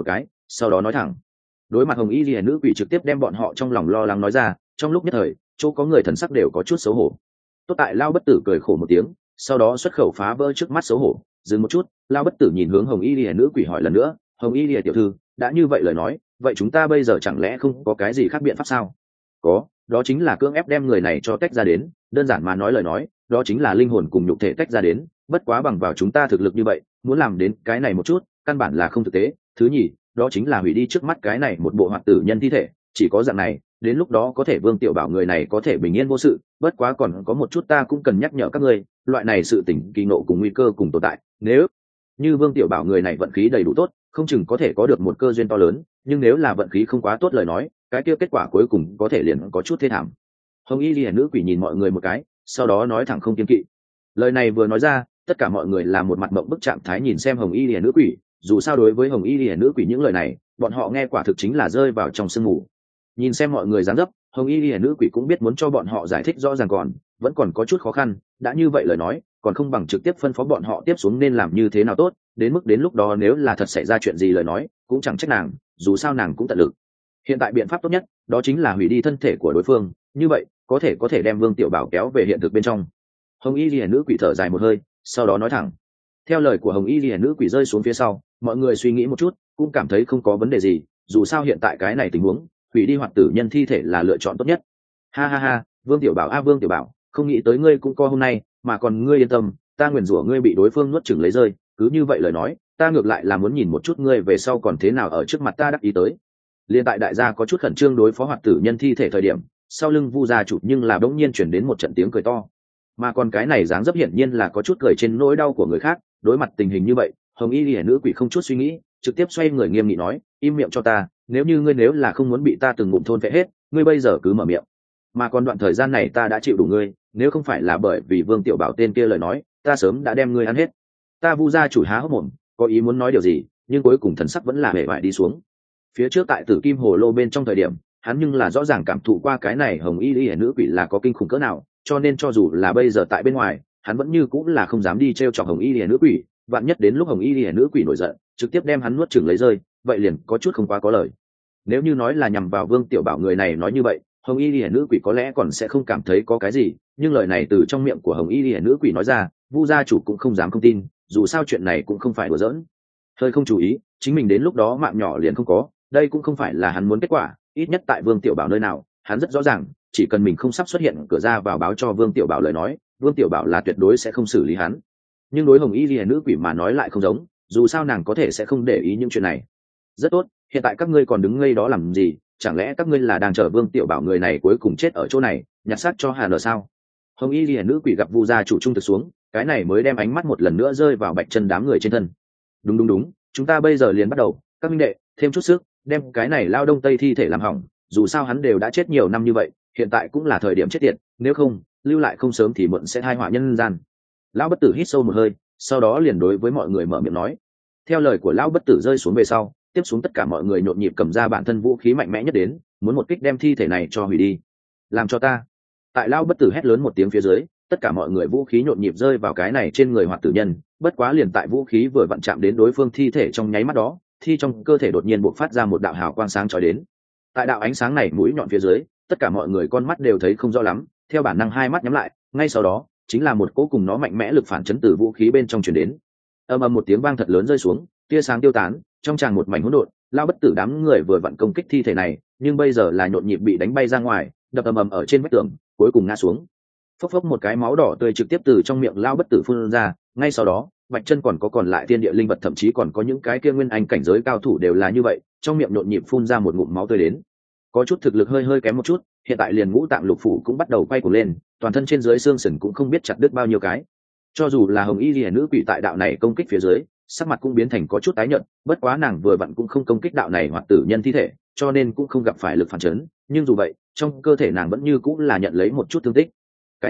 sau đó nói thẳng. Đối mặt hồng y liễu nữ quỷ trực tiếp đem bọn họ trong lòng lo lắng nói ra, trong lúc nhất thời chỗ có người thần sắc đều có chút xấu hổ. Tốt tại Lao Bất Tử cười khổ một tiếng, sau đó xuất khẩu phá vỡ trước mắt xấu hổ. Dừng một chút, Lao Bất Tử nhìn hướng hồng y liễu nữ quỷ hỏi lần nữa, hồng y liễu tiểu thư, đã như vậy lời nói, vậy chúng ta bây giờ chẳng lẽ không có cái gì khác biện pháp sao? Có, đó chính là cưỡng ép đem người này cho tách ra đến, đơn giản mà nói lời nói, đó chính là linh hồn cùng nhục thể tách ra đến, bất quá bằng vào chúng ta thực lực như vậy, muốn làm đến cái này một chút căn bản là không thực tế. Thứ nhì, đó chính là hủy đi trước mắt cái này một bộ hoạt tử nhân thi thể, chỉ có dạng này đến lúc đó có thể Vương Tiểu Bảo người này có thể bình yên vô sự. Bất quá còn có một chút ta cũng cần nhắc nhở các ngươi, loại này sự tình kỳ nộ cùng nguy cơ cùng tồn tại, nếu như Vương Tiểu Bảo người này vận khí đầy đủ tốt, không chừng có thể có được một cơ duyên to lớn, nhưng nếu là vận khí không quá tốt lời nói, cái kia kết quả cuối cùng có thể liền có chút thê thảm. Hồng y liễu nữ quỷ nhìn mọi người một cái, sau đó nói thẳng không kiêng kỵ. Lời này vừa nói ra, tất cả mọi người làm một mặt mộng bức trạng thái nhìn xem hồng y liễu nữ quỷ. Dù sao đối với hồng y liễu nữ quỷ những lời này, bọn họ nghe quả thực chính là rơi vào trong sương mù. Nhìn xem mọi người dáng dấp, hồng y liễu nữ quỷ cũng biết muốn cho bọn họ giải thích rõ ràng còn vẫn còn có chút khó khăn. Đã như vậy lời nói, còn không bằng trực tiếp phân phó bọn họ tiếp xuống nên làm như thế nào tốt, đến mức đến lúc đó nếu là thật xảy ra chuyện gì lời nói, cũng chẳng trách nàng, dù sao nàng cũng tận lực. Hiện tại biện pháp tốt nhất đó chính là hủy đi thân thể của đối phương, như vậy có thể đem Vương Tiểu Bảo kéo về hiện thực bên trong. Hồng y liễu nữ quỷ thở dài một hơi, sau đó nói thẳng. Theo lời của hồng y liễu nữ quỷ rơi xuống phía sau, mọi người suy nghĩ một chút, cũng cảm thấy không có vấn đề gì, dù sao hiện tại cái này tình huống, hủy đi hoạt tử nhân thi thể là lựa chọn tốt nhất. Ha ha ha, Vương Tiểu Bảo Vương Tiểu Bảo, không nghĩ tới ngươi cũng có hôm nay, mà còn ngươi yên tâm, ta nguyền rủa ngươi bị đối phương nuốt chửng lấy rơi, cứ như vậy lời nói, ta ngược lại là muốn nhìn một chút ngươi về sau còn thế nào ở trước mặt ta đắc ý tới. Liên tại đại gia có chút khẩn trương đối phó hoạt tử nhân thi thể thời điểm, sau lưng Vu gia chủ nhưng là bỗng nhiên chuyển đến một trận tiếng cười to. Mà còn cái này dáng dấp hiển nhiên là có chút cười trên nỗi đau của người khác. Đối mặt tình hình như vậy, hồng y liễu nữ quỷ không chút suy nghĩ, trực tiếp xoay người nghiêm nghị nói, im miệng cho ta, nếu như ngươi nếu là không muốn bị ta từng ngụm thôn phệ hết, ngươi bây giờ cứ mở miệng. Mà còn đoạn thời gian này ta đã chịu đủ ngươi, nếu không phải là bởi vì Vương Tiểu Bảo tên kia lời nói, ta sớm đã đem ngươi ăn hết. Ta Vu gia chủ há hốc mồm, có ý muốn nói điều gì, nhưng cuối cùng thần sắc vẫn là hề bại đi xuống. Phía trước tại Tử Kim Hồ Lô bên trong thời điểm, hắn nhưng là rõ ràng cảm thụ qua cái này hồng y liễu nữ quỷ là có kinh khủng cỡ nào, cho nên cho dù là bây giờ tại bên ngoài, hắn vẫn như cũng là không dám đi trêu chọc hồng y liễu nữ quỷ. Vạn nhất đến lúc hồng y liễu nữ quỷ nổi giận, trực tiếp đem hắn nuốt chửng lấy rơi, vậy liền có chút không quá có lời. Nếu như nói là nhằm vào Vương Tiểu Bảo người này nói như vậy, hồng y liễu nữ quỷ có lẽ còn sẽ không cảm thấy có cái gì, nhưng lời này từ trong miệng của hồng y liễu nữ quỷ nói ra, Vu gia chủ cũng không dám không tin, dù sao chuyện này cũng không phải đùa giỡn. Hơi không chú ý, chính mình đến lúc đó mạng nhỏ liền không có, đây cũng không phải là hắn muốn kết quả. Ít nhất tại Vương Tiểu Bảo nơi nào, hắn rất rõ ràng, chỉ cần mình không sắp xuất hiện cửa ra vào báo cho Vương Tiểu Bảo lời nói, Vương Tiểu Bảo là tuyệt đối sẽ không xử lý hắn. Nhưng đối hồng y liễu nữ quỷ mà nói lại không giống, dù sao nàng có thể sẽ không để ý những chuyện này. Rất tốt, hiện tại các ngươi còn đứng ngây đó làm gì, chẳng lẽ các ngươi là đang chờ Vương Tiểu Bảo người này cuối cùng chết ở chỗ này, nhặt xác cho Hà Nở sao? Hồng y liễu nữ quỷ gặp Vu gia chủ trung thực xuống, cái này mới đem ánh mắt một lần nữa rơi vào Bạch Chân đám người trên thân. Đúng, chúng ta bây giờ liền bắt đầu, các minh đệ, thêm chút sức, đem cái này lao đông tây thi thể làm hỏng, dù sao hắn đều đã chết nhiều năm như vậy, hiện tại cũng là thời điểm chết tiệt, nếu không lưu lại không sớm thì muộn sẽ tai họa nhân gian. Lão Bất Tử hít sâu một hơi, sau đó liền đối với mọi người mở miệng nói. Theo lời của Lão Bất Tử rơi xuống về sau, tiếp xuống tất cả mọi người nhộn nhịp cầm ra bản thân vũ khí mạnh mẽ nhất đến, muốn một kích đem thi thể này cho hủy đi. Làm cho ta. Tại Lão Bất Tử hét lớn một tiếng phía dưới, tất cả mọi người vũ khí nhộn nhịp rơi vào cái này trên người hoạt tử nhân, bất quá liền tại vũ khí vừa vặn chạm đến đối phương thi thể trong nháy mắt đó, thi trong cơ thể đột nhiên bộc phát ra một đạo hào quang sáng chói đến. Tại đạo ánh sáng này mũi nhọn phía dưới, tất cả mọi người con mắt đều thấy không rõ lắm, theo bản năng hai mắt nhắm lại, ngay sau đó chính là một cỗ cùng nó mạnh mẽ lực phản chấn từ vũ khí bên trong truyền đến. Ầm ầm một tiếng vang thật lớn rơi xuống, tia sáng tiêu tán, trong tràng một mảnh hỗn độn. Lao Bất Tử đám người vừa vặn công kích thi thể này, nhưng bây giờ là nhộn nhịp bị đánh bay ra ngoài, đập ầm ầm ở trên vách tường, cuối cùng ngã xuống. Phốc phốc một cái máu đỏ tươi trực tiếp từ trong miệng Lao Bất Tử phun ra, ngay sau đó Bạch Chân còn lại thiên địa linh vật, thậm chí còn có những cái kia nguyên anh cảnh giới cao thủ đều là như vậy, trong miệng nhộn nhịp phun ra một ngụm máu tươi đến. Có chút thực lực hơi kém một chút, hiện tại liền ngũ tạng lục phủ cũng bắt đầu quay cuồng lên, toàn thân trên dưới xương sườn cũng không biết chặt đứt bao nhiêu cái. Cho dù là hồng y liễu nữ quỷ tại đạo này công kích phía dưới, sắc mặt cũng biến thành có chút tái nhợt, bất quá nàng vừa vặn cũng không công kích đạo này hoặc tử nhân thi thể, cho nên cũng không gặp phải lực phản chấn, nhưng dù vậy, trong cơ thể nàng vẫn như cũng là nhận lấy một chút thương tích.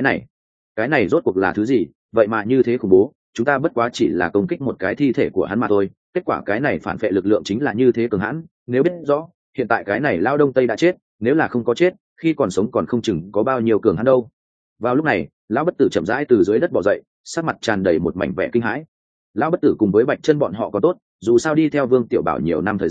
Cái này rốt cuộc là thứ gì, vậy mà như thế khủng bố, chúng ta bất quá chỉ là công kích một cái thi thể của hắn mà thôi, kết quả cái này phản phệ lực lượng chính là như thế cường hãn, nếu biết rõ, hiện tại cái này lao đông tây đã chết, nếu là không có chết, khi còn sống còn không chừng có bao nhiêu cường hãn đâu. Vào lúc này, lão Bất Tử chậm rãi từ dưới đất bò dậy, sắc mặt tràn đầy một mảnh vẻ kinh hãi. Lão Bất Tử cùng với Bạch Chân bọn họ có tốt, dù sao đi theo Vương Tiểu Bảo nhiều năm thời gian,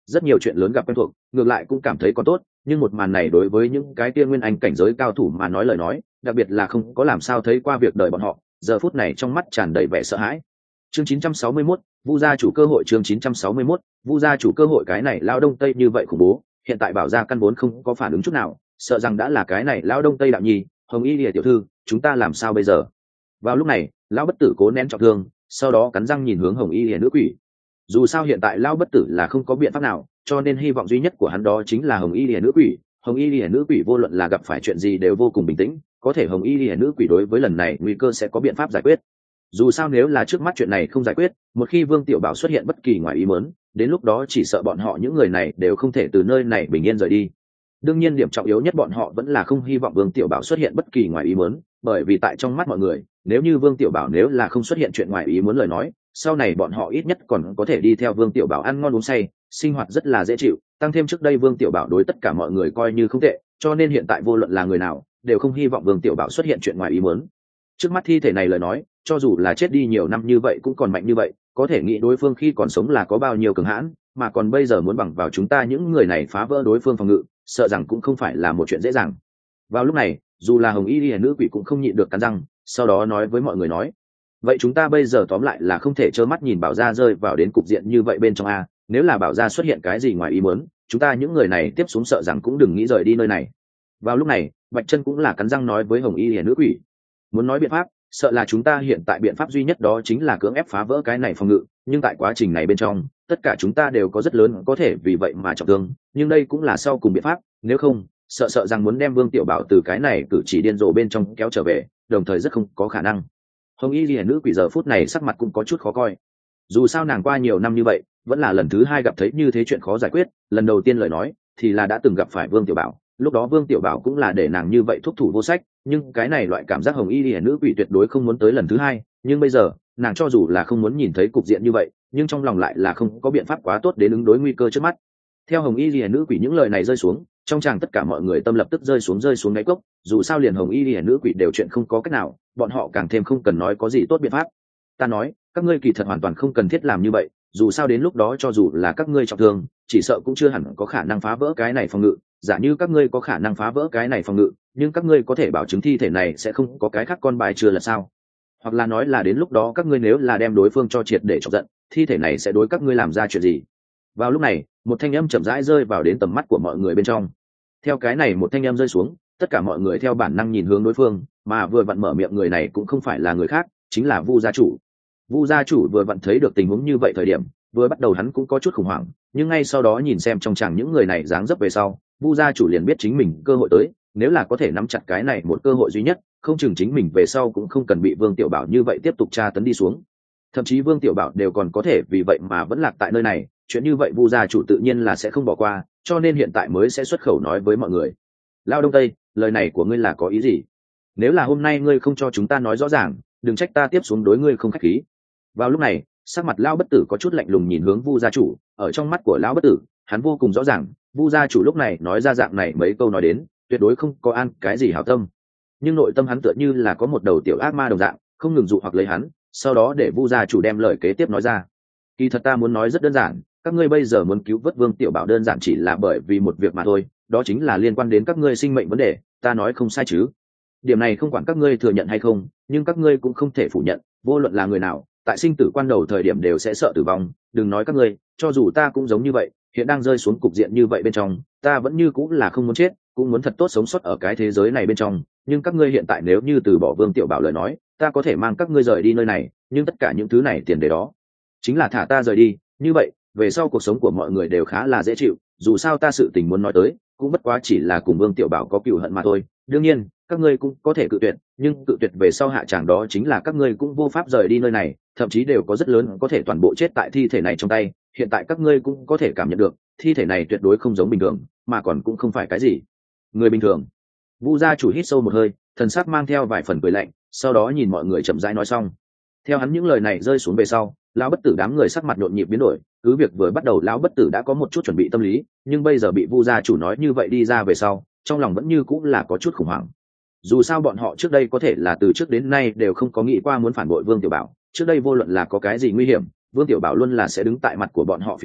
rất nhiều chuyện lớn gặp quen thuộc, ngược lại cũng cảm thấy có tốt, nhưng một màn này đối với những cái kia nguyên anh cảnh giới cao thủ mà nói lời nói, đặc biệt là không có làm sao thấy qua việc đời bọn họ, giờ phút này trong mắt tràn đầy vẻ sợ hãi. Chương 961, Vu gia chủ cơ hội. Chương 961, Vu gia chủ cơ hội. Cái này lao đông tây như vậy khủng bố, hiện tại bảo gia căn vốn không có phản ứng chút nào, sợ rằng đã là cái này lao đông tây đạo nhi. Hồng Y Lìa tiểu thư, chúng ta làm sao bây giờ? Vào lúc này, lão bất tử cố nén trọng thương, sau đó cắn răng nhìn hướng Hồng Y Lìa nữ quỷ. Dù sao hiện tại lão bất tử là không có biện pháp nào, cho nên hy vọng duy nhất của hắn đó chính là Hồng Y Lìa nữ quỷ. Hồng Y Lìa nữ quỷ vô luận là gặp phải chuyện gì đều vô cùng bình tĩnh, có thể Hồng Y Lìa nữ quỷ đối với lần này nguy cơ sẽ có biện pháp giải quyết. Dù sao nếu là trước mắt chuyện này không giải quyết, một khi Vương Tiểu Bảo xuất hiện bất kỳ ngoài ý muốn, đến lúc đó chỉ sợ bọn họ những người này đều không thể từ nơi này bình yên rời đi. Đương nhiên điểm trọng yếu nhất bọn họ vẫn là không hy vọng Vương Tiểu Bảo xuất hiện bất kỳ ngoài ý muốn, bởi vì tại trong mắt mọi người, nếu như Vương Tiểu Bảo nếu là không xuất hiện chuyện ngoài ý muốn lời nói, sau này bọn họ ít nhất còn có thể đi theo Vương Tiểu Bảo ăn ngon uống say, sinh hoạt rất là dễ chịu, tăng thêm trước đây Vương Tiểu Bảo đối tất cả mọi người coi như không tệ, cho nên hiện tại vô luận là người nào, đều không hy vọng Vương Tiểu Bảo xuất hiện chuyện ngoài ý muốn. Trước mắt thi thể này lời nói, cho dù là chết đi nhiều năm như vậy cũng còn mạnh như vậy, có thể nghĩ đối phương khi còn sống là có bao nhiêu cường hãn, mà còn bây giờ muốn bằng vào chúng ta những người này phá vỡ đối phương phòng ngự, sợ rằng cũng không phải là một chuyện dễ dàng. Vào lúc này, dù là Hồng Y Lìa nữ quỷ cũng không nhịn được cắn răng, sau đó nói với mọi người nói: vậy chúng ta bây giờ tóm lại là không thể trơ mắt nhìn Bảo gia rơi vào đến cục diện như vậy bên trong a, nếu là Bảo gia xuất hiện cái gì ngoài ý muốn, chúng ta những người này tiếp xuống sợ rằng cũng đừng nghĩ rời đi nơi này. Vào lúc này, Bạch Chân cũng là cắn răng nói với Hồng Y Lìa nữ quỷ: muốn nói biện pháp, sợ là chúng ta hiện tại biện pháp duy nhất đó chính là cưỡng ép phá vỡ cái này phòng ngự, nhưng tại quá trình này bên trong, tất cả chúng ta đều có rất lớn có thể vì vậy mà trọng thương, nhưng đây cũng là sau cùng biện pháp, nếu không, sợ rằng muốn đem Vương Tiểu Bảo từ cái này cử chỉ điên rồ bên trong kéo trở về, đồng thời rất không có khả năng. Hồng Y Lìa nữ quỷ giờ phút này sắc mặt cũng có chút khó coi. Dù sao nàng qua nhiều năm như vậy, vẫn là lần thứ hai gặp thấy như thế chuyện khó giải quyết, lần đầu tiên lời nói thì là đã từng gặp phải Vương Tiểu Bảo, lúc đó Vương Tiểu Bảo cũng là để nàng như vậy thúc thủ vô sách, nhưng cái này loại cảm giác Hồng Y Lìa nữ quỷ tuyệt đối không muốn tới lần thứ hai, nhưng bây giờ, nàng cho dù là không muốn nhìn thấy cục diện như vậy, nhưng trong lòng lại là không có biện pháp quá tốt để ứng đối nguy cơ trước mắt. Theo Hồng Y Lìa nữ quỷ những lời này rơi xuống, trong tràng tất cả mọi người tâm lập tức rơi xuống đáy cốc, dù sao liền Hồng Y Lìa nữ quỷ đều chuyện không có cách nào, bọn họ càng thêm không cần nói có gì tốt biện pháp. Ta nói, các ngươi kỳ thật hoàn toàn không cần thiết làm như vậy, dù sao đến lúc đó cho dù là các ngươi trọng thương, chỉ sợ cũng chưa hẳn có khả năng phá vỡ cái này phòng ngự, giả như các ngươi có khả năng phá vỡ cái này phòng ngự, nhưng các ngươi có thể bảo chứng thi thể này sẽ không có cái khác con bài chưa là sao? Hoặc là nói là đến lúc đó các ngươi nếu là đem đối phương cho triệt để chọc giận, thi thể này sẽ đối các ngươi làm ra chuyện gì? Vào lúc này, một thanh âm chậm rãi rơi vào đến tầm mắt của mọi người bên trong. Theo cái này một thanh âm rơi xuống, tất cả mọi người theo bản năng nhìn hướng đối phương, mà vừa vặn mở miệng người này cũng không phải là người khác, chính là Vu gia chủ. Vu gia chủ vừa vặn thấy được tình huống như vậy thời điểm, vừa bắt đầu hắn cũng có chút khủng hoảng, nhưng ngay sau đó nhìn xem trong chàng những người này dáng dấp về sau, Vu gia chủ liền biết chính mình cơ hội tới, nếu là có thể nắm chặt cái này một cơ hội duy nhất, không chừng chính mình về sau cũng không cần bị Vương Tiểu Bảo như vậy tiếp tục tra tấn đi xuống. Thậm chí Vương Tiểu Bảo đều còn có thể vì vậy mà vẫn lạc tại nơi này, chuyện như vậy Vu gia chủ tự nhiên là sẽ không bỏ qua, cho nên hiện tại mới sẽ xuất khẩu nói với mọi người. Lao Đông Tây, lời này của ngươi là có ý gì? Nếu là hôm nay ngươi không cho chúng ta nói rõ ràng, đừng trách ta tiếp xuống đối ngươi không khách khí. Vào lúc này, sắc mặt Lão bất tử có chút lạnh lùng nhìn hướng Vu gia chủ, ở trong mắt của Lão bất tử, hắn vô cùng rõ ràng, Vu gia chủ lúc này nói ra dạng này mấy câu nói đến, tuyệt đối không có an cái gì hảo tâm. Nhưng nội tâm hắn tựa như là có một đầu tiểu ác ma đồng dạng, không ngừng dụ hoặc lấy hắn, sau đó để Vu gia chủ đem lời kế tiếp nói ra. Kỳ thật ta muốn nói rất đơn giản, các ngươi bây giờ muốn cứu vớt Vương Tiểu Bảo đơn giản chỉ là bởi vì một việc mà thôi, đó chính là liên quan đến các ngươi sinh mệnh vấn đề, ta nói không sai chứ? Điểm này không quản các ngươi thừa nhận hay không, nhưng các ngươi cũng không thể phủ nhận, vô luận là người nào, tại sinh tử quan đầu thời điểm đều sẽ sợ tử vong, đừng nói các ngươi, cho dù ta cũng giống như vậy, hiện đang rơi xuống cục diện như vậy bên trong, ta vẫn như cũng là không muốn chết, cũng muốn thật tốt sống sót ở cái thế giới này bên trong, nhưng các ngươi hiện tại nếu như từ bỏ Vương Tiểu Bảo lời nói, ta có thể mang các ngươi rời đi nơi này, nhưng tất cả những thứ này tiền đề đó chính là thả ta rời đi, như vậy, về sau cuộc sống của mọi người đều khá là dễ chịu, dù sao ta sự tình muốn nói tới, cũng bất quá chỉ là cùng Vương Tiểu Bảo có cựu hận mà thôi, đương nhiên, các ngươi cũng có thể cự tuyệt, nhưng cự tuyệt về sau hạ tràng đó chính là các ngươi cũng vô pháp rời đi nơi này, thậm chí đều có rất lớn có thể toàn bộ chết tại thi thể này trong tay, hiện tại các ngươi cũng có thể cảm nhận được, thi thể này tuyệt đối không giống bình thường, mà còn cũng không phải cái gì người bình thường. Vu gia chủ hít sâu một hơi, thần sắc mang theo vài phần cười lạnh, sau đó nhìn mọi người chậm rãi nói xong. Theo hắn những lời này rơi xuống về sau, lão bất tử đám người sắc mặt nhộn nhịp biến đổi, cứ việc vừa bắt đầu lão bất tử đã có một chút chuẩn bị tâm lý, nhưng bây giờ bị Vu gia chủ nói như vậy đi ra về sau, trong lòng vẫn như cũng là có chút khủng hoảng. Dù sao bọn họ trước đây có thể là từ trước đến nay đều không có nghĩ qua muốn phản bội Vương Tiểu Bảo, trước đây vô luận là có cái gì nguy hiểm, Vương Tiểu Bảo luôn là sẽ đứng tại mặt của bọn họ phía trước,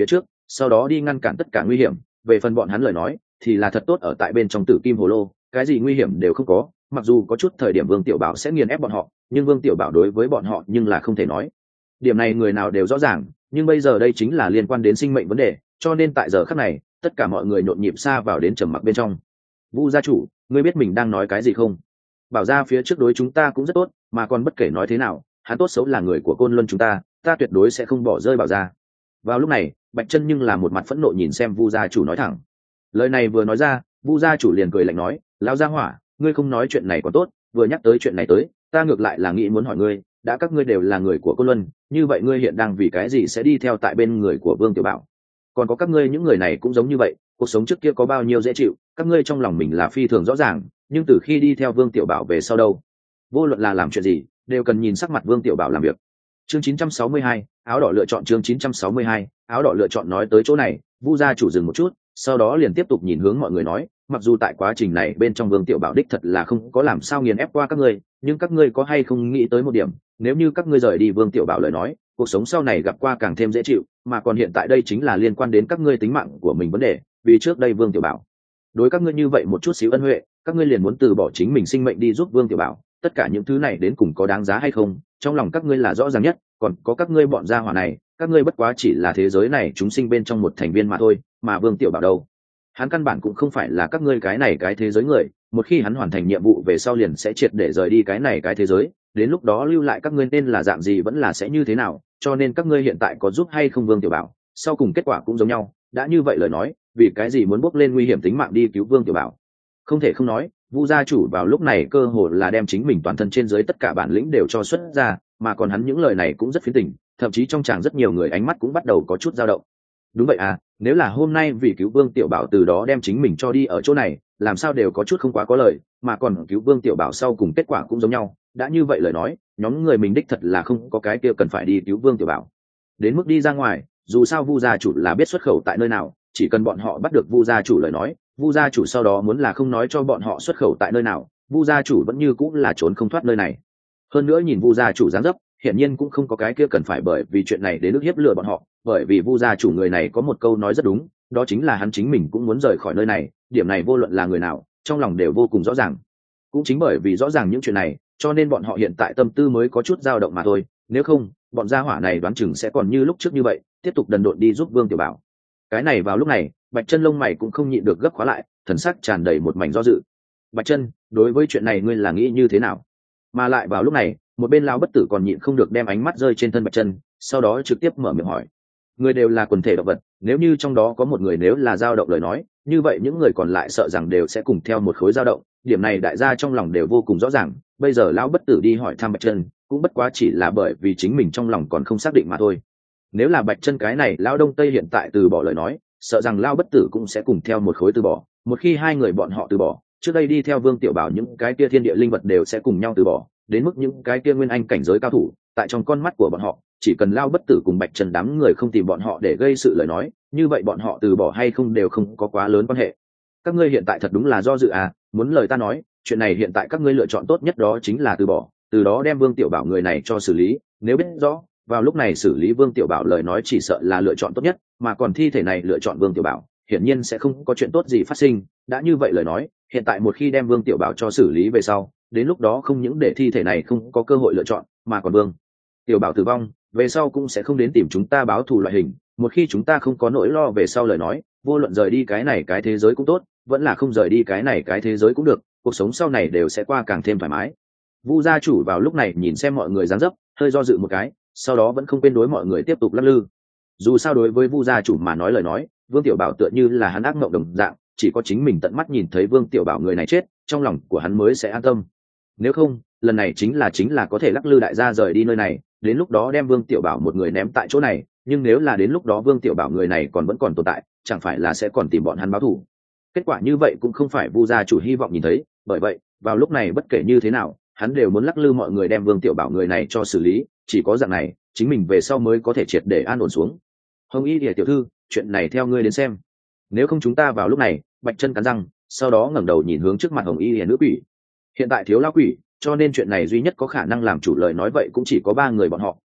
sau đó đi ngăn cản tất cả nguy hiểm. Về phần bọn hắn lời nói thì là thật tốt ở tại bên trong tử kim hồ lô, cái gì nguy hiểm đều không có. Mặc dù có chút thời điểm Vương Tiểu Bảo sẽ nghiền ép bọn họ, nhưng Vương Tiểu Bảo đối với bọn họ nhưng là không thể nói. Điểm này người nào đều rõ ràng, nhưng bây giờ đây chính là liên quan đến sinh mệnh vấn đề, cho nên tại giờ khắc này tất cả mọi người nhộn nhịp xa vào đến trầm mặc bên trong. Vu gia chủ, ngươi biết mình đang nói cái gì không? Bảo gia phía trước đối chúng ta cũng rất tốt, mà còn bất kể nói thế nào, hắn tốt xấu là người của Côn Luân chúng ta tuyệt đối sẽ không bỏ rơi Bảo gia. Vào lúc này, Bạch Chân nhưng là một mặt phẫn nộ nhìn xem Vu gia chủ nói thẳng. Lời này vừa nói ra, Vu gia chủ liền cười lạnh nói, lão gia hỏa, ngươi không nói chuyện này còn tốt, vừa nhắc tới chuyện này tới, ta ngược lại là nghĩ muốn hỏi ngươi, đã các ngươi đều là người của Côn Luân, như vậy ngươi hiện đang vì cái gì sẽ đi theo tại bên người của Vương Tiểu Bảo? Còn có các ngươi những người này cũng giống như vậy, cuộc sống trước kia có bao nhiêu dễ chịu, các ngươi trong lòng mình là phi thường rõ ràng, nhưng từ khi đi theo Vương Tiểu Bảo về sau đâu, vô luận là làm chuyện gì, đều cần nhìn sắc mặt Vương Tiểu Bảo làm việc. Chương 962, áo đỏ lựa chọn. Chương 962, áo đỏ lựa chọn. Nói tới chỗ này, Vu gia chủ dừng một chút, sau đó liền tiếp tục nhìn hướng mọi người nói, mặc dù tại quá trình này bên trong Vương Tiểu Bảo đích thật là không có làm sao nghiền ép qua các ngươi, nhưng các ngươi có hay không nghĩ tới một điểm, nếu như các ngươi rời đi Vương Tiểu Bảo lời nói, cuộc sống sau này gặp qua càng thêm dễ chịu, mà còn hiện tại đây chính là liên quan đến các ngươi tính mạng của mình vấn đề, vì trước đây Vương Tiểu Bảo đối các ngươi như vậy một chút xíu ân huệ, các ngươi liền muốn từ bỏ chính mình sinh mệnh đi giúp Vương Tiểu Bảo, tất cả những thứ này đến cùng có đáng giá hay không, trong lòng các ngươi là rõ ràng nhất. Còn có các ngươi bọn gia hỏa này, các ngươi bất quá chỉ là thế giới này chúng sinh bên trong một thành viên mà thôi, mà Vương Tiểu Bảo đâu, hắn căn bản cũng không phải là các ngươi cái này cái thế giới người, một khi hắn hoàn thành nhiệm vụ về sau liền sẽ triệt để rời đi cái này cái thế giới, đến lúc đó lưu lại các ngươi nên là dạng gì vẫn là sẽ như thế nào, cho nên các ngươi hiện tại có giúp hay không Vương Tiểu Bảo, sau cùng kết quả cũng giống nhau. Đã như vậy lời nói, vì cái gì muốn bước lên nguy hiểm tính mạng đi cứu Vương Tiểu Bảo? Không thể không nói, Vu gia chủ vào lúc này cơ hồ là đem chính mình toàn thân trên dưới tất cả bản lĩnh đều cho xuất ra, mà còn hắn những lời này cũng rất phiến tình, thậm chí trong tràng rất nhiều người ánh mắt cũng bắt đầu có chút dao động. Đúng vậy à, nếu là hôm nay vì cứu Vương Tiểu Bảo từ đó đem chính mình cho đi ở chỗ này, làm sao đều có chút không quá có lời, mà còn cứu Vương Tiểu Bảo sau cùng kết quả cũng giống nhau. Đã như vậy lời nói, nhóm người mình đích thật là không có cái kia cần phải đi cứu Vương Tiểu Bảo. Đến mức đi ra ngoài, dù sao Vu gia chủ là biết xuất khẩu tại nơi nào, chỉ cần bọn họ bắt được Vu gia chủ lời nói, Vu gia chủ sau đó muốn là không nói cho bọn họ xuất khẩu tại nơi nào, Vu gia chủ vẫn như cũng là trốn không thoát nơi này. Hơn nữa nhìn Vu gia chủ dáng dấp, hiển nhiên cũng không có cái kia cần phải bởi vì chuyện này đến nước hiếp lừa bọn họ, bởi vì Vu gia chủ người này có một câu nói rất đúng, đó chính là hắn chính mình cũng muốn rời khỏi nơi này, điểm này vô luận là người nào, trong lòng đều vô cùng rõ ràng. Cũng chính bởi vì rõ ràng những chuyện này, cho nên bọn họ hiện tại tâm tư mới có chút dao động mà thôi, nếu không, bọn gia hỏa này đoán chừng sẽ còn như lúc trước như vậy, tiếp tục đần độn đi giúp Vương Tiểu Bảo. Cái này vào lúc này, Bạch Chân lông mày cũng không nhịn được gấp khóa lại, thần sắc tràn đầy một mảnh do dự. Bạch Chân, đối với chuyện này ngươi là nghĩ như thế nào? Mà lại vào lúc này, một bên lão bất tử còn nhịn không được đem ánh mắt rơi trên thân Bạch Chân, sau đó trực tiếp mở miệng hỏi. Người đều là quần thể động vật, nếu như trong đó có một người nếu là dao động lời nói, như vậy những người còn lại sợ rằng đều sẽ cùng theo một khối dao động, điểm này đại gia trong lòng đều vô cùng rõ ràng. Bây giờ lão bất tử đi hỏi thăm Bạch Chân, cũng bất quá chỉ là bởi vì chính mình trong lòng còn không xác định mà thôi. Nếu là Bạch Chân cái này lão đông tây hiện tại từ bỏ lời nói, sợ rằng lão bất tử cũng sẽ cùng theo một khối từ bỏ. Một khi hai người bọn họ từ bỏ, trước đây đi theo Vương Tiểu Bảo những cái kia thiên địa linh vật đều sẽ cùng nhau từ bỏ, đến mức những cái kia nguyên anh cảnh giới cao thủ, tại trong con mắt của bọn họ, chỉ cần lão bất tử cùng Bạch Chân đám người không tìm bọn họ để gây sự lời nói, như vậy bọn họ từ bỏ hay không đều không có quá lớn quan hệ. Các ngươi hiện tại thật đúng là do dự à, muốn lời ta nói, chuyện này hiện tại các ngươi lựa chọn tốt nhất đó chính là từ bỏ, từ đó đem Vương Tiểu Bảo người này cho xử lý, nếu biết rõ vào lúc này xử lý Vương Tiểu Bảo lời nói chỉ sợ là lựa chọn tốt nhất, mà còn thi thể này lựa chọn Vương Tiểu Bảo hiển nhiên sẽ không có chuyện tốt gì phát sinh. Đã như vậy lời nói, hiện tại một khi đem Vương Tiểu Bảo cho xử lý về sau, đến lúc đó không những để thi thể này không có cơ hội lựa chọn, mà còn Vương Tiểu Bảo tử vong về sau cũng sẽ không đến tìm chúng ta báo thù loại hình. Một khi chúng ta không có nỗi lo về sau lời nói, vô luận rời đi cái này cái thế giới cũng tốt, vẫn là không rời đi cái này cái thế giới cũng được, cuộc sống sau này đều sẽ qua càng thêm thoải mái. Vu gia chủ vào lúc này nhìn xem mọi người dáng dấp, hơi do dự một cái, sau đó vẫn không quên đối mọi người tiếp tục lắc lư. Dù sao đối với Vu gia chủ mà nói lời nói, Vương Tiểu Bảo tựa như là hắn ác mộng đồng dạng, chỉ có chính mình tận mắt nhìn thấy Vương Tiểu Bảo người này chết, trong lòng của hắn mới sẽ an tâm. Nếu không, lần này chính là có thể lắc lư đại gia rời đi nơi này, đến lúc đó đem Vương Tiểu Bảo một người ném tại chỗ này, nhưng nếu là đến lúc đó Vương Tiểu Bảo người này còn vẫn còn tồn tại, chẳng phải là sẽ còn tìm bọn hắn báo thù. Kết quả như vậy cũng không phải Vu gia chủ hy vọng nhìn thấy, bởi vậy, vào lúc này bất kể như thế nào, hắn đều muốn lắc lư mọi người đem Vương Tiểu Bảo người này cho xử lý, chỉ có dạng này, chính mình về sau mới có thể triệt để an ổn xuống. Hồng Y Lìa tiểu thư, chuyện này theo ngươi đến xem. Nếu không chúng ta vào lúc này, Bạch Chân cắn răng, sau đó ngẩng đầu nhìn hướng trước mặt Hồng Y Lìa nữ quỷ. Hiện tại thiếu lão quỷ, cho nên chuyện này duy nhất có khả năng làm chủ lời nói vậy cũng chỉ có ba người bọn họ,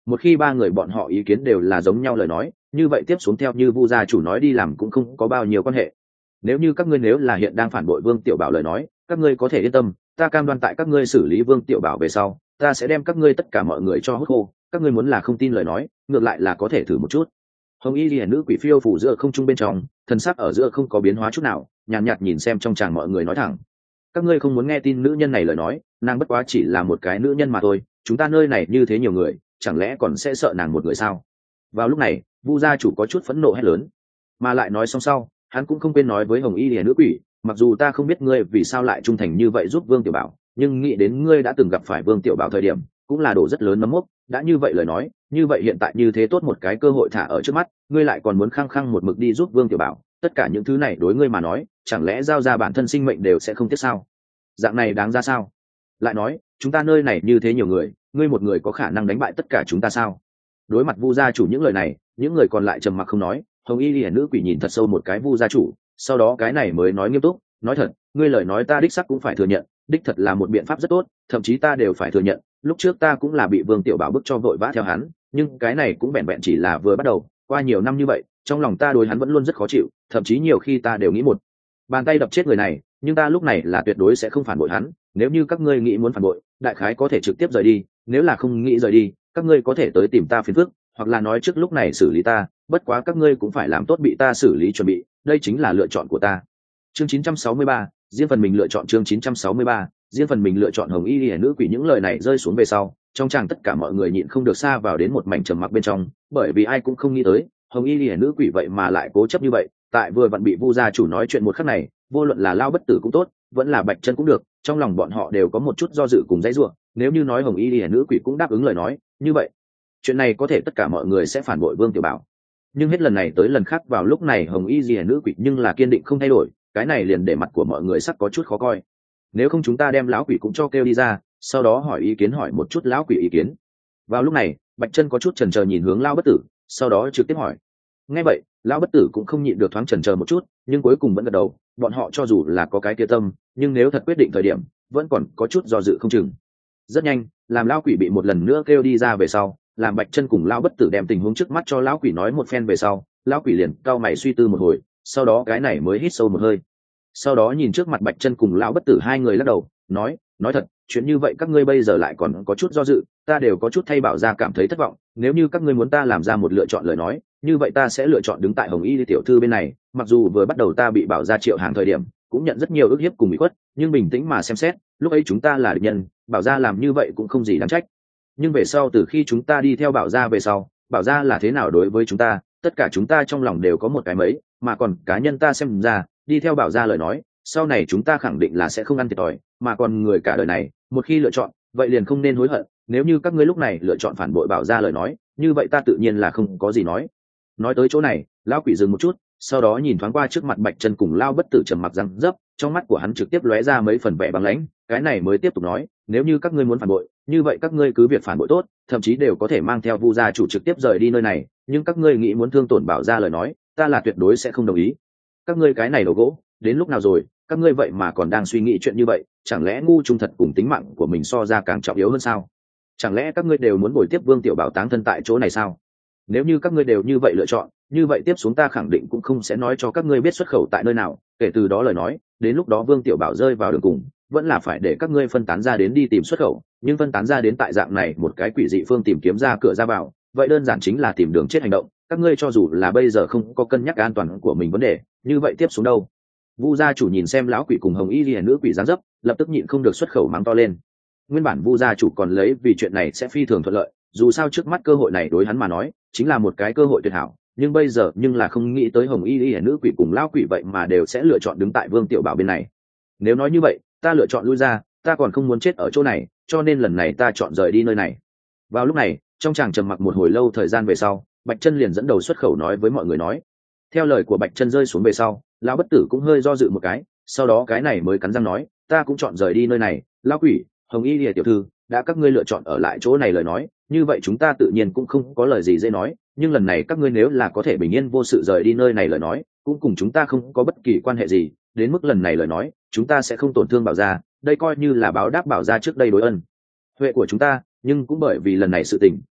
một khi ba người bọn họ ý kiến đều là giống nhau lời nói, như vậy tiếp xuống theo như Vu gia chủ nói đi làm cũng không có bao nhiêu quan hệ. Nếu như các ngươi nếu là hiện đang phản bội Vương Tiểu Bảo lời nói, các ngươi có thể yên tâm, ta cam đoan tại các ngươi xử lý Vương Tiểu Bảo về sau, ta sẽ đem các ngươi tất cả mọi người cho hút khô. Các ngươi muốn là không tin lời nói, ngược lại là có thể thử một chút. Hồng Y Liễu nữ quỷ phiêu phủ giữa không trung bên trong, thần sắc ở giữa không có biến hóa chút nào, nhàn nhạt nhìn xem trong tràng mọi người nói thẳng: các ngươi không muốn nghe tin nữ nhân này lời nói, nàng bất quá chỉ là một cái nữ nhân mà thôi, chúng ta nơi này như thế nhiều người, chẳng lẽ còn sẽ sợ nàng một người sao? Vào lúc này, Vu gia chủ có chút phẫn nộ hét lớn, mà lại nói xong sau, hắn cũng không quên nói với Hồng Y Liễu nữ quỷ: mặc dù ta không biết ngươi vì sao lại trung thành như vậy giúp Vương Tiểu Bảo, nhưng nghĩ đến ngươi đã từng gặp phải Vương Tiểu Bảo thời điểm, cũng là đồ rất lớn nấm mốc. Đã như vậy lời nói, như vậy hiện tại như thế tốt một cái cơ hội thả ở trước mắt, ngươi lại còn muốn khăng khăng một mực đi giúp Vương Tiểu Bảo, tất cả những thứ này đối ngươi mà nói, chẳng lẽ giao ra bản thân sinh mệnh đều sẽ không tiếc sao? Dạng này đáng ra sao? Lại nói, chúng ta nơi này như thế nhiều người, ngươi một người có khả năng đánh bại tất cả chúng ta sao? Đối mặt Vu gia chủ những lời này, những người còn lại trầm mặc không nói. Hồng Y Liễu nữ quỷ nhìn thật sâu một cái Vu gia chủ, sau đó cái này mới nói nghiêm túc: nói thật, ngươi lời nói ta đích xác cũng phải thừa nhận, đích thật là một biện pháp rất tốt, thậm chí ta đều phải thừa nhận, lúc trước ta cũng là bị Vương Tiểu Bảo bức cho vội vã theo hắn, nhưng cái này cũng vẹn vẹn chỉ là vừa bắt đầu, qua nhiều năm như vậy, trong lòng ta đối hắn vẫn luôn rất khó chịu, thậm chí nhiều khi ta đều nghĩ một bàn tay đập chết người này, nhưng ta lúc này là tuyệt đối sẽ không phản bội hắn. Nếu như các ngươi nghĩ muốn phản bội, đại khái có thể trực tiếp rời đi, nếu là không nghĩ rời đi, các ngươi có thể tới tìm ta phiền phức, hoặc là nói trước lúc này xử lý ta, bất quá các ngươi cũng phải làm tốt bị ta xử lý chuẩn bị, đây chính là lựa chọn của ta. Chương 963, riêng phần mình lựa chọn. Chương 963, riêng phần mình lựa chọn. Hồng Y Liễu nữ quỷ những lời này rơi xuống về sau, trong tràng tất cả mọi người nhịn không được xa vào đến một mảnh trầm mặc bên trong, bởi vì ai cũng không nghĩ tới, Hồng Y Liễu nữ quỷ vậy mà lại cố chấp như vậy, tại vừa vặn bị Vu gia chủ nói chuyện một khắc này, vô luận là Lao Bất Tử cũng tốt, vẫn là Bạch Chân cũng được, trong lòng bọn họ đều có một chút do dự cùng dãy rủa. Nếu như nói Hồng Y Liễu nữ quỷ cũng đáp ứng lời nói, như vậy, chuyện này có thể tất cả mọi người sẽ phản bội Vương Tiểu Bảo. Nhưng hết lần này tới lần khác vào lúc này Hồng Y Liễu nữ quỷ nhưng là kiên định không thay đổi, cái này liền để mặt của mọi người sắc có chút khó coi. Nếu không chúng ta đem lão quỷ cũng cho kêu đi ra, sau đó hỏi ý kiến, hỏi một chút lão quỷ ý kiến. Vào lúc này, Bạch Chân có chút chần chờ nhìn hướng Lão Bất Tử, sau đó trực tiếp hỏi. Nghe vậy, Lão Bất Tử cũng không nhịn được thoáng chần chờ một chút, nhưng cuối cùng vẫn gật đầu. Bọn họ cho dù là có cái kia tâm, nhưng nếu thật quyết định thời điểm, vẫn còn có chút do dự không chừng. Rất nhanh, làm lão quỷ bị một lần nữa kêu đi ra về sau, làm Bạch Chân cùng Lão Bất Tử đem tình huống trước mắt cho lão quỷ nói một phen về sau, lão quỷ liền cau mày suy tư một hồi, sau đó cái này mới hít sâu một hơi, sau đó nhìn trước mặt Bạch Chân cùng Lão Bất Tử hai người lắc đầu, nói thật, chuyện như vậy các ngươi bây giờ lại còn có chút do dự, ta đều có chút thay Bảo gia cảm thấy thất vọng. Nếu như các ngươi muốn ta làm ra một lựa chọn lời nói, như vậy ta sẽ lựa chọn đứng tại Hồng Y tiểu thư bên này. Mặc dù vừa bắt đầu ta bị Bảo gia triệu hàng thời điểm cũng nhận rất nhiều ức hiếp cùng bị khuất, nhưng bình tĩnh mà xem xét, lúc ấy chúng ta là địch nhân, Bảo gia làm như vậy cũng không gì đáng trách. Nhưng về sau từ khi chúng ta đi theo Bảo gia về sau, Bảo gia là thế nào đối với chúng ta, tất cả chúng ta trong lòng đều có một cái mấy, mà còn cá nhân ta xem ra, đi theo Bảo gia lời nói, sau này chúng ta khẳng định là sẽ không ăn thiệt thòi, mà còn người cả đời này, một khi lựa chọn, vậy liền không nên hối hận. Nếu như các ngươi lúc này lựa chọn phản bội Bảo gia lời nói, như vậy ta tự nhiên là không có gì nói. Nói tới chỗ này, lão quỷ dừng một chút, sau đó nhìn thoáng qua trước mặt Bạch Chân cùng Lao Bất Tử trầm mặc răng dấp, trong mắt của hắn trực tiếp lóe ra mấy phần vẻ băng lãnh, cái này mới tiếp tục nói, nếu như các ngươi muốn phản bội, như vậy các ngươi cứ việc phản bội tốt, thậm chí đều có thể mang theo Vu gia chủ trực tiếp rời đi nơi này, nhưng các ngươi nghĩ muốn thương tổn Bảo gia lời nói, ta là tuyệt đối sẽ không đồng ý. Các ngươi cái này đồ gỗ, đến lúc nào rồi, các ngươi vậy mà còn đang suy nghĩ chuyện như vậy, chẳng lẽ ngu trung thật cùng tính mạng của mình so ra càng trọng yếu hơn sao? Chẳng lẽ các ngươi đều muốn bồi tiếp Vương Tiểu Bảo táng thân tại chỗ này sao? Nếu như các ngươi đều như vậy lựa chọn, như vậy tiếp xuống ta khẳng định cũng không sẽ nói cho các ngươi biết xuất khẩu tại nơi nào, kể từ đó lời nói, đến lúc đó Vương Tiểu Bảo rơi vào đường cùng, vẫn là phải để các ngươi phân tán ra đến đi tìm xuất khẩu, nhưng phân tán ra đến tại dạng này một cái quỷ dị phương tìm kiếm ra cửa ra vào, vậy đơn giản chính là tìm đường chết hành động. Các ngươi cho dù là bây giờ không có cân nhắc an toàn của mình vấn đề, như vậy tiếp xuống đâu? Vu gia chủ nhìn xem lão quỷ cùng Hồng Y Liễu nữ quỷ dáng dấp, lập tức nhịn không được xuất khẩu mắng to lên. Nguyên bản Vu gia chủ còn lấy vì chuyện này sẽ phi thường thuận lợi, dù sao trước mắt cơ hội này đối hắn mà nói chính là một cái cơ hội tuyệt hảo, nhưng bây giờ nhưng là không nghĩ tới Hồng Y Liễu nữ quỷ cùng lão quỷ vậy mà đều sẽ lựa chọn đứng tại Vương Tiểu Bảo bên này. Nếu nói như vậy, ta lựa chọn lui ra, ta còn không muốn chết ở chỗ này, cho nên lần này ta chọn rời đi nơi này. Vào lúc này, trong chàng trầm mặc một hồi lâu thời gian về sau, Bạch Chân liền dẫn đầu xuất khẩu nói với mọi người nói. Theo lời của Bạch Chân rơi xuống về sau, Lão Bất Tử cũng hơi do dự một cái, sau đó cái này mới cắn răng nói, ta cũng chọn rời đi nơi này. Lão quỷ, Hồng Y Liễu tiểu thư, đã các ngươi lựa chọn ở lại chỗ này lời nói, như vậy chúng ta tự nhiên cũng không có lời gì dễ nói, nhưng lần này các ngươi nếu là có thể bình yên vô sự rời đi nơi này lời nói, cũng cùng chúng ta không có bất kỳ quan hệ gì, đến mức lần này lời nói, chúng ta sẽ không tổn thương Bảo gia, đây coi như là báo đáp Bảo gia trước đây đối ân huệ của chúng ta, nhưng cũng bởi vì lần này sự tình,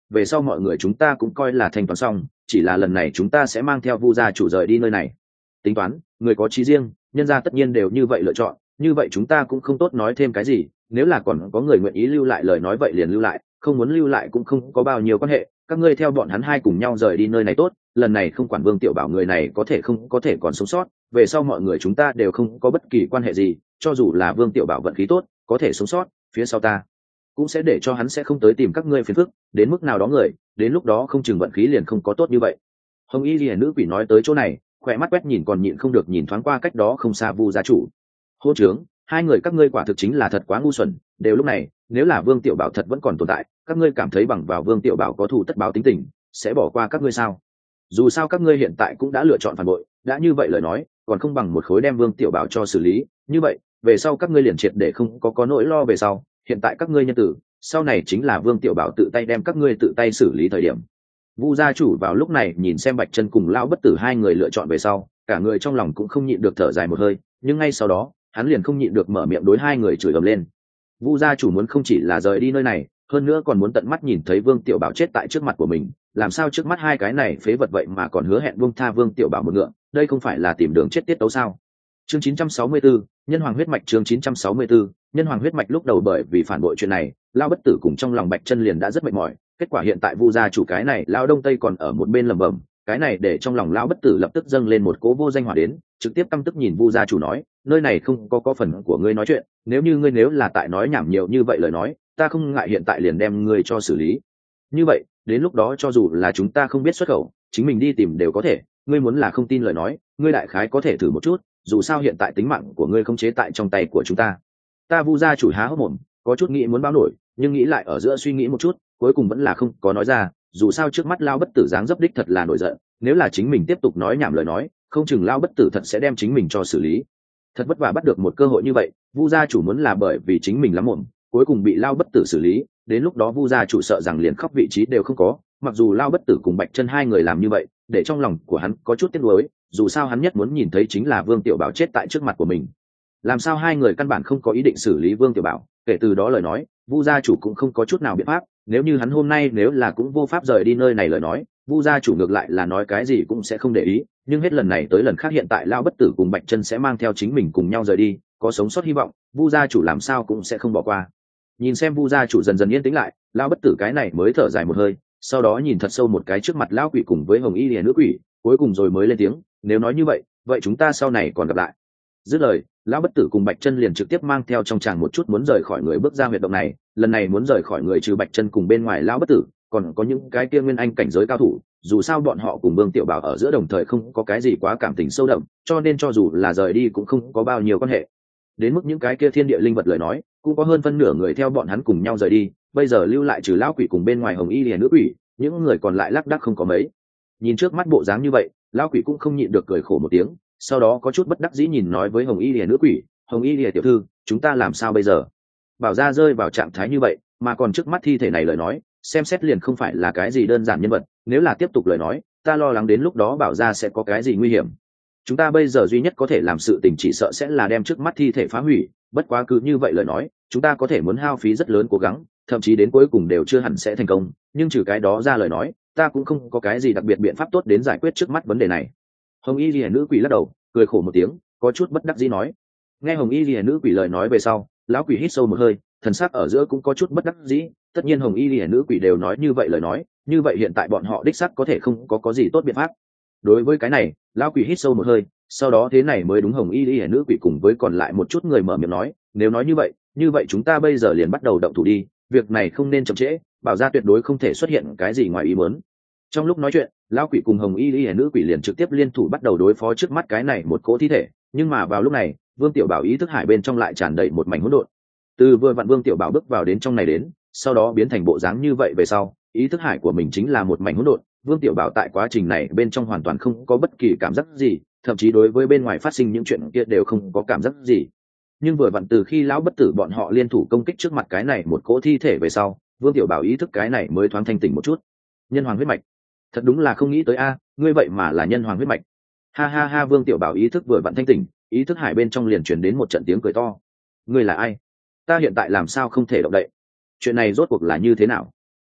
về sau mọi người chúng ta cũng coi là thanh toán xong, chỉ là lần này chúng ta sẽ mang theo Vu gia chủ rời đi nơi này. Tính toán, người có chí riêng, nhân gia tất nhiên đều như vậy lựa chọn, như vậy chúng ta cũng không tốt nói thêm cái gì, nếu là còn có người nguyện ý lưu lại lời nói vậy liền lưu lại, không muốn lưu lại cũng không có bao nhiêu quan hệ, các ngươi theo bọn hắn hai cùng nhau rời đi nơi này tốt, lần này không quản Vương Tiểu Bảo người này có thể không có thể còn sống sót, về sau mọi người chúng ta đều không có bất kỳ quan hệ gì, cho dù là Vương Tiểu Bảo vận khí tốt, có thể sống sót, phía sau ta cũng sẽ để cho hắn sẽ không tới tìm các ngươi phiền phức, đến mức nào đó người, đến lúc đó không chừng vận khí liền không có tốt như vậy. Hồng Y Liễu nữ quỷ nói tới chỗ này, khỏe mắt quét nhìn còn nhịn không được nhìn thoáng qua cách đó không xa Vu gia chủ. Hô trướng, hai người các ngươi quả thực chính là thật quá ngu xuẩn, đều lúc này, nếu là Vương Tiểu Bảo thật vẫn còn tồn tại, các ngươi cảm thấy bằng vào Vương Tiểu Bảo có thù tất báo tính tình, sẽ bỏ qua các ngươi sao? Dù sao các ngươi hiện tại cũng đã lựa chọn phản bội, đã như vậy lời nói, còn không bằng một khối đem Vương Tiểu Bảo cho xử lý, như vậy, về sau các ngươi liền triệt để không có nỗi lo về sau, hiện tại các ngươi nhân tử, sau này chính là Vương Tiểu Bảo tự tay đem các ngươi tự tay xử lý thời điểm. Vu gia chủ vào lúc này nhìn xem Bạch Chân cùng lão bất tử hai người lựa chọn về sau, cả người trong lòng cũng không nhịn được thở dài một hơi, nhưng ngay sau đó, hắn liền không nhịn được mở miệng đối hai người chửi ầm lên. Vu gia chủ muốn không chỉ là rời đi nơi này, hơn nữa còn muốn tận mắt nhìn thấy Vương Tiểu Bảo chết tại trước mặt của mình, làm sao trước mắt hai cái này phế vật vậy mà còn hứa hẹn buông tha Vương Tiểu Bảo một ngựa, đây không phải là tìm đường chết tiết tấu sao? Chương 964, Nhân Hoàng huyết mạch. Chương 964, Nhân Hoàng huyết mạch. Lúc đầu bởi vì phản bội chuyện này, lão bất tử cùng trong lòng Bạch Chân liền đã rất mệt mỏi, kết quả hiện tại Vu gia chủ cái này lão đông tây còn ở một bên lẩm bẩm, cái này để trong lòng lão bất tử lập tức dâng lên một cỗ vô danh hỏa đến, trực tiếp căm tức nhìn Vu gia chủ nói, nơi này không có phần của ngươi nói chuyện, nếu như ngươi nếu là tại nói nhảm nhiều như vậy lời nói, ta không ngại hiện tại liền đem ngươi cho xử lý. Như vậy, đến lúc đó cho dù là chúng ta không biết xuất khẩu, chính mình đi tìm đều có thể, ngươi muốn là không tin lời nói, ngươi đại khái có thể thử một chút, dù sao hiện tại tính mạng của ngươi không chế tại trong tay của chúng ta. Ta Vu gia chủ há hốc mồm, có chút nghĩ muốn báo nổi, nhưng nghĩ lại ở giữa suy nghĩ một chút, cuối cùng vẫn là không có nói ra, dù sao trước mắt lao bất tử dáng dấp đích thật là nổi giận, nếu là chính mình tiếp tục nói nhảm lời nói, không chừng lao bất tử thật sẽ đem chính mình cho xử lý. Thật vất vả bắt được một cơ hội như vậy, Vu gia chủ muốn là bởi vì chính mình lắm mồm, cuối cùng bị lao bất tử xử lý, đến lúc đó Vu gia chủ sợ rằng liền khóc vị trí đều không có, mặc dù lao bất tử cùng Bạch Chân hai người làm như vậy, để trong lòng của hắn có chút tiếc nuối, dù sao hắn nhất muốn nhìn thấy chính là Vương Tiểu Bảo chết tại trước mặt của mình. Làm sao hai người căn bản không có ý định xử lý Vương Tiểu Bảo, kể từ đó lời nói, Vu gia chủ cũng không có chút nào biện pháp, nếu như hắn hôm nay nếu là cũng vô pháp rời đi nơi này lời nói, Vu gia chủ ngược lại là nói cái gì cũng sẽ không để ý, nhưng hết lần này tới lần khác hiện tại lao bất tử cùng Bạch Chân sẽ mang theo chính mình cùng nhau rời đi, có sống sót hy vọng, Vu gia chủ làm sao cũng sẽ không bỏ qua. Nhìn xem Vu gia chủ dần dần yên tĩnh lại, lao bất tử cái này mới thở dài một hơi, sau đó nhìn thật sâu một cái trước mặt lão quỷ cùng với Hồng Y Liễu nữ quỷ, cuối cùng rồi mới lên tiếng, nếu nói như vậy, vậy chúng ta sau này còn gặp lại. Dứt lời, lão bất tử cùng Bạch Chân liền trực tiếp mang theo trong tràng một chút muốn rời khỏi người bước ra huyệt động này, lần này muốn rời khỏi người trừ Bạch Chân cùng bên ngoài lão bất tử, còn có những cái kia nguyên anh cảnh giới cao thủ, dù sao bọn họ cùng Vương Tiểu Bảo ở giữa đồng thời không có cái gì quá cảm tình sâu đậm, cho nên cho dù là rời đi cũng không có bao nhiêu quan hệ. Đến mức những cái kia thiên địa linh vật lời nói, cũng có hơn phân nửa người theo bọn hắn cùng nhau rời đi, bây giờ lưu lại trừ lão quỷ cùng bên ngoài Hồng Y Liễu nữ quỷ, những người còn lại lác đác không có mấy. Nhìn trước mắt bộ dáng như vậy, lão quỷ cũng không nhịn được cười khổ một tiếng, sau đó có chút bất đắc dĩ nhìn nói với Hồng Y Liễu nữ quỷ, Hồng Y Liễu tiểu thư, chúng ta làm sao bây giờ? Bảo gia rơi vào trạng thái như vậy, mà còn trước mắt thi thể này lời nói, xem xét liền không phải là cái gì đơn giản nhân vật, nếu là tiếp tục lời nói, ta lo lắng đến lúc đó Bảo gia sẽ có cái gì nguy hiểm. Chúng ta bây giờ duy nhất có thể làm sự tình chỉ sợ sẽ là đem trước mắt thi thể phá hủy, bất quá cứ như vậy lời nói, chúng ta có thể muốn hao phí rất lớn cố gắng, thậm chí đến cuối cùng đều chưa hẳn sẽ thành công, nhưng trừ cái đó ra lời nói, ta cũng không có cái gì đặc biệt biện pháp tốt đến giải quyết trước mắt vấn đề này. Hồng Y Liễu nữ quỷ lắc đầu, cười khổ một tiếng, có chút bất đắc dĩ nói. Nghe Hồng Y Liễu nữ quỷ lời nói về sau, lão quỷ hít sâu một hơi, thần sắc ở giữa cũng có chút bất đắc dĩ, tất nhiên Hồng Y Liễu nữ quỷ đều nói như vậy lời nói, như vậy hiện tại bọn họ đích xác có thể không có gì tốt biện pháp. Đối với cái này, lão quỷ hít sâu một hơi, sau đó thế này mới đúng Hồng Y Liễu nữ quỷ cùng với còn lại một chút người mở miệng nói, nếu nói như vậy chúng ta bây giờ liền bắt đầu động thủ đi, việc này không nên chậm trễ, Bảo gia tuyệt đối không thể xuất hiện cái gì ngoài ý muốn. Trong lúc nói chuyện, lão quỷ cùng Hồng Y Liễu nữ quỷ liền trực tiếp liên thủ bắt đầu đối phó trước mắt cái này một cỗ thi thể, nhưng mà vào lúc này, Vương Tiểu Bảo ý thức hải bên trong lại tràn đầy một mảnh hỗn độn. Từ vừa vặn Vương Tiểu Bảo bước vào đến trong này đến, sau đó biến thành bộ dáng như vậy về sau, ý thức hải của mình chính là một mảnh hỗn độn, Vương Tiểu Bảo tại quá trình này bên trong hoàn toàn không có bất kỳ cảm giác gì, thậm chí đối với bên ngoài phát sinh những chuyện kia đều không có cảm giác gì. Nhưng vừa vặn từ khi lão bất tử bọn họ liên thủ công kích trước mặt cái này một cỗ thi thể về sau, Vương Tiểu Bảo ý thức cái này mới thoáng thanh tỉnh một chút. Nhân hoàng huyết mạch, thật đúng là không nghĩ tới a, ngươi vậy mà là nhân hoàng huyết mạch. Ha ha ha, Vương Tiểu Bảo ý thức vừa vặn thanh tỉnh, ý thức hải bên trong liền truyền đến một trận tiếng cười to. Ngươi là ai? Ta hiện tại làm sao không thể động đậy? Chuyện này rốt cuộc là như thế nào?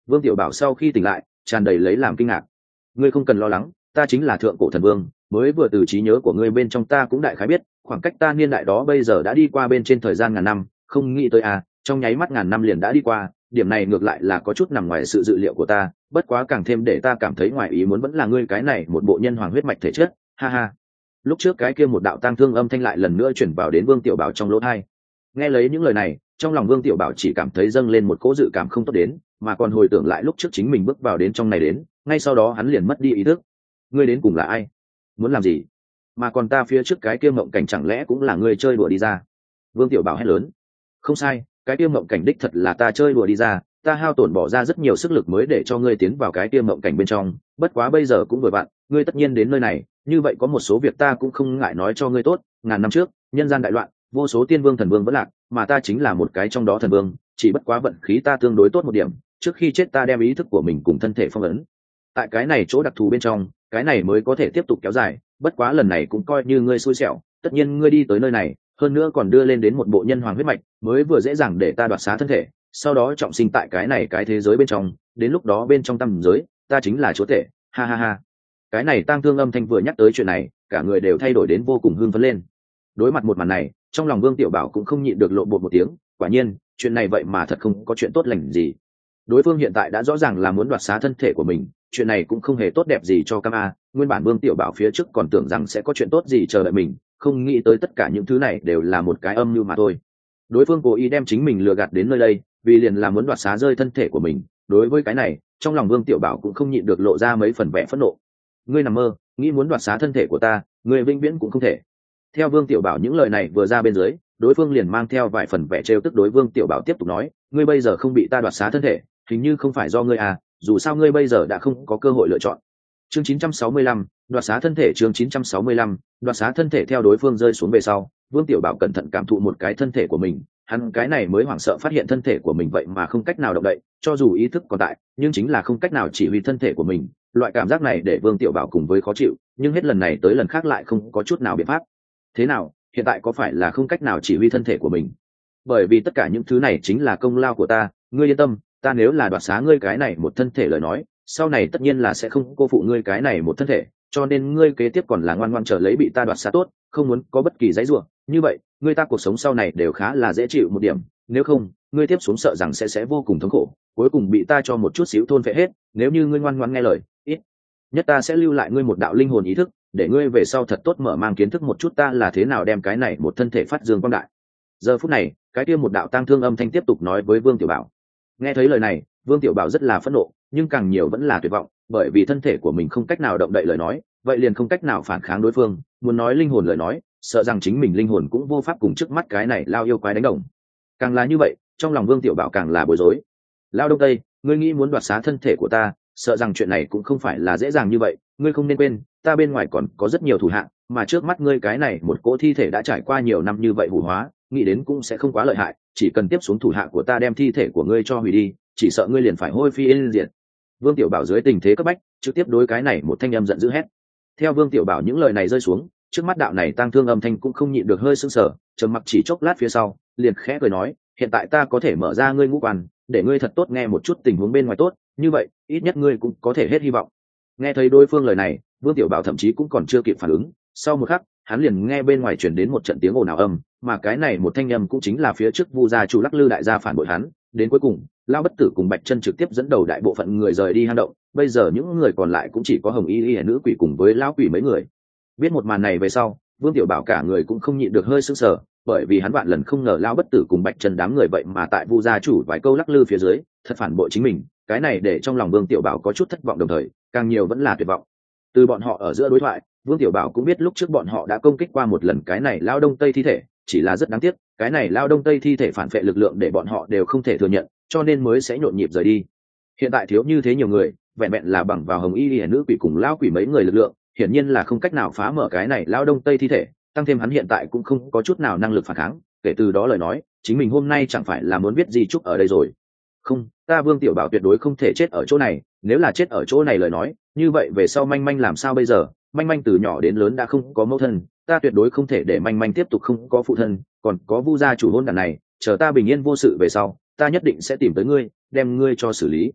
Vương Tiểu Bảo sau khi tỉnh lại tràn đầy lấy làm kinh ngạc. Ngươi không cần lo lắng, ta chính là thượng cổ thần vương, mới vừa từ trí nhớ của ngươi bên trong ta cũng đại khái biết khoảng cách ta niên đại đó bây giờ đã đi qua bên trên thời gian ngàn năm, không nghĩ tới trong nháy mắt ngàn năm liền đã đi qua, điểm này ngược lại là có chút nằm ngoài sự dự liệu của ta, bất quá càng thêm để ta cảm thấy ngoài ý muốn vẫn là ngươi cái này một bộ nhân hoàng huyết mạch thể chất, ha ha. Lúc trước cái kia một đạo tang thương âm thanh lại lần nữa chuyển vào đến Vương Tiểu Bảo trong lỗ tai. Nghe lấy những lời này, trong lòng Vương Tiểu Bảo chỉ cảm thấy dâng lên một cỗ dự cảm không tốt đến, mà còn hồi tưởng lại lúc trước chính mình bước vào đến trong này đến, ngay sau đó hắn liền mất đi ý thức. Ngươi đến cùng là ai? Muốn làm gì? Mà còn ta phía trước cái kia mộng cảnh chẳng lẽ cũng là ngươi chơi đùa đi ra? Vương Tiểu Bảo hét lớn. Không sai, cái kia mộng cảnh đích thật là ta chơi đùa đi ra, ta hao tổn bỏ ra rất nhiều sức lực mới để cho ngươi tiến vào cái kia mộng cảnh bên trong, bất quá bây giờ cũng vừa vặn, ngươi tất nhiên đến nơi này, như vậy có một số việc ta cũng không ngại nói cho ngươi tốt. Ngàn năm trước, nhân gian đại loạn, vô số tiên vương thần vương vẫn lạc, mà ta chính là một cái trong đó thần vương, chỉ bất quá vận khí ta tương đối tốt một điểm, trước khi chết ta đem ý thức của mình cùng thân thể phong ấn tại cái này chỗ đặc thù bên trong, cái này mới có thể tiếp tục kéo dài, bất quá lần này cũng coi như ngươi xui xẻo, tất nhiên ngươi đi tới nơi này, hơn nữa còn đưa lên đến một bộ nhân hoàng huyết mạch, mới vừa dễ dàng để ta đoạt xá thân thể, sau đó trọng sinh tại cái này cái thế giới bên trong, đến lúc đó bên trong tầm giới, ta chính là chúa tể, ha ha ha. Cái này tang thương âm thanh vừa nhắc tới chuyện này, cả người đều thay đổi đến vô cùng hưng phấn lên. Đối mặt một màn này, trong lòng Vương Tiểu Bảo cũng không nhịn được lộ bột một tiếng, quả nhiên, chuyện này vậy mà thật không có chuyện tốt lành gì. Đối phương hiện tại đã rõ ràng là muốn đoạt xá thân thể của mình, chuyện này cũng không hề tốt đẹp gì cho Cam A. Nguyên bản Vương Tiểu Bảo phía trước còn tưởng rằng sẽ có chuyện tốt gì chờ đợi mình, không nghĩ tới tất cả những thứ này đều là một cái âm mưu mà thôi. Đối phương cố ý đem chính mình lừa gạt đến nơi đây, vì liền là muốn đoạt xá rơi thân thể của mình. Đối với cái này, trong lòng Vương Tiểu Bảo cũng không nhịn được lộ ra mấy phần vẻ phẫn nộ. Ngươi nằm mơ, nghĩ muốn đoạt xá thân thể của ta, ngươi vĩnh viễn cũng không thể. Theo Vương Tiểu Bảo những lời này vừa ra bên dưới, đối phương liền mang theo vài phần vẻ trêu tức đối Vương Tiểu Bảo tiếp tục nói, ngươi bây giờ không bị ta đoạt xá thân thể, hình như không phải do ngươi dù sao ngươi bây giờ đã không có cơ hội lựa chọn. Chương 965, đoạt xá thân thể. Chương 965, đoạt xá thân thể. Theo đối phương rơi xuống về sau, Vương Tiểu Bảo cẩn thận cảm thụ một cái thân thể của mình, hắn cái này mới hoảng sợ phát hiện thân thể của mình vậy mà không cách nào động đậy, cho dù ý thức còn tại, nhưng chính là không cách nào chỉ huy thân thể của mình. Loại cảm giác này để Vương Tiểu Bảo cùng với khó chịu, nhưng hết lần này tới lần khác lại không có chút nào biện pháp. Thế nào, hiện tại có phải là không cách nào chỉ huy thân thể của mình? Bởi vì tất cả những thứ này chính là công lao của ta, ngươi yên tâm, ta nếu là đoạt xá ngươi cái này một thân thể lời nói, sau này tất nhiên là sẽ không cô phụ ngươi cái này một thân thể, cho nên ngươi kế tiếp còn là ngoan ngoãn chờ lấy bị ta đoạt xá tốt, không muốn có bất kỳ giấy rủa, như vậy, ngươi ta cuộc sống sau này đều khá là dễ chịu một điểm, nếu không, ngươi tiếp xuống sợ rằng sẽ vô cùng thống khổ, cuối cùng bị ta cho một chút xíu thôn phệ hết, nếu như ngươi ngoan ngoãn nghe lời, ít nhất ta sẽ lưu lại ngươi một đạo linh hồn ý thức, để ngươi về sau thật tốt mở mang kiến thức một chút ta là thế nào đem cái này một thân thể phát dương quang đại. Giờ phút này, cái kia một đạo tang thương âm thanh tiếp tục nói với Vương Tiểu Bảo. Nghe thấy lời này, Vương Tiểu Bảo rất là phẫn nộ, nhưng càng nhiều vẫn là tuyệt vọng, bởi vì thân thể của mình không cách nào động đậy lời nói, vậy liền không cách nào phản kháng đối phương, muốn nói linh hồn lời nói, sợ rằng chính mình linh hồn cũng vô pháp cùng trước mắt cái này lao yêu quái đánh đồng. Càng là như vậy, trong lòng Vương Tiểu Bảo càng là bối rối. Lao Đông Tây, ngươi nghĩ muốn đoạt xá thân thể của ta, sợ rằng chuyện này cũng không phải là dễ dàng như vậy, ngươi không nên quên, ta bên ngoài còn có rất nhiều thủ hạ, mà trước mắt ngươi cái này một cỗ thi thể đã trải qua nhiều năm như vậy hủ hóa, nghĩ đến cũng sẽ không quá lợi hại, chỉ cần tiếp xuống thủ hạ của ta đem thi thể của ngươi cho hủy đi, chỉ sợ ngươi liền phải hôi phi yên diệt. Vương Tiểu Bảo dưới tình thế cấp bách, trực tiếp đối cái này một thanh âm giận dữ hét. Theo Vương Tiểu Bảo những lời này rơi xuống, trước mắt đạo này tang thương âm thanh cũng không nhịn được hơi sững sờ, trầm mặc chỉ chốc lát phía sau, liền khẽ cười nói, hiện tại ta có thể mở ra ngươi ngũ quan, để ngươi thật tốt nghe một chút tình huống bên ngoài tốt, như vậy, ít nhất ngươi cũng có thể hết hy vọng. Nghe thấy đối phương lời này, Vương Tiểu Bảo thậm chí cũng còn chưa kịp phản ứng, sau một khắc, hắn liền nghe bên ngoài truyền đến một trận tiếng ồn ào âm, mà cái này một thanh âm cũng chính là phía trước Vu gia chủ Lắc Lư đại gia phản bội hắn, đến cuối cùng, Lão Bất Tử cùng Bạch Chân trực tiếp dẫn đầu đại bộ phận người rời đi hang động, bây giờ những người còn lại cũng chỉ có Hồng Y nữ quỷ cùng với lão quỷ mấy người. Biết một màn này về sau, Vương Tiểu Bảo cả người cũng không nhịn được hơi sững sờ, bởi vì hắn vạn lần không ngờ Lão Bất Tử cùng Bạch Chân đám người vậy mà tại Vu gia chủ vài câu lắc lư phía dưới, thật phản bội chính mình, cái này để trong lòng Vương Tiểu Bảo có chút thất vọng đồng thời, càng nhiều vẫn là tuyệt vọng. Từ bọn họ ở giữa đối thoại, Vương Tiểu Bảo cũng biết lúc trước bọn họ đã công kích qua một lần cái này Lao Đông Tây thi thể, chỉ là rất đáng tiếc, cái này Lao Đông Tây thi thể phản phệ lực lượng để bọn họ đều không thể thừa nhận, cho nên mới sẽ nhộn nhịp rời đi. Hiện tại thiếu như thế nhiều người, vẹn vẹn là bằng vào Hồng Y nữ quỷ cùng lão quỷ mấy người lực lượng, hiển nhiên là không cách nào phá mở cái này Lao Đông Tây thi thể, tăng thêm hắn hiện tại cũng không có chút nào năng lực phản kháng, kể từ đó lời nói, chính mình hôm nay chẳng phải là muốn biết gì chúc ở đây rồi. Không, ta Vương Tiểu Bảo tuyệt đối không thể chết ở chỗ này, nếu là chết ở chỗ này lời nói, như vậy về sau Manh Manh làm sao bây giờ? Manh Manh từ nhỏ đến lớn đã không có mẫu thân, ta tuyệt đối không thể để Manh Manh tiếp tục không có phụ thân, còn có Vu gia chủ hôn đàn này, chờ ta bình yên vô sự về sau, ta nhất định sẽ tìm tới ngươi, đem ngươi cho xử lý.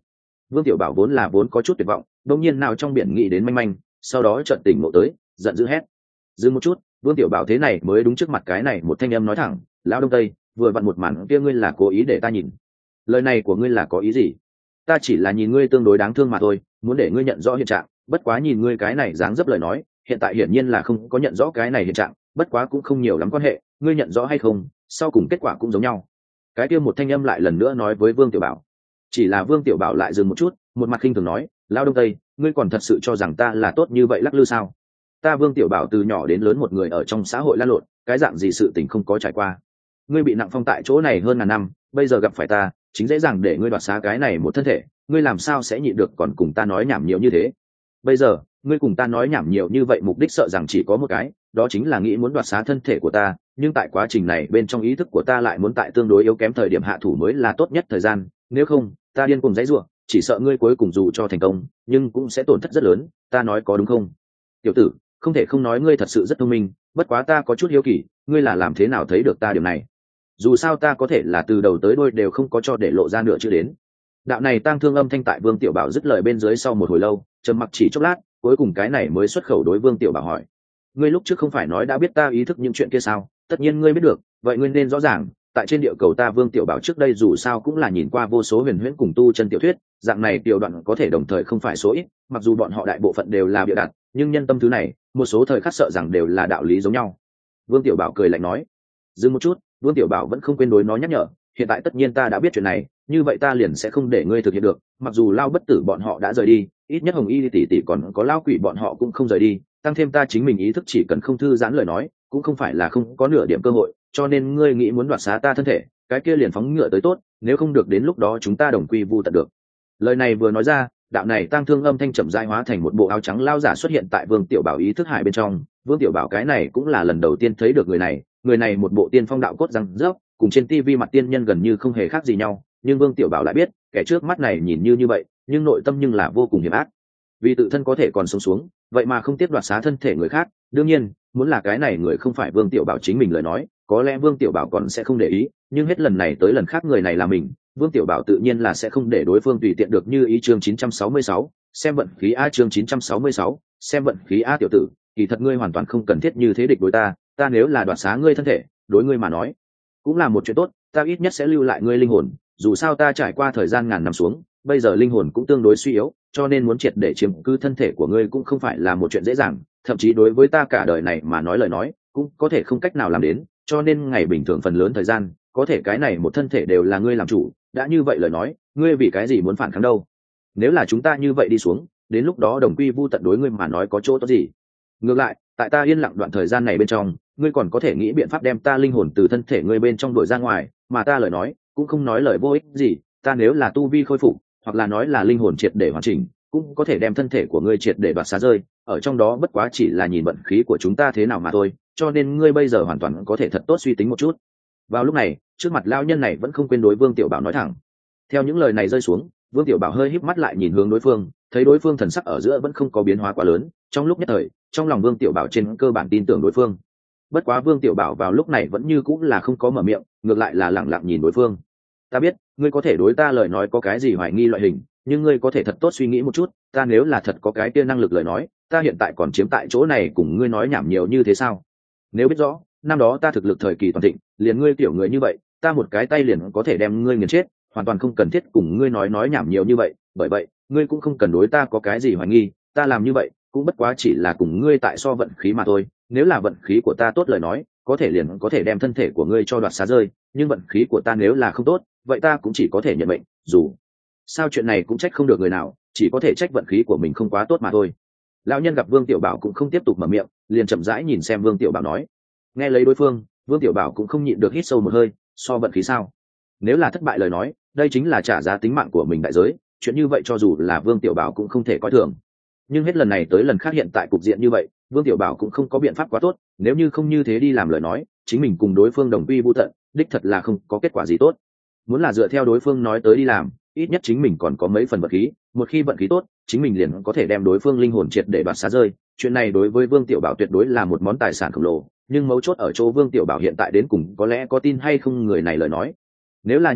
Vương Tiểu Bảo vốn có chút tuyệt vọng, đột nhiên nào trong biển nghĩ đến manh manh, sau đó chợt tỉnh ngộ tới, giận dữ hét. Dừng một chút, Vương Tiểu Bảo thế này mới đúng trước mặt cái này một thanh âm nói thẳng, lão Đông Tây, vừa vặn một màn kia ngươi là cố ý để ta nhìn. Lời này của ngươi là có ý gì? Ta chỉ là nhìn ngươi tương đối đáng thương mà thôi, muốn để ngươi nhận rõ hiện trạng, bất quá nhìn ngươi cái này dáng dấp lời nói, hiện tại hiển nhiên là không có nhận rõ cái này hiện trạng, bất quá cũng không nhiều lắm quan hệ, ngươi nhận rõ hay không, sau cùng kết quả cũng giống nhau. Cái kia một thanh âm lại lần nữa nói với Vương Tiểu Bảo. Chỉ là Vương Tiểu Bảo lại dừng một chút, một mặt khinh thường nói, lão Đông Tây, ngươi còn thật sự cho rằng ta là tốt như vậy lắc lư sao? Ta Vương Tiểu Bảo từ nhỏ đến lớn một người ở trong xã hội lan lộn, cái dạng gì sự tình không có trải qua. Ngươi bị nặng phong tại chỗ này hơn ngàn năm, bây giờ gặp phải ta, chính dễ dàng để ngươi đoạt xá cái này một thân thể, ngươi làm sao sẽ nhịn được còn cùng ta nói nhảm nhiều như thế? Bây giờ, ngươi cùng ta nói nhảm nhiều như vậy mục đích sợ rằng chỉ có một cái, đó chính là nghĩ muốn đoạt xá thân thể của ta, nhưng tại quá trình này bên trong ý thức của ta lại muốn tại tương đối yếu kém thời điểm hạ thủ mới là tốt nhất thời gian, nếu không, ta điên cùng dãy rủa, chỉ sợ ngươi cuối cùng dù cho thành công, nhưng cũng sẽ tổn thất rất lớn, ta nói có đúng không? Tiểu tử, không thể không nói ngươi thật sự rất thông minh, bất quá ta có chút hiếu kỳ, ngươi là làm thế nào thấy được ta điều này? Dù sao ta có thể là từ đầu tới đuôi đều không có cho để lộ ra nữa chưa đến. Đạo này tang thương âm thanh tại Vương Tiểu Bảo dứt lời bên dưới sau một hồi lâu, trầm mặc chỉ chốc lát, cuối cùng cái này mới xuất khẩu đối Vương Tiểu Bảo hỏi: ngươi lúc trước không phải nói đã biết ta ý thức những chuyện kia sao? Tất nhiên ngươi biết được, vậy ngươi nên rõ ràng, tại trên địa cầu ta Vương Tiểu Bảo trước đây dù sao cũng là nhìn qua vô số huyền huyễn cùng tu chân tiểu thuyết, dạng này tiểu đoạn có thể đồng thời không phải số ít, mặc dù bọn họ đại bộ phận đều là bịa đặt, nhưng nhân tâm thứ này, một số thời khắc sợ rằng đều là đạo lý giống nhau. Vương Tiểu Bảo cười lạnh nói. Dừng một chút, Vương Tiểu Bảo vẫn không quên đối nó nhắc nhở, hiện tại tất nhiên ta đã biết chuyện này, như vậy ta liền sẽ không để ngươi thực hiện được, mặc dù Lao Bất Tử bọn họ đã rời đi, ít nhất Hồng Y tỷ tỷ còn có Lao Quỷ bọn họ cũng không rời đi, tăng thêm ta chính mình ý thức chỉ cần không thư giãn lời nói, cũng không phải là không có nửa điểm cơ hội, cho nên ngươi nghĩ muốn đoạt xá ta thân thể, cái kia liền phóng ngựa tới tốt, nếu không được đến lúc đó chúng ta đồng quy vu tận được. Lời này vừa nói ra, đạo này tang thương âm thanh chậm rãi hóa thành một bộ áo trắng lao giả xuất hiện tại Vương Tiểu Bảo ý thức hải bên trong. Vương Tiểu Bảo cái này cũng là lần đầu tiên thấy được người này một bộ tiên phong đạo cốt răng rớp, cùng trên tivi mặt tiên nhân gần như không hề khác gì nhau, nhưng Vương Tiểu Bảo lại biết, kẻ trước mắt này nhìn như vậy, nhưng nội tâm nhưng là vô cùng hiểm ác. Vì tự thân có thể còn sống xuống, vậy mà không tiếp đoạt xá thân thể người khác, đương nhiên, muốn là cái này người không phải Vương Tiểu Bảo chính mình lời nói, có lẽ Vương Tiểu Bảo còn sẽ không để ý, nhưng hết lần này tới lần khác người này là mình, Vương Tiểu Bảo tự nhiên là sẽ không để đối phương tùy tiện được như ý. Chương 966, xem vận khí a. Chương 966, xem vận khí a. Tiểu tử, kỳ thật ngươi hoàn toàn không cần thiết như thế địch đối ta, ta nếu là đoạt xá ngươi thân thể, đối ngươi mà nói cũng là một chuyện tốt, ta ít nhất sẽ lưu lại ngươi linh hồn, dù sao ta trải qua thời gian ngàn năm xuống, bây giờ linh hồn cũng tương đối suy yếu, cho nên muốn triệt để chiếm cứ thân thể của ngươi cũng không phải là một chuyện dễ dàng, thậm chí đối với ta cả đời này mà nói lời nói, cũng có thể không cách nào làm đến, cho nên ngày bình thường phần lớn thời gian, có thể cái này một thân thể đều là ngươi làm chủ, đã như vậy lời nói, ngươi vì cái gì muốn phản kháng đâu? Nếu là chúng ta như vậy đi xuống, đến lúc đó đồng quy vu tận đối ngươi mà nói có chỗ tốt gì? Ngược lại, tại ta yên lặng đoạn thời gian này bên trong, ngươi còn có thể nghĩ biện pháp đem ta linh hồn từ thân thể ngươi bên trong đuổi ra ngoài, mà ta lời nói cũng không nói lời vô ích gì, ta nếu là tu vi khôi phục, hoặc là nói là linh hồn triệt để hoàn chỉnh, cũng có thể đem thân thể của ngươi triệt để đoạt xá rơi, ở trong đó bất quá chỉ là nhìn vận khí của chúng ta thế nào mà thôi, cho nên ngươi bây giờ hoàn toàn có thể thật tốt suy tính một chút. Vào lúc này, trước mặt lão nhân này vẫn không quên đối Vương Tiểu Bảo nói thẳng. Theo những lời này rơi xuống, Vương Tiểu Bảo hơi híp mắt lại nhìn hướng đối phương, thấy đối phương thần sắc ở giữa vẫn không có biến hóa quá lớn, trong lúc nhất thời, trong lòng Vương Tiểu Bảo trên cơ bản tin tưởng đối phương. Bất quá Vương Tiểu Bảo vào lúc này vẫn như cũng là không có mở miệng, ngược lại là lặng lặng nhìn đối phương. Ta biết, ngươi có thể đối ta lời nói có cái gì hoài nghi loại hình, nhưng ngươi có thể thật tốt suy nghĩ một chút, ta nếu là thật có cái kia năng lực lời nói, ta hiện tại còn chiếm tại chỗ này cùng ngươi nói nhảm nhiều như thế sao? Nếu biết rõ, năm đó ta thực lực thời kỳ toàn thịnh, liền ngươi kiểu người như vậy, ta một cái tay liền có thể đem ngươi nghiền chết, hoàn toàn không cần thiết cùng ngươi nói nhảm nhiều như vậy, bởi vậy, ngươi cũng không cần đối ta có cái gì hoài nghi, ta làm như vậy, cũng bất quá chỉ là cùng ngươi tại so vận khí mà thôi, nếu là vận khí của ta tốt lời nói, có thể liền có thể đem thân thể của ngươi cho đoạt xá rơi, nhưng vận khí của ta nếu là không tốt, vậy ta cũng chỉ có thể nhận mệnh, dù sao chuyện này cũng trách không được người nào, chỉ có thể trách vận khí của mình không quá tốt mà thôi. Lão nhân gặp Vương Tiểu Bảo cũng không tiếp tục mở miệng, liền chậm rãi nhìn xem Vương Tiểu Bảo nói. Nghe lấy đối phương, Vương Tiểu Bảo cũng không nhịn được hít sâu một hơi, so vận khí sao? Nếu là thất bại lời nói, đây chính là trả giá tính mạng của mình đại giới, chuyện như vậy cho dù là Vương Tiểu Bảo cũng không thể coi thường. Nhưng hết lần này tới lần khác hiện tại cục diện như vậy, Vương Tiểu Bảo cũng không có biện pháp quá tốt, nếu như không như thế đi làm lời nói, chính mình cùng đối phương đồng quy vu tận, đích thật là không có kết quả gì tốt. Muốn là dựa theo đối phương nói tới đi làm, ít nhất chính mình còn có mấy phần vận khí, một khi vận khí tốt, chính mình liền có thể đem đối phương linh hồn triệt để đoạt xá rơi, chuyện này đối với Vương Tiểu Bảo tuyệt đối là một món tài sản khổng lồ, nhưng mấu chốt ở chỗ Vương Tiểu Bảo hiện tại đến cùng có lẽ có tin hay không người này lời nói. Nếu là như vậy,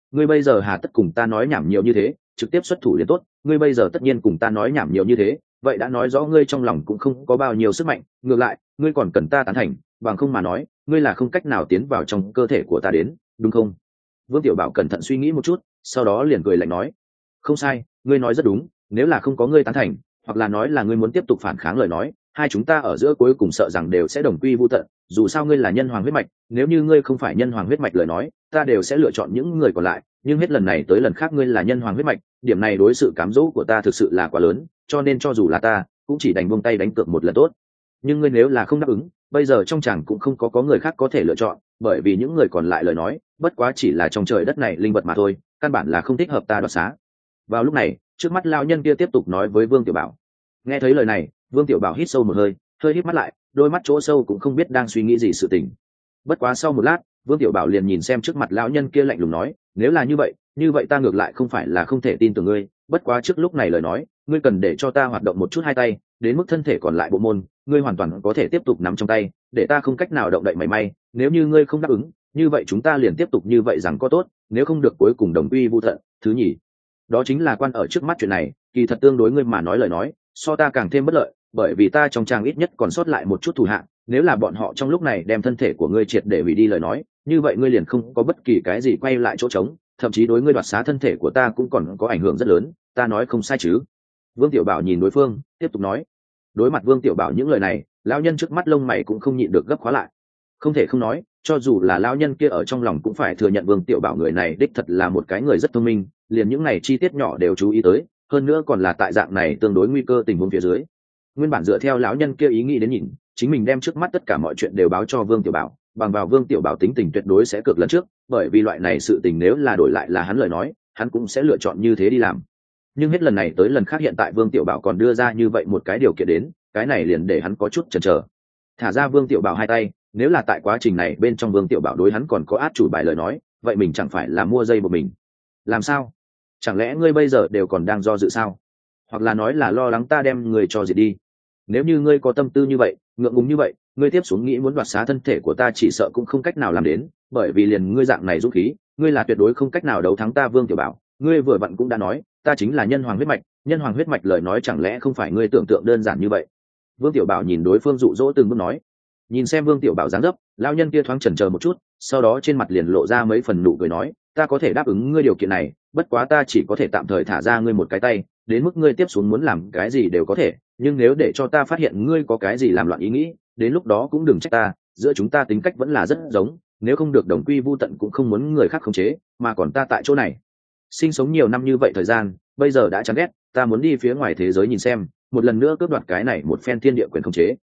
ngươi bây giờ hà tất cùng ta nói nhảm nhiều như thế, trực tiếp xuất thủ liền tốt. Ngươi bây giờ tất nhiên cùng ta nói nhảm nhiều như thế, vậy đã nói rõ ngươi trong lòng cũng không có bao nhiêu sức mạnh, ngược lại ngươi còn cần ta tán thành, bằng không mà nói ngươi là không cách nào tiến vào trong cơ thể của ta đến, đúng không? Vương Tiểu Bảo cẩn thận suy nghĩ một chút, sau đó liền cười lạnh nói, không sai, ngươi nói rất đúng, nếu là không có ngươi tán thành, hoặc là nói là ngươi muốn tiếp tục phản kháng lời nói, hai chúng ta ở giữa cuối cùng sợ rằng đều sẽ đồng quy vu tận. Dù sao ngươi là nhân hoàng huyết mạch, nếu như ngươi không phải nhân hoàng huyết mạch lời nói, ta đều sẽ lựa chọn những người còn lại, nhưng hết lần này tới lần khác ngươi là nhân hoàng huyết mạch, điểm này đối sự cám dỗ của ta thực sự là quá lớn, cho nên cho dù là ta cũng chỉ đành buông tay đánh cược một lần tốt. Nhưng ngươi nếu là không đáp ứng, bây giờ trong chàng cũng không có người khác có thể lựa chọn, bởi vì những người còn lại lời nói bất quá chỉ là trong trời đất này linh vật mà thôi, căn bản là không thích hợp ta đoạt xá. Vào lúc này, trước mắt lão nhân kia tiếp tục nói với Vương Tiểu Bảo. Nghe thấy lời này, Vương Tiểu Bảo hít sâu một hơi, hơi hít mắt lại, đôi mắt chỗ sâu cũng không biết đang suy nghĩ gì sự tình. Bất quá sau một lát, Vương Tiểu Bảo liền nhìn xem trước mặt lão nhân kia lạnh lùng nói, nếu là như vậy ta ngược lại không phải là không thể tin tưởng ngươi, bất quá trước lúc này lời nói, ngươi cần để cho ta hoạt động một chút hai tay, đến mức thân thể còn lại bộ môn, ngươi hoàn toàn có thể tiếp tục nắm trong tay, để ta không cách nào động đậy mảy may, nếu như ngươi không đáp ứng, như vậy chúng ta liền tiếp tục như vậy rằng có tốt, nếu không được cuối cùng đồng quy vu tận. Thứ nhì, đó chính là quan ở trước mắt chuyện này, kỳ thật tương đối ngươi mà nói lời nói, so ta càng thêm bất lợi, bởi vì ta trong trang ít nhất còn sót lại một chút thủ hạ, nếu là bọn họ trong lúc này đem thân thể của ngươi triệt để hủy đi lời nói, như vậy ngươi liền không có bất kỳ cái gì quay lại chỗ trống, thậm chí đối ngươi đoạt xá thân thể của ta cũng còn có ảnh hưởng rất lớn, ta nói không sai chứ? Vương Tiểu Bảo nhìn đối phương, tiếp tục nói. Đối mặt Vương Tiểu Bảo những lời này, lão nhân trước mắt lông mày cũng không nhịn được gấp khóa lại. Không thể không nói, cho dù là lão nhân kia ở trong lòng cũng phải thừa nhận Vương Tiểu Bảo người này đích thật là một cái người rất thông minh, liền những này chi tiết nhỏ đều chú ý tới, hơn nữa còn là tại dạng này tương đối nguy cơ tình huống phía dưới. Nguyên bản dựa theo lão nhân kia ý nghĩ đến nhìn, chính mình đem trước mắt tất cả mọi chuyện đều báo cho Vương Tiểu Bảo, bằng vào Vương Tiểu Bảo tính tình tuyệt đối sẽ cược lần trước, bởi vì loại này sự tình nếu là đổi lại là hắn lời nói, hắn cũng sẽ lựa chọn như thế đi làm. Nhưng hết lần này tới lần khác hiện tại Vương Tiểu Bảo còn đưa ra như vậy một cái điều kiện đến, cái này liền để hắn có chút chần chờ. Thả ra Vương Tiểu Bảo hai tay, nếu là tại quá trình này bên trong Vương Tiểu Bảo đối hắn còn có át chủ bài lời nói, vậy mình chẳng phải là mua dây của mình? Làm sao? Chẳng lẽ ngươi bây giờ đều còn đang do dự sao? Hoặc là nói là lo lắng ta đem người cho diệt đi? Nếu như ngươi có tâm tư như vậy, ngượng ngùng như vậy, ngươi tiếp xuống nghĩ muốn đoạt xá thân thể của ta chỉ sợ cũng không cách nào làm đến, bởi vì liền ngươi dạng này dũng khí, ngươi là tuyệt đối không cách nào đấu thắng ta. Vương Tiểu Bảo, ngươi vừa vặn cũng đã nói, ta chính là nhân hoàng huyết mạch, nhân hoàng huyết mạch lời nói chẳng lẽ không phải ngươi tưởng tượng đơn giản như vậy? Vương Tiểu Bảo nhìn đối phương dụ dỗ từng bước nói. Nhìn xem Vương Tiểu Bảo dáng dấp, lão nhân kia thoáng chần chờ một chút, sau đó trên mặt liền lộ ra mấy phần nụ cười nói, ta có thể đáp ứng ngươi điều kiện này, bất quá ta chỉ có thể tạm thời thả ra ngươi một cái tay, đến mức ngươi tiếp xuống muốn làm cái gì đều có thể, nhưng nếu để cho ta phát hiện ngươi có cái gì làm loạn ý nghĩ, đến lúc đó cũng đừng trách ta, giữa chúng ta tính cách vẫn là rất giống, nếu không được đồng quy vu tận cũng không muốn người khác khống chế, mà còn ta tại chỗ này sinh sống nhiều năm như vậy thời gian, bây giờ đã chán ghét, ta muốn đi phía ngoài thế giới nhìn xem, một lần nữa cướp đoạt cái này một phen thiên địa quyền khống chế.